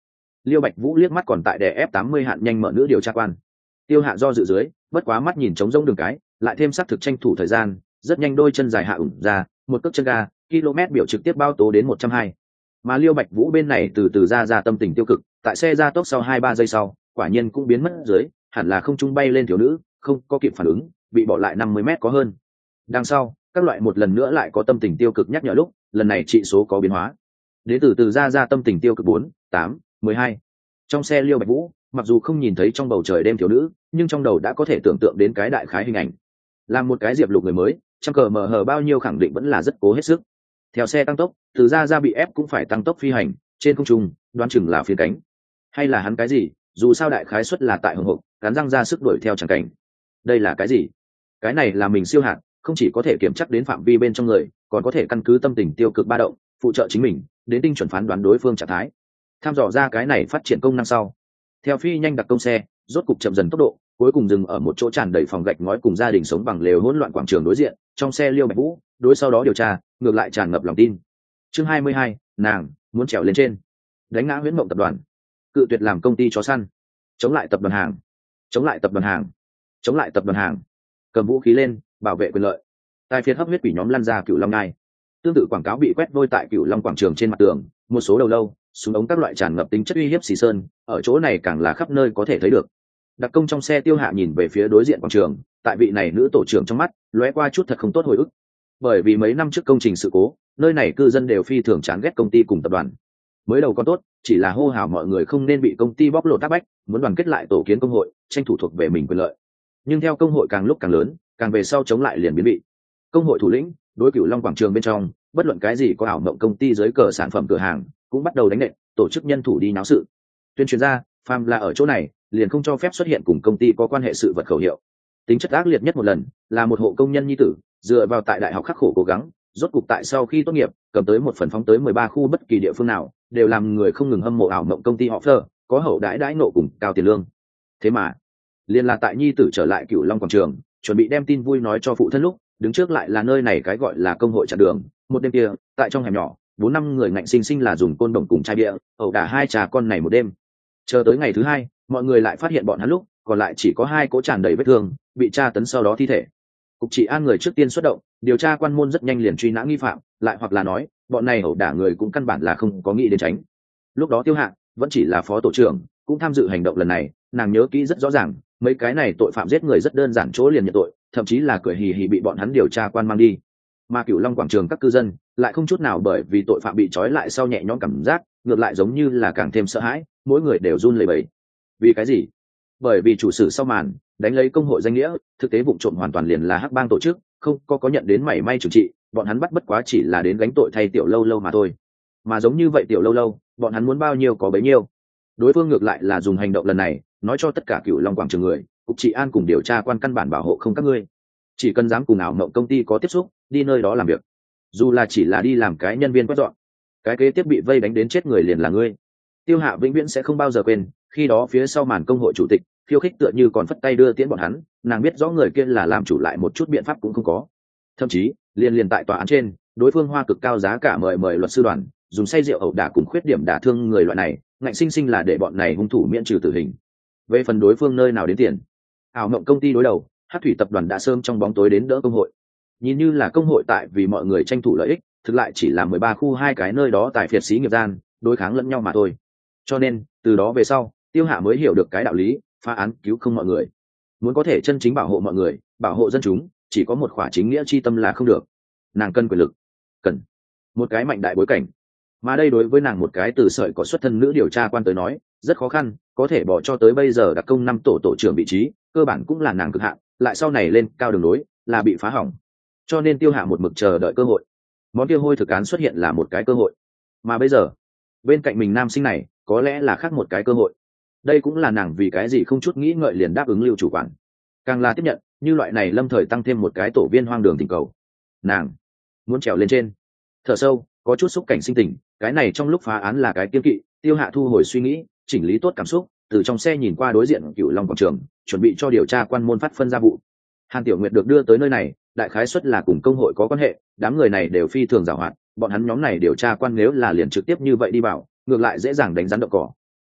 Liêu Bạch Vũ liếc mắt còn tại đè ép tám mươi hạn nhanh mở nữ điều tra quan. Tiêu Hạ do dự dưới, bất quá mắt nhìn trống rỗng đường cái, lại thêm xác thực tranh thủ thời gian, rất nhanh đôi chân dài hạ ủng ra, một cước chân ga, km biểu trực tiếp bao tố đến một trăm hai. Mà Liêu Bạch Vũ bên này từ từ ra ra tâm tình tiêu cực, tại xe ra tốc sau hai ba giây sau, quả nhiên cũng biến mất dưới, hẳn là không trung bay lên thiếu nữ, không có kịp phản ứng, bị bỏ lại năm mươi mét có hơn. Đằng sau, các loại một lần nữa lại có tâm tình tiêu cực nhắc nhở lúc, lần này trị số có biến hóa. Đến từ từ ra ra tâm tình tiêu cực bốn, tám, mười hai. Trong xe Liêu Bạch Vũ, mặc dù không nhìn thấy trong bầu trời đêm thiếu nữ, nhưng trong đầu đã có thể tưởng tượng đến cái đại khái hình ảnh. Làm một cái diệp lục người mới, trăm cờ mờ hờ bao nhiêu khẳng định vẫn là rất cố hết sức. Theo xe tăng tốc, từ ra ra bị ép cũng phải tăng tốc phi hành, trên không trung, đoán chừng là phiên cánh. Hay là hắn cái gì, dù sao đại khái suất là tại hồng hộc, cắn răng ra sức đuổi theo chẳng cảnh. Đây là cái gì? Cái này là mình siêu hạt, không chỉ có thể kiểm chắc đến phạm vi bên trong người, còn có thể căn cứ tâm tình tiêu cực ba động, phụ trợ chính mình, đến tinh chuẩn phán đoán đối phương trạng thái. Tham dò ra cái này phát triển công năng sau. Theo phi nhanh đặc công xe, rốt cục chậm dần tốc độ, cuối cùng dừng ở một chỗ tràn đầy phòng gạch ngói cùng gia đình sống bằng lều hỗn loạn quảng trường đối diện, trong xe Liêu Bạch Vũ, đối sau đó điều tra, ngược lại tràn ngập lòng tin. Chương hai mươi hai, nàng muốn trèo lên trên. Đánh ngã Huyễn Mộng tập đoàn, cự tuyệt làm công ty chó săn, chống lại tập đoàn hàng, chống lại tập đoàn hàng, chống lại tập đoàn hàng, cầm vũ khí lên, bảo vệ quyền lợi. Tài phiệt hấp huyết quỷ nhóm lăn ra Cửu Long Ngai. Tương tự quảng cáo bị quét vôi tại Cửu Long quảng trường trên mặt tường, một số đầu lâu, súng ống các loại tràn ngập tính chất uy hiếp xì sơn, ở chỗ này càng là khắp nơi có thể thấy được. Đặc công trong xe Tiêu Hạ nhìn về phía đối diện quảng trường, tại vị này nữ tổ trưởng trong mắt, lóe qua chút thật không tốt hồi ức. Bởi vì mấy năm trước công trình sự cố, nơi này cư dân đều phi thường chán ghét công ty cùng tập đoàn. Mới đầu còn tốt, chỉ là hô hào mọi người không nên bị công ty bóc lột tác bách, muốn đoàn kết lại tổ kiến công hội, tranh thủ thuộc về mình quyền lợi. Nhưng theo công hội càng lúc càng lớn, càng về sau chống lại liền biến bị. Công hội thủ lĩnh, đối Cửu Long quảng trường bên trong, bất luận cái gì có ảo mộng công ty dưới cờ sản phẩm cửa hàng, cũng bắt đầu đánh nện, tổ chức nhân thủ đi náo sự. Tuyên truyền ra, phàm là ở chỗ này, liền không cho phép xuất hiện cùng công ty có quan hệ sự vật khẩu hiệu. Tính chất ác liệt nhất một lần, là một hộ công nhân nhi tử, dựa vào tại đại học khắc khổ cố gắng, rốt cục tại sau khi tốt nghiệp, cầm tới một phần phóng tới mười ba khu bất kỳ địa phương nào, đều làm người không ngừng hâm mộ ảo mộng công ty họ Fleur, có hậu đãi đãi nộ cùng cao tiền lương. Thế mà, liền là tại nhi tử trở lại Cửu Long quảng trường, chuẩn bị đem tin vui nói cho phụ thân lúc, đứng trước lại là nơi này cái gọi là công hội chặn đường. Một đêm kia, tại trong hẻm nhỏ, bốn năm người ngạnh sinh sinh là dùng côn đồng cùng chai bia, ẩu đả hai trà con này một đêm. Chờ tới ngày thứ hai, mọi người lại phát hiện bọn hắn lúc, còn lại chỉ có hai cỗ tràn đầy vết thương, bị tra tấn sau đó thi thể. Cục trị an người trước tiên xuất động, điều tra quan môn rất nhanh liền truy nã nghi phạm, lại hoặc là nói, bọn này ẩu đả người cũng căn bản là không có nghĩ đến tránh. Lúc đó Tiêu Hạ vẫn chỉ là phó tổ trưởng, cũng tham dự hành động lần này, nàng nhớ kỹ rất rõ ràng, mấy cái này tội phạm giết người rất đơn giản chỗ liền nhận tội, thậm chí là cười hì hì bị bọn hắn điều tra quan mang đi. Mà Cửu Long quảng trường các cư dân lại không chút nào bởi vì tội phạm bị trói lại sau nhẹ nhõm cảm giác, ngược lại giống như là càng thêm sợ hãi, mỗi người đều run lẩy bẩy. Vì cái gì? Bởi vì chủ sử sau màn đánh lấy công hội danh nghĩa, thực tế vụ trộm hoàn toàn liền là hắc bang tổ chức, không có có nhận đến mảy may trừng trị, bọn hắn bắt bất quá chỉ là đến gánh tội thay tiểu lâu lâu mà thôi. Mà giống như vậy tiểu lâu lâu, bọn hắn muốn bao nhiêu có bấy nhiêu. Đối phương ngược lại là dùng hành động lần này nói cho tất cả Cửu Long quảng trường người, cục trị an cùng điều tra quan căn bản bảo hộ không các ngươi, chỉ cần dám cùng ảo mộng công ty có tiếp xúc, đi nơi đó làm việc, dù là chỉ là đi làm cái nhân viên quét dọn, cái kế tiếp bị vây đánh đến chết người liền là ngươi. Tiêu Hạ vĩnh viễn sẽ không bao giờ quên, khi đó phía sau màn công hội chủ tịch khiêu khích tựa như còn phất tay đưa tiễn bọn hắn, nàng biết rõ người kia là làm chủ lại một chút biện pháp cũng không có. Thậm chí liền liền tại tòa án trên, đối phương hoa cực cao giá cả mời mời luật sư đoàn, dùng say rượu ẩu đả cùng khuyết điểm đả thương người loại này, ngạnh sinh sinh là để bọn này hung thủ miễn trừ tử hình. Về phần đối phương nơi nào đến tiền, ảo mộng công ty đối đầu, Hắc Thủy tập đoàn đã sớm trong bóng tối đến đỡ công hội. Nhìn như là công hội tại vì mọi người tranh thủ lợi ích, thực lại chỉ là mười ba khu hai cái nơi đó tại phiệt xí nghiệp gian, đối kháng lẫn nhau mà thôi. Cho nên, từ đó về sau, Tiêu Hạ mới hiểu được cái đạo lý, phá án cứu không mọi người. Muốn có thể chân chính bảo hộ mọi người, bảo hộ dân chúng, chỉ có một khỏa chính nghĩa chi tâm là không được. Nàng cần quyền lực, cần một cái mạnh đại bối cảnh. Mà đây đối với nàng một cái từ sợi có xuất thân nữ điều tra quan tới nói, rất khó khăn, có thể bỏ cho tới bây giờ đặc công năm tổ tổ trưởng vị trí, cơ bản cũng là nàng cực hạn, lại sau này lên cao đường đối, là bị phá hỏng. Cho nên Tiêu Hạ một mực chờ đợi cơ hội. Món kia hôi thực án xuất hiện là một cái cơ hội. Mà bây giờ, bên cạnh mình nam sinh này, có lẽ là khác một cái cơ hội. Đây cũng là nàng vì cái gì không chút nghĩ ngợi liền đáp ứng Lưu chủ quản. Càng là tiếp nhận, như loại này lâm thời tăng thêm một cái tổ viên hoang đường tình cầu. Nàng muốn trèo lên trên. Thở sâu, có chút xúc cảnh sinh tình, cái này trong lúc phá án là cái kiêng kỵ, Tiêu Hạ thu hồi suy nghĩ, chỉnh lý tốt cảm xúc, từ trong xe nhìn qua đối diện Cửu Long quảng trường, chuẩn bị cho điều tra quan môn phát phân ra vụ. Hàn Tiểu Nguyệt được đưa tới nơi này, đại khái suất là cùng công hội có quan hệ, đám người này đều phi thường giàu hoạt, bọn hắn nhóm này điều tra quan nếu là liền trực tiếp như vậy đi bảo, ngược lại dễ dàng đánh rắn đậu cỏ.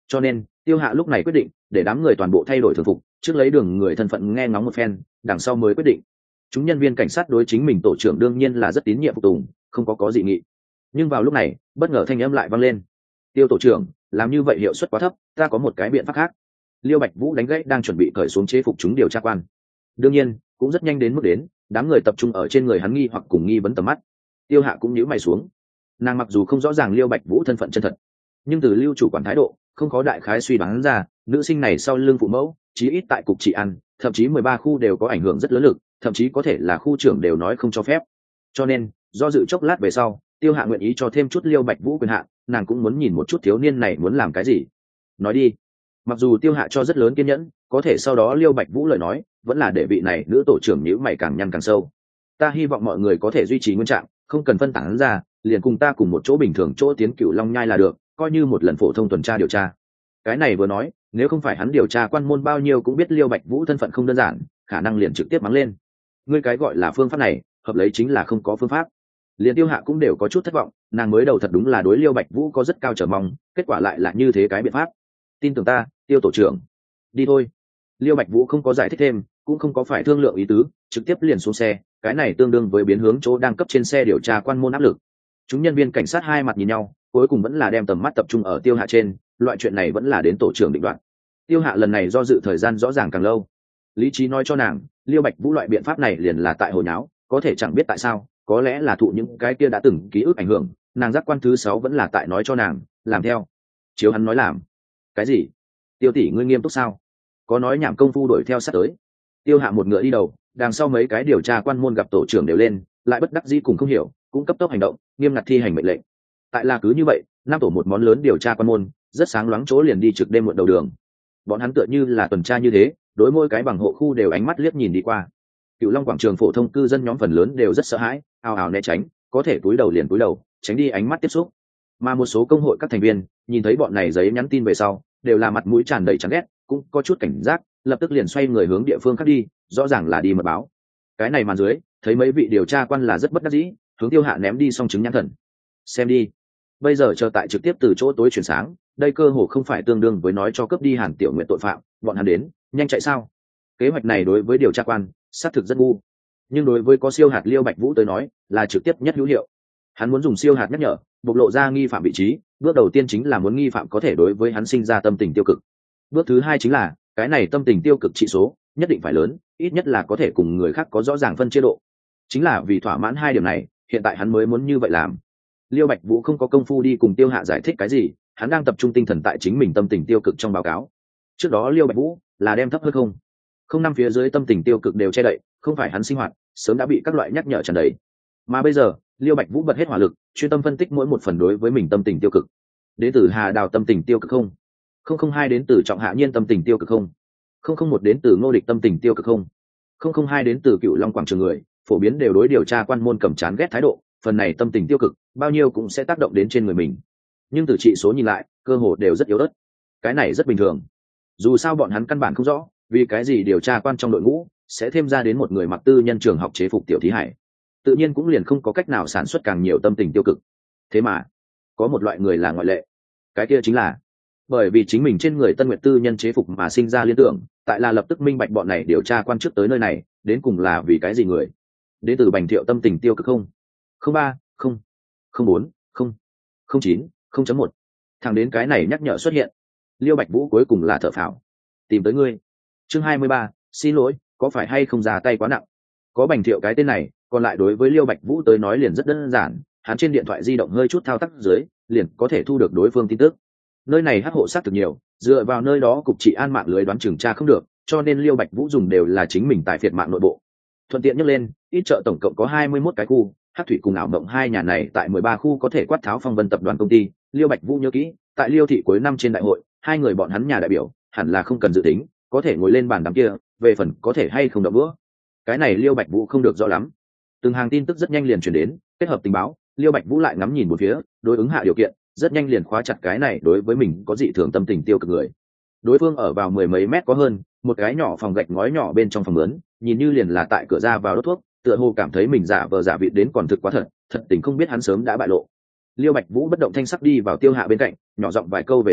Cho nên tiêu hạ lúc này quyết định để đám người toàn bộ thay đổi thường phục, trước lấy đường người thân phận nghe ngóng một phen, đằng sau mới quyết định. Chúng nhân viên cảnh sát đối chính mình tổ trưởng đương nhiên là rất tín nhiệm phục tùng, không có có dị nghị. Nhưng vào lúc này bất ngờ thanh âm lại vang lên: tiêu tổ trưởng, làm như vậy hiệu suất quá thấp, ta có một cái biện pháp khác. Liêu Bạch Vũ đánh gãy đang chuẩn bị cởi xuống chế phục chúng điều tra quan. Đương nhiên cũng rất nhanh đến mức đến đám người tập trung ở trên người hắn nghi hoặc cùng nghi vấn tầm mắt. Tiêu hạ cũng nhíu mày xuống. Nàng mặc dù không rõ ràng Liêu Bạch Vũ thân phận chân thật, nhưng từ lưu chủ quản thái độ không có đại khái suy đoán ra nữ sinh này sau lưng phụ mẫu chí ít tại cục trị ăn, thậm chí mười ba khu đều có ảnh hưởng rất lớn lực, thậm chí có thể là khu trưởng đều nói không cho phép. Cho nên do dự chốc lát về sau, tiêu hạ nguyện ý cho thêm chút Liêu Bạch Vũ quyền hạn, nàng cũng muốn nhìn một chút thiếu niên này muốn làm cái gì. Nói đi. Mặc dù tiêu hạ cho rất lớn kiên nhẫn, có thể sau đó Liêu Bạch Vũ lời nói vẫn là để vị này nữ tổ trưởng nhíu mày càng nhăn càng sâu. Ta hy vọng mọi người có thể duy trì nguyên trạng, không cần phân tán ra, liền cùng ta cùng một chỗ bình thường chỗ tiến Cửu Long Nhai là được, coi như một lần phổ thông tuần tra điều tra. Cái này vừa nói, nếu không phải hắn điều tra quan môn bao nhiêu cũng biết Liêu Bạch Vũ thân phận không đơn giản, khả năng liền trực tiếp mắng lên. Ngươi cái gọi là phương pháp này, hợp lấy chính là không có phương pháp. Liền tiêu hạ cũng đều có chút thất vọng, nàng mới đầu thật đúng là đối Liêu Bạch Vũ có rất cao chờ mong, kết quả lại là như thế cái biện pháp. Tin tưởng ta, tiêu tổ trưởng. Đi thôi. Liêu Bạch Vũ không có giải thích thêm, cũng không có phải thương lượng ý tứ, trực tiếp liền xuống xe, cái này tương đương với biến hướng chỗ đang cấp trên xe điều tra quan môn áp lực. Chúng nhân viên cảnh sát hai mặt nhìn nhau, cuối cùng vẫn là đem tầm mắt tập trung ở tiêu hạ trên, loại chuyện này vẫn là đến tổ trưởng định đoạt. Tiêu hạ lần này do dự thời gian rõ ràng càng lâu. Lý trí nói cho nàng, Liêu Bạch Vũ loại biện pháp này liền là tại hồi nháo, có thể chẳng biết tại sao, có lẽ là thụ những cái kia đã từng ký ức ảnh hưởng, nàng giác quan thứ sáu vẫn là tại nói cho nàng làm theo, chiếu hắn nói làm. Cái gì? Tiêu tỷ ngươi nghiêm túc sao? Có nói nhảm công phu đuổi theo sát tới. Tiêu hạ một ngựa đi đầu, đằng sau mấy cái điều tra quan môn gặp tổ trưởng đều lên, lại bất đắc dĩ cùng không hiểu, cũng cấp tốc hành động, nghiêm ngặt thi hành mệnh lệnh. Tại là cứ như vậy, năm tổ một món lớn điều tra quan môn, rất sáng loáng chỗ liền đi trực đêm muộn đầu đường. Bọn hắn tựa như là tuần tra như thế, đối mỗi cái bằng hộ khu đều ánh mắt liếc nhìn đi qua. Cựu Long quảng trường phổ thông cư dân nhóm phần lớn đều rất sợ hãi, ào ào né tránh, có thể túi đầu liền túi đầu, tránh đi ánh mắt tiếp xúc. Mà một số công hội các thành viên nhìn thấy bọn này giấy nhắn tin về sau, đều là mặt mũi tràn đầy chán ghét, cũng có chút cảnh giác, lập tức liền xoay người hướng địa phương khác đi, rõ ràng là đi mật báo. Cái này màn dưới, thấy mấy vị điều tra quan là rất bất đắc dĩ, hướng tiêu hạ ném đi song chứng nhãn thần. Xem đi, bây giờ chờ tại trực tiếp từ chỗ tối chuyển sáng, đây cơ hồ không phải tương đương với nói cho cướp đi Hàn Tiểu Nguyệt tội phạm, bọn hắn đến, nhanh chạy sao? Kế hoạch này đối với điều tra quan, xác thực rất ngu, nhưng đối với có siêu hạt Liêu Bạch Vũ tới nói, là trực tiếp nhất hữu hiệu. Hắn muốn dùng siêu hạt nhắc nhở, bộc lộ ra nghi phạm vị trí, bước đầu tiên chính là muốn nghi phạm có thể đối với hắn sinh ra tâm tình tiêu cực. Bước thứ hai chính là, cái này tâm tình tiêu cực trị số nhất định phải lớn, ít nhất là có thể cùng người khác có rõ ràng phân chia độ. Chính là vì thỏa mãn hai điểm này, hiện tại hắn mới muốn như vậy làm. Liêu Bạch Vũ không có công phu đi cùng tiêu hạ giải thích cái gì, hắn đang tập trung tinh thần tại chính mình tâm tình tiêu cực trong báo cáo. Trước đó Liêu Bạch Vũ là đem thấp hơn không không năm phía dưới tâm tình tiêu cực đều che đậy, không phải hắn sinh hoạt sớm đã bị các loại nhắc nhở tràn đầy. Mà bây giờ Liêu Bạch Vũ bật hết hỏa lực, chuyên tâm phân tích mỗi một phần đối với mình tâm tình tiêu cực. Đến từ Hà Đào tâm tình tiêu cực không không không hai đến từ Trọng Hạ Nhiên tâm tình tiêu cực không không không một đến từ Ngô Địch tâm tình tiêu cực không không không hai đến từ Cựu Long quảng trường người, phổ biến đều đối điều tra quan môn cầm chán ghét thái độ, phần này tâm tình tiêu cực bao nhiêu cũng sẽ tác động đến trên người mình. Nhưng từ trị số nhìn lại, cơ hồ đều rất yếu ớt. Cái này rất bình thường. Dù sao bọn hắn căn bản không rõ, vì cái gì điều tra quan trong đội ngũ sẽ thêm ra đến một người mặc tư nhân trường học chế phục tiểu thí hải. Tự nhiên cũng liền không có cách nào sản xuất càng nhiều tâm tình tiêu cực. Thế mà, có một loại người là ngoại lệ. Cái kia chính là bởi vì chính mình trên người Tân Nguyệt tư nhân chế phục mà sinh ra liên tưởng, tại là lập tức minh bạch bọn này điều tra quan trước tới nơi này, đến cùng là vì cái gì người. Đến từ Bành Thiệu tâm tình tiêu cực không không ba không không bốn không không chín không chấm một. Thẳng đến cái này nhắc nhở xuất hiện, Liêu Bạch Vũ cuối cùng là thở phào. Tìm tới ngươi. Chương hai mươi ba, xin lỗi, có phải hay không ra tay quá nặng? Có Bành Thiệu cái tên này, còn lại đối với Liêu Bạch Vũ tới nói liền rất đơn giản, hắn trên điện thoại di động hơi chút thao tác dưới, liền có thể thu được đối phương tin tức. Nơi này hắc hộ sát thực nhiều, dựa vào nơi đó cục trị an mạng lưới đoán chừng tra không được, cho nên Liêu Bạch Vũ dùng đều là chính mình tại phiệt mạng nội bộ. Thuận tiện nhắc lên, ít chợ tổng cộng có hai mươi mốt cái khu, Hắc Thủy cùng ảo mộng hai nhà này tại mười ba khu có thể quát tháo Phong Vân tập đoàn công ty. Liêu Bạch Vũ nhớ kỹ, tại Liêu thị cuối năm trên đại hội, hai người bọn hắn nhà đại biểu hẳn là không cần dự tính, có thể ngồi lên bàn đàm kia, về phần có thể hay không động đũa, cái này Liêu Bạch Vũ không được rõ lắm. Từng hàng tin tức rất nhanh liền truyền đến, kết hợp tình báo, Liêu Bạch Vũ lại ngắm nhìn một phía, đối ứng hạ điều kiện, rất nhanh liền khóa chặt cái này đối với mình có dị thường tâm tình tiêu cực người. Đối phương ở vào mười mấy mét có hơn, một cái nhỏ phòng gạch ngói nhỏ bên trong phòng lớn, nhìn như liền là tại cửa ra vào đốt thuốc, tựa hồ cảm thấy mình giả vờ giả vịt đến còn thực quá thật, thật tình không biết hắn sớm đã bại lộ. Liêu Bạch Vũ bất động thanh sắc đi vào tiêu hạ bên cạnh, nhỏ giọng vài câu về sau,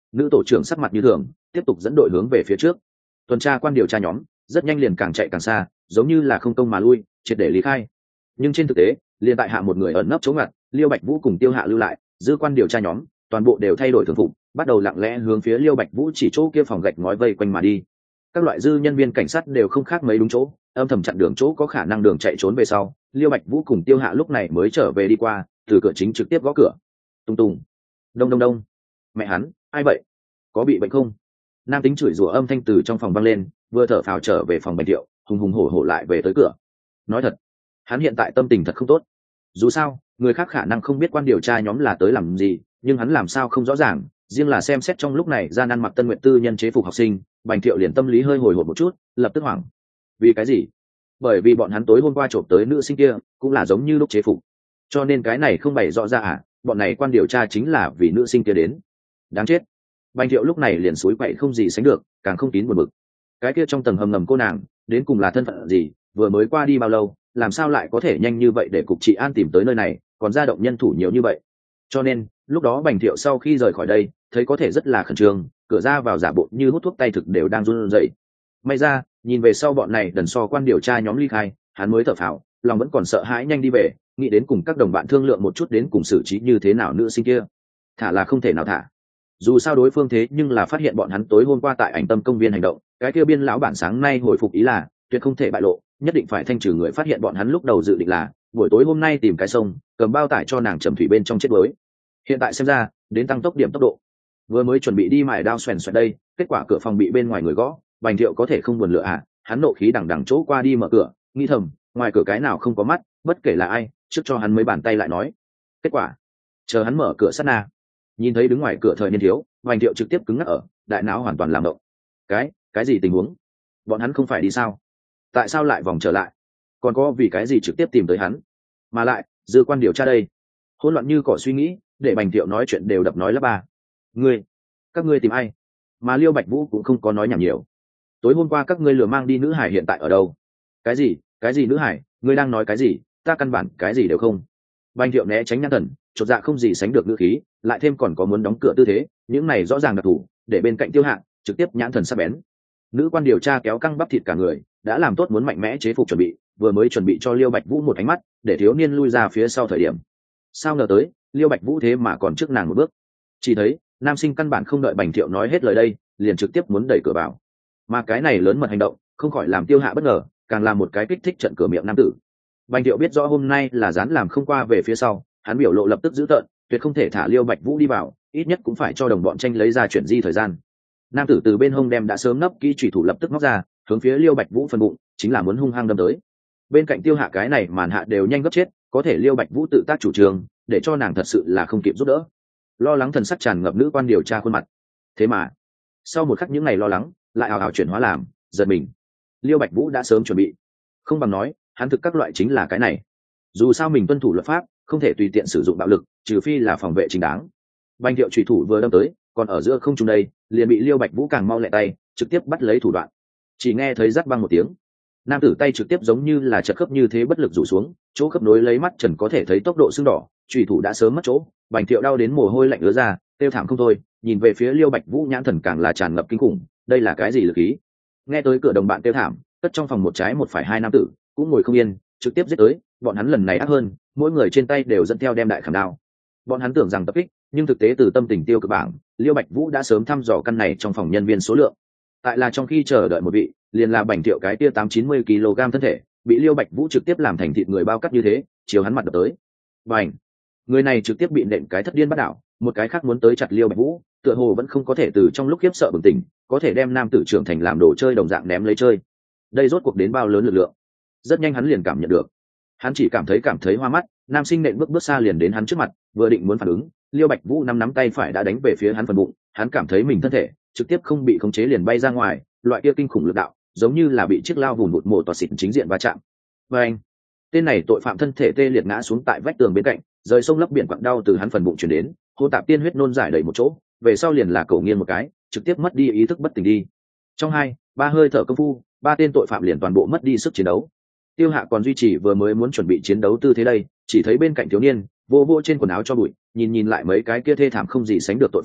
nữ tổ trưởng sắc mặt như thường tiếp tục dẫn đội hướng về phía trước. Tuần tra quan điều tra nhóm rất nhanh liền càng chạy càng xa, giống như là không công mà lui, triệt để lý khai. Nhưng trên thực tế liền tại hạ một người ẩn nấp chống ngặt, Liêu Bạch Vũ cùng Tiêu Hạ lưu lại, dư quan điều tra nhóm toàn bộ đều thay đổi thường phục, bắt đầu lặng lẽ hướng phía Liêu Bạch Vũ chỉ chỗ kia phòng gạch ngói vây quanh mà đi. Các loại dư nhân viên cảnh sát đều không khác mấy đúng chỗ, âm thầm chặn đường chỗ có khả năng đường chạy trốn về sau. Liêu Bạch Vũ cùng Tiêu Hạ lúc này mới trở về đi qua, từ cửa chính trực tiếp gõ cửa. Tung tung, đông đông đông. Mẹ hắn, ai vậy? Có bị bệnh không? Nam tính chửi rủa âm thanh từ trong phòng vang lên, vừa thở phào trở về phòng bệnh Thiệu, hùng hùng hổ hổ lại về tới cửa. Nói thật, hắn hiện tại tâm tình thật không tốt. Dù sao người khác khả năng không biết quan điều tra nhóm là tới làm gì, nhưng hắn làm sao không rõ ràng. Riêng là xem xét trong lúc này gian ăn mặc Tân Nguyện tư nhân chế phục học sinh, Bành Thiệu liền tâm lý hơi hồi hộp một chút, lập tức hoảng. Vì cái gì? Bởi vì bọn hắn tối hôm qua trộm tới nữ sinh kia cũng là giống như lúc chế phục, cho nên cái này không bày rõ ra à? Bọn này quan điều tra chính là vì nữ sinh kia đến. Đáng chết. Bành Thiệu lúc này liền suối quậy không gì sánh được, càng không kín buồn bực. Cái kia trong tầng hầm ngầm cô nàng đến cùng là thân phận gì, vừa mới qua đi bao lâu, làm sao lại có thể nhanh như vậy để cục trị an tìm tới nơi này, còn ra động nhân thủ nhiều như vậy. Cho nên lúc đó Bành Thiệu sau khi rời khỏi đây thấy có thể rất là khẩn trương, cửa ra vào giả bộ như hút thuốc tay thực đều đang run rẩy. May ra nhìn về sau bọn này đần so quan điều tra nhóm ly khai, hắn mới thở phào, lòng vẫn còn sợ hãi nhanh đi về, nghĩ đến cùng các đồng bạn thương lượng một chút đến cùng xử trí như thế nào nữ sinh kia. Thả là không thể nào thả, dù sao đối phương thế nhưng là phát hiện bọn hắn tối hôm qua tại Ảnh Tâm công viên hành động, cái kia biên lão bản sáng nay hồi phục ý là tuyệt không thể bại lộ, nhất định phải thanh trừ người phát hiện bọn hắn lúc đầu dự định là buổi tối hôm nay tìm cái sông cầm bao tải cho nàng trầm thủy bên trong chết đuối. Hiện tại xem ra đến tăng tốc điểm tốc độ. Vừa mới chuẩn bị đi mài đao xoèn xoẹt đây, kết quả cửa phòng bị bên ngoài người gõ. Bành Thiệu có thể không buồn lựa à? Hắn nộ khí đằng đằng chỗ qua đi mở cửa, nghĩ thầm ngoài cửa cái nào không có mắt, bất kể là ai trước cho hắn mấy bàn tay lại nói. Kết quả chờ hắn mở cửa sát na, nhìn thấy đứng ngoài cửa Thời Niên Thiếu, Bành Thiệu trực tiếp cứng ngắc ở, đại não hoàn toàn làm động. cái cái gì tình huống? Bọn hắn không phải đi sao? Tại sao lại vòng trở lại? Còn có vì cái gì trực tiếp tìm tới hắn? Mà lại dư quan điều tra đây. Hỗn loạn như cỏ suy nghĩ để Bành Thiệu nói chuyện đều đập nói lắp ba. Ngươi, các ngươi tìm ai? Mà Liêu Bạch Vũ cũng không có nói nhảm nhiều. Tối hôm qua các ngươi lừa mang đi nữ hải hiện tại ở đâu? Cái gì? Cái gì nữ hải? Ngươi đang nói cái gì? Ta căn bản cái gì đều không. Bành Thiệu né tránh nhãn thần, chột dạ không gì sánh được ngữ khí, lại thêm còn có muốn đóng cửa tư thế, những này rõ ràng đặc thù, để bên cạnh Tiêu Hạ trực tiếp nhãn thần sắc bén. Nữ quan điều tra kéo căng bắp thịt cả người, đã làm tốt muốn mạnh mẽ chế phục chuẩn bị, vừa mới chuẩn bị cho Liêu Bạch Vũ một ánh mắt, để thiếu niên lui ra phía sau thời điểm. Sao ngờ tới, Liêu Bạch Vũ thế mà còn trước nàng một bước. Chỉ thấy, nam sinh căn bản không đợi Bành Thiệu nói hết lời đây, liền trực tiếp muốn đẩy cửa vào. Mà cái này lớn mật hành động, không khỏi làm Tiêu Hạ bất ngờ, càng làm một cái kích thích trận cửa miệng nam tử. Bành Thiệu biết rõ hôm nay là dán làm không qua về phía sau, hắn biểu lộ lập tức giữ tợn, tuyệt không thể thả Liêu Bạch Vũ đi vào, ít nhất cũng phải cho đồng bọn tranh lấy ra chuyển di thời gian. Nam tử từ bên hông đem đã sớm nấp kỹ chủy thủ lập tức móc ra, hướng phía Liêu Bạch Vũ phần bụng, chính là muốn hung hăng đâm tới. Bên cạnh Tiêu Hạ cái này màn hạ đều nhanh gấp chết, có thể Liêu Bạch Vũ tự tác chủ trương, để cho nàng thật sự là không kịp giúp đỡ. Lo lắng thần sắc tràn ngập nữ quan điều tra khuôn mặt. Thế mà, sau một khắc những ngày lo lắng, lại ào ào chuyển hóa làm giật mình. Liêu Bạch Vũ đã sớm chuẩn bị, không bằng nói, hắn thực các loại chính là cái này. Dù sao mình tuân thủ luật pháp, không thể tùy tiện sử dụng bạo lực, trừ phi là phòng vệ chính đáng. Bành Thiệu chủy thủ vừa đâm tới, còn ở giữa không trung đây, liền bị Liêu Bạch Vũ càng mau lẹ tay trực tiếp bắt lấy thủ đoạn. Chỉ nghe thấy rắc băng một tiếng, nam tử tay trực tiếp giống như là chật khớp như thế bất lực rủ xuống, chỗ khớp nối lấy mắt trần có thể thấy tốc độ sưng đỏ, chủy thủ đã sớm mất chỗ. Bành Thiệu đau đến mồ hôi lạnh ứa ra, kêu thảm không thôi, nhìn về phía Liêu Bạch Vũ nhãn thần càng là tràn ngập kinh khủng, đây là cái gì lực khí? Nghe tới cửa đồng bạn kêu thảm, cất trong phòng một trái một phải hai nam tử cũng ngồi không yên, trực tiếp giết tới. Bọn hắn lần này ác hơn, mỗi người trên tay đều dẫn theo đem đại khảm đao. Bọn hắn tưởng rằng tập kích, nhưng thực tế từ tâm tình tiêu cực bảng, Liêu Bạch Vũ đã sớm thăm dò căn này trong phòng nhân viên số lượng. Tại là trong khi chờ đợi một vị, liền là Bành Thiệu cái tia tám chín mươi ki lô gam thân thể, bị Liêu Bạch Vũ trực tiếp làm thành thịt người bao cắt như thế, chiều hắn mặt đập tới. Bành, người này trực tiếp bị nện cái thất điên bắt đảo, một cái khác muốn tới chặt Liêu Bạch Vũ, tựa hồ vẫn không có thể từ trong lúc khiếp sợ bừng tỉnh, có thể đem nam tử trưởng thành làm đồ chơi đồng dạng ném lấy chơi. Đây rốt cuộc đến bao lớn lực lượng? Rất nhanh hắn liền cảm nhận được. Hắn chỉ cảm thấy cảm thấy hoa mắt, nam sinh nện bước bước xa liền đến hắn trước mặt, vừa định muốn phản ứng, Liêu Bạch Vũ nắm nắm tay phải đã đánh về phía hắn phần bụng, hắn cảm thấy mình thân thể trực tiếp không bị khống chế liền bay ra ngoài, loại kia kinh khủng lực đạo, giống như là bị chiếc lao vùn vụt mổ toạc xịt chính diện va chạm. Và anh, tên này tội phạm thân thể tê liệt ngã xuống tại vách tường bên cạnh, rời sông lấp biển quặn đau từ hắn phần bụng truyền đến, hô tạp tiên huyết nôn giải đầy một chỗ, về sau liền là cầu nghiêng một cái, trực tiếp mất đi ý thức bất tỉnh đi. Trong hai, ba hơi thở công phu, ba tên tội phạm liền toàn bộ mất đi sức chiến đấu. Tiêu Hạ còn duy trì vừa mới muốn chuẩn bị chiến đấu tư thế đây, chỉ thấy bên cạnh thiếu niên vô vô trên quần áo cho bụi, nhìn nhìn lại mấy cái kia thê thảm không gì sánh được tội phạm,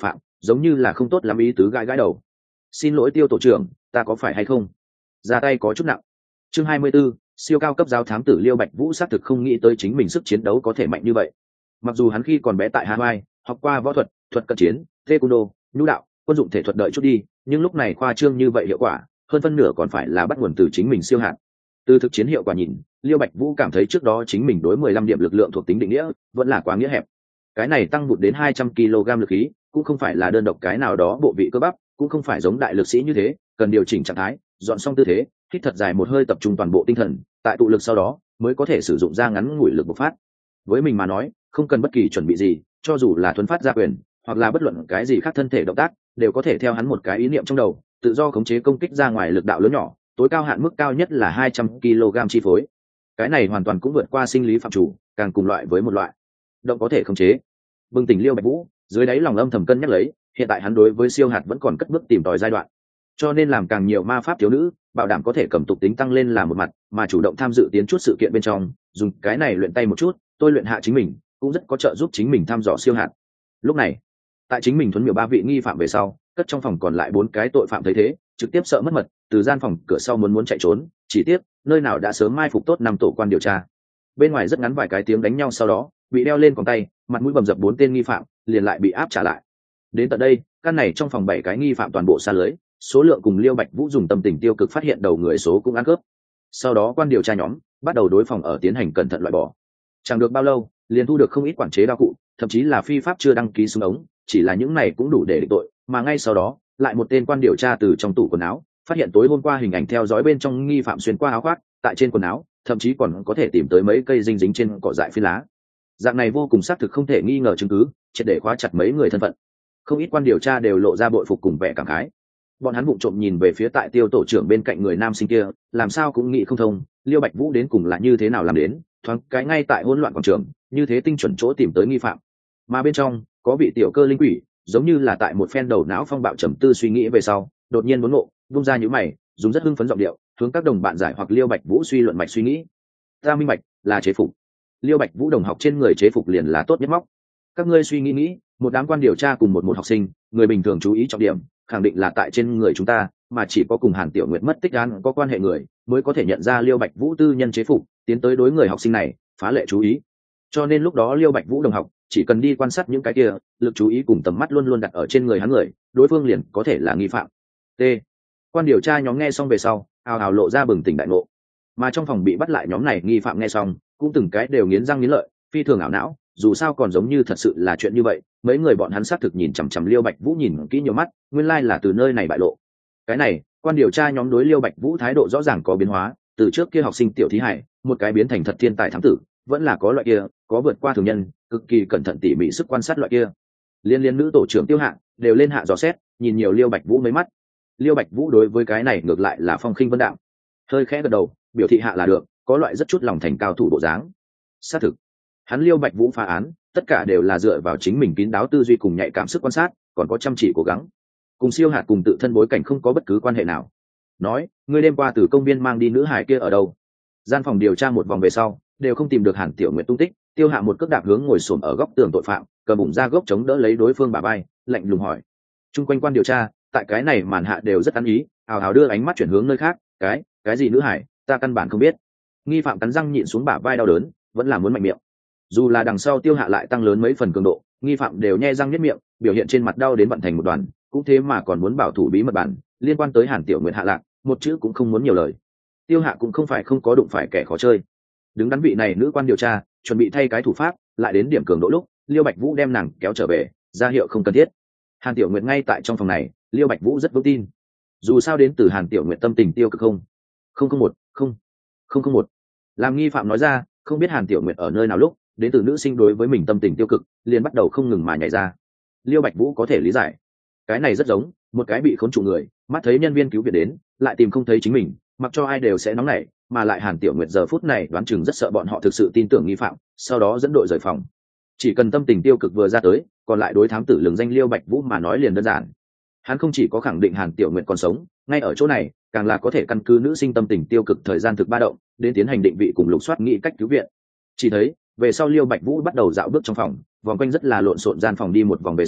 giống như là không tốt lắm ý tứ gãi gãi đầu. Xin lỗi Tiêu tổ trưởng, ta có phải hay không ra tay có chút nặng. Chương hai mươi 24, siêu cao cấp giáo thám tử Liêu Bạch Vũ xác thực không nghĩ tới chính mình sức chiến đấu có thể mạnh như vậy. Mặc dù hắn khi còn bé tại Hawaii học qua võ thuật, thuật cận chiến, taekwondo, nhu đạo, quân dụng thể thuật đợi chút đi, nhưng lúc này khoa trương như vậy hiệu quả, hơn phân nửa còn phải là bắt nguồn từ chính mình siêu hạn. Từ thực chiến hiệu quả nhìn, Liêu Bạch Vũ cảm thấy trước đó chính mình đối mười lăm điểm lực lượng thuộc tính định nghĩa vẫn là quá nghĩa hẹp. Cái này tăng vụt đến hai trăm ki lô gam lực khí, cũng không phải là đơn độc cái nào đó bộ vị cơ bắp, cũng không phải giống đại lực sĩ như thế, cần điều chỉnh trạng thái, dọn xong tư thế, hít thật dài một hơi tập trung toàn bộ tinh thần, tại tụ lực sau đó mới có thể sử dụng ra ngắn ngủi lực bộc phát. Với mình mà nói, không cần bất kỳ chuẩn bị gì, cho dù là thuấn phát ra quyền, hoặc là bất luận cái gì khác thân thể động tác, đều có thể theo hắn một cái ý niệm trong đầu, tự do khống chế công kích ra ngoài lực đạo lớn nhỏ, tối cao hạn mức cao nhất là hai trăm ki lô gam chi phối. Cái này hoàn toàn cũng vượt qua sinh lý phạm chủ, càng cùng loại với một loại động có thể khống chế. Bừng tỉnh Liêu Bạch Vũ, dưới đáy lòng âm thầm cân nhắc lấy, hiện tại hắn đối với siêu hạt vẫn còn cất bước tìm tòi giai đoạn, cho nên làm càng nhiều ma pháp thiếu nữ, bảo đảm có thể cầm tục tính tăng lên là một mặt, mà chủ động tham dự tiến chút sự kiện bên trong, dùng cái này luyện tay một chút, tôi luyện hạ chính mình, cũng rất có trợ giúp chính mình thăm dò siêu hạt. Lúc này, tại chính mình thuấn miểu ba vị nghi phạm về sau, cất trong phòng còn lại bốn cái tội phạm thấy thế, trực tiếp sợ mất mật, từ gian phòng cửa sau muốn muốn chạy trốn, chỉ tiếc nơi nào đã sớm mai phục tốt năm tổ quan điều tra. Bên ngoài rất ngắn vài cái tiếng đánh nhau sau đó, bị đeo lên còng tay, mặt mũi bầm dập bốn tên nghi phạm liền lại bị áp trả lại. Đến tận đây, căn này trong phòng bảy cái nghi phạm toàn bộ xa lưới, số lượng cùng Liêu Bạch Vũ dùng tâm tình tiêu cực phát hiện đầu người số cũng ăn cướp. Sau đó quan điều tra nhóm bắt đầu đối phòng ở tiến hành cẩn thận loại bỏ. Chẳng được bao lâu, liền thu được không ít quản chế đao cụ, thậm chí là phi pháp chưa đăng ký súng ống, chỉ là những này cũng đủ để định tội, mà ngay sau đó, lại một tên quan điều tra từ trong tủ quần áo phát hiện tối hôm qua hình ảnh theo dõi bên trong nghi phạm xuyên qua áo khoác, tại trên quần áo, thậm chí còn có thể tìm tới mấy cây dinh dính trên cỏ dại phi lá. Dạng này vô cùng xác thực không thể nghi ngờ chứng cứ, triệt để khóa chặt mấy người thân phận. Không ít quan điều tra đều lộ ra bội phục cùng vẻ cảm khái. Bọn hắn vụng trộm nhìn về phía tại Tiêu tổ trưởng bên cạnh người nam sinh kia, làm sao cũng nghĩ không thông, Liêu Bạch Vũ đến cùng là như thế nào làm đến, thoáng cái ngay tại hỗn loạn quảng trường, như thế tinh chuẩn chỗ tìm tới nghi phạm. Mà bên trong, có vị tiểu cơ linh quỷ, giống như là tại một phen đầu não phong bạo trầm tư suy nghĩ về sau, đột nhiên muốn ngộ, vung ra nhíu mày, dùng rất hưng phấn giọng điệu, hướng các đồng bạn giải hoặc Liêu Bạch Vũ suy luận mạch suy nghĩ. Ta minh bạch, là chế phục. Liêu Bạch Vũ đồng học trên người chế phục liền là tốt nhất móc. Các ngươi suy nghĩ nghĩ, một đám quan điều tra cùng một một học sinh, người bình thường chú ý trọng điểm, khẳng định là tại trên người chúng ta, mà chỉ có cùng Hàn Tiểu Nguyệt mất tích án có quan hệ người, mới có thể nhận ra Liêu Bạch Vũ tư nhân chế phục, tiến tới đối người học sinh này, phá lệ chú ý. Cho nên lúc đó Liêu Bạch Vũ đồng học, chỉ cần đi quan sát những cái kia, lực chú ý cùng tầm mắt luôn luôn đặt ở trên người hắn người, đối phương liền có thể là nghi phạm. T. Quan điều tra nhóm nghe xong về sau, ào ào lộ ra bừng tỉnh đại ngộ. Mà trong phòng bị bắt lại nhóm này nghi phạm nghe xong, cũng từng cái đều nghiến răng nghiến lợi, phi thường ảo não, dù sao còn giống như thật sự là chuyện như vậy, mấy người bọn hắn xác thực nhìn chằm chằm Liêu Bạch Vũ nhìn kỹ nhiều mắt, nguyên lai là từ nơi này bại lộ. Cái này, quan điều tra nhóm đối Liêu Bạch Vũ thái độ rõ ràng có biến hóa, từ trước kia học sinh tiểu thí hải, một cái biến thành thật thiên tài thám tử, vẫn là có loại kia, có vượt qua thường nhân, cực kỳ cẩn thận tỉ mỉ sức quan sát loại kia. Liên liên nữ tổ trưởng Tiêu Hạ đều lên hạ dò xét, nhìn nhiều Liêu Bạch Vũ mấy mắt. Liêu Bạch Vũ đối với cái này ngược lại là phong khinh vân đạm, hơi khẽ gật đầu, biểu thị hạ là được, có loại rất chút lòng thành cao thủ bộ dáng. Xác thực, hắn Liêu Bạch Vũ phá án, tất cả đều là dựa vào chính mình kín đáo tư duy cùng nhạy cảm sức quan sát, còn có chăm chỉ cố gắng. Cùng siêu hạt cùng tự thân bối cảnh không có bất cứ quan hệ nào. Nói, ngươi đêm qua từ công viên mang đi nữ hải kia ở đâu? Gian phòng điều tra một vòng về sau, đều không tìm được Hàn Tiểu Nguyệt tung tích. Tiêu Hạ một cước đạp hướng ngồi xổm ở góc tường tội phạm, cầm bụng ra gốc chống đỡ lấy đối phương bả vai, lạnh lùng hỏi. Trung quanh quan điều tra, tại cái này màn hạ đều rất ăn ý, hào hào đưa ánh mắt chuyển hướng nơi khác. Cái, cái gì nữ hải, ta căn bản không biết. Nghi phạm cắn răng nhịn xuống bả vai đau đớn, vẫn là muốn mạnh miệng. Dù là đằng sau Tiêu Hạ lại tăng lớn mấy phần cường độ, nghi phạm đều nhe răng nhếch miệng, biểu hiện trên mặt đau đến vận thành một đoàn, cũng thế mà còn muốn bảo thủ bí mật bản, liên quan tới Hàn Tiểu Nguyệt hạ lạc, một chữ cũng không muốn nhiều lời. Tiêu Hạ cũng không phải không có đụng phải kẻ khó chơi. Đứng đắn vị này nữ quan điều tra, chuẩn bị thay cái thủ pháp, lại đến điểm cường độ lúc, Liêu Bạch Vũ đem nàng kéo trở về, ra hiệu không cần thiết. Hàn Tiểu Nguyệt ngay tại trong phòng này, Liêu Bạch Vũ rất vững tin. Dù sao đến từ Hàn Tiểu Nguyệt tâm tình tiêu cực không, không không một, không, không không một. Làm nghi phạm nói ra, không biết Hàn Tiểu Nguyệt ở nơi nào lúc, đến từ nữ sinh đối với mình tâm tình tiêu cực, liền bắt đầu không ngừng mà nhảy ra. Liêu Bạch Vũ có thể lý giải, cái này rất giống một cái bị khốn trụ người, mắt thấy nhân viên cứu viện đến, lại tìm không thấy chính mình, mặc cho ai đều sẽ nóng nảy, mà lại Hàn Tiểu Nguyệt giờ phút này đoán chừng rất sợ bọn họ thực sự tin tưởng nghi phạm, sau đó dẫn đội rời phòng. Chỉ cần tâm tình tiêu cực vừa ra tới, còn lại đối thám tử lừng danh Liêu Bạch Vũ mà nói liền đơn giản. Hắn không chỉ có khẳng định Hàn Tiểu Nguyệt còn sống, ngay ở chỗ này, càng là có thể căn cứ nữ sinh tâm tình tiêu cực thời gian thực ba động, đến tiến hành định vị cùng lục soát nghĩ cách cứu viện. Chỉ thấy, về sau Liêu Bạch Vũ bắt đầu dạo bước trong phòng, vòng quanh rất là lộn xộn gian phòng đi một vòng về sau,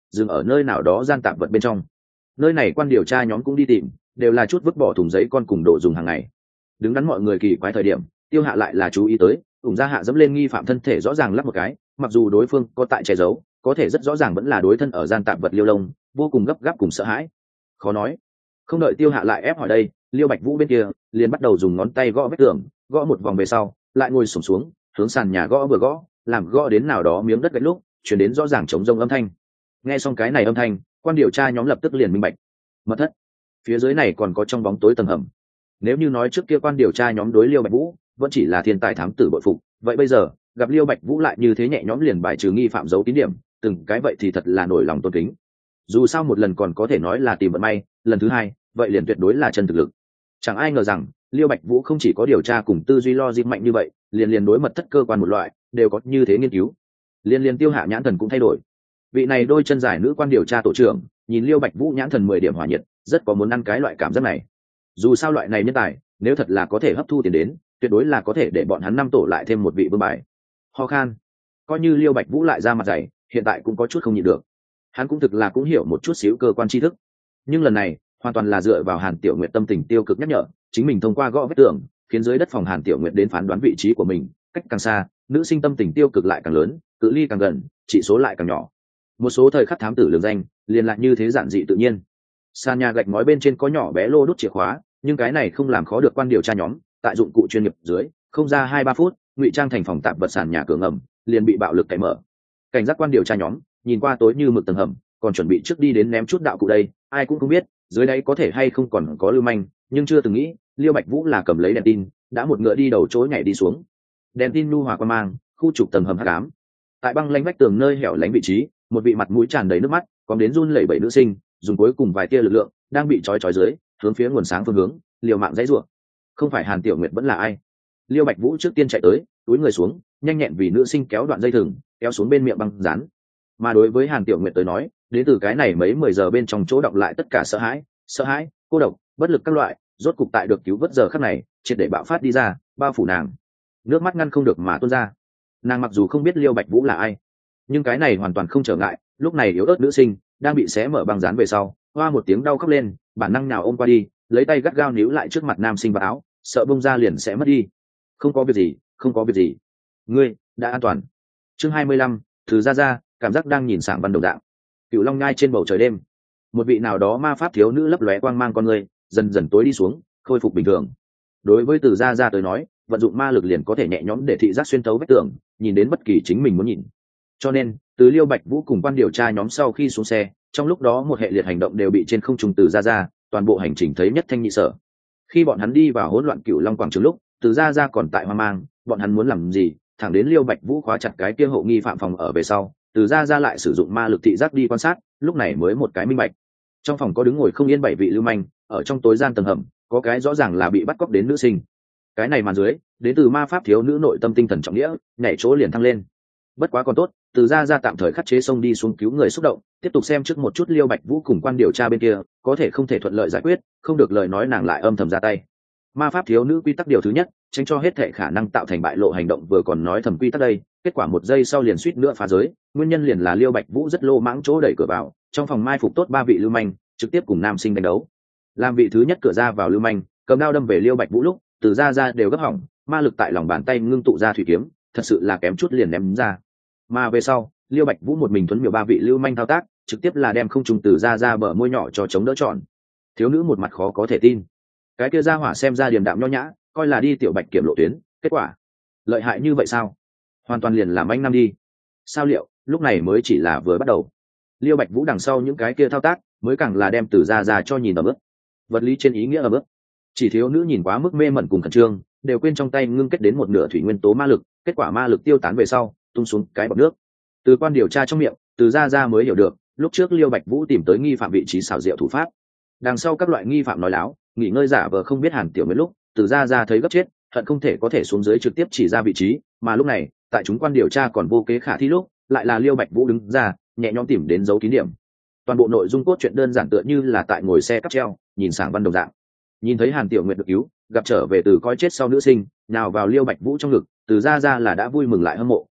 dừng ở nơi nào đó gian tạp vật bên trong. Nơi này quan điều tra nhóm cũng đi tìm, đều là chút vứt bỏ thùng giấy con cùng đồ dùng hàng ngày. Đứng đắn mọi người kỳ quái thời điểm, Tiêu Hạ lại là chú ý tới, ủng ra hạ dẫm lên nghi phạm thân thể rõ ràng lắp một cái, mặc dù đối phương có tại che giấu, có thể rất rõ ràng vẫn là đối thân ở gian tạp vật liêu lông, vô cùng gấp gáp cùng sợ hãi. Khó nói. Không đợi Tiêu Hạ lại ép hỏi đây, Liêu Bạch Vũ bên kia liền bắt đầu dùng ngón tay gõ vết tường, gõ một vòng về sau, lại ngồi xổm xuống, hướng sàn nhà gõ vừa gõ, làm gõ đến nào đó miếng đất gãy lúc, truyền đến rõ ràng trống rông âm thanh. Nghe xong cái này âm thanh, quan điều tra nhóm lập tức liền minh bạch. Mật thất. Phía dưới này còn có trong bóng tối tầng hầm. Nếu như nói trước kia quan điều tra nhóm đối Liêu Bạch Vũ vẫn chỉ là thiên tài thám tử bội phục, vậy bây giờ gặp Liêu Bạch Vũ lại như thế nhẹ nhõm liền bài trừ nghi phạm giấu tín điểm, từng cái vậy thì thật là nổi lòng tôn kính. Dù sao một lần còn có thể nói là tìm vận may, lần thứ hai vậy liền tuyệt đối là chân thực lực. Chẳng ai ngờ rằng Liêu Bạch Vũ không chỉ có điều tra cùng tư duy logic mạnh như vậy, liền liền đối mật thất cơ quan một loại đều có như thế nghiên cứu. Liên liên Tiêu Hạ nhãn thần cũng thay đổi. Vị này đôi chân dài nữ quan điều tra tổ trưởng nhìn Liêu Bạch Vũ nhãn thần mười điểm hỏa nhiệt, rất có muốn ăn cái loại cảm giác này. Dù sao loại này nhân tài, nếu thật là có thể hấp thu tiền đến, tuyệt đối là có thể để bọn hắn năm tổ lại thêm một vị vương bài. Ho khan, coi như Liêu Bạch Vũ lại ra mặt dày, hiện tại cũng có chút không nhịn được. Hắn cũng thực là cũng hiểu một chút xíu cơ quan tri thức, nhưng lần này hoàn toàn là dựa vào Hàn Tiểu Nguyệt tâm tình tiêu cực nhắc nhở, chính mình thông qua gõ vết tường, khiến dưới đất phòng Hàn Tiểu Nguyệt đến phán đoán vị trí của mình, cách càng xa, nữ sinh tâm tình tiêu cực lại càng lớn, cự ly càng gần, chỉ số lại càng nhỏ. Một số thời khắc thám tử lường danh, liền lại như thế giản dị tự nhiên. Sàn nhà gạch ngói bên trên có nhỏ bé lô đốt chìa khóa, nhưng cái này không làm khó được quan điều tra nhóm, tại dụng cụ chuyên nghiệp dưới, không ra hai ba phút, ngụy trang thành phòng tạp vật sàn nhà cửa ngầm, liền bị bạo lực cậy mở. Cảnh giác quan điều tra nhóm, nhìn qua tối như mực tầng hầm, còn chuẩn bị trước đi đến ném chút đạo cụ đây, ai cũng không biết, dưới đáy có thể hay không còn có lưu manh, nhưng chưa từng nghĩ, Liêu Bạch Vũ là cầm lấy đèn tin, đã một ngựa đi đầu chối nhảy đi xuống. Đèn tin nhu hòa quan mang, khu trục tầng hầm hắc ám. Tại băng lanh vách tường nơi hẻo lánh vị trí, một vị mặt mũi tràn đầy nước mắt, còn đến run lẩy bẩy nữ sinh, dùng cuối cùng vài tia lực lượng, đang bị trói trói dưới, hướng phía nguồn sáng phương hướng, liều mạng dãy rủa. Không phải Hàn Tiểu Nguyệt vẫn là ai? Liêu Bạch Vũ trước tiên chạy tới, túi người xuống, nhanh nhẹn vì nữ sinh kéo đoạn dây thừng, kéo xuống bên miệng băng dán. Mà đối với Hàn Tiểu Nguyệt tới nói, đến từ cái này mấy mười giờ bên trong chỗ đọc lại tất cả sợ hãi, sợ hãi, cô độc, bất lực các loại, rốt cục tại được cứu vớt giờ khắc này, triệt để bạo phát đi ra, bao phủ nàng. Nước mắt ngăn không được mà tuôn ra. Nàng mặc dù không biết Liêu Bạch Vũ là ai, nhưng cái này hoàn toàn không trở ngại, lúc này yếu ớt nữ sinh đang bị xé mở băng dán về sau, hoa một tiếng đau khóc lên, bản năng nào ôm qua đi, lấy tay gắt gao níu lại trước mặt nam sinh vào áo, sợ bông ra liền sẽ mất đi. Không có việc gì, không có việc gì, ngươi đã an toàn. Chương hai mươi lăm, thứ ra ra, cảm giác đang nhìn sảng văn đồng dạng. Cựu Long Nhai trên bầu trời đêm, một vị nào đó ma pháp thiếu nữ lấp lóe quang mang con người, dần dần tối đi xuống, khôi phục bình thường. Đối với Từ Gia Gia tới nói, vận dụng ma lực liền có thể nhẹ nhõm để thị giác xuyên tấu vách tường, nhìn đến bất kỳ chính mình muốn nhìn. Cho nên, từ Liêu Bạch Vũ cùng quan điều tra nhóm sau khi xuống xe, trong lúc đó một hệ liệt hành động đều bị trên không trung Từ Gia Gia, toàn bộ hành trình thấy nhất thanh nhị sở. Khi bọn hắn đi vào hỗn loạn Cựu Long quảng trường lúc, Từ Gia Gia còn tại hoang mang, bọn hắn muốn làm gì, thẳng đến Liêu Bạch Vũ khóa chặt cái kia hộ nghi phạm phòng ở về sau, Từ Gia Gia lại sử dụng ma lực thị giác đi quan sát, lúc này mới một cái minh bạch. Trong phòng có đứng ngồi không yên bảy vị lưu manh, ở trong tối gian tầng hầm, có cái rõ ràng là bị bắt cóc đến nữ sinh. Cái này màn dưới, đến từ ma pháp thiếu nữ nội tâm tinh thần trọng nghĩa, nhảy chỗ liền thăng lên. Bất quá còn tốt, Từ Gia Gia tạm thời khắc chế xông đi xuống cứu người xúc động, tiếp tục xem trước một chút Liêu Bạch Vũ cùng quan điều tra bên kia, có thể không thể thuận lợi giải quyết, không được lời nói nàng lại âm thầm ra tay. Ma pháp thiếu nữ quy tắc điều thứ nhất, tránh cho hết thể khả năng tạo thành bại lộ hành động, vừa còn nói thầm quy tắc đây, kết quả một giây sau liền suýt nữa phá giới, nguyên nhân liền là Liêu Bạch Vũ rất lô mãng chỗ đẩy cửa vào, trong phòng mai phục tốt ba vị lưu manh, trực tiếp cùng nam sinh đánh đấu. Làm vị thứ nhất cửa ra vào lưu manh, cầm đao đâm về Liêu Bạch Vũ lúc, Từ Gia Gia đều gấp hỏng, ma lực tại lòng bàn tay ngưng tụ ra thủy kiếm, thật sự là kém chút liền ném ra. Mà về sau, Liêu Bạch Vũ một mình thuấn miểu ba vị lưu manh thao tác, trực tiếp là đem không trùng Từ Gia Gia bờ môi nhỏ cho chống đỡ tròn. Thiếu nữ một mặt khó có thể tin, cái kia gia hỏa xem ra điềm đạm nho nhã, coi là đi tiểu bạch kiểm lộ tuyến, kết quả lợi hại như vậy sao? Hoàn toàn liền làm anh năm đi. Sao liệu, lúc này mới chỉ là vừa bắt đầu. Liêu Bạch Vũ đằng sau những cái kia thao tác, mới càng là đem Từ Gia Gia cho nhìn ở bước. Vật lý trên ý nghĩa ở bước. Chỉ thiếu nữ nhìn quá mức mê mẩn cùng khẩn trương, đều quên trong tay ngưng kết đến một nửa thủy nguyên tố ma lực, kết quả ma lực tiêu tán về sau, tung xuống cái bọt nước. Từ quan điều tra trong miệng, Từ Gia Gia mới hiểu được, lúc trước Liêu Bạch Vũ tìm tới nghi phạm vị trí xảo diệu thủ pháp. Đằng sau các loại nghi phạm nói láo, nghỉ ngơi giả vờ không biết Hàn Tiểu Nguyệt lúc, Từ Gia Gia thấy gấp chết, hận không thể có thể xuống dưới trực tiếp chỉ ra vị trí, mà lúc này, tại chúng quan điều tra còn vô kế khả thi lúc, lại là Liêu Bạch Vũ đứng ra, nhẹ nhõm tìm đến dấu kín điểm. Toàn bộ nội dung cốt truyện đơn giản tựa như là tại ngồi xe cáp treo, nhìn sảng văn đồng dạng. Nhìn thấy Hàn Tiểu Nguyệt được cứu, gặp trở về từ coi chết sau nữ sinh, nào vào Liêu Bạch Vũ trong ngực, Từ Gia Gia là đã vui mừng lại hâm mộ,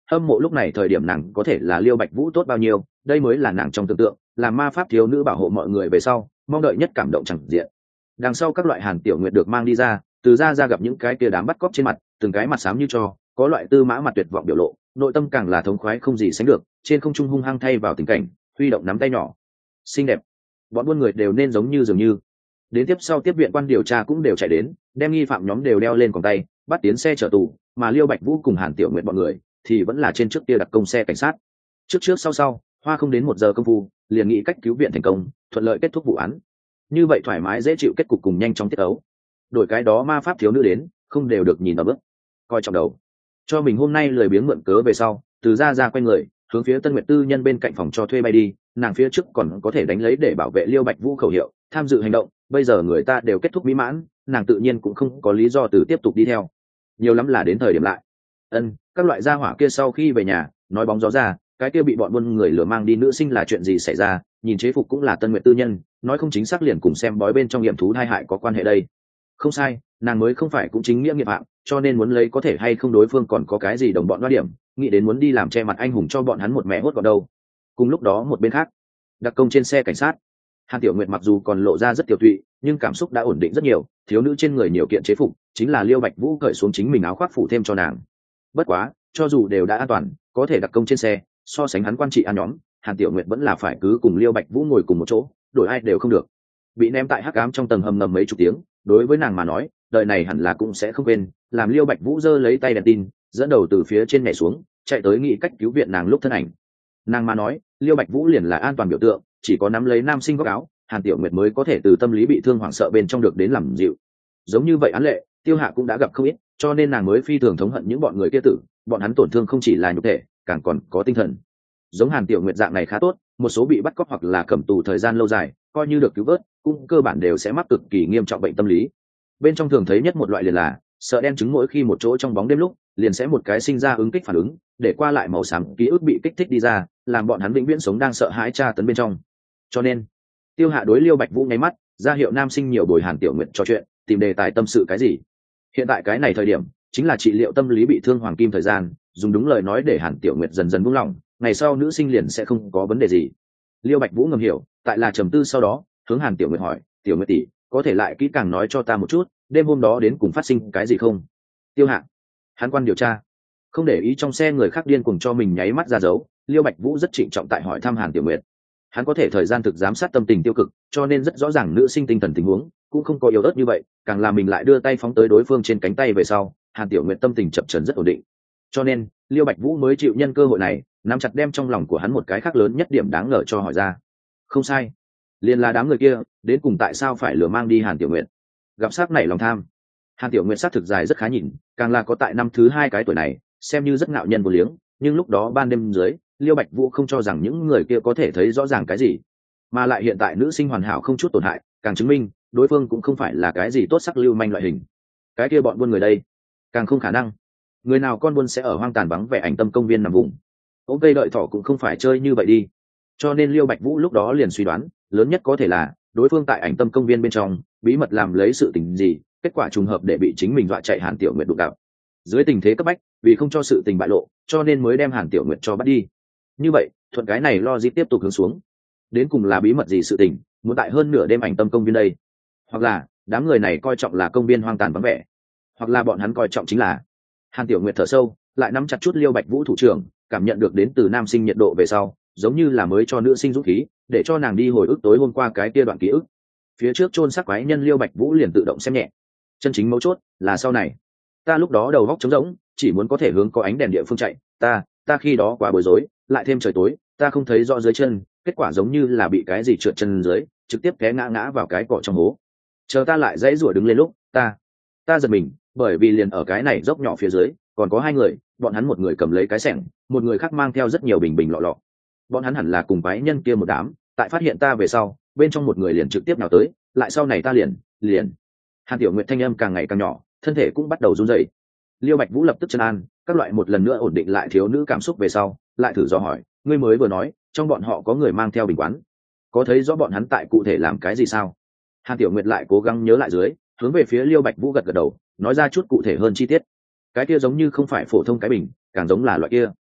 hâm mộ lúc này thời điểm nàng có thể là Liêu Bạch Vũ tốt bao nhiêu, đây mới là nàng trong tưởng tượng là ma pháp thiếu nữ bảo hộ mọi người về sau mong đợi nhất cảm động chẳng diện. Đằng sau các loại Hàn Tiểu Nguyệt được mang đi ra, từ ra ra gặp những cái kia đám bắt cóc trên mặt, từng cái mặt xám như cho, có loại tư mã mặt tuyệt vọng biểu lộ, nội tâm càng là thống khoái không gì sánh được, trên không trung hung hăng thay vào tình cảnh, huy động nắm tay nhỏ xinh đẹp. Bọn buôn người đều nên giống như dường như. Đến tiếp sau tiếp viện quan điều tra cũng đều chạy đến, đem nghi phạm nhóm đều đeo lên còng tay, bắt tiến xe chở tù, mà Liêu Bạch Vũ cùng Hàn Tiểu Nguyệt bọn người thì vẫn là trên trước kia đặc công xe cảnh sát. Trước trước sau sau, hoa không đến một giờ công phu, liền nghĩ cách cứu viện thành công, thuận lợi kết thúc vụ án. Như vậy thoải mái dễ chịu kết cục cùng nhanh chóng tiết ấu. Đổi cái đó ma pháp thiếu nữ đến, không đều được nhìn ở bước, coi trọng đầu. Cho mình hôm nay lười biếng mượn cớ về sau, từ ra ra quay người, hướng phía Tân Nguyệt Tư nhân bên cạnh phòng cho thuê bay đi, nàng phía trước còn có thể đánh lấy để bảo vệ Liêu Bạch Vũ khẩu hiệu, tham dự hành động, bây giờ người ta đều kết thúc mỹ mãn, nàng tự nhiên cũng không có lý do từ tiếp tục đi theo. Nhiều lắm là đến thời điểm lại. Ân, các loại gia hỏa kia sau khi về nhà, nói bóng gió ra, cái kia bị bọn buôn người lừa mang đi nữ sinh là chuyện gì xảy ra, nhìn chế phục cũng là Tân Nguyệt Tư nhân, nói không chính xác liền cùng xem bói bên trong nghiệm thú hai hại có quan hệ đây. Không sai, nàng mới không phải cũng chính nghĩa nghiệp hạng, cho nên muốn lấy có thể hay không đối phương còn có cái gì đồng bọn đoan điểm, nghĩ đến muốn đi làm che mặt anh hùng cho bọn hắn một mẹ hốt vào đâu. Cùng lúc đó một bên khác, đặc công trên xe cảnh sát, Hàn Tiểu Nguyệt mặc dù còn lộ ra rất tiểu tụy, nhưng cảm xúc đã ổn định rất nhiều, thiếu nữ trên người nhiều kiện chế phục, chính là Liêu Bạch Vũ cởi xuống chính mình áo khoác phủ thêm cho nàng. Bất quá, cho dù đều đã an toàn, có thể đặc công trên xe, so sánh hắn quan trị an nhóm, Hàn Tiểu Nguyệt vẫn là phải cứ cùng Liêu Bạch Vũ ngồi cùng một chỗ, đổi ai đều không được. Bị ném tại hắc ám trong tầng hầm ngầm mấy chục tiếng, đối với nàng mà nói, đời này hẳn là cũng sẽ không quên, làm Liêu Bạch Vũ giơ lấy tay đèn tin, dẫn đầu từ phía trên nhảy xuống, chạy tới nghĩ cách cứu viện nàng lúc thân ảnh. Nàng mà nói, Liêu Bạch Vũ liền là an toàn biểu tượng, chỉ có nắm lấy nam sinh góc áo, Hàn Tiểu Nguyệt mới có thể từ tâm lý bị thương hoảng sợ bên trong được đến làm dịu. Giống như vậy án lệ, Tiêu Hạ cũng đã gặp không ít, cho nên nàng mới phi thường thống hận những bọn người kia tử, bọn hắn tổn thương không chỉ là nhục thể, càng còn có tinh thần. Giống Hàn Tiểu Nguyệt dạng này khá tốt, một số bị bắt cóc hoặc là cầm tù thời gian lâu dài, coi như được cứu vớt, cũng cơ bản đều sẽ mắc cực kỳ nghiêm trọng bệnh tâm lý. Bên trong thường thấy nhất một loại liền là sợ đen trứng, mỗi khi một chỗ trong bóng đêm lúc, liền sẽ một cái sinh ra ứng kích phản ứng, để qua lại màu xám ký ức bị kích thích đi ra, làm bọn hắn vĩnh viễn sống đang sợ hãi tra tấn bên trong. Cho nên, Tiêu Hạ đối Liêu Bạch Vũ nháy mắt, ra hiệu nam sinh nhiều bồi Hàn Tiểu Nguyệt trò chuyện, tìm đề tài tâm sự cái gì. Hiện tại cái này thời điểm, chính là trị liệu tâm lý bị thương hoàng kim thời gian, dùng đúng lời nói để Hàn Tiểu Nguyệt dần dần buông lỏng, ngày sau nữ sinh liền sẽ không có vấn đề gì. Liêu Bạch Vũ ngầm hiểu, tại là trầm tư sau đó, hướng Hàn Tiểu Nguyệt hỏi, "Tiểu Nguyệt tỷ, có thể lại kỹ càng nói cho ta một chút, đêm hôm đó đến cùng phát sinh cái gì không?" Tiêu Hạ, hắn quan điều tra, không để ý trong xe người khác điên cuồng cho mình nháy mắt ra dấu, Liêu Bạch Vũ rất trịnh trọng tại hỏi thăm Hàn Tiểu Nguyệt. Hắn có thể thời gian thực giám sát tâm tình tiêu cực, cho nên rất rõ ràng nữ sinh tinh thần tình huống, cũng không có yếu ớt như vậy, càng làm mình lại đưa tay phóng tới đối phương trên cánh tay về sau, Hàn Tiểu Nguyệt tâm tình chập chờn rất ổn định. Cho nên, Liêu Bạch Vũ mới chịu nhân cơ hội này, nắm chặt đem trong lòng của hắn một cái khác lớn nhất điểm đáng ngờ cho hỏi ra. Không sai, liền là đám người kia, đến cùng tại sao phải lừa mang đi Hàn Tiểu Nguyệt? Gặp sát nảy lòng tham. Hàn Tiểu Nguyệt sát thực dài rất khá nhìn, càng là có tại năm thứ hai cái tuổi này, xem như rất ngạo nhân vô liếng, nhưng lúc đó ban đêm dưới, Liêu Bạch Vũ không cho rằng những người kia có thể thấy rõ ràng cái gì, mà lại hiện tại nữ sinh hoàn hảo không chút tổn hại, càng chứng minh đối phương cũng không phải là cái gì tốt sắc lưu manh loại hình. Cái kia bọn buôn người đây, càng không khả năng. Người nào con buôn sẽ ở hoang tàn vắng vẻ Ảnh Tâm công viên nằm vùng. Ôm cây đợi thỏ cũng không phải chơi như vậy đi. Cho nên Liêu Bạch Vũ lúc đó liền suy đoán, lớn nhất có thể là đối phương tại Ảnh Tâm công viên bên trong bí mật làm lấy sự tình gì, kết quả trùng hợp để bị chính mình dọa chạy Hàn Tiểu Nguyệt đụng đạo. Dưới tình thế cấp bách, vì không cho sự tình bại lộ, cho nên mới đem Hàn Tiểu Nguyệt cho bắt đi. Như vậy, thuận cái này logic tiếp tục hướng xuống. Đến cùng là bí mật gì sự tình, muốn tại hơn nửa đêm Ảnh Tâm công viên đây? Hoặc là, đám người này coi trọng là công viên hoang tàn vắng vẻ, hoặc là bọn hắn coi trọng chính là. Hàn Tiểu Nguyệt thở sâu, lại nắm chặt chút Liêu Bạch Vũ thủ trưởng, cảm nhận được đến từ nam sinh nhiệt độ về sau, giống như là mới cho nữ sinh dũng khí, để cho nàng đi hồi ức tối hôm qua cái kia đoạn ký ức. Phía trước chôn xác quái nhân Liêu Bạch Vũ liền tự động xem nhẹ. Chân chính mấu chốt là sau này. Ta lúc đó đầu óc trống rỗng, chỉ muốn có thể hướng có ánh đèn địa phương chạy, ta, ta khi đó quá bối rối, lại thêm trời tối, ta không thấy rõ dưới chân, kết quả giống như là bị cái gì trượt chân dưới, trực tiếp té ngã ngã vào cái cỏ trong hố. Chờ ta lại dãy rủa đứng lên lúc, ta, ta giật mình, bởi vì liền ở cái này dốc nhỏ phía dưới, còn có hai người, bọn hắn một người cầm lấy cái xẻng, một người khác mang theo rất nhiều bình bình lọ lọ. Bọn hắn hẳn là cùng quái nhân kia một đám, tại phát hiện ta về sau, bên trong một người liền trực tiếp nào tới, lại sau này ta liền, liền. Hàn Tiểu Nguyệt thanh âm càng ngày càng nhỏ, thân thể cũng bắt đầu run rẩy. Liêu Bạch Vũ lập tức chân an, các loại một lần nữa ổn định lại thiếu nữ cảm xúc về sau, lại thử dò hỏi, ngươi mới vừa nói, trong bọn họ có người mang theo bình quán, có thấy rõ bọn hắn tại cụ thể làm cái gì sao? Hàn Tiểu Nguyệt lại cố gắng nhớ lại dưới, hướng về phía Liêu Bạch Vũ gật gật đầu, nói ra chút cụ thể hơn chi tiết. Cái kia giống như không phải phổ thông cái bình, càng giống là loại kia.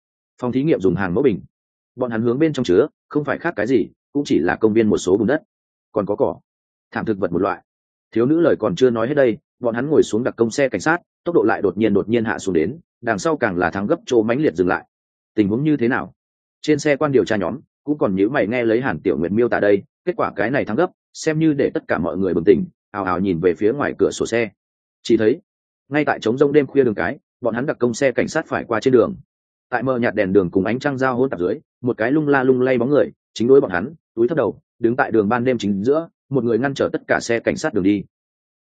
Phòng thí nghiệm dùng hàng mẫu bình, bọn hắn hướng bên trong chứa không phải khác cái gì, cũng chỉ là công viên một số bùn đất, còn có cỏ, thảm thực vật một loại. Thiếu nữ lời còn chưa nói hết đây, bọn hắn ngồi xuống đặc công xe cảnh sát, tốc độ lại đột nhiên đột nhiên hạ xuống đến, đằng sau càng là thắng gấp chỗ mãnh liệt dừng lại. Tình huống như thế nào? Trên xe quan điều tra nhóm cũng còn nhíu mày nghe lấy Hàn Tiểu Nguyệt miêu tả đây, kết quả cái này thắng gấp, xem như để tất cả mọi người bừng tỉnh, ào ào nhìn về phía ngoài cửa sổ xe. Chỉ thấy, ngay tại trống rông đêm khuya đường cái, bọn hắn đặc công xe cảnh sát phải qua trên đường. Tại mờ nhạt đèn đường cùng ánh trăng giao hỗn tạp dưới, một cái lung la lung lay bóng người chính đối bọn hắn, túi thấp đầu, đứng tại đường ban đêm chính giữa, một người ngăn trở tất cả xe cảnh sát đường đi.